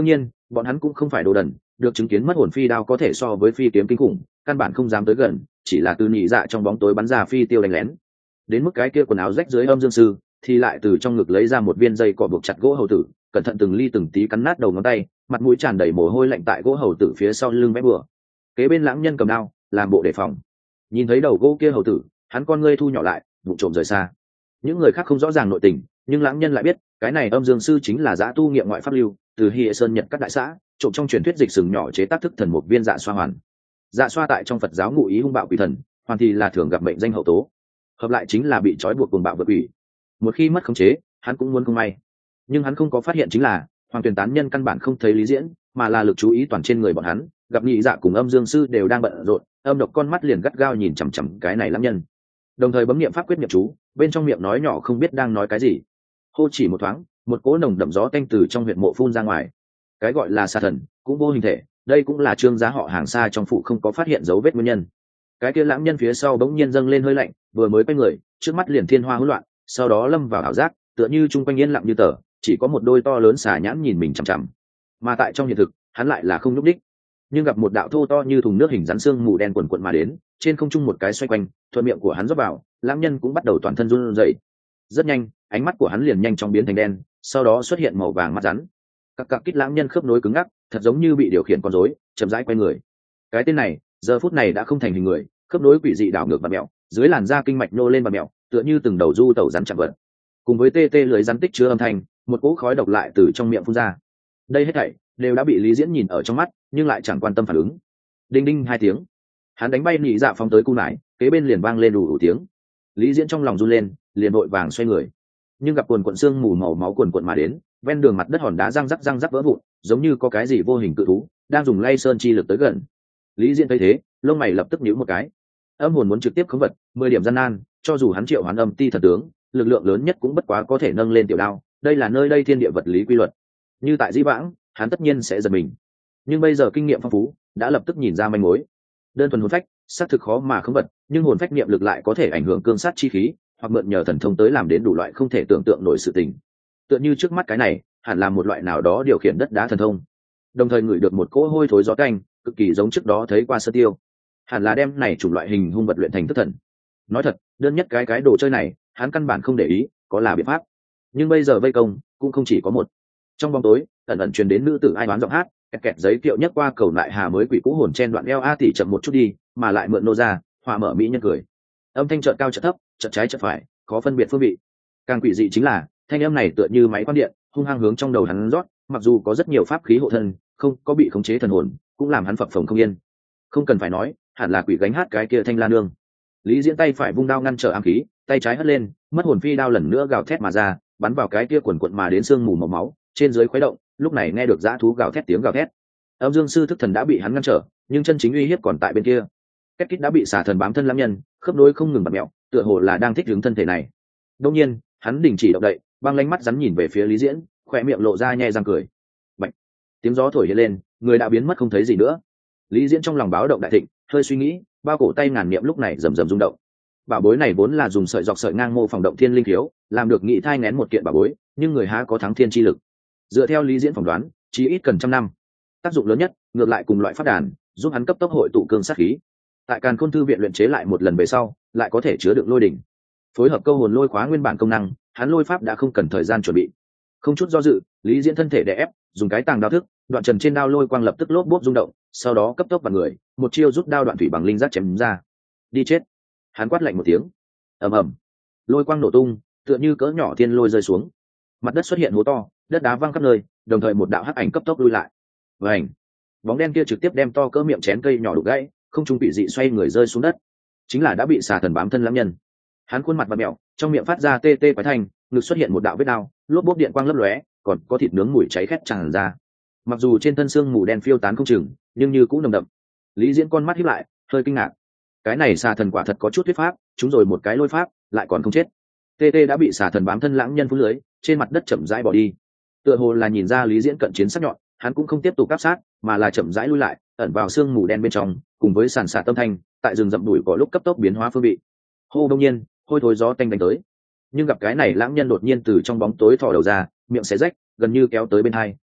Speaker 1: bọn hắn cũng không phải đồ đần, được chứng kiến mất hồn phi đao có thể so với phi kiếm kinh khủng, căn bản không dám tới gần, chỉ là từ nhị dạ trong bóng tối bắn ra phi tiêu đánh lén. Đến mức cái kia quần áo rách dưới âm dương sư thì lại từ trong ngực lấy ra một viên dây cỏ buộc chặt gỗ hầu tử, cẩn thận từng ly từng tí cắn nát đầu ngón tay, mặt mũi tràn đầy mồ hôi lạnh tại gỗ hầu tử phía sau lưng vẽ bừa. Kế bên lãng nhân cầm đao làm bộ đề phòng, nhìn thấy đầu gỗ kia hầu tử, hắn con ngươi thu nhỏ lại, vụ trộm rời xa. Những người khác không rõ ràng nội tình, nhưng lãng nhân lại biết cái này âm dương sư chính là dã tu nghiệm ngoại pháp lưu, từ Hy Sơn Nhật các đại xã trộm trong truyền thuyết dịch sừng nhỏ chế tác thức thần một viên dạ xoa hoàn. Dạ xoa tại trong Phật giáo ngụ ý hung bạo quỷ thần, hoàn thì là thường gặp mệnh danh hậu tố, hợp lại chính là bị trói buộc cuồng bạo vượt quỷ. Một khi mất khống chế, hắn cũng muốn không may. Nhưng hắn không có phát hiện chính là hoàng tuyển tán nhân căn bản không thấy Lý Diễn, mà là lực chú ý toàn trên người bọn hắn, gặp nhị dạ cùng âm dương sư đều đang bận rộn, âm độc con mắt liền gắt gao nhìn chằm chằm cái này lãng nhân, đồng thời bấm niệm pháp quyết niệm chú, bên trong miệng nói nhỏ không biết đang nói cái gì. Hô chỉ một thoáng, một cỗ nồng đậm gió tanh từ trong huyệt mộ phun ra ngoài. Cái gọi là sa thần cũng vô hình thể, đây cũng là trương giá họ hàng xa trong phủ không có phát hiện dấu vết nguyên nhân. Cái kia lãng nhân phía sau bỗng nhiên dâng lên hơi lạnh, vừa mới quay người, trước mắt liền thiên hoa hỗn loạn, sau đó lâm vào ảo giác, tựa như trung quanh yên lặng như tờ, chỉ có một đôi to lớn xà nhãn nhìn mình chằm chằm. Mà tại trong hiện thực, hắn lại là không nhúc đích, nhưng gặp một đạo thô to như thùng nước hình rắn xương mù đen quần quận mà đến, trên không trung một cái xoay quanh, thuận miệng của hắn rót vào, lãng nhân cũng bắt đầu toàn thân run rẩy. Rất nhanh, ánh mắt của hắn liền nhanh chóng biến thành đen, sau đó xuất hiện màu vàng mắt rắn. Các cặp kít lãng nhân khớp nối cứng ngắc, thật giống như bị điều khiển con rối, chậm rãi quay người. Cái tên này, giờ phút này đã không thành hình người, khớp nối quỷ dị đảo ngược và mèo, dưới làn da kinh mạch nô lên và mèo, tựa như từng đầu du tẩu rắn chạm vật. Cùng với tê tê lưới rắn tích chứa âm thanh, một cỗ khói độc lại từ trong miệng phun ra. Đây hết thảy đều đã bị Lý Diễn nhìn ở trong mắt, nhưng lại chẳng quan tâm phản ứng. Đinh đinh hai tiếng, hắn đánh bay nhị dạ phóng tới cung nải, kế bên liền vang lên đủ đủ tiếng. Lý Diễn trong lòng run lên, liền vội vàng xoay người, nhưng gặp quần quần xương mù màu máu quần quần mà đến, ven đường mặt đất hòn đá răng rắc răng rắc vỡ vụn, giống như có cái gì vô hình cự thú đang dùng lay sơn chi lực tới gần. Lý Diễn thấy thế, lông mày lập tức nhíu một cái. Âm hồn muốn trực tiếp khống vật, mười điểm gian nan, cho dù hắn triệu hoán âm ti thần tướng, lực lượng lớn nhất cũng bất quá có thể nâng lên tiểu đao, đây là nơi đây thiên địa vật lý quy luật. Như tại Dĩ Vãng, hắn tất nhiên sẽ giật mình, nhưng bây giờ kinh nghiệm phong phú đã lập tức nhìn ra manh mối. Đơn thuần hồn phách xác thực khó mà khống vật, nhưng hồn phách niệm lực lại có thể ảnh hưởng cương sát chi khí, hoặc mượn nhờ thần thông tới làm đến đủ loại không thể tưởng tượng nổi sự tình. Tựa như trước mắt cái này, hẳn là một loại nào đó điều khiển đất đá thần thông. Đồng thời ngửi được một cỗ hôi thối gió canh, cực kỳ giống trước đó thấy qua sơ tiêu, hẳn là đem này chủng loại hình hung vật luyện thành thức thần. Nói thật, đơn nhất cái cái đồ chơi này, hắn căn bản không để ý, có là biện pháp. Nhưng bây giờ vây công cũng không chỉ có một. Trong bóng tối, ẩn ẩn truyền đến nữ tử ai đoán giọng hát, kẹt kẹt giấy kiệu nhất qua cầu lại hà mới quỷ cũ hồn chen đoạn eo a tỷ chậm một chút đi, mà lại mượn nô ra, hòa mở mỹ nhân cười. Âm thanh chợt cao chợt thấp, chợt trái chợt phải, khó phân biệt phương vị. Càng quỷ dị chính là, thanh âm này tựa như máy quan điện, hung hăng hướng trong đầu hắn rót, mặc dù có rất nhiều pháp khí hộ thân, không có bị khống chế thần hồn, cũng làm hắn phập phồng không yên. Không cần phải nói, hẳn là quỷ gánh hát cái kia thanh la nương. Lý Diễn tay phải vung đao ngăn trở ám khí, tay trái hất lên, mất hồn phi đao lần nữa gào thét mà ra, bắn vào cái kia quần quần mà đến xương mù màu máu, trên dưới khuấy động, lúc này nghe được dã thú gào thét tiếng gào thét. Âm Dương sư thức thần đã bị hắn ngăn trở, nhưng chân chính uy hiếp còn tại bên kia. Kết kích đã bị xà thần bám thân lãng nhân, khớp nối không ngừng bật mẹo, tựa hồ là đang thích ứng thân thể này. Đương nhiên, hắn đình chỉ động đậy, băng lánh mắt rắn nhìn về phía Lý Diễn, khỏe miệng lộ ra nhe răng cười. Bạch, tiếng gió thổi lên, người đã biến mất không thấy gì nữa. Lý Diễn trong lòng báo động đại thịnh, hơi suy nghĩ, bao cổ tay ngàn niệm lúc này rầm rầm rung động. Bảo bối này vốn là dùng sợi dọc sợi ngang mô phòng động thiên linh thiếu, làm được nghị thai ngén một kiện bảo bối, nhưng người há có thắng thiên chi lực. Dựa theo Lý Diễn phỏng đoán, chỉ ít cần trăm năm. Tác dụng lớn nhất, ngược lại cùng loại pháp đàn, giúp hắn cấp tốc hội tụ cương sát khí. Tại Càn Khôn thư viện luyện chế lại một lần về sau, lại có thể chứa được lôi đỉnh. Phối hợp câu hồn lôi khóa nguyên bản công năng, hắn lôi pháp đã không cần thời gian chuẩn bị. Không chút do dự, Lý Diễn thân thể đè ép, dùng cái tàng đao thức, đoạn trần trên đao lôi quang lập tức lốp bốp rung động, sau đó cấp tốc vào người, một chiêu rút đao đoạn thủy bằng linh giác chém ra. Đi chết! Hắn quát lạnh một tiếng. Ầm ầm, lôi quang nổ tung, tựa như cỡ nhỏ thiên lôi rơi xuống. Mặt đất xuất hiện hố to, đất đá văng khắp nơi, đồng thời một đạo hắc ảnh cấp tốc lui lại. Vành, bóng đen kia trực tiếp đem to cỡ miệng chén cây nhỏ đục gãy, không trung bị dị xoay người rơi xuống đất. Chính là đã bị xà thần bám thân lãng nhân. Hắn khuôn mặt và mẹo, trong miệng phát ra tê tê quái thanh, ngực xuất hiện một đạo vết đao, lốp bốp điện quang lấp lóe, còn có thịt nướng mùi cháy khét tràn ra. Mặc dù trên thân xương mù đen phiêu tán không chừng, nhưng như cũng nồng đậm. Lý Diễn con mắt híp lại, hơi kinh ngạc. Cái này xà thần quả thật có chút thuyết pháp, chúng rồi một cái lôi pháp, lại còn không chết. Tê tê đã bị xà thần bám thân lãng nhân phun lưới, trên mặt đất chậm rãi bỏ đi. Tựa hồ là nhìn ra Lý Diễn cận chiến sắc nhọn, hắn cũng không tiếp tục áp sát, mà là chậm rãi lui lại, ẩn vào xương mù đen bên trong, cùng với sàn sạt tâm thanh, tại rừng rậm đùi có lúc cấp tốc biến hóa phương vị. Hô đông nhiên, hôi thối gió tanh đánh tới. Nhưng gặp cái này lãng nhân đột nhiên từ trong bóng tối thò đầu ra, miệng xé rách, gần như kéo tới bên hai,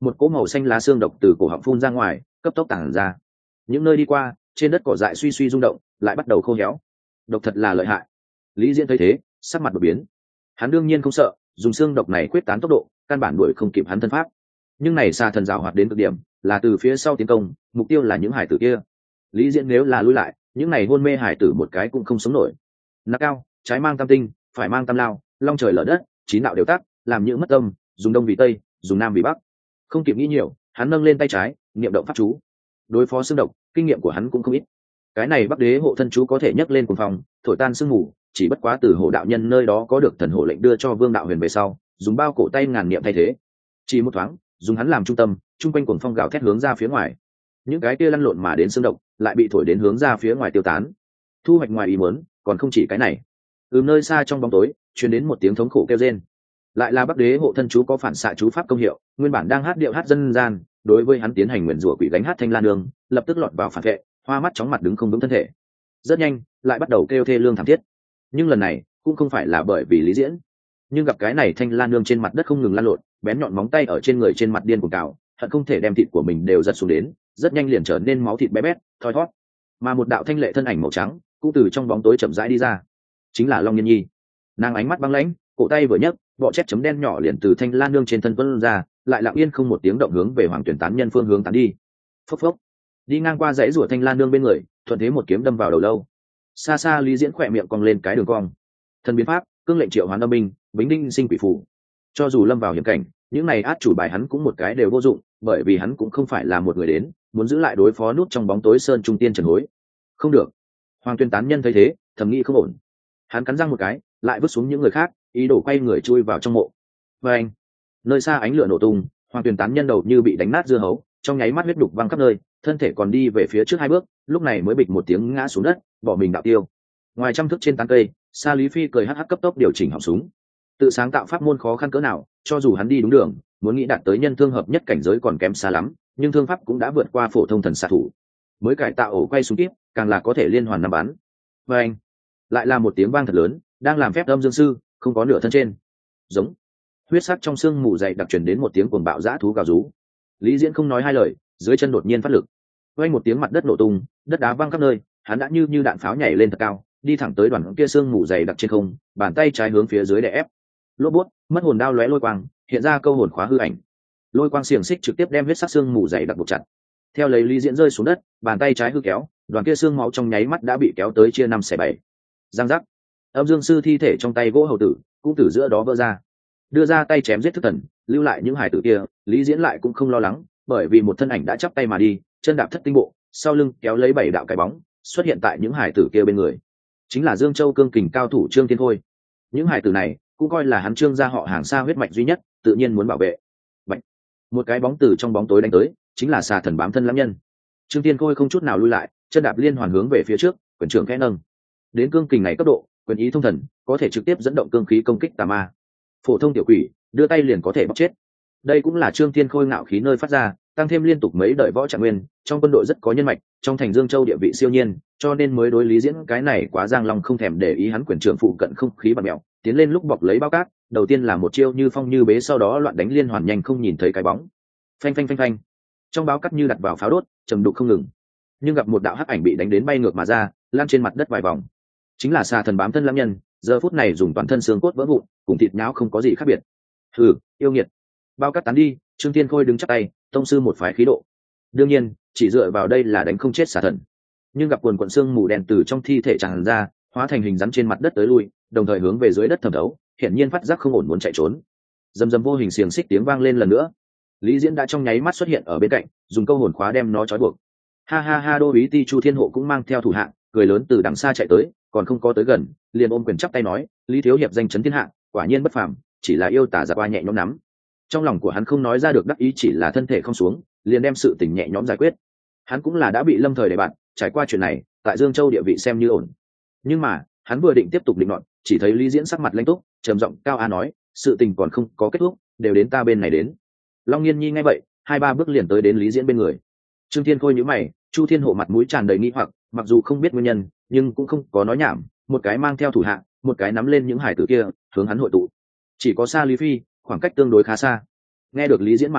Speaker 1: một cỗ màu xanh lá xương độc từ cổ họng phun ra ngoài, cấp tốc tản ra. Những nơi đi qua, trên đất cỏ dại suy suy rung động, lại bắt đầu khô héo. Độc thật là lợi hại. Lý Diễn thấy thế, sắc mặt đột biến. Hắn đương nhiên không sợ, dùng xương độc này quyết tán tốc độ, căn bản đuổi không kịp hắn thân pháp. Nhưng này xà thần rào hoạt đến cực điểm, là từ phía sau tiến công, mục tiêu là những hải tử kia. Lý Diễn nếu là lui lại, những này hôn mê hải tử một cái cũng không sống nổi. Nặc cao, trái mang tam tinh, phải mang tam lao, long trời lở đất, chín đạo đều tắc, làm như mất tâm, dùng đông vì tây, dùng nam vì bắc. Không kịp nghĩ nhiều, hắn nâng lên tay trái, niệm động pháp chú. Đối phó xương độc, kinh nghiệm của hắn cũng không ít. Cái này Bắc Đế hộ thân chú có thể nhấc lên cuồng phong, thổi tan sương mù, chỉ bất quá từ hộ đạo nhân nơi đó có được thần hộ lệnh đưa cho Vương đạo huyền về sau, dùng bao cổ tay ngàn niệm thay thế. Chỉ một thoáng, dùng hắn làm trung tâm, trung quanh cuồng phong gào thét hướng ra phía ngoài. Những cái kia lăn lộn mà đến xương độc, lại bị thổi đến hướng ra phía ngoài tiêu tán. Thu hoạch ngoài ý muốn, còn không chỉ cái này. Từ nơi xa trong bóng tối, truyền đến một tiếng thống khổ kêu rên. Lại là Bắc Đế hộ thân chú có phản xạ chú pháp công hiệu, nguyên bản đang hát điệu hát dân gian, đối với hắn tiến hành nguyền rủa quỷ gánh hát thanh la nương, lập tức lọt vào phản vệ, hoa mắt chóng mặt đứng không vững thân thể. Rất nhanh, lại bắt đầu kêu thê lương thảm thiết. Nhưng lần này, cũng không phải là bởi vì Lý Diễn, nhưng gặp cái này thanh la nương trên mặt đất không ngừng lăn lộn, bén nhọn móng tay ở trên người trên mặt điên cuồng cào, hận không thể đem thịt của mình đều giật xuống đến, rất nhanh liền trở nên máu thịt bé bét, thoi thót. Mà một đạo thanh lệ thân ảnh màu trắng, cũng từ trong bóng tối chậm rãi đi ra, chính là Long Nhiên Nhi. Nàng ánh mắt băng lãnh, cổ tay vừa nhấc, bọ chét chấm đen nhỏ liền từ thanh la nương trên thân tuôn ra, lại lặng yên không một tiếng động hướng về Hoàng Tuyển tán nhân phương hướng tán đi. Phốc phốc. Đi ngang qua dãy rủa thanh la nương bên người, thuận thế một kiếm đâm vào đầu lâu. Xa xa Lý Diễn khỏe miệng cong lên cái đường cong. Thần biến pháp, cương lệnh triệu hoán âm binh, bính đinh sinh quỷ phù. Cho dù lâm vào hiểm cảnh, những này át chủ bài hắn cũng một cái đều vô dụng, bởi vì hắn cũng không phải là một người đến, muốn giữ lại đối phó nút trong bóng tối sơn trung tiên trần hối. Không được. Hoàng Tuyên tán nhân thấy thế, thầm nghĩ không ổn. Hắn cắn răng một cái, lại vứt xuống những người khác, ý đồ quay người chui vào trong mộ. Và anh, nơi xa ánh lửa nổ tung, Hoàng Tuyên tán nhân đầu như bị đánh nát dưa hấu, trong nháy mắt huyết đục văng khắp nơi, thân thể còn đi về phía trước hai bước, lúc này mới bịch một tiếng ngã xuống đất, bỏ mình đạo tiêu. Ngoài trăm thước trên tán cây, Sa Lý Phi cười hắc hắc cấp tốc điều chỉnh họng súng. Tự sáng tạo pháp môn khó khăn cỡ nào, cho dù hắn đi đúng đường, muốn nghĩ đạt tới nhân thương hợp nhất cảnh giới còn kém xa lắm, nhưng thương pháp cũng đã vượt qua phổ thông thần xạ thủ. Mới cải tạo ổ quay súng kíp, càng là có thể liên hoàn năm bắn. Và anh, lại là một tiếng vang thật lớn, đang làm phép âm dương sư, không có nửa thân trên. Giống. Huyết sắc trong xương mù dày đặc truyền đến một tiếng cuồng bạo dã thú gào rú. Lý Diễn không nói hai lời, dưới chân đột nhiên phát lực. Vang một tiếng mặt đất nổ tung, đất đá văng khắp nơi, hắn đã như như đạn pháo nhảy lên thật cao, đi thẳng tới đoàn kia xương mù dày đặc trên không, bàn tay trái hướng phía dưới đè ép. Lốp bút, mất hồn đao lóe lôi quang, hiện ra câu hồn khóa hư ảnh. Lôi quang xiềng xích trực tiếp đem huyết sắc xương mù dày đặc buộc chặt. Theo lấy Lý Diễn rơi xuống đất, bàn tay trái hư kéo, đoàn kia xương máu trong nháy mắt đã bị kéo tới chia năm xẻ bảy. Giang giác. Âm dương sư thi thể trong tay gỗ hầu tử, cũng từ giữa đó vỡ ra. Đưa ra tay chém giết thức thần, lưu lại những hải tử kia, Lý Diễn lại cũng không lo lắng, bởi vì một thân ảnh đã chắp tay mà đi, chân đạp thất tinh bộ, sau lưng kéo lấy bảy đạo cái bóng, xuất hiện tại những hải tử kia bên người. Chính là Dương Châu cương kình cao thủ Trương Thiên Khôi. Những hải tử này cũng coi là hắn Trương gia họ hàng xa huyết mạch duy nhất, tự nhiên muốn bảo vệ. Bạch. Một cái bóng từ trong bóng tối đánh tới, chính là xà thần bám thân lãng nhân. Trương Thiên Khôi không chút nào lui lại, chân đạp liên hoàn hướng về phía trước, quyền trưởng khẽ nâng. Đến cương kình này cấp độ, quyền ý thông thần, có thể trực tiếp dẫn động cương khí công kích tà ma. Phổ thông tiểu quỷ, đưa tay liền có thể bóc chết. Đây cũng là Trương Thiên Khôi ngạo khí nơi phát ra, tăng thêm liên tục mấy đời võ trạng nguyên, trong quân đội rất có nhân mạch, trong thành Dương Châu địa vị siêu nhiên, cho nên mới đối Lý Diễn cái này quá giang long không thèm để ý hắn quyền trưởng phụ cận không khí bạt mèo, tiến lên lúc bọc lấy bao cát, đầu tiên là một chiêu như phong như bế, sau đó loạn đánh liên hoàn nhanh không nhìn thấy cái bóng. Phanh phanh phanh phanh. Trong báo cát như đặt vào pháo đốt, trầm đục không ngừng. Nhưng gặp một đạo hắc ảnh bị đánh đến bay ngược mà ra, lan trên mặt đất vài vòng. Chính là xà thần bám thân lãng nhân, giờ phút này dùng toàn thân xương cốt vỡ vụn, cùng thịt nhão không có gì khác biệt. Hừ, yêu nghiệt. Bao cát tán đi, Trương Thiên Khôi đứng chắp tay, tông sư một phái khí độ. Đương nhiên, chỉ dựa vào đây là đánh không chết xà thần. Nhưng gặp quần quần xương mù đen từ trong thi thể tràn ra, hóa thành hình rắn trên mặt đất tới lui, đồng thời hướng về dưới đất thẩm thấu, hiển nhiên phát giác không ổn muốn chạy trốn. Dầm dầm vô hình xiềng xích tiếng vang lên lần nữa. Lý Diễn đã trong nháy mắt xuất hiện ở bên cạnh, dùng câu hồn khóa đem nó trói buộc. Ha ha ha, đô úy ti Chu Thiên Hộ cũng mang theo thủ hạ, cười lớn từ đằng xa chạy tới, còn không có tới gần, liền ôm quyền chắp tay nói, Lý thiếu hiệp danh chấn thiên hạ, quả nhiên bất phàm, chỉ là yêu tả giặc qua nhẹ nhõm nắm. Trong lòng của hắn không nói ra được đắc ý, chỉ là thân thể không xuống, liền đem sự tình nhẹ nhõm giải quyết. Hắn cũng là đã bị lâm thời đề bạt, trải qua chuyện này, tại Dương Châu địa vị xem như ổn. Nhưng mà, hắn vừa định tiếp tục định luận, chỉ thấy Lý Diễn sắc mặt lãnh túc, trầm giọng cao a nói, sự tình còn không có kết thúc, đều đến ta bên này đến. Long Nghiên Nhi nghe vậy, hai ba bước liền tới đến Lý Diễn bên người. Trương Thiên Khôi nhíu mày, Chu Thiên Hộ mặt mũi tràn đầy nghi hoặc, mặc dù không biết nguyên nhân, nhưng cũng không có nói nhảm, một cái mang theo thủ hạ, một cái nắm lên những hải tử kia, hướng hắn hội tụ. Chỉ có Sa Lý Phi, khoảng cách tương đối khá xa. Nghe được Lý Diễn mà nói,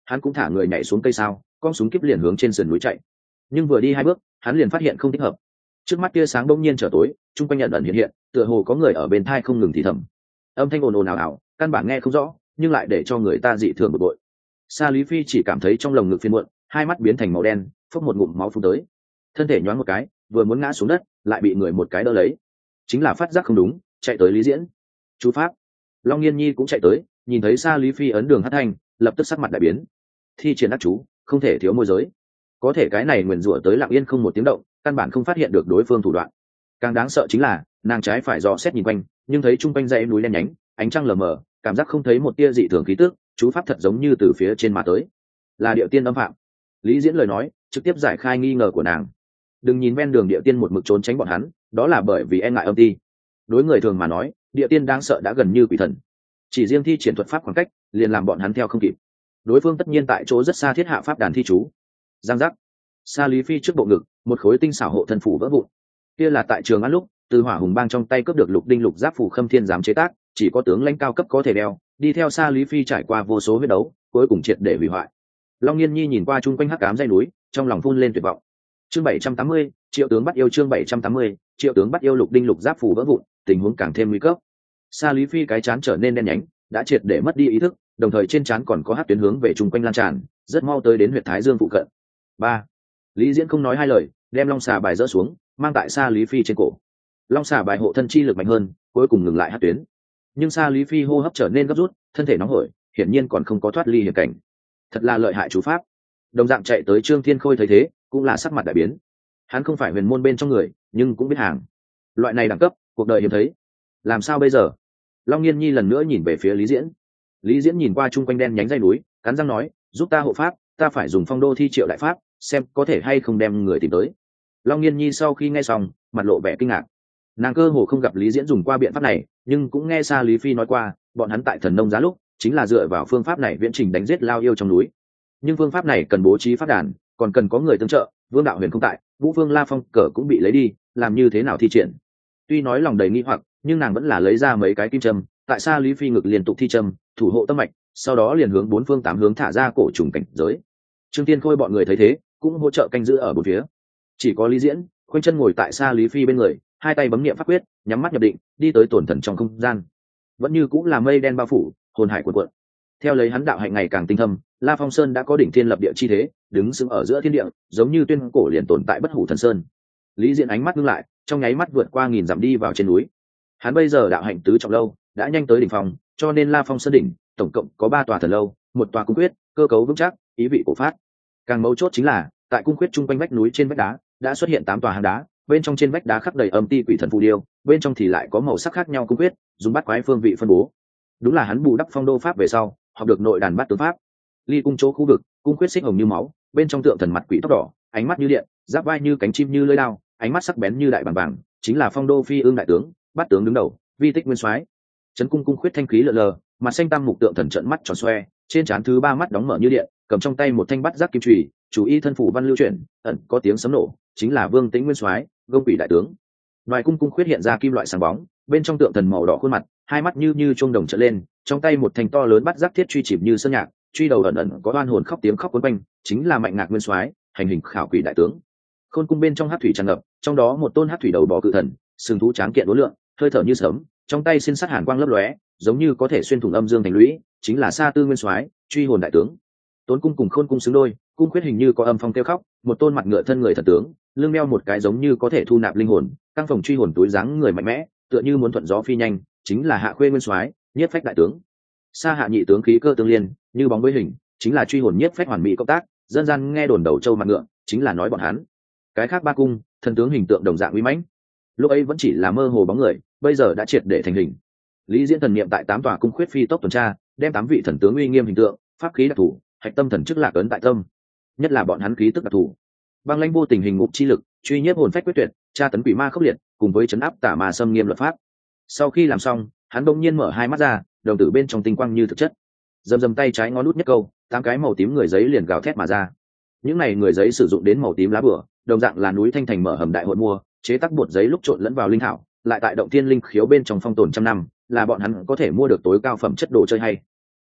Speaker 1: hắn cũng thả người nhảy xuống cây sao, con súng kíp liền hướng trên sườn núi chạy. Nhưng vừa đi hai bước hắn liền phát hiện không thích hợp. Trước mắt tia sáng bỗng nhiên trở tối, chung quanh nhận ẩn hiện hiện, tựa hồ có người ở bên thai không ngừng thì thầm. Âm thanh ồn ồn ào ào, căn bản nghe không rõ, nhưng lại để cho người ta dị thường bực bội. Sa Lý Phi chỉ cảm thấy trong lồng ngực phiền muộn, hai mắt biến thành màu đen, phốc một ngụm máu phun tới, thân thể nhoáng một cái, vừa muốn ngã xuống đất, lại bị người một cái đỡ lấy. Chính là phát giác không đúng, chạy tới Lý Diễn. Chú pháp. Long Nghiên Nhi cũng chạy tới, nhìn thấy Sa Lý Phi ấn đường hát thanh, lập tức sắc mặt đại biến. Thi triển ác chú, không thể thiếu môi giới. Có thể cái này nguyền rủa tới lặng yên không một tiếng động, căn bản không phát hiện được đối phương thủ đoạn. Càng đáng sợ chính là nàng trái phải dò xét nhìn quanh, nhưng thấy trung quanh dãy núi đen nhánh, ánh trăng lờ mờ, cảm giác không thấy một tia dị thường khí tức, chú pháp thật giống như từ phía trên mà tới. Là Điệu Tiên âm phạm. Lý Diễn lời nói trực tiếp giải khai nghi ngờ của nàng. Đừng nhìn ven đường Điệu Tiên một mực trốn tránh bọn hắn, đó là bởi vì e ngại âm ti. Đối người thường mà nói, Điệu Tiên đáng sợ đã gần như quỷ thần. Chỉ riêng thi triển thuật pháp khoảng cách, liền làm bọn hắn theo không kịp. Đối phương tất nhiên tại chỗ rất xa thiết hạ pháp đàn thi chú. Giang giác. Sa Lý Phi trước bộ ngực, một khối tinh xảo hộ thân phủ vỡ vụn. Kia là tại Trường An lúc, từ Hỏa Hùng Bang trong tay cướp được lục đinh lục giáp phủ Khâm Thiên giám chế tác, chỉ có tướng lãnh cao cấp có thể đeo, đi theo Sa Lý Phi trải qua vô số huyết đấu, cuối cùng triệt để hủy hoại. Long Nghiên Nhi nhìn qua chung quanh hắc ám dãy núi, trong lòng phun lên tuyệt vọng. Chương bảy trăm tám mươi, Triệu tướng bắt yêu chương bảy trăm tám mươi, Triệu tướng bắt yêu lục đinh lục giáp phủ vỡ vụn, tình huống càng thêm nguy cấp. Sa Lý Phi cái trán trở nên đen nhánh, đã triệt để mất đi ý thức, đồng thời trên trán còn có hắc tuyến hướng về chung quanh lan tràn, rất mau tới đến huyệt thái dương phụ cận. Ba. Lý Diễn không nói hai lời, đem long xà bài dỡ xuống, mang tại Sa Lý Phi trên cổ. Long xà bài hộ thân chi lực mạnh hơn, cuối cùng ngừng lại hắc tuyến. Nhưng Sa Lý Phi hô hấp trở nên gấp rút, thân thể nóng hổi, hiển nhiên còn không có thoát ly hiểm cảnh. Thật là lợi hại chú pháp. Đồng dạng chạy tới Trương Thiên Khôi thấy thế, cũng là sắc mặt đại biến. Hắn không phải huyền môn bên trong người, nhưng cũng biết hàng. Loại này đẳng cấp, cuộc đời hiếm thấy. Làm sao bây giờ? Long Nghiên Nhi lần nữa nhìn về phía Lý Diễn. Lý Diễn nhìn qua chung quanh đen nhánh dãy núi, cắn răng nói, giúp ta hộ pháp, ta phải dùng phong đô thi triệu đại pháp, xem có thể hay không đem người tìm tới. Long Nghiên Nhi sau khi nghe xong, mặt lộ vẻ kinh ngạc. Nàng cơ hồ không gặp Lý Diễn dùng qua biện pháp này, nhưng cũng nghe Sa Lý Phi nói qua, bọn hắn tại Thần Nông Giá lúc, chính là dựa vào phương pháp này viễn trình đánh giết lao yêu trong núi. Nhưng phương pháp này cần bố trí pháp đàn, còn cần có người tương trợ, Vương Đạo Huyền không tại, Vũ Vương La Phong cờ cũng bị lấy đi, làm như thế nào thi triển? Tuy nói lòng đầy nghi hoặc, nhưng nàng vẫn là lấy ra mấy cái kim châm, tại Sa Lý Phi ngực liên tục thi châm, thủ hộ tâm mạch, sau đó liền hướng bốn phương tám hướng thả ra cổ trùng cảnh giới. Trương Tiên Khôi bọn người thấy thế, cũng hỗ trợ canh giữ ở bốn phía. Chỉ có Lý Diễn, khoanh chân ngồi tại Sa Lý Phi bên người, hai tay bấm niệm pháp quyết, nhắm mắt nhập định, đi tới tổn thần trong không gian. Vẫn như cũng là mây đen bao phủ, hồn hải cuộn cuộn. Theo lấy hắn đạo hạnh ngày càng tinh thâm, La Phong Sơn đã có đỉnh thiên lập địa chi thế, đứng sững ở giữa thiên địa, giống như tuyên cổ liền tồn tại bất hủ thần sơn. Lý Diễn ánh mắt ngưng lại, trong nháy mắt vượt qua nghìn dặm đi vào trên núi. Hắn bây giờ đạo hạnh tứ trọng lâu, đã nhanh tới đỉnh phong, cho nên La Phong Sơn đỉnh tổng cộng có ba tòa thần lâu, một tòa cung quyết, cơ cấu vững chắc, ý vị cổ phát. Càng mấu chốt chính là, tại cung quyết trung quanh vách núi trên vách đá, đã xuất hiện tám tòa hang đá, bên trong trên vách đá khắc đầy âm ti quỷ thần phù điêu, bên trong thì lại có màu sắc khác nhau cung quyết, dùng bát quái phương vị phân bố. Đúng là hắn bù đắp phong đô pháp về sau, học được nội đàn bát tướng pháp. Ly cung chỗ khu vực, cung quyết xích hồng như máu, bên trong tượng thần mặt quỷ tóc đỏ, ánh mắt như điện, giáp vai như cánh chim như lưỡi lao, ánh mắt sắc bén như đại bàng vàng, chính là phong đô phi ương đại tướng, bát tướng đứng đầu, vi tích nguyên soái. Trấn cung cung khuyết thanh khí lờ lờ, mặt xanh tam mục tượng thần trận mắt tròn xoe, trên trán thứ ba mắt đóng mở như điện, cầm trong tay một thanh bắt giác kim chùy, chủ y thân phủ văn lưu chuyển, ẩn có tiếng sấm nổ, chính là Vương Tĩnh Nguyên soái, gông quỷ đại tướng. Ngoài cung cung khuyết hiện ra kim loại sáng bóng, bên trong tượng thần màu đỏ khuôn mặt, hai mắt như như chuông đồng trợn lên, trong tay một thanh to lớn bắt giác thiết truy chìm như sơn nhạc, truy đầu ẩn ẩn có oan hồn khóc tiếng khóc cuốn quanh, chính là Mạnh Ngạc Nguyên soái, hành hình khảo quỷ đại tướng. Khôn cung bên trong hắc thủy tràn ngập, trong đó một tôn hắc thủy đầu bò cự thần, sừng thú tráng kiện uốn lượn, hơi thở như sấm, trong tay xin sát hàn quang lấp lóe, giống như có thể xuyên thủng âm dương thành lũy, chính là Sa Tư Nguyên soái, truy hồn đại tướng. Tốn cung cùng Khôn cung xứng đôi, cung khuyết hình như có âm phong kêu khóc, một tôn mặt ngựa thân người thần tướng, lưng đeo một cái giống như có thể thu nạp linh hồn, căng phòng truy hồn túi dáng người mạnh mẽ, tựa như muốn thuận gió phi nhanh, chính là Hạ Khuê Nguyên soái, nhiếp phách đại tướng. Sa Hạ nhị tướng khí cơ tương liên, như bóng với hình, chính là truy hồn nhiếp phách hoàn mỹ cộng tác, dân gian nghe đồn đầu châu mặt ngựa, chính là nói bọn hắn. Cái khác ba cung, thần tướng hình tượng đồng dạng uy mãnh. Lúc ấy vẫn chỉ là mơ hồ bóng người, bây giờ đã triệt để thành hình. Lý Diễn thần niệm tại tám tòa cung khuyết phi tốc tuần tra, đem tám vị thần tướng uy nghiêm hình tượng, pháp khí đặc thủ, hạch tâm thần chức lạc ấn tại tâm. Nhất là bọn hắn khí tức đặc thủ, băng lãnh vô tình hình ngục chi lực, truy nhiếp hồn phách quyết tuyệt, tra tấn quỷ ma khốc liệt, cùng với chấn áp tà ma xâm nghiêm luật pháp. Sau khi làm xong, hắn bỗng nhiên mở hai mắt ra, đồng tử bên trong tinh quang như thực chất. Dầm dầm tay trái ngón út nhất câu, tám cái màu tím người giấy liền gào thét mà ra. Những này người giấy sử dụng đến màu tím lá bửa, đồng dạng là núi Thanh Thành mở hầm đại hội mua, chế tác bột giấy lúc trộn lẫn vào linh thảo, lại tại động thiên linh khiếu bên trong phong tồn trăm năm, là bọn hắn có thể mua được tối cao phẩm chất đồ chơi hay.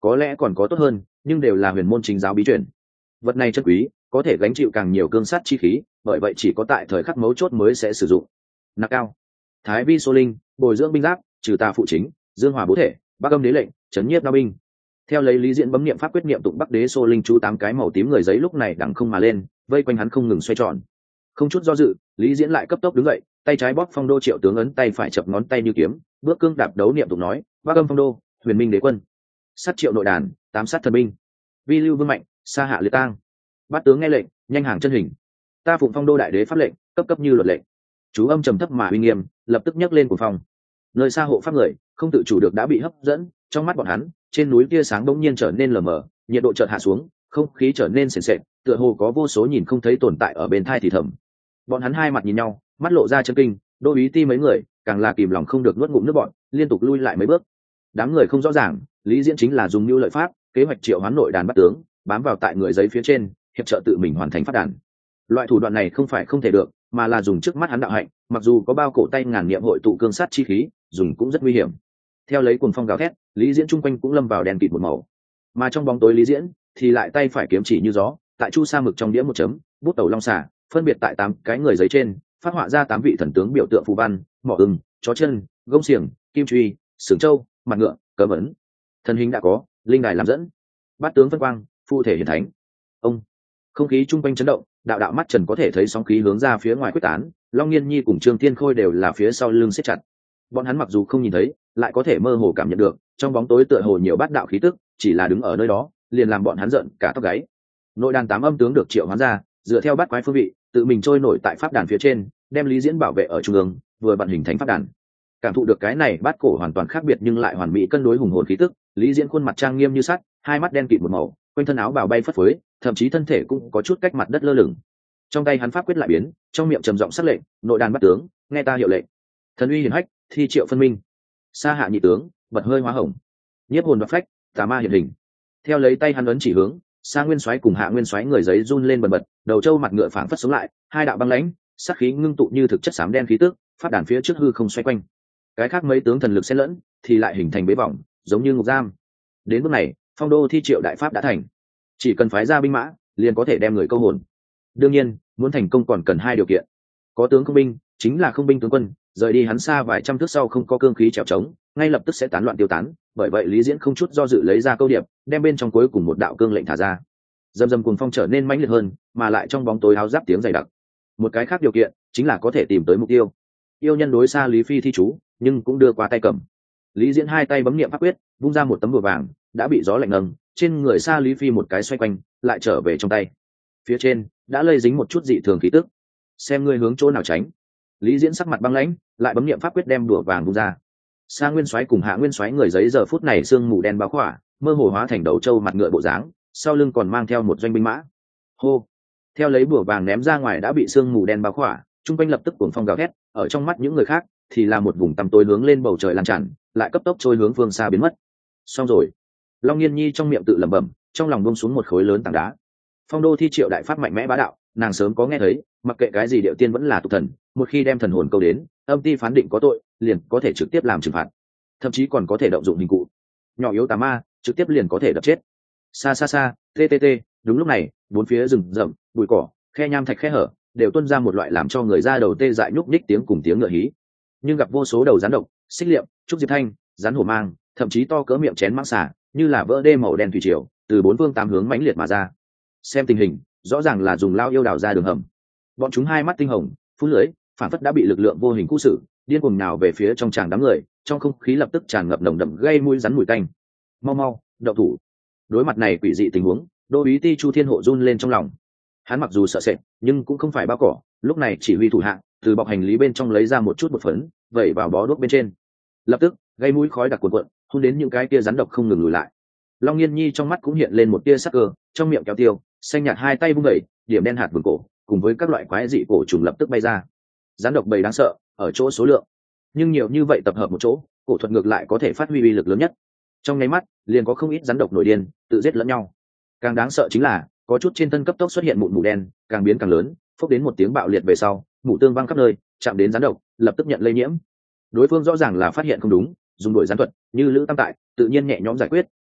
Speaker 1: có lẽ còn có tốt hơn, nhưng đều là huyền môn chính giáo bí truyền. Vật này chân quý, có thể gánh chịu càng nhiều cương sát chi khí, bởi vậy chỉ có tại thời khắc mấu chốt mới sẽ sử dụng. Nạc cao, Thái Vi Xô Linh, bồi dưỡng binh giáp, trừ tà phụ chính, dương hòa bố thể, bắc âm đế lệnh, chấn nhiếp đao binh. Theo lấy Lý Diễn bấm niệm pháp quyết niệm tụng Bắc Đế Xô Linh chú tám cái màu tím người giấy lúc này đằng không mà lên, vây quanh hắn không ngừng xoay tròn. Không chút do dự, Lý Diễn lại cấp tốc đứng dậy, tay trái bóp phong đô triệu tướng ấn, tay phải chập ngón tay như kiếm, bước cương đạp đấu niệm tụng nói: Bắc âm phong đô, huyền minh đế quân, sát triệu nội đàn, tám sát thần binh, vi lưu vương mạnh, sa hạ liệt tang. Bát tướng nghe lệnh, nhanh hàng chân hình. Ta phụng phong đô đại đế pháp lệnh, cấp cấp như luật lệnh. Chú âm trầm thấp mà uy nghiêm, lập tức nhấc lên cuồng phong. Nơi xa hộ pháp người không tự chủ được đã bị hấp dẫn, trong mắt bọn hắn, trên núi tia sáng bỗng nhiên trở nên lờ mờ, nhiệt độ chợt hạ xuống, không khí trở nên sền sệt, tựa hồ có vô số nhìn không thấy tồn tại ở bên thai thì thầm. Bọn hắn hai mặt nhìn nhau, mắt lộ ra chân kinh, đô úy ti mấy người càng là kìm lòng không được nuốt ngụm nước bọn, liên tục lui lại mấy bước. Đám người không rõ ràng, Lý Diễn chính là dùng mưu lợi pháp, kế hoạch triệu hoán nội đàn bắt tướng, bám vào tại người giấy phía trên, hiệp trợ tự mình hoàn thành phát đàn. Loại thủ đoạn này không phải không thể được, mà là dùng trước mắt hắn đạo hạnh, mặc dù có bao cổ tay ngàn niệm hội tụ cương sát chi khí, dùng cũng rất nguy hiểm. Theo lấy cuồng phong gào thét, Lý Diễn chung quanh cũng lâm vào đèn kịt một màu, mà trong bóng tối Lý Diễn thì lại tay phải kiếm chỉ như gió, tại chu sa mực trong đĩa một chấm, bút tẩu long xả, phân biệt tại tám cái người giấy trên phát họa ra tám vị thần tướng biểu tượng phù văn: mỏ ưng, chó chân, gông xiềng, kim truy, sừng trâu, mặt ngựa, cờ vấn. Thần hình đã có, linh đài làm dẫn, bát tướng phân quang, phu thể hiển thánh. Ông, không khí chung quanh chấn động, đạo đạo mắt trần có thể thấy sóng khí hướng ra phía ngoài quyết tán. Long Nghiên Nhi cùng Trương Thiên Khôi đều là phía sau lưng siết chặt. Bọn hắn mặc dù không nhìn thấy, lại có thể mơ hồ cảm nhận được trong bóng tối tựa hồ nhiều bát đạo khí tức, chỉ là đứng ở nơi đó liền làm bọn hắn giận cả tóc gáy. Nội đàn tám âm tướng được triệu hoán ra, dựa theo bát quái phương vị, tự mình trôi nổi tại pháp đàn phía trên, đem Lý Diễn bảo vệ ở trung ương, vừa vận hình thành pháp đàn. Cảm thụ được cái này bát cổ hoàn toàn khác biệt nhưng lại hoàn mỹ cân đối hùng hồn khí tức, Lý Diễn khuôn mặt trang nghiêm như sắt, hai mắt đen kịt một màu, quanh thân áo bào bay phất phới, thậm chí thân thể cũng có chút cách mặt đất lơ lửng. Trong tay hắn pháp quyết lại biến, trong miệng trầm giọng sắc lệnh: nội đàn bắt tướng, nghe ta hiệu lệnh. Thần uy hiển hách, thi triệu phân minh. Sa hạ nhị tướng, bật hơi hóa hồng. Nhiếp hồn đoạt phách, tà ma hiện hình. Theo lấy tay hắn ấn chỉ hướng, Sa Nguyên Soái cùng Hạ Nguyên Soái người giấy run lên bần bật, đầu trâu mặt ngựa phảng phất sống lại, hai đạo băng lãnh, sát khí ngưng tụ như thực chất xám đen khí tức, phát đàn phía trước hư không xoay quanh. Cái khác mấy tướng thần lực xen lẫn, thì lại hình thành bế vòng, giống như ngục giam. Đến bước này, phong đô thi triệu đại pháp đã thành, chỉ cần phái ra binh mã, liền có thể đem người câu hồn. Đương nhiên, muốn thành công còn cần hai điều kiện: có tướng không binh, chính là không binh tướng quân, rời đi hắn xa vài trăm thước sau không có cương khí trèo trống, ngay lập tức sẽ tán loạn tiêu tán. Bởi vậy Lý Diễn không chút do dự lấy ra câu điệp, đem bên trong cuối cùng một đạo cương lệnh thả ra. Dầm dầm cuồng phong trở nên mãnh liệt hơn, mà lại trong bóng tối áo giáp tiếng dày đặc. Một cái khác điều kiện chính là có thể tìm tới mục tiêu. Yêu nhân đối xa Lý Phi thi chú, nhưng cũng đưa qua tay cầm. Lý Diễn hai tay bấm niệm pháp quyết, vung ra một tấm bùa vàng, đã bị gió lạnh nâng, trên người xa Lý Phi một cái xoay quanh, lại trở về trong tay. Phía trên đã lây dính một chút dị thường khí tức. Xem ngươi hướng chỗ nào tránh. Lý Diễn sắc mặt băng lãnh, lại bấm niệm pháp quyết đem đùa vàng vung ra. Sa Nguyên Soái cùng Hạ Nguyên Soái người giấy giờ phút này sương mù đen bao khỏa, mơ hồ hóa thành đầu trâu mặt ngựa bộ dáng, sau lưng còn mang theo một doanh binh mã. Hô! Theo lấy bùa vàng ném ra ngoài đã bị sương mù đen bao khỏa, trung quanh lập tức cuồng phong gào thét, ở trong mắt những người khác thì là một vùng tăm tối hướng lên bầu trời lan tràn, lại cấp tốc trôi hướng phương xa biến mất. Xong rồi. Long Nghiên Nhi trong miệng tự lẩm bẩm, trong lòng buông xuống một khối lớn tảng đá. Phong đô thi triệu đại pháp mạnh mẽ bá đạo, nàng sớm có nghe thấy, mặc kệ cái gì điệu tiên vẫn là tục thần, một khi đem thần hồn câu đến, âm ti phán định có tội, liền có thể trực tiếp làm trừng phạt, thậm chí còn có thể động dụng hình cụ. Nhỏ yếu tà ma, trực tiếp liền có thể đập chết. Xa xa xa, tê tê tê, đúng lúc này, bốn phía rừng rậm, bụi cỏ, khe nham thạch khe hở, đều tuôn ra một loại làm cho người da đầu tê dại nhúc nhích tiếng cùng tiếng ngựa hí. Nhưng gặp vô số đầu rắn độc, xích liệm, trúc diệp thanh, rắn hổ mang, thậm chí to cỡ miệng chén mãng xà, như là vỡ đê màu đen thủy triều, từ bốn phương tám hướng mãnh liệt mà ra. Xem tình hình, rõ ràng là dùng lao yêu đào ra đường hầm. Bọn chúng hai mắt tinh hồng, phun lưới, phản phất đã bị lực lượng vô hình khu xử, điên cuồng nào về phía trong tràng đám người, trong không khí lập tức tràn ngập nồng đậm gây mũi rắn mùi tanh. Mau mau, động thủ! Đối mặt này quỷ dị tình huống, đô úy ti Chu Thiên Hộ run lên trong lòng. Hắn mặc dù sợ sệt, nhưng cũng không phải bao cỏ, lúc này chỉ huy thủ hạ từ bọc hành lý bên trong lấy ra một chút bột phấn, vẩy vào bó đuốc bên trên. Lập tức, gây mũi khói đặc cuồn cuộn, hôn đến những cái tia rắn độc không ngừng lùi lại. Long Nghiên Nhi trong mắt cũng hiện lên một tia sắc cơ, trong miệng kéo tiêu, xanh nhạt hai tay vung vẩy, điểm đen hạt vườn cổ, cùng với các loại quái dị cổ trùng lập tức bay ra. Rắn độc bầy đáng sợ, ở chỗ số lượng, nhưng nhiều như vậy tập hợp một chỗ, cổ thuật ngược lại có thể phát huy uy lực lớn nhất. Trong nháy mắt, liền có không ít rắn độc nổi điên, tự giết lẫn nhau. Càng đáng sợ chính là, có chút trên thân cấp tốc xuất hiện mụn mù đen, càng biến càng lớn, phốc đến một tiếng bạo liệt về sau, mủ tương văng khắp nơi, chạm đến rắn độc, lập tức nhận lây nhiễm. Đối phương rõ ràng là phát hiện không đúng, dùng đuổi rắn thuật, như Lữ Tam Tại, tự nhiên nhẹ nhõm giải quyết,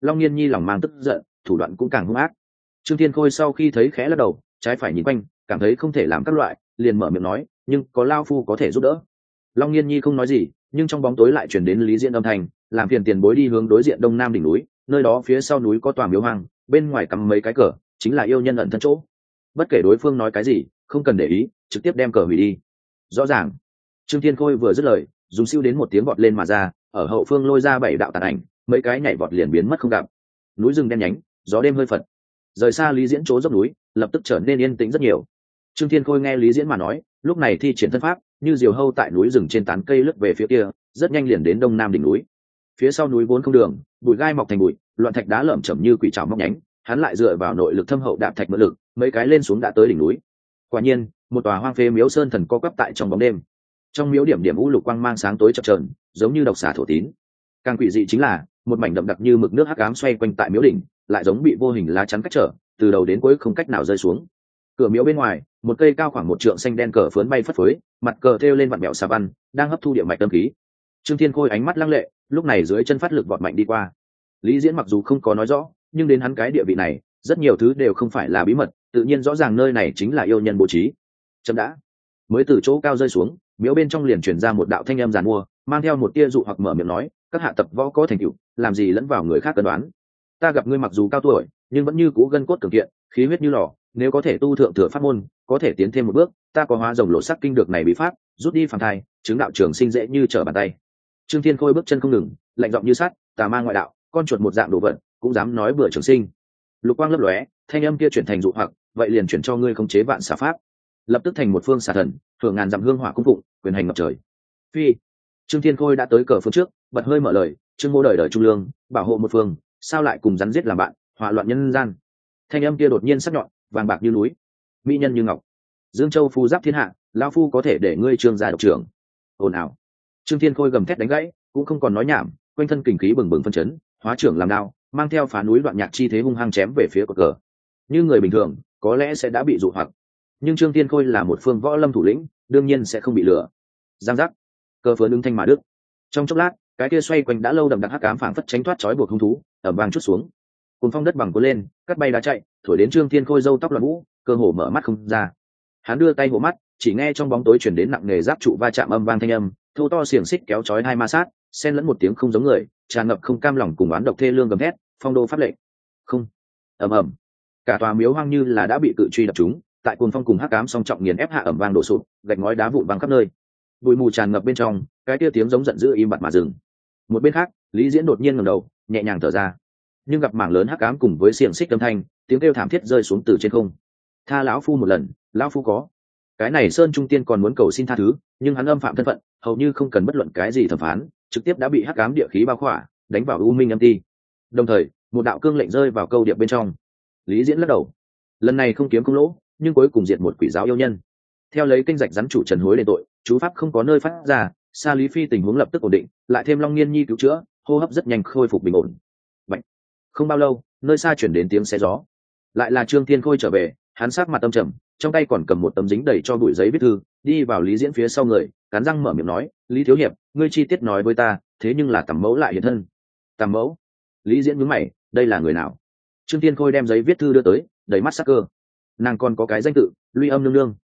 Speaker 1: Long Nghiên Nhi lòng mang tức giận, thủ đoạn cũng càng hung ác. Trương Thiên Khôi sau khi thấy khẽ lắc đầu, trái phải nhìn quanh, cảm thấy không thể làm các loại, liền mở miệng nói, nhưng có lao phu có thể giúp đỡ. Long Nghiên Nhi không nói gì, nhưng trong bóng tối lại chuyển đến Lý Diễn âm thanh, làm phiền tiền bối đi hướng đối diện đông nam đỉnh núi, nơi đó phía sau núi có tòa miếu hoang, bên ngoài cắm mấy cái cờ, chính là yêu nhân ẩn thân chỗ. Bất kể đối phương nói cái gì, không cần để ý, trực tiếp đem cờ hủy đi. Rõ ràng. Trương Thiên Khôi vừa dứt lời, dùng siêu đến một tiếng vọt lên mà ra, ở hậu phương lôi ra bảy đạo tàn ảnh, mấy cái nhảy vọt liền biến mất không gặp. Núi rừng đen nhánh, gió đêm hơi phật. Rời xa Lý Diễn chỗ dốc núi, lập tức trở nên yên tĩnh rất nhiều. Trương Thiên Khôi nghe Lý Diễn mà nói, lúc này thi triển thân pháp, như diều hâu tại núi rừng trên tán cây lướt về phía kia, rất nhanh liền đến đông nam đỉnh núi. Phía sau núi vốn không đường, bụi gai mọc thành bụi, loạn thạch đá lởm chởm như quỷ trảo móc nhánh, hắn lại dựa vào nội lực thâm hậu đạp thạch mượn lực, mấy cái lên xuống đã tới đỉnh núi. Quả nhiên, một tòa hoang phế miếu sơn thần co quắp tại trong bóng đêm. Trong miếu điểm điểm u lục quang mang sáng tối chập chờn, giống như độc xà thổ tín. Càng quỷ dị chính là, một mảnh đậm đặc như mực nước hắc ám xoay quanh tại miếu đỉnh, lại giống bị vô hình lá chắn cách trở, từ đầu đến cuối không cách nào rơi xuống. Cửa miếu bên ngoài, một cây cao khoảng một trượng xanh đen cờ phướn bay phất phới, mặt cờ thêu lên vặn mèo xà văn, đang hấp thu địa mạch tâm khí. Trương Thiên Khôi ánh mắt lăng lệ, lúc này dưới chân phát lực vọt mạnh đi qua. Lý Diễn mặc dù không có nói rõ, nhưng đến hắn cái địa vị này, rất nhiều thứ đều không phải là bí mật, tự nhiên rõ ràng nơi này chính là yêu nhân bố trí. Chấm đã. Mới từ chỗ cao rơi xuống, miếu bên trong liền truyền ra một đạo thanh âm giàn mua, mang theo một tia dụ hoặc mở miệng nói, các hạ tập võ có thành tựu, làm gì lẫn vào người khác cân đoán. Ta gặp ngươi mặc dù cao tuổi, nhưng vẫn như cũ gân cốt cường kiện, khí huyết như lò, nếu có thể tu thượng thừa pháp môn, có thể tiến thêm một bước, ta có hóa rồng lộ sắc kinh được này bí pháp, rút đi phàm thai, chứng đạo trường sinh dễ như trở bàn tay. Trương Thiên Khôi bước chân không ngừng, lạnh giọng như sắt, tà ma ngoại đạo, con chuột một dạng đồ vật, cũng dám nói bừa trường sinh. Lục quang lấp lóe, thanh âm kia chuyển thành dụ hoặc, vậy liền chuyển cho ngươi khống chế vạn xà pháp, lập tức thành một phương xà thần, hưởng ngàn dặm hương hỏa cung phụng, quyền hành ngập trời. Phi. Trương Thiên Khôi đã tới cờ phương trước, bật hơi mở lời, Trương Mô đời đời trung lương, bảo hộ một phương, sao lại cùng rắn giết làm bạn, hỏa loạn nhân gian. Thanh âm kia đột nhiên sắc nhọn, vàng bạc như núi, mỹ nhân như ngọc. Dương Châu phu giáp thiên hạ, lão phu có thể để ngươi Trương gia độc trưởng. Ồn ào. Trương Thiên Khôi gầm thét đánh gãy, cũng không còn nói nhảm, quanh thân kình khí bừng bừng phân chấn, hóa trưởng làm đao, mang theo phá núi đoạn nhạc chi thế hung hăng chém về phía cột cờ. Như người bình thường, có lẽ sẽ đã bị dụ hoặc, nhưng Trương Thiên Khôi là một phương võ lâm thủ lĩnh, đương nhiên sẽ không bị lừa. Giang giác, cờ phớn ứng thanh mà đức. Trong chốc lát, cái kia xoay quanh đã lâu đậm đặc hắc ám phảng phất tránh thoát trói buộc hung thú, ở vang chút xuống. Cùng phong đất bằng cuốn lên, cắt bay đá chạy, thổi đến Trương Thiên Khôi râu tóc loạn vũ, cơ hồ mở mắt không ra. Hắn đưa tay hộ mắt, chỉ nghe trong bóng tối truyền đến nặng nề giáp trụ va chạm âm vang thanh âm, thô to xiềng xích kéo chói hai ma sát, xen lẫn một tiếng không giống người, tràn ngập không cam lòng cùng oán độc thê lương gầm thét, phong đô pháp lệnh. Không. Ầm ầm. Cả tòa miếu hoang như là đã bị cự truy đập trúng, tại cuồng phong cùng hắc ám song trọng nghiền ép hạ ẩm vang đổ sụp, gạch ngói đá vụn văng khắp nơi. Bụi mù tràn ngập bên trong, cái kia tiếng giống giận dữ im bặt mà dừng. Một bên khác, Lý Diễn đột nhiên ngẩng đầu, nhẹ nhàng thở ra. Nhưng gặp mảng lớn hắc ám cùng với xiềng xích âm thanh, tiếng kêu thảm thiết rơi xuống từ trên không. Tha lão phu một lần, lão phu có. Cái này Sơn Trung Tiên còn muốn cầu xin tha thứ, nhưng hắn âm phạm thân phận, hầu như không cần bất luận cái gì thẩm phán, trực tiếp đã bị hắc ám địa khí bao khỏa, đánh vào u minh âm ti. Đồng thời, một đạo cương lệnh rơi vào câu điệp bên trong. Lý Diễn lắc đầu. Lần này không kiếm không lỗ, nhưng cuối cùng diệt một quỷ giáo yêu nhân. Theo lấy kênh rạch rắn chủ trần hối đền tội, chú pháp không có nơi phát ra, Sa Lý Phi tình huống lập tức ổn định, lại thêm Long Nghiên Nhi cứu chữa, hô hấp rất nhanh khôi phục bình ổn. Vậy, không bao lâu, nơi xa chuyển đến tiếng xé gió. Lại là Trương Thiên Khôi trở về, hắn sắc mặt tâm trầm, trong tay còn cầm một tấm dính đầy cho bụi giấy viết thư, đi vào Lý Diễn phía sau người, cắn răng mở miệng nói, Lý thiếu hiệp, ngươi chi tiết nói với ta, thế nhưng là Tầm Mẫu lại hiện thân. Tầm Mẫu? Lý Diễn nhướng mày, đây là người nào? Trương Thiên Khôi đem giấy viết thư đưa tới, đầy mắt sắc cơ. Nàng còn có cái danh tự, Luy Âm nương nương.